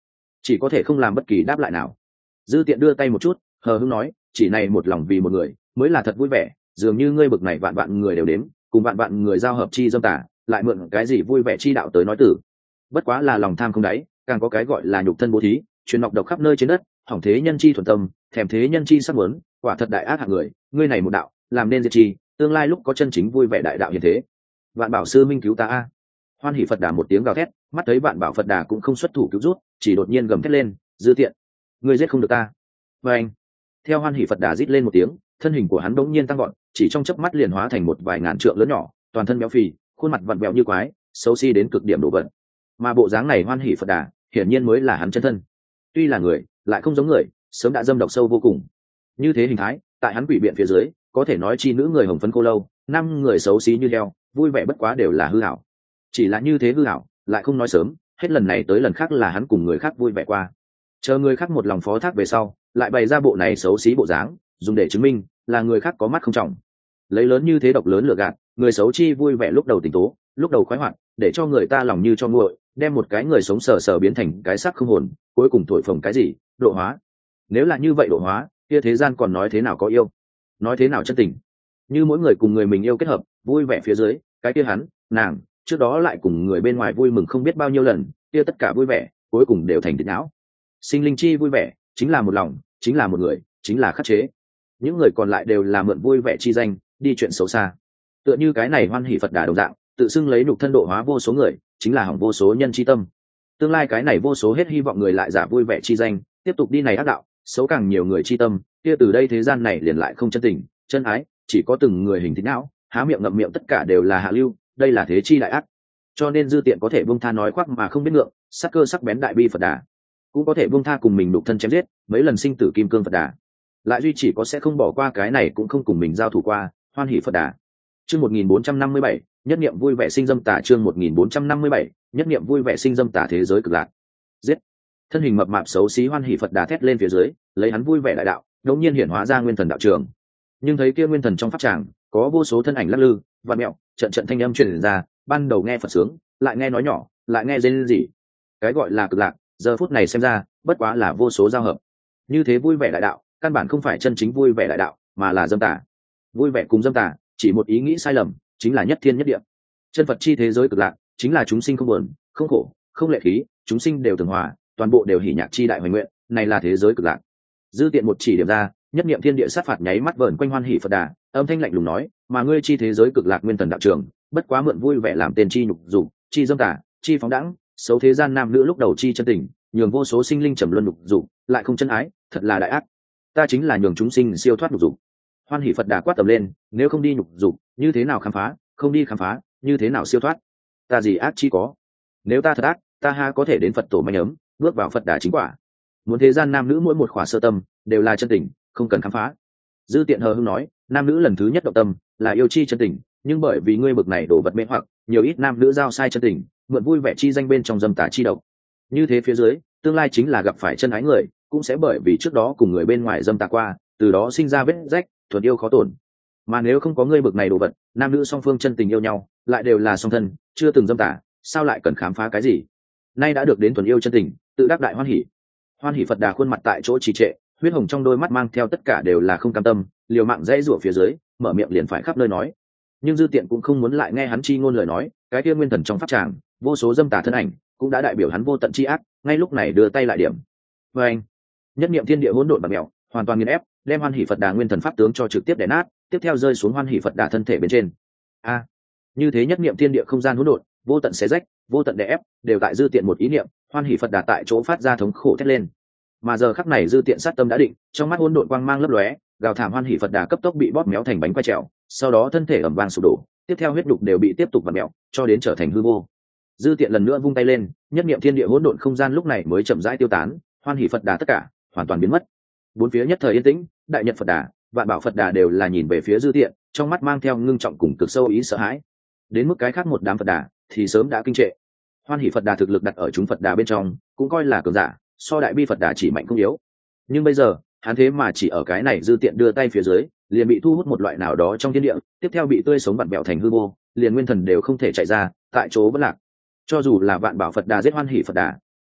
chỉ có thể không làm bất kỳ đáp lại nào. Dư Tiện đưa tay một chút, hờ hững nói, chỉ này một lòng vì một người mới là thật vui vẻ, dường như ngươi bực này vạn vạn người đều đến cùng vạn vạn người giao hợp chi dâm tà, lại mượn cái gì vui vẻ chi đạo tới nói tử. Bất quá là lòng tham không đáy, càng có cái gọi là nhục thân bố thí, truyền nọc độc khắp nơi trên đất, hỏng thế nhân chi thuần tâm, thèm thế nhân chi sắc muốn, quả thật đại ác hạng người, ngươi này một đạo, làm nên diệt chi, tương lai lúc có chân chính vui vẻ đại đạo như thế. Vạn Bảo sư minh cứu ta a. Hoan Hỷ Phật Đà một tiếng gào thét, mắt thấy Vạn Bảo Phật Đà cũng không xuất thủ cứu rút, chỉ đột nhiên gầm thét lên, Dư Tiện, ngươi giết không được ta. Và anh, theo Hoan Hỷ Phật Đà rít lên một tiếng, thân hình của hắn bỗng nhiên tăng gọn, chỉ trong chớp mắt liền hóa thành một vài ngàn trượng lớn nhỏ, toàn thân béo phì, khuôn mặt vặn vẹo như quái, xấu xí đến cực điểm đổ vật. Mà bộ dáng này Hoan Hỷ Phật Đà, hiển nhiên mới là hắn chân thân. Tuy là người, lại không giống người, sớm đã dâm độc sâu vô cùng. Như thế hình thái, tại hắn quỷ biện phía dưới, có thể nói chi nữ người hồng phấn cô lâu, năm người xấu xí như heo, vui vẻ bất quá đều là hư ảo. Chỉ là như thế hư ảo, lại không nói sớm, hết lần này tới lần khác là hắn cùng người khác vui vẻ qua. Chờ người khác một lòng phó thác về sau, lại bày ra bộ này xấu xí bộ dáng, dùng để chứng minh là người khác có mắt không trọng. Lấy lớn như thế độc lớn lừa gạt, người xấu chi vui vẻ lúc đầu tỉnh tố, lúc đầu khoái hoạt, để cho người ta lòng như cho nguội, đem một cái người sống sờ sờ biến thành cái xác không hồn, cuối cùng thổi phồng cái gì, độ hóa. Nếu là như vậy độ hóa, kia thế gian còn nói thế nào có yêu, nói thế nào chân tình. Như mỗi người cùng người mình yêu kết hợp, vui vẻ phía dưới, cái kia hắn, nàng, trước đó lại cùng người bên ngoài vui mừng không biết bao nhiêu lần, kia tất cả vui vẻ, cuối cùng đều thành thịt não. Sinh linh chi vui vẻ, chính là một lòng, chính là một người, chính là khắc chế. Những người còn lại đều là mượn vui vẻ chi danh, đi chuyện xấu xa. Tựa như cái này Hoan Hỷ Phật Đà đồng dạng, tự xưng lấy nhục thân độ hóa vô số người, chính là hỏng vô số nhân chi tâm. Tương lai cái này vô số hết hy vọng người lại giả vui vẻ chi danh, tiếp tục đi này ác đạo, xấu càng nhiều người chi tâm, kia từ đây thế gian này liền lại không chân tình, chân ái, chỉ có từng người hình thịt não, há miệng ngậm miệng tất cả đều là hạ lưu, đây là thế chi đại ác. Cho nên Dư Tiện có thể buông tha nói khoác mà không biết ngượng, sắc cơ sắc bén đại bi Phật Đà, cũng có thể buông tha cùng mình đục thân chém giết, mấy lần sinh tử kim cương Phật Đà, lại duy chỉ có sẽ không bỏ qua cái này cũng không cùng mình giao thủ qua, Hoan Hỷ Phật Đà. Chương 1457, nhất niệm vui vẻ sinh dâm tà, chương 1457, nhất niệm vui vẻ sinh dâm tà thế giới cực lạc. Giết. Thân hình mập mạp xấu xí Hoan Hỷ Phật Đà thét lên phía dưới, lấy hắn vui vẻ đại đạo, đột nhiên hiển hóa ra nguyên thần đạo trường. Nhưng thấy kia nguyên thần trong pháp tràng, có vô số thân ảnh lắc lư, vặn mèo, trận trận thanh âm truyền ra, ban đầu nghe Phật sướng, lại nghe nói nhỏ, lại nghe rên rỉ. Cái gọi là cực lạc, giờ phút này xem ra, bất quá là vô số giao hợp. Như thế vui vẻ đại đạo, căn bản không phải chân chính vui vẻ đại đạo, mà là dâm tà. Vui vẻ cùng dâm tà, chỉ một ý nghĩ sai lầm, chính là nhất thiên nhất địa. Chân Phật chi thế giới cực lạc, chính là chúng sinh không buồn, không khổ, không lệ khí, chúng sinh đều tường hòa, toàn bộ đều hỉ nhạc chi đại hoành nguyện, này là thế giới cực lạc. Dư Tiện một chỉ điểm ra, nhất niệm thiên địa sát phạt nháy mắt vờn quanh Hoan Hỷ Phật Đà, âm thanh lạnh lùng nói, mà ngươi chi thế giới cực lạc nguyên thần đạo trường, bất quá mượn vui vẻ làm tên chi nhục dục, chi dâm tà, chi phóng đãng, xấu thế gian nam nữ lúc đầu chi chân tình, nhường vô số sinh linh trầm luân nhục dục, lại không chân ái, thật là đại ác. Ta chính là nhường chúng sinh siêu thoát nhục dục. Hoan Hỷ Phật Đà quát tầm lên, nếu không đi nhục dục, như thế nào khám phá, không đi khám phá, như thế nào siêu thoát? Ta gì ác chi có? Nếu ta thật ác, ta ha có thể đến Phật tổ manh ấm, bước vào Phật Đà chính quả. Muốn thế gian nam nữ mỗi một khỏa sơ tâm đều là chân tình, không cần khám phá. Dư Tiện hờ hững nói, nam nữ lần thứ nhất động tâm là yêu chi chân tình, nhưng bởi vì ngươi bực này đổ vật mê hoặc, nhiều ít nam nữ giao sai chân tình, mượn vui vẻ chi danh bên trong dâm tà chi độc. Như thế phía dưới, tương lai chính là gặp phải chân ái người, cũng sẽ bởi vì trước đó cùng người bên ngoài dâm tà qua, từ đó sinh ra vết rách, thuần yêu khó tổn. Mà nếu không có ngươi bực này đồ vật, nam nữ song phương chân tình yêu nhau, lại đều là song thân, chưa từng dâm tà, sao lại cần khám phá cái gì? Nay đã được đến thuần yêu chân tình, tự đắc đại hoan hỉ. Hoan Hỷ Phật Đà khuôn mặt tại chỗ trì trệ, huyết hồng trong đôi mắt mang theo tất cả đều là không cam tâm, liều mạng dãy rủa phía dưới, mở miệng liền phải khắp nơi nói. Nhưng Dư Tiện cũng không muốn lại nghe hắn chi ngôn lời nói, cái kia nguyên thần trong pháp tràng, vô số dâm tà thân ảnh, cũng đã đại biểu hắn vô tận chi ác, ngay lúc này đưa tay lại điểm. Và anh, nhất niệm thiên địa hỗn độn bạt mèo, hoàn toàn nghiền ép, đem Hoan Hỷ Phật Đà nguyên thần pháp tướng cho trực tiếp đè nát, tiếp theo rơi xuống Hoan Hỷ Phật Đà thân thể bên trên. A, như thế nhất niệm thiên địa không gian hỗn độn, vô tận xé rách, vô tận đè ép, đều tại Dư Tiện một ý niệm, Hoan Hỷ Phật Đà tại chỗ phát ra thống khổ thét lên. Mà giờ khắc này Dư Tiện sát tâm đã định, trong mắt hỗn độn quang mang lấp lóe, gào thảm Hoan Hỷ Phật Đà cấp tốc bị bóp méo thành bánh quay trèo, sau đó thân thể ầm vang sụp đổ, tiếp theo huyết đục đều bị tiếp tục vặn mèo, cho đến trở thành hư vô. Dư Tiện lần nữa vung tay lên, nhất niệm thiên địa hỗn độn không gian lúc này mới chậm rãi tiêu tán, Hoan Hỷ Phật Đà tất cả hoàn toàn biến mất. Bốn phía nhất thời yên tĩnh, Đại Nhật Phật Đà, Vạn Bảo Phật Đà đều là nhìn về phía Dư Tiện, trong mắt mang theo ngưng trọng cùng cực sâu ý sợ hãi. Đến mức cái khác một đám Phật Đà thì sớm đã kinh trệ. Hoan Hỷ Phật Đà thực lực đặt ở chúng Phật Đà bên trong, cũng coi là cường giả, so Đại Bi Phật Đà chỉ mạnh không yếu. Nhưng bây giờ, hắn thế mà chỉ ở cái này Dư Tiện đưa tay phía dưới, liền bị thu hút một loại nào đó trong thiên địa, tiếp theo bị tươi sống vặn bẹo thành hư vô, liền nguyên thần đều không thể chạy ra, tại chỗ bất lạc. Cho dù là Vạn Bảo Phật Đà giết Hoan Hỷ Phật Đà,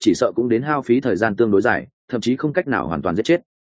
chỉ sợ cũng đến hao phí thời gian tương đối dài, thậm chí không cách nào hoàn toàn giết chết.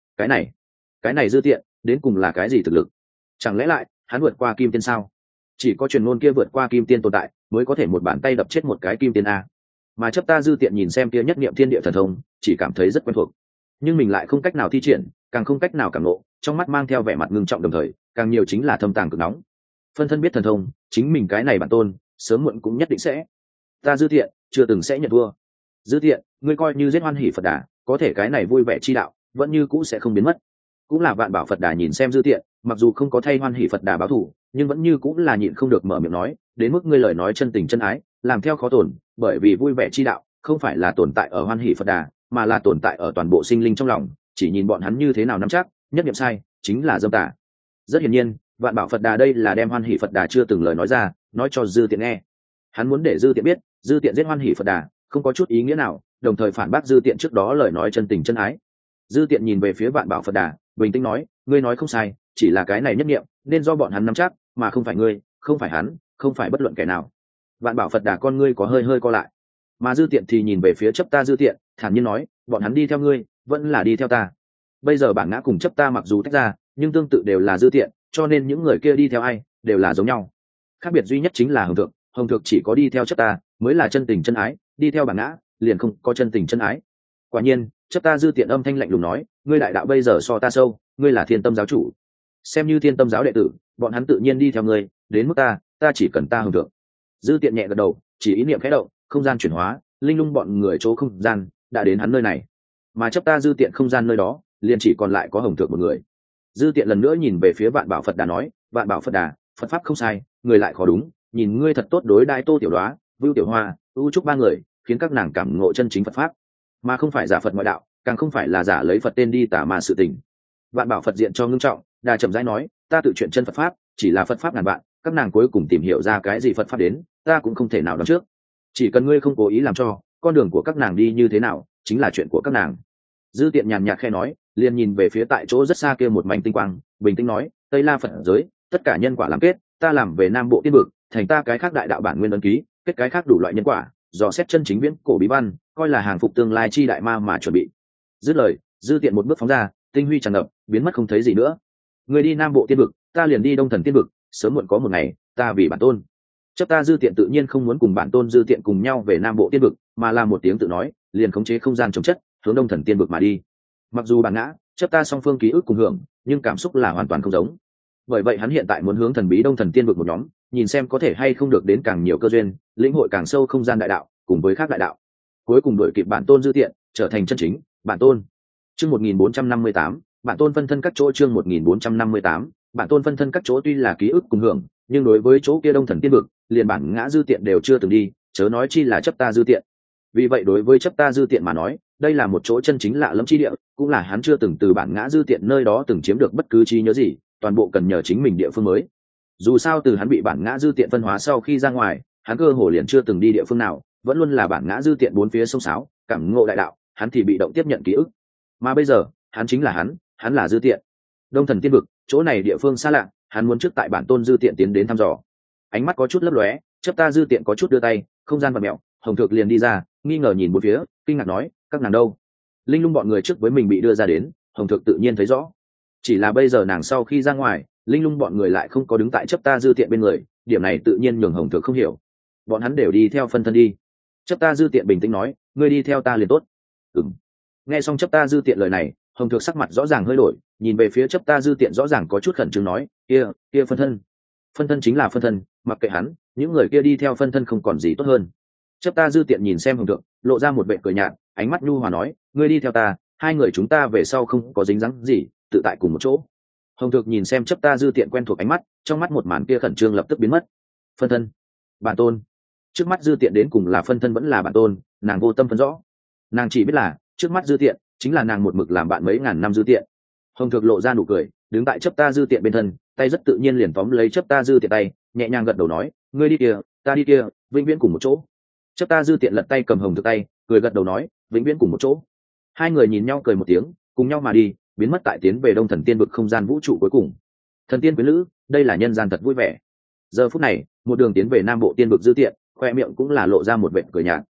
Cái này dư tiện đến cùng là cái gì thực lực? Chẳng lẽ lại hắn vượt qua kim tiên sao? Chỉ có truyền ngôn kia vượt qua kim tiên tồn tại mới có thể một bàn tay đập chết một cái kim tiên a. Mà chấp ta dư tiện nhìn xem kia nhất niệm thiên địa thần thông, chỉ cảm thấy rất quen thuộc, nhưng mình lại không cách nào thi triển, càng không cách nào cảm ngộ, trong mắt mang theo vẻ mặt ngưng trọng, đồng thời càng nhiều chính là thâm tàng cực nóng. Phân thân biết thần thông, chính mình cái này bản tôn sớm muộn cũng nhất định sẽ. Ta dư tiện chưa từng sẽ nhận thua. Dư tiện, ngươi coi như giết hoan hỉ Phật Đà, có thể cái này vui vẻ chi đạo vẫn như cũ sẽ không biến mất. Cũng là Vạn Bảo Phật Đà nhìn xem dư tiện, mặc dù không có thay hoan hỉ Phật Đà báo thù, nhưng vẫn như cũng là nhịn không được mở miệng nói, đến mức ngươi lời nói chân tình chân ái, làm theo khó tổn, bởi vì vui vẻ chi đạo không phải là tồn tại ở hoan hỉ Phật Đà, mà là tồn tại ở toàn bộ sinh linh trong lòng, chỉ nhìn bọn hắn như thế nào nắm chắc, nhất niệm sai chính là dâm tà. Rất hiển nhiên, Vạn Bảo Phật Đà đây là đem hoan hỉ Phật Đà chưa từng lời nói ra, nói cho dư tiện nghe. Hắn muốn để dư tiện biết, dư tiện giết hoan hỉ Phật Đà không có chút ý nghĩa nào, đồng thời phản bác dư tiện trước đó lời nói chân tình chân ái. Dư tiện nhìn về phía Vạn Bảo Phật Đà, bình tĩnh nói, ngươi nói không sai, chỉ là cái này nhất niệm nên do bọn hắn nắm chắc, mà không phải ngươi, không phải hắn, không phải bất luận kẻ nào. Vạn Bảo Phật Đà con ngươi có hơi hơi co lại, mà dư tiện thì nhìn về phía chấp ta dư tiện, thản nhiên nói, bọn hắn đi theo ngươi vẫn là đi theo ta. Bây giờ bản ngã cùng chấp ta mặc dù tách ra, nhưng tương tự đều là dư tiện, cho nên những người kia đi theo ai đều là giống nhau. Khác biệt duy nhất chính là hồng thượng chỉ có đi theo chấp ta mới là chân tình chân ái, đi theo bản ngã liền không có chân tình chân ái. Quả nhiên, chấp ta dư tiện âm thanh lạnh lùng nói, ngươi đại đạo bây giờ so ta sâu, ngươi là Thiên Tâm giáo chủ, xem như Thiên Tâm giáo đệ tử, bọn hắn tự nhiên đi theo ngươi, đến mức ta chỉ cần ta hồng thượng. Dư tiện nhẹ gật đầu, chỉ ý niệm khẽ động, không gian chuyển hóa, linh lung bọn người chỗ không gian đã đến hắn nơi này, mà chấp ta dư tiện không gian nơi đó liền chỉ còn lại có hồng thượng một người. Dư tiện lần nữa nhìn về phía Vạn Bảo Phật Đà nói, Vạn Bảo Phật Đà, Phật pháp không sai, người lại khó đúng, nhìn ngươi thật tốt đối đại Tô Tiểu Đoá, Vưu Tiểu Hoa, U Trúc ba người, khiến các nàng cảm ngộ chân chính Phật pháp, mà không phải giả Phật ngoại đạo, càng không phải là giả lấy Phật tên đi tả mà sự tình. Vạn Bảo Phật diện cho ngưng trọng, Đà chậm rãi nói, ta tự chuyện chân Phật pháp chỉ là Phật pháp ngàn vạn, các nàng cuối cùng tìm hiểu ra cái gì Phật pháp đến, ta cũng không thể nào đoán trước. Chỉ cần ngươi không cố ý làm cho, con đường của các nàng đi như thế nào chính là chuyện của các nàng. Dư tiện nhàn nhạt khẽ nói, liền nhìn về phía tại chỗ rất xa kia một mảnh tinh quang, bình tĩnh nói, Tây La Phật giới, tất cả nhân quả làm kết, ta làm về Nam Bộ tiên vực, thành ta cái khác đại đạo bản nguyên ấn ký, kết cái khác đủ loại nhân quả, dò xét chân chính viễn cổ bí văn, coi là hàng phục tương lai chi đại ma mà chuẩn bị. Dứt lời, dư tiện một bước phóng ra, tinh huy tràn ngập, biến mất không thấy gì nữa. Người đi Nam Bộ tiên vực, ta liền đi Đông Thần tiên vực, sớm muộn có một ngày, ta vì bản tôn. Chấp ta dư tiện tự nhiên không muốn cùng bản tôn dư tiện cùng nhau về Nam Bộ tiên vực, mà là một tiếng tự nói, liền khống chế không gian chống chất, hướng Đông Thần tiên vực mà đi. Mặc dù bản ngã, chấp ta song phương ký ức cùng hưởng, nhưng cảm xúc là hoàn toàn không giống. Bởi vậy hắn hiện tại muốn hướng thần bí Đông Thần tiên vực một nhóm, nhìn xem có thể hay không được đến càng nhiều cơ duyên, lĩnh hội càng sâu không gian đại đạo, cùng với khác đại đạo, cuối cùng đuổi kịp bản tôn dư tiện, trở thành chân chính bản tôn. Chương 1458, bản tôn phân thân các chỗ. Chương 1458, bản tôn phân thân các chỗ tuy là ký ức cùng hưởng, nhưng đối với chỗ kia Đông Thần tiên vực, liền bản ngã dư tiện đều chưa từng đi, chớ nói chi là chấp ta dư tiện. Vì vậy đối với chấp ta dư tiện mà nói, đây là một chỗ chân chính lạ lẫm chi địa, cũng là hắn chưa từng từ bản ngã dư tiện nơi đó từng chiếm được bất cứ trí nhớ gì, toàn bộ cần nhờ chính mình địa phương mới. Dù sao từ hắn bị bản ngã dư tiện phân hóa sau khi ra ngoài, hắn cơ hồ liền chưa từng đi địa phương nào, vẫn luôn là bản ngã dư tiện bốn phía sông sáo, cảm ngộ đại đạo, hắn thì bị động tiếp nhận ký ức. Mà bây giờ, hắn chính là hắn là dư tiện. Đông Thần tiên vực, chỗ này địa phương xa lạ, hắn muốn trước tại bản tôn dư tiện tiến đến thăm dò. Ánh mắt có chút lấp lóe, chấp ta dư tiện có chút đưa tay, không gian vặn mèo, hồng thược liền đi ra, nghi ngờ nhìn bốn phía, kinh ngạc nói, các nàng đâu? Linh lung bọn người trước với mình bị đưa ra đến, hồng thược tự nhiên thấy rõ. Chỉ là bây giờ nàng sau khi ra ngoài, linh lung bọn người lại không có đứng tại chấp ta dư tiện bên người, điểm này tự nhiên nhường hồng thược không hiểu. Bọn hắn đều đi theo phân thân đi. Chấp ta dư tiện bình tĩnh nói, ngươi đi theo ta liền tốt. Nghe xong chấp ta dư tiện lời này, hồng thược sắc mặt rõ ràng hơi đổi, nhìn về phía chấp ta dư tiện rõ ràng có chút khẩn trương nói, kia phân thân chính là phân thân, mặc kệ hắn, những người kia đi theo phân thân không còn gì tốt hơn. Chấp ta dư tiện nhìn xem hồng thượng, lộ ra một vẻ cười nhạt, ánh mắt nhu hòa nói, ngươi đi theo ta, hai người chúng ta về sau không có dính dáng gì, tự tại cùng một chỗ. Hồng thượng nhìn xem chấp ta dư tiện quen thuộc ánh mắt, trong mắt một màn kia khẩn trương lập tức biến mất. Phân thân, bản tôn. Trước mắt dư tiện đến cùng là phân thân vẫn là bản tôn, nàng vô tâm phân rõ. Nàng chỉ biết là trước mắt dư tiện chính là nàng một mực làm bạn mấy ngàn năm dư tiện. Hồng thượng lộ ra nụ cười, đứng tại chấp ta dư tiện bên thân, tay rất tự nhiên liền tóm lấy chấp ta dư tiện tay, nhẹ nhàng gật đầu nói, ngươi đi kia, ta đi kia, vĩnh viễn cùng một chỗ. Chấp ta dư tiện lật tay cầm hồng thượng tay, cười gật đầu nói, vĩnh viễn cùng một chỗ. Hai người nhìn nhau cười một tiếng, cùng nhau mà đi, biến mất tại tiến về Đông Thần tiên vực không gian vũ trụ cuối cùng. Thần tiên quyến lữ, đây là nhân gian thật vui vẻ. Giờ phút này, một đường tiến về Nam Bộ tiên vực dư tiện, khoe miệng cũng là lộ ra một vệt cười nhạt.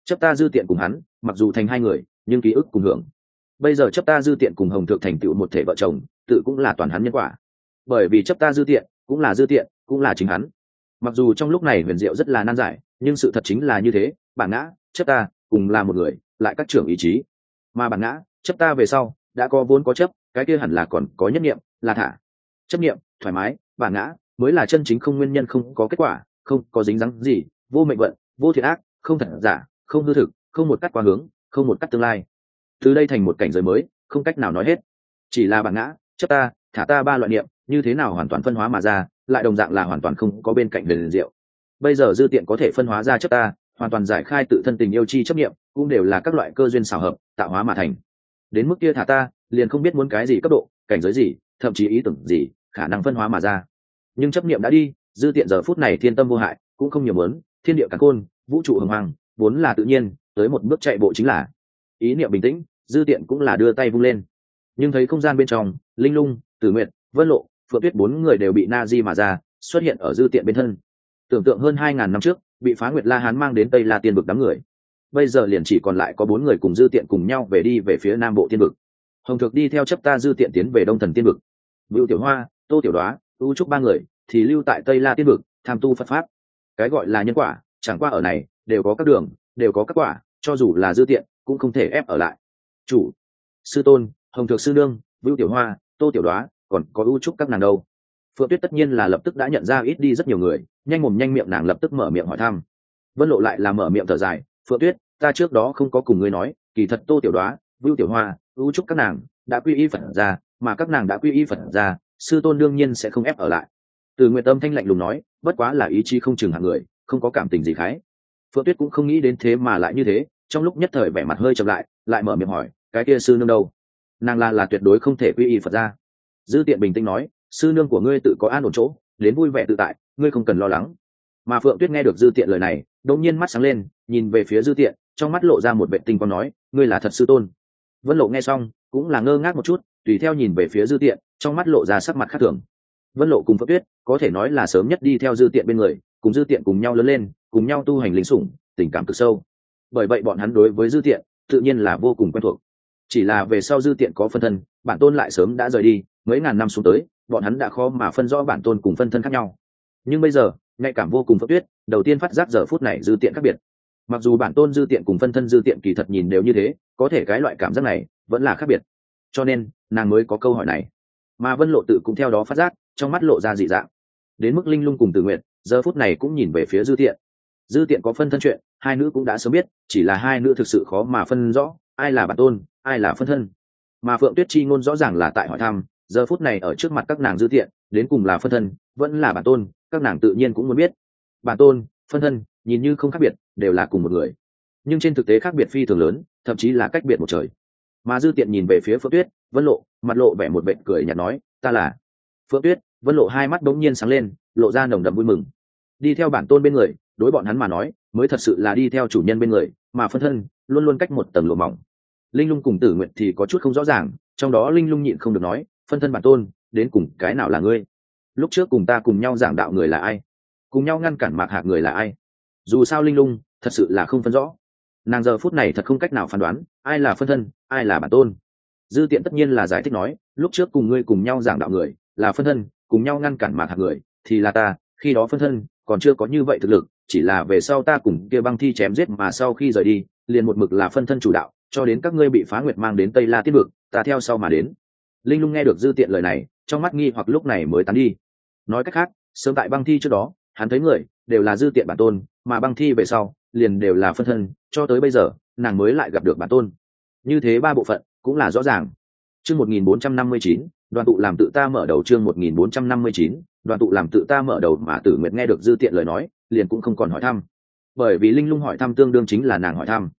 chấp ta dư tiện cùng hắn mặc dù thành hai người nhưng ký ức cùng hưởng. Bây giờ chấp ta dư tiện cùng hồng thượng thành tựu một thể vợ chồng, tự cũng là toàn hắn nhân quả. Bởi vì chấp ta dư tiện cũng là dư tiện cũng là chính hắn. Mặc dù trong lúc này huyền diệu rất là nan giải, nhưng sự thật chính là như thế. Bản ngã chấp ta cùng là một người, lại các trưởng ý chí. Mà bản ngã chấp ta về sau đã có vốn có chấp, cái kia hẳn là còn có nhất niệm, là thả chấp niệm thoải mái. Bản ngã mới là chân chính không nguyên nhân, không có kết quả, không có dính dáng gì, vô mệnh vận, vô thiện ác, không thật giả, không hư thực, không một cắt quá hướng, không một cắt tương lai. Từ đây thành một cảnh giới mới, không cách nào nói hết. Chỉ là bản ngã chấp ta thả ta ba loại niệm như thế nào hoàn toàn phân hóa mà ra, lại đồng dạng là hoàn toàn không có bên cạnh huyền diệu. Bây giờ dư tiện có thể phân hóa ra chấp ta, hoàn toàn giải khai tự thân tình yêu chi chấp niệm, cũng đều là các loại cơ duyên xảo hợp tạo hóa mà thành. Đến mức kia thả ta, liền không biết muốn cái gì cấp độ, cảnh giới gì, thậm chí ý tưởng gì, khả năng phân hóa mà ra. Nhưng chấp niệm đã đi, dư tiện giờ phút này thiên tâm vô hại, cũng không nhiều muốn thiên địa càn khôn, vũ trụ hồng hoàng, vốn là tự nhiên, tới một bước chạy bộ chính là. Ý niệm bình tĩnh, dư tiện cũng là đưa tay vung lên. Nhưng thấy không gian bên trong, linh lung, tử nguyệt, vân lộ, phượng tuyết bốn người đều bị na di mà ra, xuất hiện ở dư tiện bên thân. Tưởng tượng hơn 2000 năm trước bị Phá Nguyệt La Hán mang đến Tây La Tiên vực đám người, bây giờ liền chỉ còn lại có 4 người cùng dư tiện cùng nhau về phía Nam Bộ Tiên vực. Hồng Thực đi theo chấp ta dư tiện tiến về Đông Thần Tiên vực. Vưu Tiểu Hoa, Tô Tiểu Đoá, U Trúc ba người thì lưu tại Tây La Tiên vực tham tu Phật pháp. Cái gọi là nhân quả, chẳng qua ở này đều có các đường, đều có các quả, cho dù là dư tiện cũng không thể ép ở lại. Chủ, sư tôn, Hồng Thực sư nương, Vưu Tiểu Hoa, Tô Tiểu Đoá, còn có U Trúc các nàng đâu? Phượng Tuyết tất nhiên là lập tức đã nhận ra ít đi rất nhiều người, nhanh mồm nhanh miệng nàng lập tức mở miệng hỏi thăm. Vân Lộ lại là mở miệng thở dài, Phượng Tuyết, ta trước đó không có cùng ngươi nói, kỳ thật Tô Tiểu Đoá, Vưu Tiểu Hoa, U Trúc các nàng đã quy y Phật ra, mà các nàng đã quy y Phật ra, sư tôn đương nhiên sẽ không ép ở lại. Từ Nguyệt Tâm thanh lạnh lùng nói, bất quá là ý chí không chừng hạng người, không có cảm tình gì khái. Phượng Tuyết cũng không nghĩ đến thế mà lại như thế, trong lúc nhất thời vẻ mặt hơi chậm lại mở miệng hỏi, cái kia sư nương đâu? Nàng là tuyệt đối không thể quy y Phật ra. Dư Tiện bình tĩnh nói, sư nương của ngươi tự có an ổn chỗ, đến vui vẻ tự tại, ngươi không cần lo lắng. Mà Phượng Tuyết nghe được Dư Tiện lời này, đột nhiên mắt sáng lên, nhìn về phía Dư Tiện, trong mắt lộ ra một vẻ tinh quang nói, ngươi là thật sư tôn. Vân Lộ nghe xong cũng là ngơ ngác một chút, tùy theo nhìn về phía Dư Tiện, trong mắt lộ ra sắc mặt khác thường. Vân Lộ cùng Phượng Tuyết có thể nói là sớm nhất đi theo Dư Tiện bên người, cùng Dư Tiện cùng nhau lớn lên, cùng nhau tu hành linh sủng, tình cảm cực sâu. Bởi vậy bọn hắn đối với Dư Tiện tự nhiên là vô cùng quen thuộc. Chỉ là về sau Dư Tiện có phân thân, bản tôn lại sớm đã rời đi, mấy ngàn năm xuống tới, bọn hắn đã khó mà phân rõ bản tôn cùng phân thân khác nhau. Nhưng bây giờ nhạy cảm vô cùng Phượng Tuyết đầu tiên phát giác giờ phút này Dư Tiện khác biệt. Mặc dù bản tôn Dư Tiện cùng phân thân Dư Tiện kỳ thật nhìn đều như thế, có thể cái loại cảm giác này vẫn là khác biệt, cho nên nàng mới có câu hỏi này. Mà Vân Lộ tự cũng theo đó phát giác, trong mắt lộ ra dị dạng. Đến mức Linh Lung cùng Tử Nguyện giờ phút này cũng nhìn về phía Dư Tiện. Dư Tiện có phân thân chuyện, hai nữ cũng đã sớm biết, chỉ là hai nữ thực sự khó mà phân rõ ai là bản tôn, ai là phân thân. Mà Phượng Tuyết chi ngôn rõ ràng là tại hỏi thăm, giờ phút này ở trước mặt các nàng Dư Tiện đến cùng là phân thân vẫn là bản tôn, các nàng tự nhiên cũng muốn biết. Bản tôn, phân thân nhìn như không khác biệt, đều là cùng một người, nhưng trên thực tế khác biệt phi thường lớn, thậm chí là cách biệt một trời. Mà Dư Tiện nhìn về phía Phượng Tuyết, Vân Lộ mặt lộ vẻ một vệt cười nhạt nói, ta là. Phượng Tuyết, Vân Lộ hai mắt đống nhiên sáng lên, lộ ra nồng đậm vui mừng. Đi theo bản tôn bên người, đối bọn hắn mà nói mới thật sự là đi theo chủ nhân bên người, mà phân thân luôn luôn cách một tầng lụa mỏng. Linh Lung cùng Tử Nguyện thì có chút không rõ ràng, trong đó Linh Lung nhịn không được nói, phân thân bản tôn đến cùng cái nào là ngươi? Lúc trước cùng ta cùng nhau giảng đạo người là ai? Cùng nhau ngăn cản Mạc Hạc người là ai? Dù sao Linh Lung thật sự là không phân rõ, nàng giờ phút này thật không cách nào phán đoán ai là phân thân, ai là bản tôn. Dư Tiện tất nhiên là giải thích nói, lúc trước cùng ngươi cùng nhau giảng đạo người là phân thân, cùng nhau ngăn cản Mạc Hạc người thì là ta, khi đó phân thân còn chưa có như vậy thực lực, chỉ là về sau ta cùng kia băng thi chém giết mà sau khi rời đi, liền một mực là phân thân chủ đạo, cho đến các ngươi bị Phá Nguyệt mang đến Tây La Tiên vực, ta theo sau mà đến. Linh Lung nghe được Dư Tiện lời này, trong mắt nghi hoặc lúc này mới tán đi. Nói cách khác, sớm tại băng thi trước đó, hắn thấy người đều là Dư Tiện bản tôn, mà băng thi về sau liền đều là phân thân, cho tới bây giờ nàng mới lại gặp được bản tôn. Như thế ba bộ phận cũng là rõ ràng. Chương 1459, đoàn tụ làm tự ta mở đầu. Chương 1459, đoàn tụ làm tự ta mở đầu. Mà Tử Nguyệt nghe được Dư Tiện lời nói, liền cũng không còn hỏi thăm, bởi vì Linh Lung hỏi thăm tương đương chính là nàng hỏi thăm.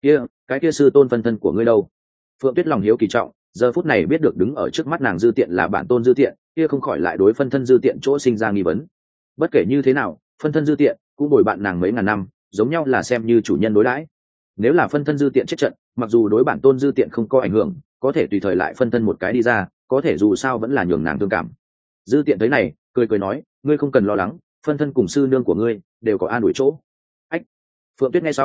Cái kia sư tôn phân thân của ngươi đâu? Phượng Tuyết lòng hiếu kỳ trọng, giờ phút này biết được đứng ở trước mắt nàng Dư Tiện là bản tôn Dư Tiện, kia không khỏi lại đối phân thân Dư Tiện chỗ sinh ra nghi vấn. Bất kể như thế nào, phân thân Dư Tiện cũng bồi bạn nàng mấy ngàn năm, giống nhau là xem như chủ nhân đối đãi. Nếu là phân thân Dư Tiện chết trận, mặc dù đối bản tôn Dư Tiện không có ảnh hưởng, có thể tùy thời lại phân thân một cái đi ra, có thể dù sao vẫn là nhường nàng thương cảm. Dư Tiện thấy này, cười nói, ngươi không cần lo lắng, phân thân cùng sư nương của ngươi đều có an ủi chỗ. Ách. Phượng Tuyết nghe xong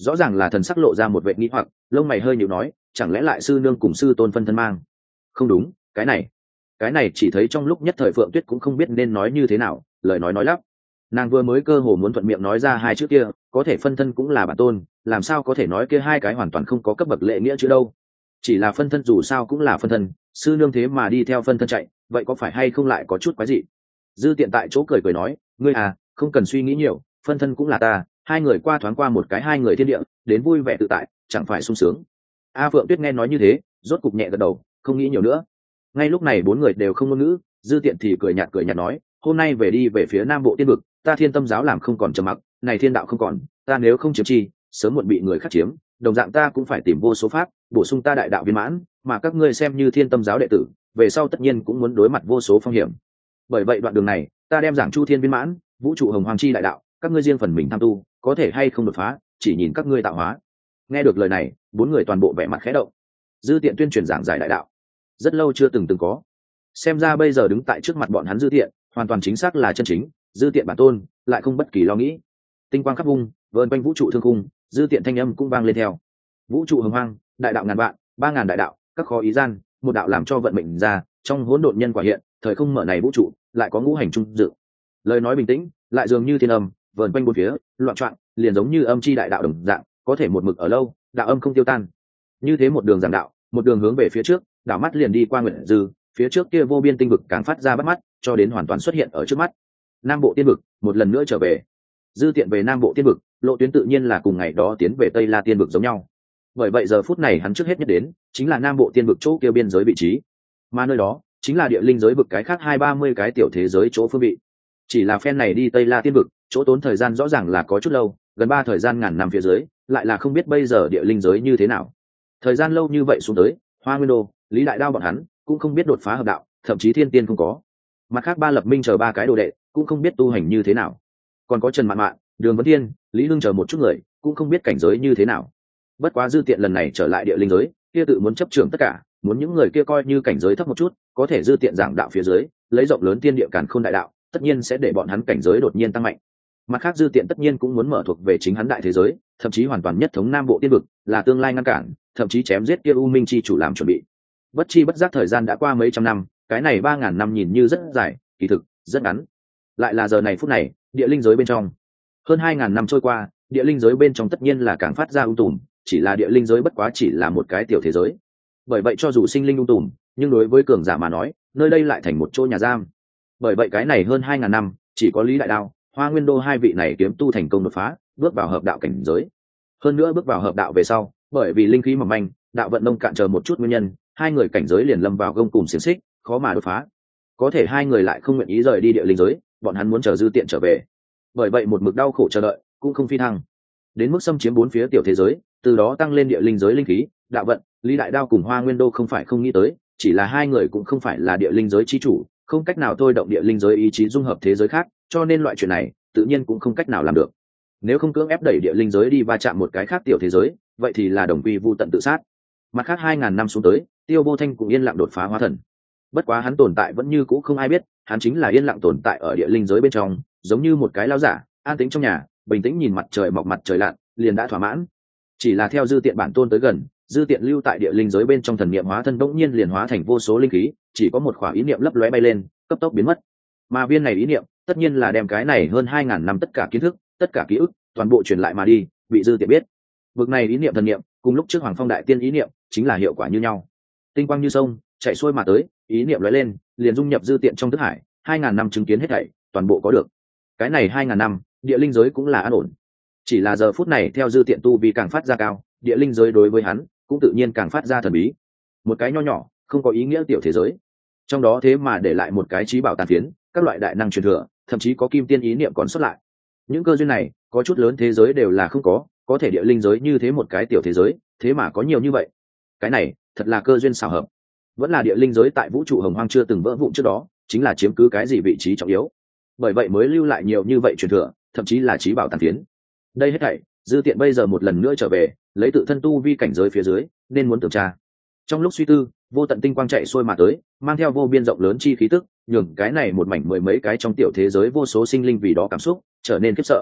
rõ ràng là thần sắc lộ ra một vệ nghi hoặc, lông mày hơi nhíu nói, chẳng lẽ lại sư nương cùng sư tôn phân thân mang? Không đúng, cái này chỉ thấy trong lúc nhất thời Phượng Tuyết cũng không biết nên nói như thế nào, lời nói lắp. Nàng vừa mới cơ hồ muốn thuận miệng nói ra hai chữ kia, có thể phân thân cũng là bản tôn, làm sao có thể nói kia hai cái hoàn toàn không có cấp bậc lễ nghĩa chứ đâu. Chỉ là phân thân dù sao cũng là phân thân, sư nương thế mà đi theo phân thân chạy, vậy có phải hay không lại có chút quái dị? Dư Tiện tại chỗ cười nói, ngươi à, không cần suy nghĩ nhiều, phân thân cũng là ta, hai người qua thoáng qua một cái hai người thiên địa, đến vui vẻ tự tại, chẳng phải sung sướng. Phượng Tuyết nghe nói như thế, rốt cục nhẹ gật đầu, không nghĩ nhiều nữa. Ngay lúc này bốn người đều không ngôn ngữ, Dư Tiện thì cười nhạt nói, hôm nay đi về phía Nam Bộ Tiên vực, ta Thiên Tâm giáo làm không còn trầm mặc, này thiên đạo không còn, ta nếu không chiếm chi, sớm muộn bị người khác chiếm, đồng dạng ta cũng phải tìm vô số pháp, bổ sung ta đại đạo viên mãn, mà các ngươi xem như Thiên Tâm giáo đệ tử, về sau tất nhiên cũng muốn đối mặt vô số phong hiểm. Bởi vậy đoạn đường này, ta đem giảng Chu Thiên viên mãn, vũ trụ hồng hoàng chi đại đạo, các ngươi riêng phần mình tham tu, có thể hay không đột phá, chỉ nhìn các ngươi tạo hóa. Nghe được lời này, bốn người toàn bộ vẻ mặt khẽ động. Dư Tiện tuyên truyền giảng giải đại đạo, rất lâu chưa từng có, xem ra bây giờ đứng tại trước mặt bọn hắn Dư Tiện, hoàn toàn chính xác là chân chính Dư Tiện bản tôn, lại không bất kỳ lo nghĩ. Tinh quang khắp vung, vờn quanh vũ trụ thương khung, Dư Tiện thanh âm cũng vang lên theo. Vũ trụ hồng hoang, đại đạo ngàn vạn, 3000 đại đạo, các khó ý gian, một đạo làm cho vận mệnh ra, trong hỗn độn nhân quả hiện, thời không mở này vũ trụ, lại có ngũ hành trung dự. Lời nói bình tĩnh, lại dường như thiên âm, vờn quanh bốn phía, loạn choạng, liền giống như âm chi đại đạo đồng dạng, có thể một mực ở lâu, đạo âm không tiêu tan. Như thế một đường giảng đạo, một đường hướng về phía trước, đảo mắt liền đi qua nguyện dư, phía trước kia vô biên tinh vực càng phát ra bắt mắt, cho đến hoàn toàn xuất hiện ở trước mắt. Nam Bộ Tiên vực một lần nữa trở về. Dư Tiện về Nam Bộ Tiên vực, lộ tuyến tự nhiên là cùng ngày đó tiến về Tây La Tiên vực giống nhau. Bởi vậy giờ phút này hắn trước hết nhất đến, chính là Nam Bộ Tiên vực chỗ kia biên giới vị trí, mà nơi đó chính là địa linh giới vực cái khác 20-30 cái tiểu thế giới chỗ phương vị. Chỉ là phen này đi Tây La Tiên vực, chỗ tốn thời gian rõ ràng là có chút lâu, gần 3 thời gian ngàn năm phía dưới, lại là không biết bây giờ địa linh giới như thế nào. Thời gian lâu như vậy xuống tới, Hoa Nguyên Đô, Lý Đại Đao bọn hắn cũng không biết đột phá hợp đạo, thậm chí thiên tiên không có. Mặt khác Ba Lập Minh chờ 3 cái đồ đệ cũng không biết tu hành như thế nào. Còn có Trần Mạn Mạn, Đường Vấn Thiên, Lý Hưng chờ một chút người cũng không biết cảnh giới như thế nào. Bất quá Dư Tiện lần này trở lại địa linh giới, kia tự muốn chấp trưởng tất cả, muốn những người kia coi như cảnh giới thấp một chút, có thể Dư Tiện giảng đạo phía dưới, lấy rộng lớn tiên địa càn khôn đại đạo, tất nhiên sẽ để bọn hắn cảnh giới đột nhiên tăng mạnh. Mặt khác Dư Tiện tất nhiên cũng muốn mở thuộc về chính hắn đại thế giới, thậm chí hoàn toàn nhất thống Nam Bộ Tiên vực, là tương lai ngăn cản, thậm chí chém giết kia U Minh chi chủ làm chuẩn bị. Bất chi bất giác thời gian đã qua mấy trăm năm, cái này 3000 năm nhìn như rất dài, kỳ thực rất ngắn. Lại là giờ này phút này, địa linh giới bên trong, hơn 2000 năm trôi qua, địa linh giới bên trong tất nhiên là càng phát ra tùm, chỉ là địa linh giới bất quá chỉ là một cái tiểu thế giới. Bởi vậy cho dù sinh linh tùm, nhưng đối với cường giả mà nói, nơi đây lại thành một chỗ nhà giam. Bởi vậy cái này hơn 2000 năm, chỉ có Lý Đại Đao, Hoa Nguyên Đô hai vị này kiếm tu thành công đột phá, bước vào hợp đạo cảnh giới. Hơn nữa bước vào hợp đạo về sau, bởi vì linh khí mỏng manh, đạo vận nông cạn chờ một chút nguyên nhân, hai người cảnh giới liền lâm vào gông cùm xiềng xích, khó mà đột phá. Có thể hai người lại không nguyện ý rời đi địa linh giới, bọn hắn muốn chờ Dư Tiện trở về. Bởi vậy một mực đau khổ chờ đợi, cũng không phi thăng. Đến mức xâm chiếm 4 phía tiểu thế giới, từ đó tăng lên địa linh giới linh khí, đạo vận, Lý Đại Đao cùng Hoa Nguyên Đô không phải không nghĩ tới, chỉ là hai người cũng không phải là địa linh giới chi chủ, không cách nào thôi động địa linh giới ý chí dung hợp thế giới khác, cho nên loại chuyện này tự nhiên cũng không cách nào làm được. Nếu không cưỡng ép đẩy địa linh giới đi va chạm một cái khác tiểu thế giới, vậy thì là đồng quy vu tận tự sát. Mặt khác 2000 năm xuống tới, Tiêu Vô Thanh cũng yên lặng đột phá hóa thần. Bất quá hắn tồn tại vẫn như cũ không ai biết, hắn chính là yên lặng tồn tại ở địa linh giới bên trong, giống như một cái lão giả, an tĩnh trong nhà, bình tĩnh nhìn mặt trời mọc mặt trời lặn, liền đã thỏa mãn. Chỉ là theo Dư Tiện bản tôn tới gần, Dư Tiện lưu tại địa linh giới bên trong thần niệm hóa thân bỗng nhiên liền hóa thành vô số linh khí, chỉ có một khỏa ý niệm lấp lóe bay lên, cấp tốc biến mất. Mà viên này ý niệm, tất nhiên là đem cái này hơn 2000 năm tất cả kiến thức, tất cả ký ức, toàn bộ truyền lại mà đi, bị Dư Tiện biết. Vực này ý niệm thần niệm, cùng lúc trước Hoàng Phong đại tiên ý niệm, chính là hiệu quả như nhau. Tinh quang như sông, chạy xuôi mà tới, ý niệm lóe lên, liền dung nhập Dư Tiện trong thức hải, 2000 năm chứng kiến hết thảy, toàn bộ có được. Cái này 2000 năm, địa linh giới cũng là an ổn. Chỉ là giờ phút này theo Dư Tiện tu vi càng phát ra cao, địa linh giới đối với hắn cũng tự nhiên càng phát ra thần bí. Một cái nho nhỏ, không có ý nghĩa tiểu thế giới, trong đó thế mà để lại một cái trí bảo tàn phiến, các loại đại năng truyền thừa, thậm chí có kim tiên ý niệm còn xuất lại. Những cơ duyên này, có chút lớn thế giới đều là không có thể địa linh giới như thế một cái tiểu thế giới, thế mà có nhiều như vậy. Cái này, thật là cơ duyên xảo hợp. Vẫn là địa linh giới tại vũ trụ hồng hoang chưa từng vỡ vụn trước đó, chính là chiếm cứ cái gì vị trí trọng yếu. Bởi vậy mới lưu lại nhiều như vậy truyền thừa, thậm chí là trí bảo tàn phiến. Đây hết thảy, Dư Tiện bây giờ một lần nữa trở về, lấy tự thân tu vi cảnh giới phía dưới, nên muốn tưởng tra. Trong lúc suy tư, vô tận tinh quang chạy xuôi mà tới, mang theo vô biên rộng lớn chi khí tức, nhường cái này một mảnh mười mấy cái trong tiểu thế giới vô số sinh linh vì đó cảm xúc trở nên khiếp sợ.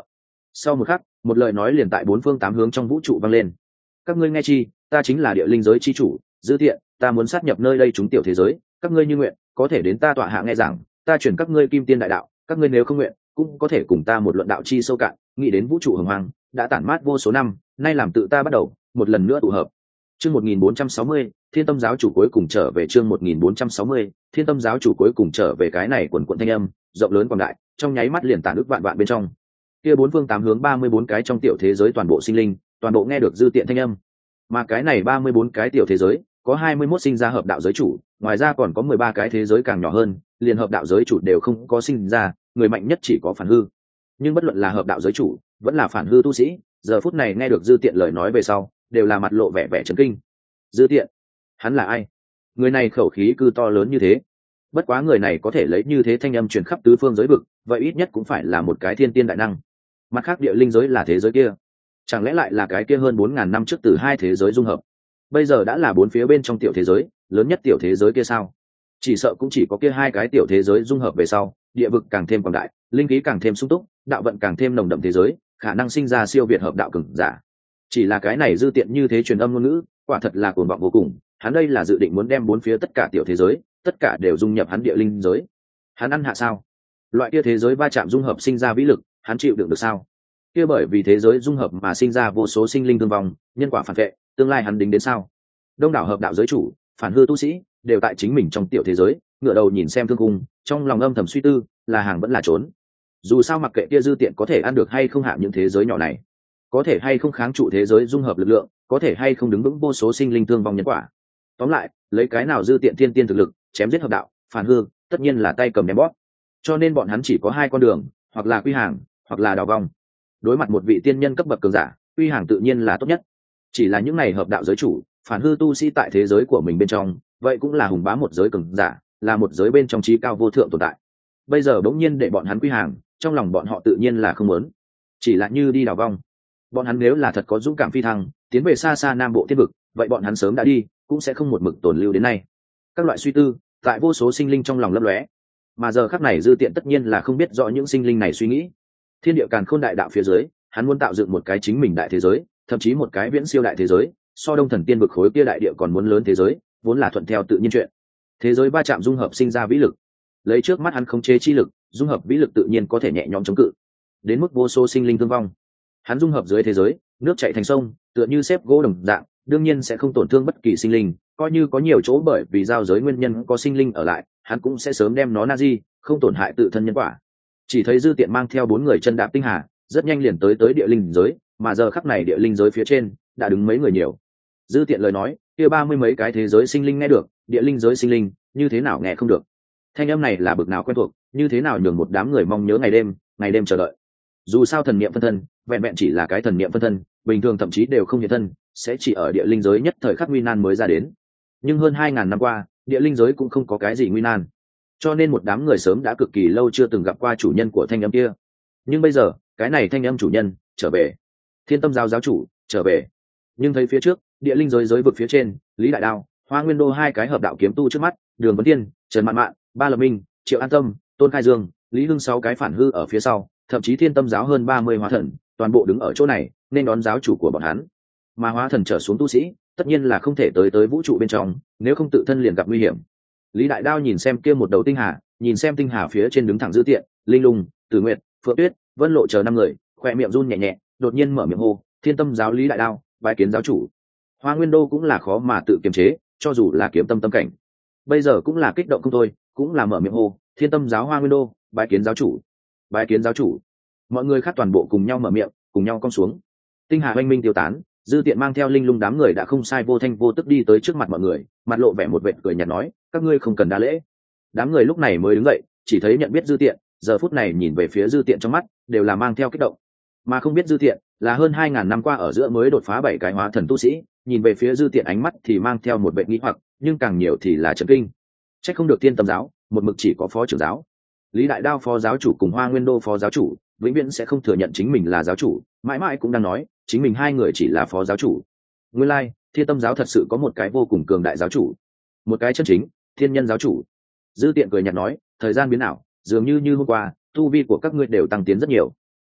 Sau một khắc, một lời nói liền tại bốn phương tám hướng trong vũ trụ vang lên. Các ngươi nghe chi, ta chính là địa linh giới chi chủ, Dư Tiện, ta muốn sát nhập nơi đây chúng tiểu thế giới, các ngươi như nguyện, có thể đến ta tọa hạ nghe giảng, ta chuyển các ngươi kim tiên đại đạo, các ngươi nếu không nguyện, cũng có thể cùng ta một luận đạo chi sâu cạn, nghĩ đến vũ trụ hồng hoang, đã tản mát vô số năm, nay làm tự ta bắt đầu, một lần nữa tụ hợp. Chương 1460, Thiên Tâm giáo chủ cuối cùng trở về. Chương 1460, Thiên Tâm giáo chủ cuối cùng trở về. Cái này quần quần thanh âm, rộng lớn quảng đại, trong nháy mắt liền tản ức vạn vạn bên trong. Kia bốn phương tám hướng 34 cái trong tiểu thế giới toàn bộ sinh linh, toàn bộ nghe được Dư Tiện thanh âm. Mà cái này 34 cái tiểu thế giới, có 21 sinh ra hợp đạo giới chủ, ngoài ra còn có 13 cái thế giới càng nhỏ hơn, liền hợp đạo giới chủ đều không có sinh ra, người mạnh nhất chỉ có phản hư. Nhưng bất luận là hợp đạo giới chủ, vẫn là phản hư tu sĩ, giờ phút này nghe được Dư Tiện lời nói về sau, đều là mặt lộ vẻ vẻ chấn kinh. Dư Tiện, hắn là ai? Người này khẩu khí cư to lớn như thế. Bất quá người này có thể lấy như thế thanh âm truyền khắp tứ phương giới vực, vậy ít nhất cũng phải là một cái thiên tiên đại năng. Mặt khác địa linh giới là thế giới kia, chẳng lẽ lại là cái kia hơn 4.000 năm trước từ hai thế giới dung hợp, bây giờ đã là bốn phía bên trong tiểu thế giới, lớn nhất tiểu thế giới kia sao? Chỉ sợ cũng chỉ có kia hai cái tiểu thế giới dung hợp về sau, địa vực càng thêm quảng đại, linh khí càng thêm sung túc, đạo vận càng thêm nồng đậm thế giới, khả năng sinh ra siêu việt hợp đạo cường giả. Chỉ là cái này Dư Tiện như thế truyền âm ngôn ngữ, quả thật là cuồng vọng vô cùng. Hắn đây là dự định muốn đem bốn phía tất cả tiểu thế giới, tất cả đều dung nhập hắn địa linh giới. Hắn ăn hạ sao? Loại kia thế giới va chạm dung hợp sinh ra vĩ lực, hắn chịu đựng được sao? Kia bởi vì thế giới dung hợp mà sinh ra vô số sinh linh thương vong, nhân quả phản vệ, tương lai hắn đính đến sao? Đông đảo hợp đạo giới chủ, phản hư tu sĩ, đều tại chính mình trong tiểu thế giới, ngửa đầu nhìn xem thương cung, trong lòng âm thầm suy tư, là hàng vẫn là trốn. Dù sao mặc kệ kia Dư Tiện có thể ăn được hay không hạ những thế giới nhỏ này, có thể hay không kháng trụ thế giới dung hợp lực lượng, có thể hay không đứng vững vô số sinh linh thương vong nhân quả. Tóm lại, lấy cái nào Dư Tiện thiên tiên thực lực, chém giết hợp đạo, phản hư, tất nhiên là tay cầm ném bóp. Cho nên bọn hắn chỉ có hai con đường, hoặc là quy hàng, hoặc là đào vong. Đối mặt một vị tiên nhân cấp bậc cường giả, quy hàng tự nhiên là tốt nhất. Chỉ là những này hợp đạo giới chủ, phản hư tu sĩ tại thế giới của mình bên trong, vậy cũng là hùng bá một giới cường giả, là một giới bên trong trí cao vô thượng tồn tại. Bây giờ bỗng nhiên để bọn hắn quy hàng, trong lòng bọn họ tự nhiên là không muốn. Chỉ là như đi đào vong. Bọn hắn nếu là thật có dũng cảm phi thăng, tiến về xa xa nam bộ thiên vực, vậy bọn hắn sớm đã đi, cũng sẽ không một mực tồn lưu đến nay. Các loại suy tư, tại vô số sinh linh trong lòng lấp lóe. Mà giờ khắc này Dư Tiện tất nhiên là không biết rõ những sinh linh này suy nghĩ. Thiên địa càn khôn đại đạo phía dưới, hắn muốn tạo dựng một cái chính mình đại thế giới, thậm chí một cái viễn siêu đại thế giới, so Đông Thần Tiên vực khối kia đại địa còn muốn lớn thế giới, vốn là thuận theo tự nhiên chuyện. Thế giới va chạm dung hợp sinh ra vĩ lực, lấy trước mắt hắn khống chế chi lực, dung hợp vĩ lực tự nhiên có thể nhẹ nhõm chống cự, đến mức vô số sinh linh thương vong. Hắn dung hợp dưới thế giới, nước chảy thành sông, tựa như xếp gỗ đồng dạng, đương nhiên sẽ không tổn thương bất kỳ sinh linh, coi như có nhiều chỗ bởi vì giao giới nguyên nhân có sinh linh ở lại, hắn cũng sẽ sớm đem nó na di, không tổn hại tự thân nhân quả. Chỉ thấy Dư Tiện mang theo 4 người chân đạp tinh hà, rất nhanh liền tới địa linh giới, mà giờ khắc này địa linh giới phía trên đã đứng mấy người nhiều. Dư Tiện lời nói, kia 30 mấy cái thế giới sinh linh nghe được, địa linh giới sinh linh, như thế nào nghe không được. Thanh âm này là bực nào quen thuộc, như thế nào nhường một đám người mong nhớ ngày đêm chờ đợi. Dù sao thần niệm phân thân, vẹn vẹn chỉ là cái thần niệm phân thân, bình thường thậm chí đều không hiện thân, sẽ chỉ ở địa linh giới nhất thời khắc nguy nan mới ra đến. Nhưng hơn 2000 năm qua, địa linh giới cũng không có cái gì nguy nan. Cho nên một đám người sớm đã cực kỳ lâu chưa từng gặp qua chủ nhân của thanh âm kia. Nhưng bây giờ, cái này thanh âm chủ nhân trở về. Thiên Tâm giáo giáo chủ trở về. Nhưng thấy phía trước, địa linh giới giới vực phía trên, Lý Đại Đao, Hoa Nguyên Đô hai cái hợp đạo kiếm tu trước mắt, Đường Vấn Tiên, Trần Mạn Mạn, Ba Lập Minh, Triệu An Tâm, Tôn Khai Dương, Lý Hưng 6 cái phản hư ở phía sau, thậm chí Thiên Tâm giáo hơn 30 hóa thần, toàn bộ đứng ở chỗ này, nên đón giáo chủ của bọn hắn. Mà hóa thần trở xuống tu sĩ, tất nhiên là không thể tới vũ trụ bên trong, nếu không tự thân liền gặp nguy hiểm. Lý Đại Đao nhìn xem kia một đầu tinh hà, nhìn xem tinh hà phía trên đứng thẳng Dư Tiện, Linh Lung, Tử Nguyệt, Phượng Tuyết, Vân Lộ chờ 5 người, khỏe miệng run nhẹ nhẹ, đột nhiên mở miệng hô, Thiên Tâm giáo Lý Đại Đao, bái kiến giáo chủ. Hoa Nguyên Đô cũng là khó mà tự kiềm chế, cho dù là kiếm tâm tâm cảnh, bây giờ cũng là kích động không thôi, cũng là mở miệng hô, Thiên Tâm giáo Hoa Nguyên Đô, bái kiến giáo chủ, bái kiến giáo chủ. Mọi người khác toàn bộ cùng nhau mở miệng, cùng nhau cong xuống. Tinh hà oanh minh tiêu tán, Dư Tiện mang theo Linh Lung đám người đã không sai vô thanh vô tức đi tới trước mặt mọi người, mặt lộ vẻ một vệt cười nhạt nói, các ngươi không cần đa lễ. Đám người lúc này mới đứng dậy, chỉ thấy nhận biết Dư Tiện, giờ phút này nhìn về phía Dư Tiện trong mắt đều là mang theo kích động, mà không biết Dư Tiện là hơn 2000 năm qua ở giữa mới đột phá 7 cái hóa thần tu sĩ, nhìn về phía Dư Tiện ánh mắt thì mang theo một vẻ nghi hoặc, nhưng càng nhiều thì là chấn kinh. Chắc không được Thiên Tâm giáo, một mực chỉ có phó trưởng giáo. Lý Đại Đao phó giáo chủ cùng Hoa Nguyên Đô phó giáo chủ, vĩnh viễn sẽ không thừa nhận chính mình là giáo chủ, mãi mãi cũng đang nói chính mình hai người chỉ là phó giáo chủ. Nguyên lai, Thiên Tâm giáo thật sự có một cái vô cùng cường đại giáo chủ, một cái chân chính thiên nhân giáo chủ. Dư Tiện cười nhạt nói, thời gian biến ảo, dường như hôm qua tu vi của các ngươi đều tăng tiến rất nhiều.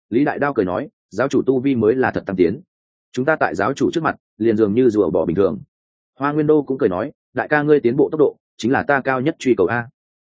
Lý Đại Đao cười nói, giáo chủ tu vi mới là thật tăng tiến, chúng ta tại giáo chủ trước mặt liền dường như rùa bỏ bình thường. Hoa Nguyên Đô cũng cười nói, đại ca ngươi tiến bộ tốc độ chính là ta cao nhất truy cầu a.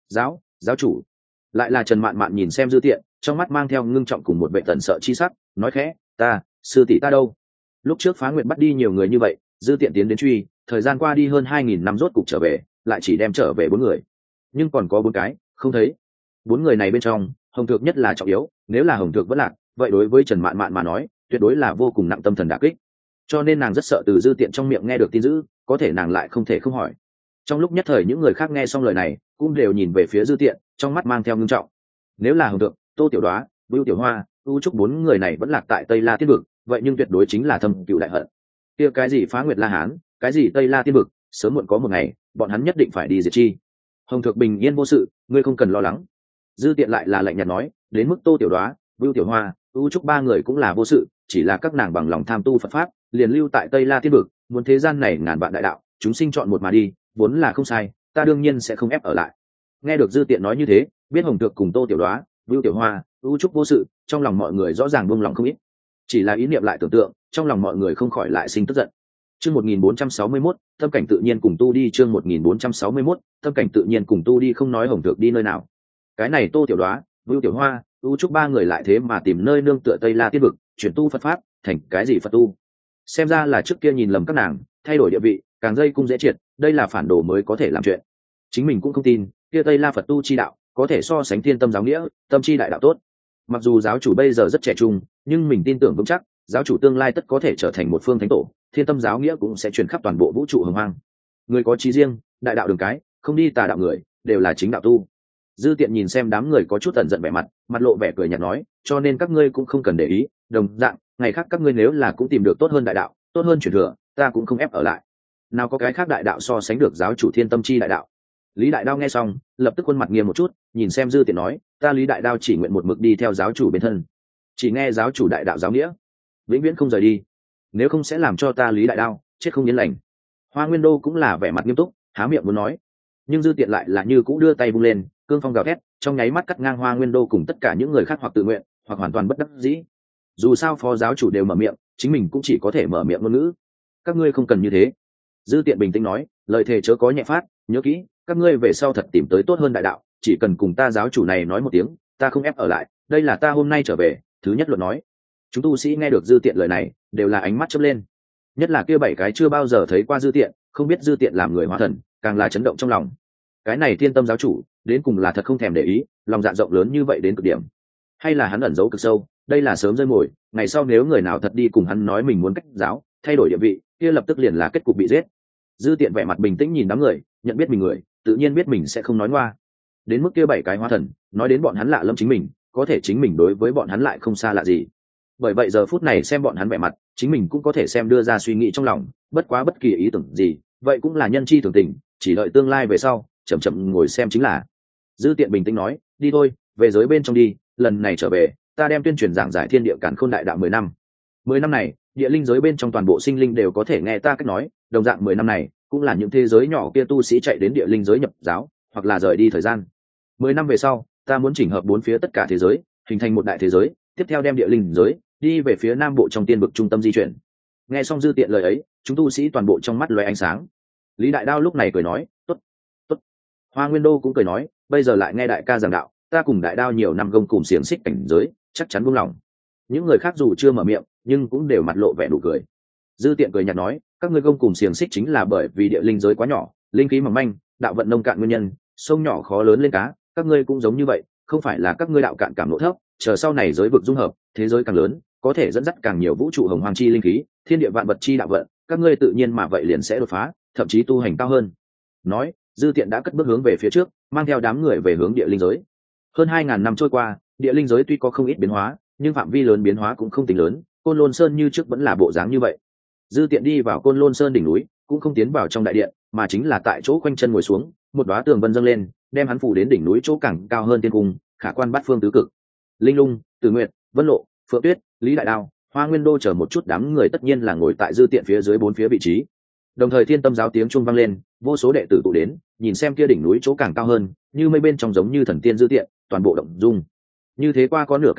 Giáo chủ. Lại là Trần Mạn Mạn nhìn xem Dư Tiện, trong mắt mang theo ngưng trọng cùng một vẻ tần sợ chi sắc, nói khẽ, sư tỷ ta đâu? Lúc trước Phá Nguyệt bắt đi nhiều người như vậy, Dư Tiện tiến đến truy, thời gian qua đi hơn 2000 năm rốt cục trở về, lại chỉ đem trở về 4 người. Nhưng còn có 4 cái, không thấy. 4 người này bên trong, Hồng Thược nhất là trọng yếu, nếu là Hồng Thược vẫn lạc, vậy đối với Trần Mạn Mạn mà nói, tuyệt đối là vô cùng nặng tâm thần đả kích. Cho nên nàng rất sợ từ Dư Tiện trong miệng nghe được tin dữ, có thể nàng lại không thể không hỏi. Trong lúc nhất thời những người khác nghe xong lời này, cũng đều nhìn về phía Dư Tiện, trong mắt mang theo ngưng trọng. Nếu là Hồng Thượng, Tô Tiểu Đoá, Vưu Tiểu Hoa, U Trúc 4 người này vẫn lạc tại Tây La Tiên vực, vậy nhưng tuyệt đối chính là thâm cựu đại hận. Kia cái gì Phá Nguyệt La Hán, cái gì Tây La Tiên vực, sớm muộn có một ngày, bọn hắn nhất định phải đi diệt chi. Hồng Thượng bình yên vô sự, ngươi không cần lo lắng. Dư Tiện lại là lạnh nhạt nói, đến mức Tô Tiểu Đoá, Vưu Tiểu Hoa, U Trúc 3 người cũng là vô sự, chỉ là các nàng bằng lòng tham tu Phật pháp, liền lưu tại Tây La Tiên vực, muốn thế gian này ngàn vạn đại đạo, chúng sinh chọn một mà đi, vốn là không sai, ta đương nhiên sẽ không ép ở lại. Nghe được Dư Tiện nói như thế, biết Hồng Thượng cùng Tô Tiểu Đoá, Vưu Tiểu Hoa, U Trúc vô sự, trong lòng mọi người rõ ràng buông lòng không ít. Chỉ là ý niệm lại tưởng tượng, trong lòng mọi người không khỏi lại sinh tức giận. Chương 1461, tâm cảnh tự nhiên cùng tu đi, chương 1461, tâm cảnh tự nhiên cùng tu đi, không nói Hồng Thượng đi nơi nào. Cái này Tô Tiểu Đoá, Vưu Tiểu Hoa, U Trúc 3 người lại thế mà tìm nơi nương tựa Tây La Tiên vực, chuyển tu Phật pháp, thành cái gì Phật tu? Xem ra là trước kia nhìn lầm các nàng, thay đổi địa vị, càng dây cung dễ triệt, đây là phản đồ mới có thể làm chuyện. Chính mình cũng không tin, kia Tây La Phật tu chi đạo, có thể so sánh Thiên Tâm giáo nghĩa, tâm chi đại đạo tốt. Mặc dù giáo chủ bây giờ rất trẻ trung, nhưng mình tin tưởng vững chắc, giáo chủ tương lai tất có thể trở thành một phương thánh tổ, Thiên Tâm giáo nghĩa cũng sẽ truyền khắp toàn bộ vũ trụ hồng hoang. Người có chí riêng, đại đạo đường cái, không đi tà đạo người, đều là chính đạo tu. Dư Tiện nhìn xem đám người có chút ẩn giận vẻ mặt, mặt lộ vẻ cười nhạt nói, cho nên các ngươi cũng không cần để ý, đồng dạng, ngày khác các ngươi nếu là cũng tìm được tốt hơn đại đạo, tốt hơn truyền thừa, ta cũng không ép ở lại. Nào có cái khác đại đạo so sánh được giáo chủ Thiên Tâm chi đại đạo. Lý Đại Đao nghe xong, lập tức khuôn mặt nghiêm một chút, nhìn xem Dư Tiện nói, ta Lý Đại Đao chỉ nguyện một mực đi theo giáo chủ bên thân, chỉ nghe giáo chủ đại đạo giáo nghĩa, vĩnh viễn không rời đi, nếu không sẽ làm cho ta Lý Đại Đao chết không yên lành. Hoa Nguyên Đô cũng là vẻ mặt nghiêm túc, há miệng muốn nói, nhưng Dư Tiện lại là như cũ đưa tay vung lên, cương phong gào thét, trong nháy mắt cắt ngang Hoa Nguyên Đô cùng tất cả những người khác, hoặc tự nguyện, hoặc hoàn toàn bất đắc dĩ. Dù sao phó giáo chủ đều mở miệng, chính mình cũng chỉ có thể mở miệng ngôn ngữ. Các ngươi không cần như thế. Dư Tiện bình tĩnh nói, lời thề chớ có nhẹ phát, nhớ kỹ, các ngươi về sau thật tìm tới tốt hơn đại đạo, chỉ cần cùng ta giáo chủ này nói một tiếng, ta không ép ở lại, đây là ta hôm nay trở về thứ nhất luận nói. Chúng tu sĩ nghe được Dư Tiện lời này, đều là ánh mắt chớp lên. Nhất là kia 7 cái chưa bao giờ thấy qua Dư Tiện, không biết Dư Tiện làm người hóa thần, càng là chấn động trong lòng. Cái này Thiên Tâm giáo chủ, đến cùng là thật không thèm để ý, lòng dạ rộng lớn như vậy đến cực điểm, hay là hắn ẩn giấu cực sâu, đây là sớm rơi mồi, ngày sau nếu người nào thật đi cùng hắn nói mình muốn cách giáo, thay đổi địa vị, kia lập tức liền là kết cục bị giết. Dư Tiện vẻ mặt bình tĩnh nhìn đám người, nhận biết mình người, tự nhiên biết mình sẽ không nói ngoa. Đến mức kia 7 cái hóa thần, nói đến bọn hắn lạ lẫm chính mình, có thể chính mình đối với bọn hắn lại không xa lạ gì. Bởi vậy giờ phút này xem bọn hắn vẻ mặt, chính mình cũng có thể xem đưa ra suy nghĩ trong lòng, bất quá bất kỳ ý tưởng gì, vậy cũng là nhân chi thường tình, chỉ đợi tương lai về sau, chậm chậm ngồi xem chính là. Dư Tiện bình tĩnh nói, đi thôi, về giới bên trong đi, lần này trở về, ta đem tuyên truyền giảng giải thiên địa càn khôn đại đạo 10 năm. 10 năm này, địa linh giới bên trong toàn bộ sinh linh đều có thể nghe ta cách nói, đồng dạng 10 năm này, cũng là những thế giới nhỏ kia tu sĩ chạy đến địa linh giới nhập giáo, hoặc là rời đi thời gian. 10 năm về sau, ta muốn chỉnh hợp 4 phía tất cả thế giới, hình thành một đại thế giới, tiếp theo đem địa linh giới đi về phía nam bộ trong tiên vực trung tâm di chuyển. Nghe xong Dư Tiện lời ấy, chúng tu sĩ toàn bộ trong mắt lóe ánh sáng. Lý Đại Đao lúc này cười nói, tốt, tốt. Hoa Nguyên Đô cũng cười nói, bây giờ lại nghe đại ca giảng đạo, ta cùng Đại Đao nhiều năm gông cùng xiềng xích cảnh giới, chắc chắn buông lòng. Những người khác dù chưa mở miệng, nhưng cũng đều mặt lộ vẻ nụ cười. Dư Tiện cười nhạt nói, các ngươi gông cùng xiềng xích chính là bởi vì địa linh giới quá nhỏ, linh khí mỏng manh, đạo vận nông cạn nguyên nhân, sông nhỏ khó lớn lên cá, các ngươi cũng giống như vậy, không phải là các ngươi đạo cạn cảm lộ thấp, chờ sau này giới vực dung hợp, thế giới càng lớn, có thể dẫn dắt càng nhiều vũ trụ hồng hoàng chi linh khí, thiên địa vạn vật chi đạo vận, các ngươi tự nhiên mà vậy liền sẽ đột phá, thậm chí tu hành cao hơn. Nói, Dư Tiện đã cất bước hướng về phía trước, mang theo đám người về hướng địa linh giới. Hơn 2000 năm trôi qua, địa linh giới tuy có không ít biến hóa, nhưng phạm vi lớn biến hóa cũng không tính lớn, Côn Lôn Sơn như trước vẫn là bộ dáng như vậy. Dư Tiện đi vào Côn Lôn Sơn đỉnh núi, cũng không tiến vào trong đại điện, mà chính là tại chỗ quanh chân ngồi xuống, một đóa tường vân dâng lên, đem hắn phủ đến đỉnh núi chỗ càng cao hơn tiên cung, khả quan bát phương tứ cực. Linh Lung, Tử Nguyệt, Vân Lộ, Phượng Tuyết, Lý Đại Đao, Hoa Nguyên Đô chờ một chút đám người tất nhiên là ngồi tại Dư Tiện phía dưới 4 phía vị trí. Đồng thời Thiên Tâm giáo tiếng chuông vang lên, vô số đệ tử tụ đến, nhìn xem kia đỉnh núi chỗ càng cao hơn, như mây bên trong giống như thần tiên Dư Tiện, toàn bộ động dung. Như thế qua có nửa canh giờ,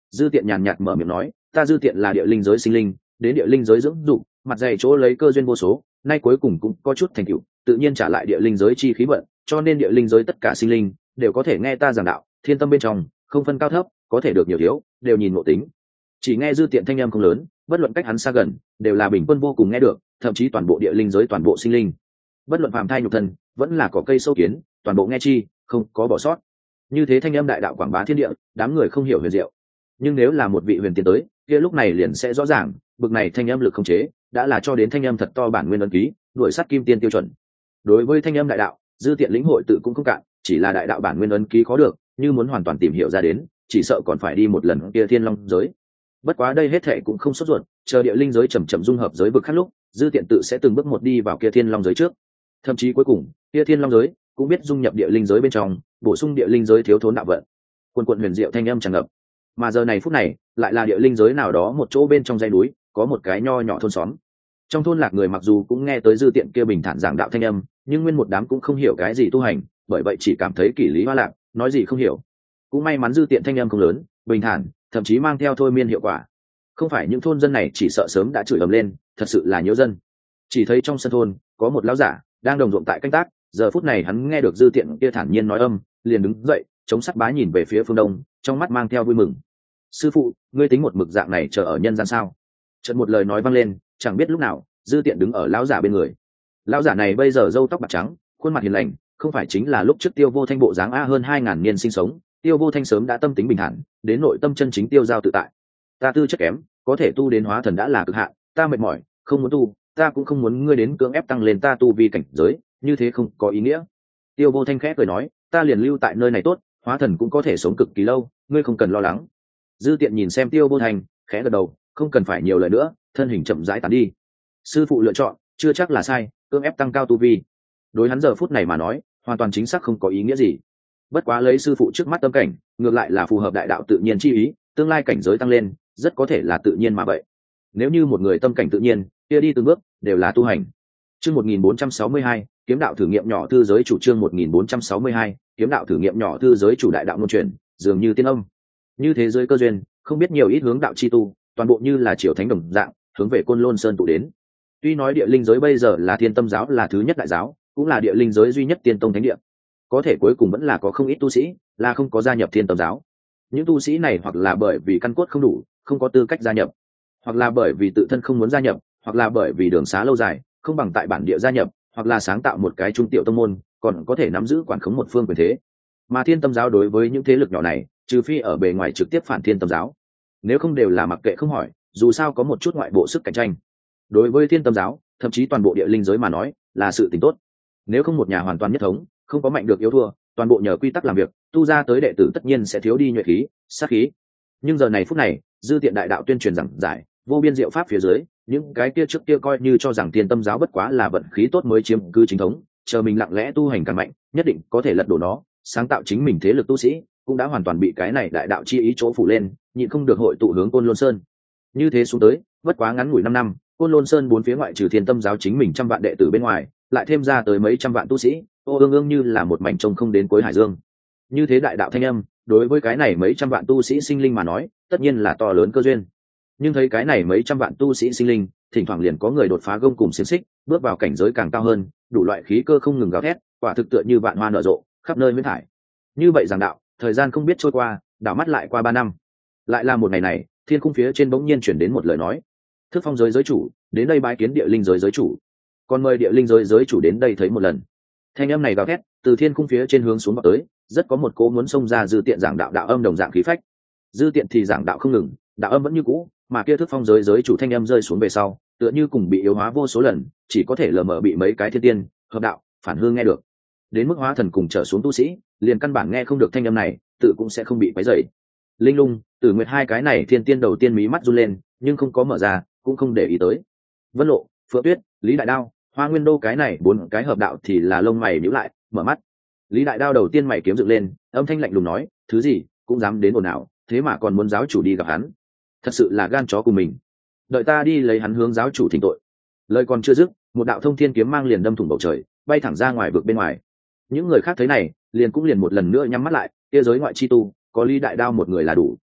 Dư Tiện nhàn nhạt mở miệng nói, ta Dư Tiện là địa linh giới sinh linh, đến địa linh giới dưỡng dụng, mặt dày chỗ lấy cơ duyên vô số, nay cuối cùng cũng có chút thành tựu, tự nhiên trả lại địa linh giới chi khí vận, cho nên địa linh giới tất cả sinh linh đều có thể nghe ta giảng đạo, thiên tâm bên trong không phân cao thấp, có thể được nhiều thiếu, đều nhìn ngộ tính. Chỉ nghe Dư Tiện thanh âm không lớn, bất luận cách hắn xa gần, đều là bình quân vô cùng nghe được, thậm chí toàn bộ địa linh giới toàn bộ sinh linh, bất luận phàm thai nhục thân, vẫn là cỏ cây sâu kiến, toàn bộ nghe chi, không có bỏ sót. Như thế thanh âm đại đạo quảng bá thiên địa, đám người không hiểu huyền diệu. Nhưng nếu là một vị huyền tiên tới, kia lúc này liền sẽ rõ ràng, bực này thanh âm lực không chế, đã là cho đến thanh âm thật to bản nguyên ấn ký, đuổi sát kim tiên tiêu chuẩn. Đối với thanh âm đại đạo, Dư Tiện lĩnh hội tự cũng không cạn, chỉ là đại đạo bản nguyên ấn ký khó được, như muốn hoàn toàn tìm hiểu ra đến, chỉ sợ còn phải đi một lần kia thiên long giới. Bất quá đây hết thệ cũng không sốt ruột, chờ địa linh giới chậm chậm dung hợp giới vực khác lúc, Dư Tiện tự sẽ từng bước một đi vào kia thiên long giới trước. Thậm chí cuối cùng, kia thiên long giới cũng biết dung nhập địa linh giới bên trong, bổ sung địa linh giới thiếu thốn đạo vận. Quần quần huyền diệu thanh âm tràn ngập. Mà giờ này phút này, lại là địa linh giới nào đó một chỗ bên trong dãy núi, có một cái nho nhỏ thôn xóm. Trong thôn lạc người mặc dù cũng nghe tới Dư Tiện kia bình thản giảng đạo thanh âm, nhưng nguyên một đám cũng không hiểu cái gì tu hành, bởi vậy chỉ cảm thấy kỷ lý hoa lạc, nói gì không hiểu. Cũng may mắn Dư Tiện thanh âm không lớn, bình thản, thậm chí mang theo thôi miên hiệu quả. Không phải những thôn dân này chỉ sợ sớm đã chửi ầm lên, thật sự là nhiễu dân. Chỉ thấy trong sân thôn có một lão giả đang đồng ruộng tại canh tác, giờ phút này hắn nghe được Dư Tiện kia thản nhiên nói âm, liền đứng dậy, chống sắt bá nhìn về phía phương đông, trong mắt mang theo vui mừng. Sư phụ, ngươi tính một mực dạng này chờ ở nhân gian sao? Chợt một lời nói vang lên, chẳng biết lúc nào, Dư Tiện đứng ở lão giả bên người. Lão giả này bây giờ râu tóc bạc trắng, khuôn mặt hiền lành, không phải chính là lúc trước Tiêu Vô Thanh bộ dáng a hơn 2000 niên sinh sống, Tiêu Vô Thanh sớm đã tâm tính bình thản, đến nội tâm chân chính tiêu giao tự tại. Ta tư chất kém, có thể tu đến hóa thần đã là cực hạn, ta mệt mỏi, không muốn tu, ta cũng không muốn ngươi đến cưỡng ép tăng lên ta tu vi cảnh giới, như thế không có ý nghĩa. Tiêu Vô Thanh khẽ cười nói, ta liền lưu tại nơi này tốt, hóa thần cũng có thể sống cực kỳ lâu, ngươi không cần lo lắng. Dư Tiện nhìn xem Tiêu Vô Thanh, khẽ gật đầu, không cần phải nhiều lời nữa, thân hình chậm rãi tán đi. Sư phụ lựa chọn chưa chắc là sai, cưỡng ép tăng cao tu vi, đối hắn giờ phút này mà nói, hoàn toàn chính xác không có ý nghĩa gì. Bất quá lấy sư phụ trước mắt tâm cảnh, ngược lại là phù hợp đại đạo tự nhiên chi ý, tương lai cảnh giới tăng lên, rất có thể là tự nhiên mà vậy. Nếu như một người tâm cảnh tự nhiên, kia đi từng bước đều là tu hành. Chương 1462, kiếm đạo thử nghiệm nhỏ thư giới chủ, chương 1462, kiếm đạo thử nghiệm nhỏ thư giới chủ đại đạo ngôn truyền, dường như tiên âm. Như thế giới cơ duyên, không biết nhiều ít hướng đạo chi tu, toàn bộ như là triều thánh đồng dạng, hướng về Côn Lôn Sơn tụ đến. Tuy nói địa linh giới bây giờ là Thiên Tâm giáo là thứ nhất đại giáo, cũng là địa linh giới duy nhất tiên tông thánh địa, có thể cuối cùng vẫn là có không ít tu sĩ là không có gia nhập Thiên Tâm giáo. Những tu sĩ này hoặc là bởi vì căn cốt không đủ, không có tư cách gia nhập, hoặc là bởi vì tự thân không muốn gia nhập, hoặc là bởi vì đường xá lâu dài, không bằng tại bản địa gia nhập, hoặc là sáng tạo một cái trung tiểu tông môn, còn có thể nắm giữ quản khống một phương quyền thế. Mà Thiên Tâm giáo đối với những thế lực nhỏ này, trừ phi ở bề ngoài trực tiếp phản Thiên Tâm giáo, nếu không đều là mặc kệ không hỏi, dù sao có một chút ngoại bộ sức cạnh tranh. Đối với Thiên Tâm giáo, thậm chí toàn bộ địa linh giới mà nói, là sự tình tốt. Nếu không một nhà hoàn toàn nhất thống, không có mạnh được yếu thua, toàn bộ nhờ quy tắc làm việc, tu ra tới đệ tử tất nhiên sẽ thiếu đi nhuệ khí, sát khí. Nhưng giờ này phút này, Dư Tiện đại đạo tuyên truyền giảng giải, vô biên diệu pháp phía dưới, những cái kia trước kia coi như cho rằng Thiên Tâm giáo bất quá là vận khí tốt mới chiếm cứ chính thống, chờ mình lặng lẽ tu hành càng mạnh, nhất định có thể lật đổ nó, sáng tạo chính mình thế lực tu sĩ, cũng đã hoàn toàn bị cái này đại đạo chi ý chỗ phủ lên, nhịn không được hội tụ hướng Côn Lôn Sơn. Như thế xuống tới, bất quá ngắn ngủi 5 năm, Côn Lôn Sơn bốn phía ngoại trừ Thiên Tâm giáo chính mình trăm vạn đệ tử bên ngoài, lại thêm ra tới mấy trăm vạn tu sĩ, ương ương như là một mảnh trông không đến cuối hải dương. Như thế đại đạo thanh âm, đối với cái này mấy trăm vạn tu sĩ sinh linh mà nói, tất nhiên là to lớn cơ duyên. Nhưng thấy cái này mấy trăm vạn tu sĩ sinh linh, thỉnh thoảng liền có người đột phá gông cùng xiềng xích, bước vào cảnh giới càng cao hơn, đủ loại khí cơ không ngừng gào thét, quả thực tựa như vạn hoa nở rộ, khắp nơi huyễn thải. Như vậy giảng đạo, thời gian không biết trôi qua, đảo mắt lại qua 3 năm. Lại là một ngày này, thiên cung phía trên bỗng nhiên chuyển đến một lời nói: Thức Phong giới giới chủ, đến đây bái kiến địa linh giới giới chủ. Còn mời địa linh giới giới chủ đến đây thấy một lần. Thanh âm này gào thét, từ thiên cung phía trên hướng xuống vào tới, rất có một cỗ muốn xông ra Dư Tiện giảng đạo đạo âm đồng dạng khí phách. Dư Tiện thì giảng đạo không ngừng, đạo âm vẫn như cũ, mà kia Thức Phong giới giới chủ thanh âm rơi xuống về sau, tựa như cùng bị yếu hóa vô số lần, chỉ có thể lờ mờ bị mấy cái thiên tiên hợp đạo phản hương nghe được. Đến mức hóa thần cùng trở xuống tu sĩ, liền căn bản nghe không được thanh âm này, tự cũng sẽ không bị quấy rầy. Linh Lung, Tử Nguyệt hai cái này thiên tiên đầu tiên mí mắt run lên, nhưng không có mở ra, cũng không để ý tới. Vân Lộ, Phượng Tuyết, Lý Đại Đao, Hoa Nguyên Đô cái này 4 cái hợp đạo thì là lông mày nhíu lại, mở mắt. Lý Đại Đao đầu tiên mày kiếm dựng lên, âm thanh lạnh lùng nói: "Thứ gì, cũng dám đến ồn ào, thế mà còn muốn giáo chủ đi gặp hắn, thật sự là gan chó của mình. Đợi ta đi lấy hắn hướng giáo chủ thỉnh tội." Lời còn chưa dứt, một đạo thông thiên kiếm mang liền đâm thủng bầu trời, bay thẳng ra ngoài vực bên ngoài. Những người khác thấy này, liền một lần nữa nhắm mắt lại, kia giới ngoại chi tu, có Lý Đại Đao một người là đủ.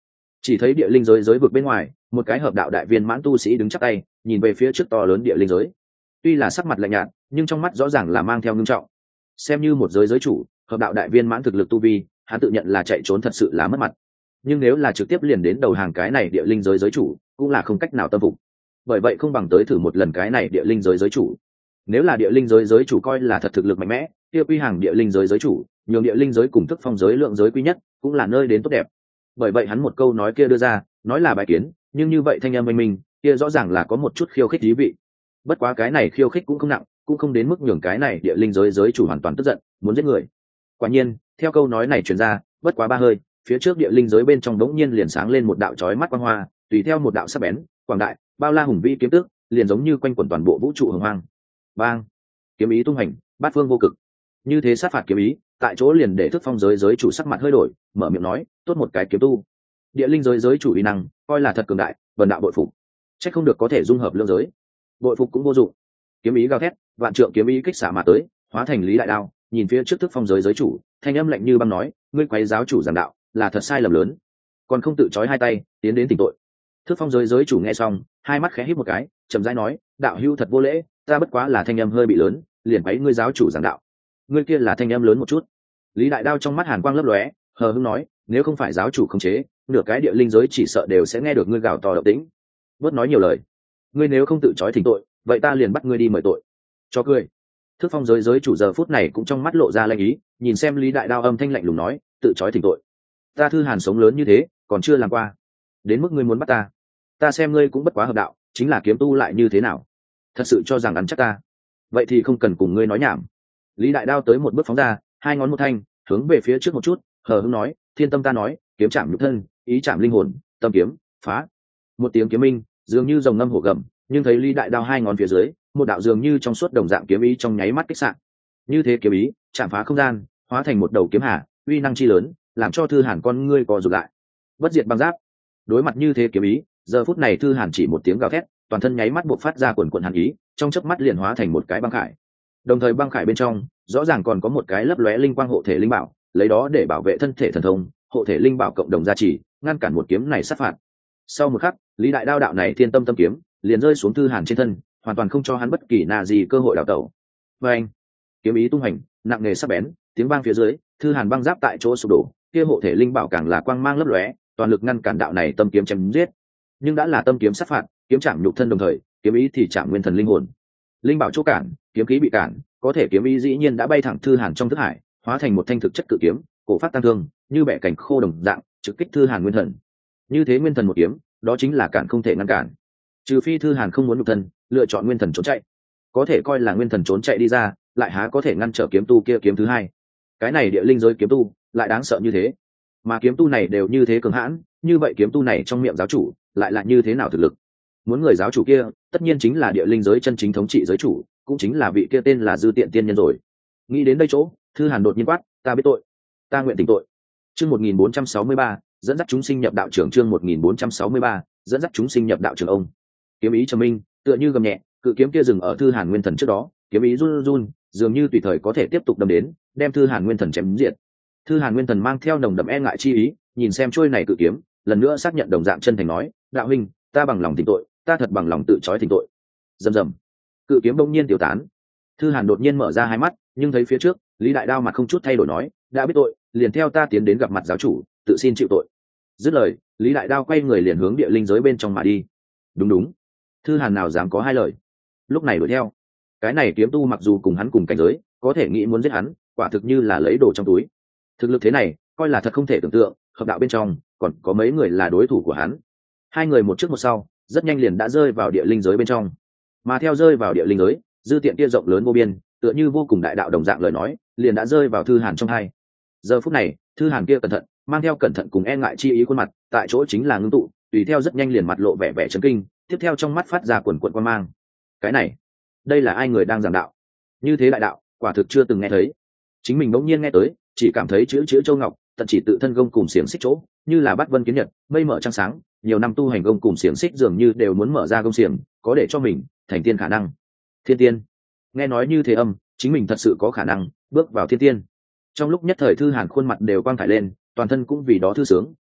Chỉ thấy địa linh giới giới vực bên ngoài, một cái hợp đạo đại viên mãn tu sĩ đứng chắp tay, nhìn về phía trước to lớn địa linh giới. Tuy là sắc mặt lạnh nhạt, nhưng trong mắt rõ ràng là mang theo ngưng trọng. Xem như một giới giới chủ, hợp đạo đại viên mãn thực lực tu vi, hắn tự nhận là chạy trốn thật sự là mất mặt. Nhưng nếu là trực tiếp liền đến đầu hàng cái này địa linh giới giới chủ, cũng là không cách nào tâm phục. Bởi vậy không bằng tới thử một lần cái này địa linh giới giới chủ. Nếu là địa linh giới giới chủ coi là thật thực lực mạnh mẽ, kia quy hàng địa linh giới giới chủ, nhường địa linh giới cùng thức phong giới lượng giới quý nhất, cũng là nơi đến tốt đẹp. Bởi vậy hắn một câu nói kia đưa ra, nói là bài kiến, nhưng như vậy thanh âm minh minh, kia rõ ràng là có một chút khiêu khích thú vị. Bất quá cái này khiêu khích cũng không nặng, cũng không đến mức nhường cái này địa linh giới giới chủ hoàn toàn tức giận, muốn giết người. Quả nhiên, theo câu nói này truyền ra, bất quá ba hơi, phía trước địa linh giới bên trong đống nhiên liền sáng lên một đạo chói mắt quang hoa, tùy theo một đạo sắc bén, quảng đại, bao la hùng vĩ kiếm tức, liền giống như quanh quẩn toàn bộ vũ trụ hồng hoang. Bang! Kiếm ý tung hành, bát phương vô cực. Như thế sát phạt kiếm ý, tại chỗ liền để thức phong giới giới chủ sắc mặt hơi đổi, mở miệng nói, tốt một cái kiếm tu. Địa linh giới giới chủ uy năng, coi là thật cường đại, vần đạo bội phục. Chắc không được có thể dung hợp lương giới. Bội phục cũng vô dụng. Kiếm ý gào thét, vạn trượng kiếm ý kích xạ mà tới, hóa thành lý đại đao, nhìn phía trước thức phong giới giới chủ, thanh âm lạnh như băng nói, ngươi quấy giáo chủ giảng đạo, là thật sai lầm lớn. Còn không tự chói hai tay, tiến đến tỉnh tội. Thức phong giới giới chủ nghe xong, hai mắt khẽ híp một cái, chậm rãi nói, đạo hữu thật vô lễ, ta bất quá là thanh âm hơi bị lớn, liền quấy ngươi giáo chủ giảng đạo. Ngươi kia là thanh âm lớn một chút. Lý đại đao trong mắt hàn quang lấp lóe, hờ hững nói, nếu không phải giáo chủ khống chế, nửa cái địa linh giới chỉ sợ đều sẽ nghe được ngươi gào to động tĩnh. Bớt nói nhiều lời. Ngươi nếu không tự chói thỉnh tội, vậy ta liền bắt ngươi đi mời tội. Cho cười. Thức phong giới giới chủ giờ phút này cũng trong mắt lộ ra lanh ý, nhìn xem Lý đại đao âm thanh lạnh lùng nói, tự chói thỉnh tội. Ta Thư Hàn sống lớn như thế, còn chưa làm qua. Đến mức ngươi muốn bắt ta, ta xem ngươi cũng bất quá hợp đạo, chính là kiếm tu lại như thế nào? Thật sự cho rằng ăn chắc ta? Vậy thì không cần cùng ngươi nói nhảm. Lý đại đao tới một bước phóng ra, hai ngón một thanh, hướng về phía trước một chút, hờ hững nói, thiên tâm ta nói, kiếm chạm nhục thân, ý chạm linh hồn, tâm kiếm, phá. Một tiếng kiếm minh, dường như rồng ngâm hổ gầm, nhưng thấy Lý đại đao hai ngón phía dưới, một đạo dường như trong suốt đồng dạng kiếm ý trong nháy mắt kích sạn. Như thế kiếm ý, chạm phá không gian, hóa thành một đầu kiếm hà, uy năng chi lớn, làm cho Thư Hàn con ngươi co rụt lại. Bất diệt băng giáp. Đối mặt như thế kiếm ý, giờ phút này Thư Hàn chỉ một tiếng gào thét, toàn thân nháy mắt buộc phát ra quần quần hàn ý, trong chớp mắt liền hóa thành một cái băng khải. Đồng thời băng khải bên trong, rõ ràng còn có một cái lấp lóe linh quang hộ thể linh bảo, lấy đó để bảo vệ thân thể thần thông, hộ thể linh bảo cộng đồng gia trì, ngăn cản một kiếm này sát phạt. Sau một khắc, Lý đại đao đạo này thiên tâm tâm kiếm, liền rơi xuống Thư Hàn trên thân, hoàn toàn không cho hắn bất kỳ nà gì cơ hội đào tẩu. Và anh, kiếm ý tung hành, nặng nề sắc bén, tiếng vang phía dưới, Thư Hàn băng giáp tại chỗ sụp đổ, kia hộ thể linh bảo càng là quang mang lấp lóe, toàn lực ngăn cản đạo này tâm kiếm chém giết. Nhưng đã là tâm kiếm sát phạt, kiếm chạm nhục thân đồng thời, kiếm ý thì chạm nguyên thần linh hồn. Linh bảo chỗ cản, kiếm khí bị cản, có thể kiếm ý dĩ nhiên đã bay thẳng Thư Hàn trong thức hải, hóa thành một thanh thực chất cự kiếm, cổ phát tăng thương, như bẻ cảnh khô đồng dạng, trực kích Thư Hàn nguyên thần. Như thế nguyên thần một kiếm, đó chính là cản không thể ngăn cản. Trừ phi Thư Hàn không muốn nhục thân, lựa chọn nguyên thần trốn chạy, có thể coi là nguyên thần trốn chạy đi ra, lại há có thể ngăn trở kiếm tu kia kiếm thứ hai. Cái này địa linh giới kiếm tu lại đáng sợ như thế, mà kiếm tu này đều như thế cường hãn, như vậy kiếm tu này trong miệng giáo chủ lại là như thế nào thực lực? Muốn người giáo chủ kia, tất nhiên chính là địa linh giới chân chính thống trị giới chủ, cũng chính là vị kia tên là Dư Tiện tiên nhân rồi. Nghĩ đến đây chỗ, Thư Hàn đột nhiên quát, ta biết tội, ta nguyện tỉnh tội. Chương 1463, dẫn dắt chúng sinh nhập đạo trưởng. Chương 1463, dẫn dắt chúng sinh nhập đạo trưởng. Ông kiếm ý trầm minh, tựa như gầm nhẹ, cự kiếm kia dừng ở Thư Hàn nguyên thần trước đó, kiếm ý run run, dường như tùy thời có thể tiếp tục đâm đến, đem Thư Hàn nguyên thần chém diệt. Thư Hàn nguyên thần mang theo nồng đậm e ngại chi ý, nhìn xem trôi này cự kiếm, lần nữa xác nhận đồng dạng chân thành nói, đạo huynh, ta bằng lòng tỉnh tội, ta thật bằng lòng tự trói tỉnh tội. Rầm rầm, cự kiếm bỗng nhiên tiêu tán. Thư Hàn đột nhiên mở ra hai mắt, nhưng thấy phía trước, Lý đại đao mặt không chút thay đổi nói, đã biết tội, liền theo ta tiến đến gặp mặt giáo chủ, tự xin chịu tội. Dứt lời, Lý đại đao quay người liền hướng địa linh giới bên trong mà đi. Đúng đúng, Thư Hàn nào dám có hai lời. Lúc này đuổi theo, cái này kiếm tu mặc dù cùng hắn cùng cảnh giới, có thể nghĩ muốn giết hắn, quả thực như là lấy đồ trong túi. Thực lực thế này, coi là thật không thể tưởng tượng, hợp đạo bên trong còn có mấy người là đối thủ của hắn. Hai người một trước một sau, rất nhanh liền đã rơi vào địa linh giới bên trong. Mà theo rơi vào địa linh giới, Dư Tiện kia rộng lớn vô biên, tựa như vô cùng đại đạo đồng dạng lời nói, liền đã rơi vào Thư Hàn trong hai. Giờ phút này, Thư Hàn kia cẩn thận, mang theo cẩn thận cùng e ngại chi ý khuôn mặt, tại chỗ chính là ngưng tụ, tùy theo rất nhanh liền mặt lộ vẻ vẻ chấn kinh, tiếp theo trong mắt phát ra quần quần quan mang. Cái này, đây là ai người đang giảng đạo? Như thế đại đạo, quả thực chưa từng nghe thấy. Chính mình bỗng nhiên nghe tới, chỉ cảm thấy chữ châu ngọc, tận chỉ tự thân gông cùng xiềng xích chỗ, như là bát vân kiến nhật, mây mở trăng sáng, nhiều năm tu hành gông cùng xiềng xích dường như đều muốn mở ra gông xiềng, có để cho mình thành tiên khả năng. Thiên tiên. Nghe nói như thế âm, chính mình thật sự có khả năng bước vào thiên tiên. Trong lúc nhất thời Thư Hàn khuôn mặt đều quang thải lên, toàn thân cũng vì đó thư sướng,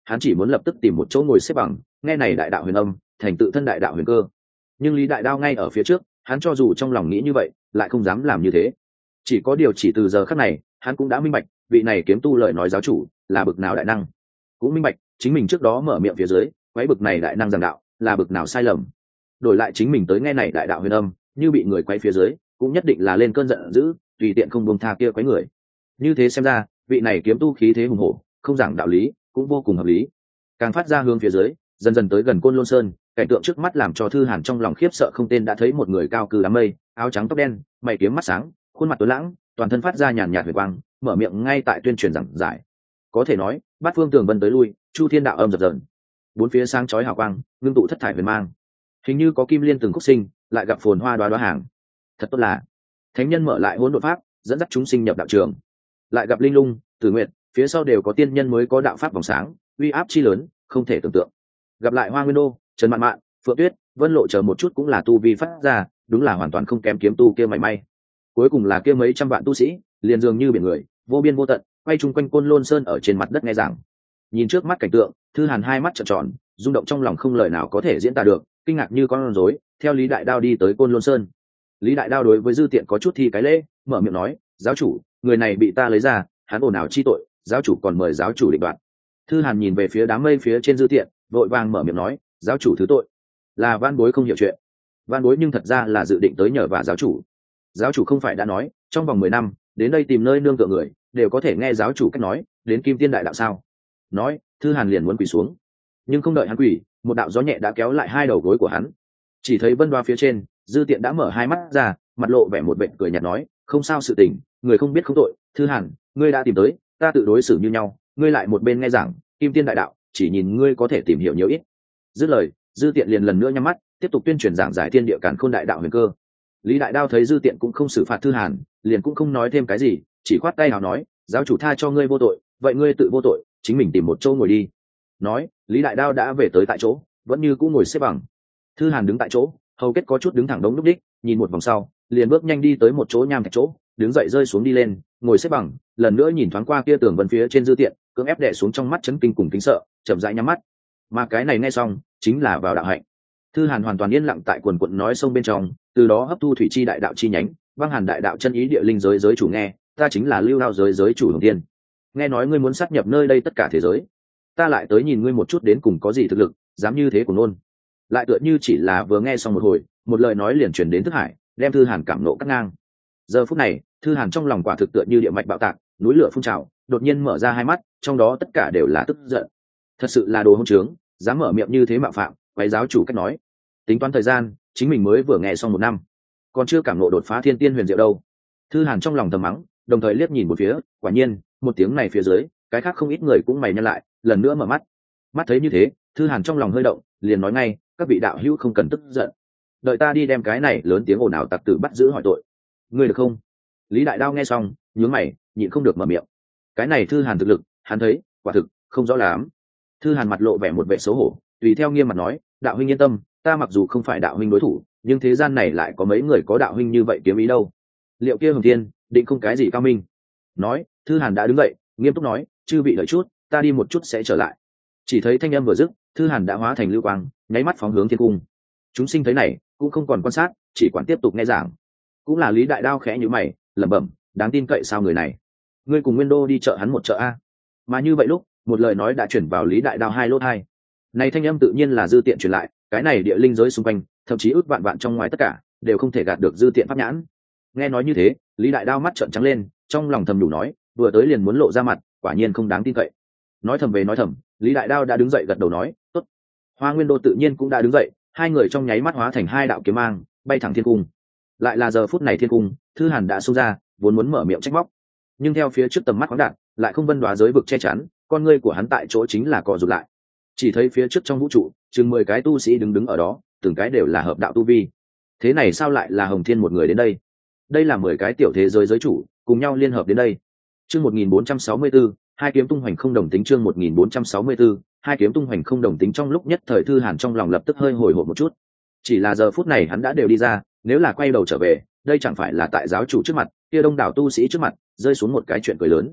hắn chỉ muốn lập tức tìm một chỗ ngồi xếp bằng, nghe này đại đạo huyền âm, thành tự thân đại đạo huyền cơ. Nhưng Lý Đại Đao ngay ở phía trước, hắn cho dù trong lòng nghĩ như vậy, lại không dám làm như thế. Chỉ có điều chỉ từ giờ khắc này, hắn cũng đã minh bạch, vị này kiếm tu lời nói giáo chủ là bực nào đại năng, cũng minh bạch chính mình trước đó mở miệng phía dưới, quấy bực này đại năng giảng đạo là bực nào sai lầm. Đổi lại chính mình tới nghe này đại đạo huyền âm, như bị người quấy phía dưới, cũng nhất định là lên cơn giận dữ, tùy tiện không buông tha kia quấy người. Như thế xem ra, vị này kiếm tu khí thế hùng hổ, không giảng đạo lý, cũng vô cùng hợp lý. Càng phát ra hướng phía dưới, dần dần tới gần Côn Lôn Sơn, cảnh tượng trước mắt làm cho Thư Hàn trong lòng khiếp sợ không tên, đã thấy một người cao cừ đám mây, áo trắng tóc đen, mày kiếm mắt sáng, khuôn mặt tuấn lãng, toàn thân phát ra nhàn nhạt huyền quang, mở miệng ngay tại tuyên truyền giảng giải. Có thể nói, bát phương tường vân tới lui, chu thiên đạo âm dập dờn, bốn phía sáng chói hào quang, ngưng tụ thất thải huyền mang, hình như có kim liên từng khúc sinh, lại gặp phồn hoa đoá đoá hàng. Thật tốt là thánh nhân mở lại hỗn độn pháp, dẫn dắt chúng sinh nhập đạo trường. Lại gặp linh lung, tử nguyện, phía sau đều có tiên nhân mới có đạo pháp vòng sáng, uy áp chi lớn, không thể tưởng tượng. Gặp lại Hoa Nguyên Đô, Trần Mạn Mạn, Phượng Tuyết, Vân Lộ chờ một chút cũng là tu vi phát ra, đúng là hoàn toàn không kém kiếm tu kia mảy may. Cuối cùng là kia mấy trăm vạn tu sĩ, liền dường như biển người, vô biên vô tận, quay chung quanh Côn Lôn Sơn ở trên mặt đất nghe giảng. Nhìn trước mắt cảnh tượng, Thư Hàn hai mắt trợn tròn, rung động trong lòng không lời nào có thể diễn tả được, kinh ngạc như con rối, theo Lý Đại Đao đi tới Côn Lôn Sơn. Lý Đại Đao đối với Dư Tiện có chút thi cái lễ, mở miệng nói, giáo chủ, người này bị ta lấy ra, hắn ồn ào chi tội, giáo chủ còn mời giáo chủ định đoạt. Thư Hàn nhìn về phía đám mây phía trên Dư Tiện, vội vàng mở miệng nói, giáo chủ thứ tội. Là van bối không hiểu chuyện. Van bối nhưng thật ra là dự định tới nhờ vả giáo chủ. Giáo chủ không phải đã nói, trong vòng 10 năm, đến đây tìm nơi nương tựa người, đều có thể nghe giáo chủ cách nói, đến Kim Tiên đại đạo sao? Nói, Thư Hàn liền muốn quỳ xuống. Nhưng không đợi hắn quỳ, một đạo gió nhẹ đã kéo lại hai đầu gối của hắn. Chỉ thấy vân đoá phía trên, Dư Tiện đã mở hai mắt ra, mặt lộ vẻ một bệnh cười nhạt nói, không sao sự tình, người không biết không tội. Thư Hàn, ngươi đã tìm tới, ta tự đối xử như nhau, ngươi lại một bên nghe giảng Kim Tiên đại đạo, chỉ nhìn ngươi có thể tìm hiểu nhiều ít. Dứt lời, Dư Tiện liền lần nữa nhắm mắt, tiếp tục tuyên truyền giảng giải thiên địa càn khôn đại đạo huyền cơ. Lý Đại Đao thấy Dư Tiện cũng không xử phạt Thư Hàn, liền cũng không nói thêm cái gì, chỉ khoát tay nào nói, giáo chủ tha cho ngươi vô tội, vậy ngươi tự vô tội, chính mình tìm một chỗ ngồi đi. Nói, Lý Đại Đao đã về tới tại chỗ, vẫn như cũ ngồi xếp bằng. Thư Hàn đứng tại chỗ, hầu kết có chút đứng thẳng đống lúc đích, nhìn một vòng sau, liền bước nhanh đi tới một chỗ nham thạch chỗ, đứng dậy rơi xuống đi lên, ngồi xếp bằng, lần nữa nhìn thoáng qua kia tường vân phía trên Dư Tiện, cưỡng ép đè xuống trong mắt chấn kinh cùng kính sợ, chậm rãi nhắm mắt. Mà cái này nghe xong, chính là vào đạo hạnh. Thư Hàn hoàn toàn yên lặng tại quần quận nói sông bên trong, từ đó hấp thu thủy chi đại đạo chi nhánh, băng hàn đại đạo chân ý địa linh giới giới chủ nghe, ta chính là Lưu Đao giới giới chủ Hồng Tiên. Nghe nói ngươi muốn sát nhập nơi đây tất cả thế giới, ta lại tới nhìn ngươi một chút đến cùng có gì thực lực, dám như thế của nôn. Lại tựa như chỉ là vừa nghe xong một hồi, một lời nói liền truyền đến thức hải, đem Thư Hàn cảm nộ cắt ngang. Giờ phút này, Thư Hàn trong lòng quả thực tựa như địa mạch bạo tạc, núi lửa phun trào, đột nhiên mở ra hai mắt, trong đó tất cả đều là tức giận. Thật sự là đồ hỗn trướng, dám mở miệng như thế mạo phạm, quấy giáo chủ cách nói. Tính toán thời gian, chính mình mới vừa nghe xong 1 năm, còn chưa cảm nộ đột phá thiên tiên huyền diệu đâu. Thư Hàn trong lòng thầm mắng, đồng thời liếc nhìn một phía, quả nhiên, một tiếng này phía dưới, cái khác không ít người cũng mày nhăn lại, lần nữa mở mắt. Mắt thấy như thế, Thư Hàn trong lòng hơi động, liền nói ngay, các vị đạo hữu không cần tức giận, đợi ta đi đem cái này lớn tiếng ồn ào tặc tử bắt giữ hỏi tội. Ngươi được không? Lý Đại Đao nghe xong, nhướng mày, nhịn không được mở miệng. Cái này Thư Hàn thực lực, hắn thấy, quả thực không rõ lắm. Thư Hàn mặt lộ vẻ một vẻ xấu hổ, tùy theo nghiêm mặt nói, đạo huynh yên tâm, ta mặc dù không phải đạo huynh đối thủ, nhưng thế gian này lại có mấy người có đạo huynh như vậy kiếm ý đâu. Liệu kia Hồng Tiên định không cái gì cao minh. Nói, Thư Hàn đã đứng dậy, nghiêm túc nói, chư vị đợi chút, ta đi một chút sẽ trở lại. Chỉ thấy thanh âm vừa dứt, Thư Hàn đã hóa thành lưu quang, nháy mắt phóng hướng thiên cung. Chúng sinh thấy này, cũng không còn quan sát, chỉ quản tiếp tục nghe giảng. Cũng là Lý Đại Đao khẽ nhíu mày, lẩm bẩm, đáng tin cậy sao người này? Ngươi cùng Nguyên Đô đi chợ hắn một chợ a. Mà như vậy lúc, một lời nói đã chuyển vào Lý Đại Đao hai lỗ tai. Này thanh âm tự nhiên là Dư Tiện truyền lại, cái này địa linh giới xung quanh, thậm chí ước vạn vạn trong ngoài tất cả, đều không thể gạt được Dư Tiện pháp nhãn. Nghe nói như thế, Lý Đại Đao mắt trợn trắng lên, trong lòng thầm nhủ nói, vừa tới liền muốn lộ ra mặt, quả nhiên không đáng tin cậy. Nói thầm về nói thầm, Lý Đại Đao đã đứng dậy gật đầu nói, tốt. Hoa Nguyên Đô tự nhiên cũng đã đứng dậy, hai người trong nháy mắt hóa thành hai đạo kiếm mang, bay thẳng thiên cung. Lại là giờ phút này thiên cung, Thư Hàn đã xông ra, vốn muốn mở miệng trách móc, nhưng theo phía trước tầm mắt khoáng đạt, lại không vân đoá giới vực che chắn, con ngươi của hắn tại chỗ chính là cọ rụt lại. Chỉ thấy phía trước trong vũ trụ, chừng 10 cái tu sĩ đứng ở đó, từng cái đều là hợp đạo tu vi. Thế này sao lại là Hồng Thiên một người đến đây? Đây là 10 cái tiểu thế giới giới chủ, cùng nhau liên hợp đến đây. Chương 1464, hai kiếm tung hoành không đồng tính. Chương 1464, hai kiếm tung hoành không đồng tính. Trong lúc nhất thời Thư Hàn trong lòng lập tức hơi hồi hộp một chút. Chỉ là giờ phút này hắn đã đều đi ra, nếu là quay đầu trở về, đây chẳng phải là tại giáo chủ trước mặt, kia đông đảo tu sĩ trước mặt, rơi xuống một cái chuyện cười lớn.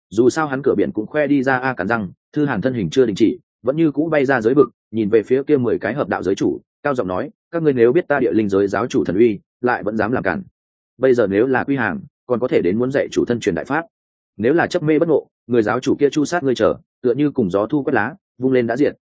dù sao hắn cửa biển cũng khoe đi ra cắn răng. Thư Hàn thân hình chưa đình chỉ, vẫn như cũ bay ra giới vực, nhìn về phía kia 10 cái hợp đạo giới chủ, cao giọng nói, các ngươi nếu biết ta địa linh giới giáo chủ thần uy, lại vẫn dám làm cản. Bây giờ nếu là quy hàng, còn có thể đến muốn dạy chủ thân truyền đại pháp. Nếu là chấp mê bất ngộ, người giáo chủ kia chu sát ngươi chờ, tựa như cùng gió thu quét lá, vung lên đã diệt.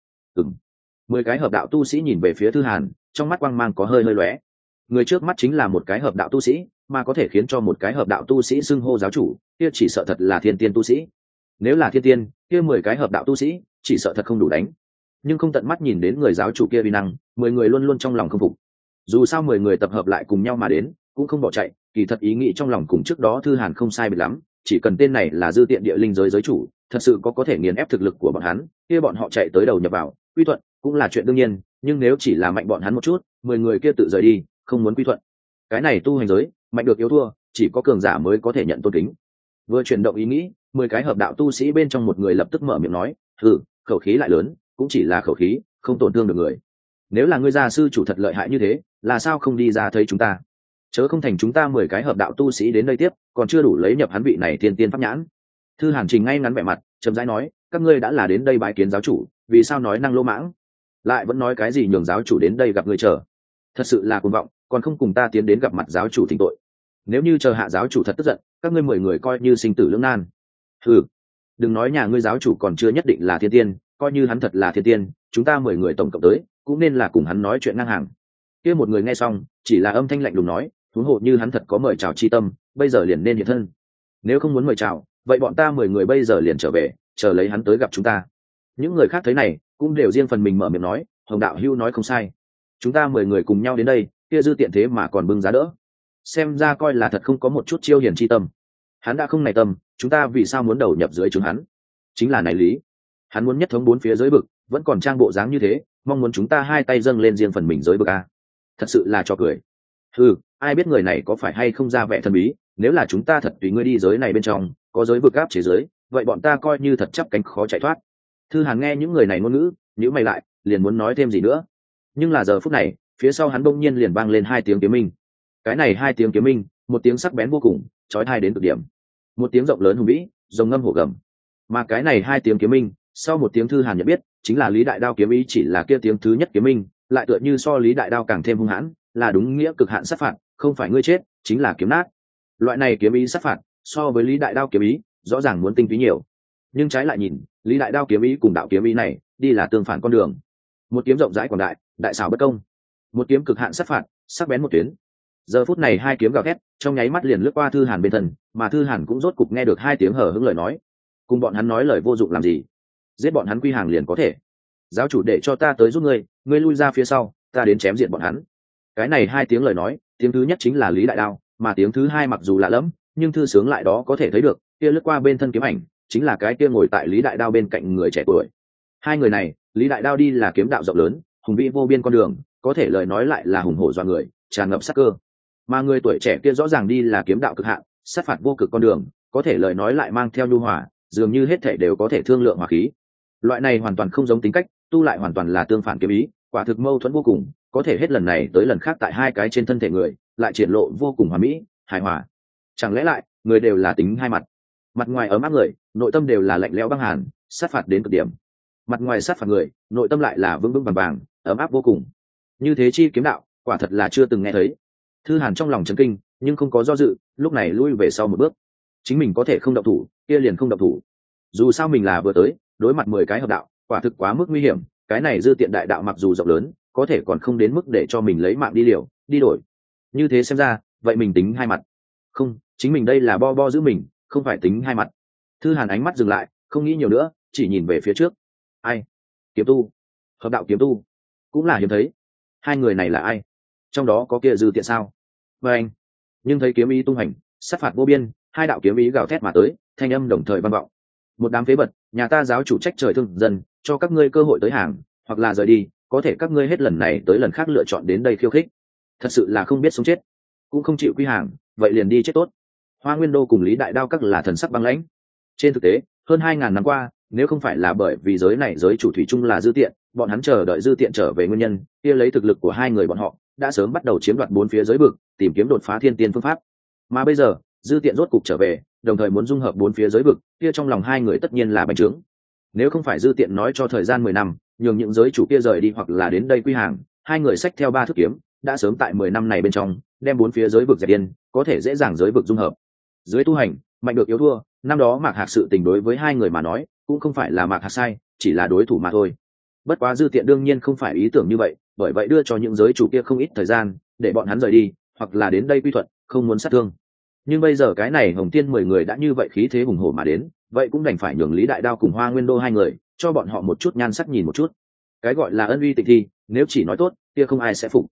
10 cái hợp đạo tu sĩ nhìn về phía Thư Hàn, trong mắt quang mang có hơi lóe. Người trước mắt chính là một cái hợp đạo tu sĩ, mà có thể khiến cho một cái hợp đạo tu sĩ xưng hô giáo chủ, kia chỉ sợ thật là thiên tiên tu sĩ. Nếu là thiên tiên, kia 10 cái hợp đạo tu sĩ chỉ sợ thật không đủ đánh. Nhưng không tận mắt nhìn đến người giáo chủ kia uy năng, 10 người luôn luôn trong lòng không phục. Dù sao 10 người tập hợp lại cùng nhau mà đến, cũng không bỏ chạy, kỳ thật ý nghĩ trong lòng cùng trước đó Thư Hàn không sai biệt lắm, chỉ cần tên này là dư tiện địa linh giới giới chủ, thật sự có thể nghiền ép thực lực của bọn hắn, kia bọn họ chạy tới đầu nhập vào, quy thuận cũng là chuyện đương nhiên, nhưng nếu chỉ là mạnh bọn hắn một chút, 10 người kia tự rời đi, không muốn quy thuận. Cái này tu hành giới, mạnh được yếu thua, chỉ có cường giả mới có thể nhận tôn kính. Vừa chuyển động ý nghĩ, 10 cái hợp đạo tu sĩ bên trong một người lập tức mở miệng nói, khẩu khí lại lớn, cũng chỉ là khẩu khí, không tổn thương được người. Nếu là ngươi gia sư chủ thật lợi hại như thế, là sao không đi ra thấy chúng ta? Chớ không thành chúng ta 10 cái hợp đạo tu sĩ đến đây tiếp, còn chưa đủ lấy nhập hắn vị này tiên tiên pháp nhãn. Thư Hàn Trình ngay ngắn vẻ mặt, chậm rãi nói, các ngươi đã là đến đây bái kiến giáo chủ, vì sao nói năng lô mãng, lại vẫn nói cái gì nhường giáo chủ đến đây gặp ngươi chờ? Thật sự là cuồng vọng, còn không cùng ta tiến đến gặp mặt giáo chủ thỉnh tội. Nếu như chờ hạ giáo chủ thật tức giận, các ngươi 10 người coi như sinh tử lưỡng nan. Đừng nói nhà ngươi giáo chủ còn chưa nhất định là thiên tiên, coi như hắn thật là thiên tiên, chúng ta 10 người tổng cộng tới, cũng nên là cùng hắn nói chuyện ngang hàng. Kia một người nghe xong, chỉ là âm thanh lạnh lùng nói, huống hồ như hắn thật có mời chào chi tâm, bây giờ liền nên hiện thân. Nếu không muốn mời chào, vậy bọn ta 10 người bây giờ liền trở về, chờ lấy hắn tới gặp chúng ta. Những người khác thấy này, cũng đều riêng phần mình mở miệng nói, Hồng đạo hữu nói không sai. Chúng ta 10 người cùng nhau đến đây, kia dư tiện thế mà còn bưng giá đỡ. Xem ra coi là thật không có một chút chiêu hiền chi tâm. Hắn đã không này tâm, chúng ta vì sao muốn đầu nhập dưới chúng hắn? Chính là này lý. Hắn muốn nhất thống 4 phía giới vực, vẫn còn trang bộ dáng như thế, mong muốn chúng ta hai tay dâng lên riêng phần mình giới vực a. Thật sự là cho cười. Ai biết người này có phải hay không ra vẻ thần bí, nếu là chúng ta thật tùy ngươi đi giới này bên trong, có giới vực áp chế giới, vậy bọn ta coi như thật chắp cánh khó chạy thoát. Thư Hàn nghe những người này ngôn ngữ, nhíu mày lại, liền muốn nói thêm gì nữa. Nhưng là giờ phút này, phía sau hắn bỗng nhiên liền vang lên 2 tiếng kiếm minh. Cái này 2 tiếng kiếm minh, một tiếng sắc bén vô cùng, chói tai đến cực điểm. Một tiếng rộng lớn hùng vĩ, rồng ngâm hổ gầm. Mà cái này 2 tiếng kiếm minh, sau một tiếng Thư Hàn nhận biết, chính là Lý Đại Đao kiếm ý, chỉ là kia tiếng thứ nhất kiếm minh, lại tựa như so Lý Đại Đao càng thêm hung hãn, là đúng nghĩa cực hạn sát phạt, không phải ngươi chết, chính là kiếm nát. Loại này kiếm ý sát phạt, so với Lý Đại Đao kiếm ý, rõ ràng muốn tinh túy nhiều. Nhưng trái lại nhìn, Lý Đại Đao kiếm ý cùng đạo kiếm ý này, đi là tương phản con đường. Một kiếm rộng rãi quảng đại, đại xảo bất công. Một kiếm cực hạn sát phạt, sắc bén một tuyến. Giờ phút này 2 kiếm gào thét, trong nháy mắt liền lướt qua Thư Hàn bên thân, mà Thư Hàn cũng rốt cục nghe được 2 tiếng hở hững lời nói. Cùng bọn hắn nói lời vô dụng làm gì? Giết bọn hắn quy hàng liền có thể. Giáo chủ để cho ta tới giúp ngươi, ngươi lui ra phía sau, ta đến chém diệt bọn hắn. Cái này 2 tiếng lời nói, tiếng thứ nhất chính là Lý Đại Đao, mà tiếng thứ hai mặc dù lạ lẫm, nhưng thư sướng lại đó có thể thấy được, kia lướt qua bên thân kiếm ảnh, chính là cái kia ngồi tại Lý Đại Đao bên cạnh người trẻ tuổi. 2 người này, Lý Đại Đao đi là kiếm đạo rộng lớn, hùng vĩ vô biên con đường, có thể lời nói lại là hùng hổ dọa người, tràn ngập sát cơ. Mà người tuổi trẻ kia rõ ràng đi là kiếm đạo cực hạn, sát phạt vô cực con đường, có thể lời nói lại mang theo nhu hòa, dường như hết thảy đều có thể thương lượng hòa khí. Loại này hoàn toàn không giống tính cách, tu lại hoàn toàn là tương phản kiếm ý, quả thực mâu thuẫn vô cùng, có thể hết lần này tới lần khác tại 2 cái trên thân thể người, lại triển lộ vô cùng hòa mỹ, hài hòa. Chẳng lẽ lại, người đều là tính hai mặt? Mặt ngoài ấm áp người, nội tâm đều là lạnh lẽo băng hàn, sát phạt đến cực điểm. Mặt ngoài sát phạt người, nội tâm lại là vững vững vàng vàng, ấm áp vô cùng. Như thế chi kiếm đạo, quả thật là chưa từng nghe thấy. Thư Hàn trong lòng chấn kinh, nhưng không có do dự, lúc này lui về sau một bước. Chính mình có thể không động thủ, kia liền không động thủ. Dù sao mình là vừa tới, đối mặt 10 cái hợp đạo, quả thực quá mức nguy hiểm, cái này dư tiện đại đạo mặc dù rộng lớn, có thể còn không đến mức để cho mình lấy mạng đi liều, đi đổi. Như thế xem ra, vậy mình tính hai mặt. Không, chính mình đây là bo giữ mình, không phải tính hai mặt. Thư Hàn ánh mắt dừng lại, không nghĩ nhiều nữa, chỉ nhìn về phía trước. Ai? Kiếm tu? Hợp đạo kiếm tu? Cũng là hiếm thấy. 2 người này là ai? Trong đó có kia dư tiện sao? Và anh. Nhưng thấy kiếm ý tung hành, sát phạt vô biên, 2 đạo kiếm ý gào thét mà tới, thanh âm đồng thời vang vọng. Một đám phế vật, nhà ta giáo chủ trách trời thương dân, cho các ngươi cơ hội tới hàng, hoặc là rời đi, có thể các ngươi hết lần này tới lần khác lựa chọn đến đây khiêu khích. Thật sự là không biết sống chết, cũng không chịu quy hàng, vậy liền đi chết tốt. Hoa Nguyên Đô cùng Lý Đại Đao các là thần sắc băng lãnh. Trên thực tế, hơn 2000 năm qua, nếu không phải là bởi vì giới này giới chủ thủy chung là dư tiện, bọn hắn chờ đợi dư tiện trở về nguyên nhân, kia lấy thực lực của 2 người bọn họ, đã sớm bắt đầu chiếm đoạt 4 phía giới vực, tìm kiếm đột phá thiên tiên phương pháp. Mà bây giờ, dư tiện rốt cục trở về, đồng thời muốn dung hợp bốn phía giới vực, kia trong lòng hai người tất nhiên là bành trướng. Nếu không phải dư tiện nói cho thời gian 10 năm nhường những giới chủ kia rời đi hoặc là đến đây quy hàng, hai người xách theo 3 thước kiếm đã sớm tại 10 năm này bên trong đem bốn phía giới vực dẹp điên, có thể dễ dàng giới vực dung hợp. Dưới tu hành mạnh được yếu thua, năm đó Mạc Hạc sự tình đối với hai người mà nói cũng không phải là Mạc Hạc sai, chỉ là đối thủ mà thôi. Bất quá dư tiện đương nhiên không phải ý tưởng như vậy, bởi vậy đưa cho những giới chủ kia không ít thời gian để bọn hắn rời đi hoặc là đến đây quy thuận, không muốn sát thương. Nhưng bây giờ cái này Hồng Tiên 10 người đã như vậy khí thế hùng hổ mà đến, vậy cũng đành phải nhường Lý Đại Đao cùng Hoa Nguyên Đô hai người cho bọn họ một chút nhan sắc nhìn một chút. Cái gọi là ân uy tịch thi, nếu chỉ nói tốt kia không ai sẽ phục.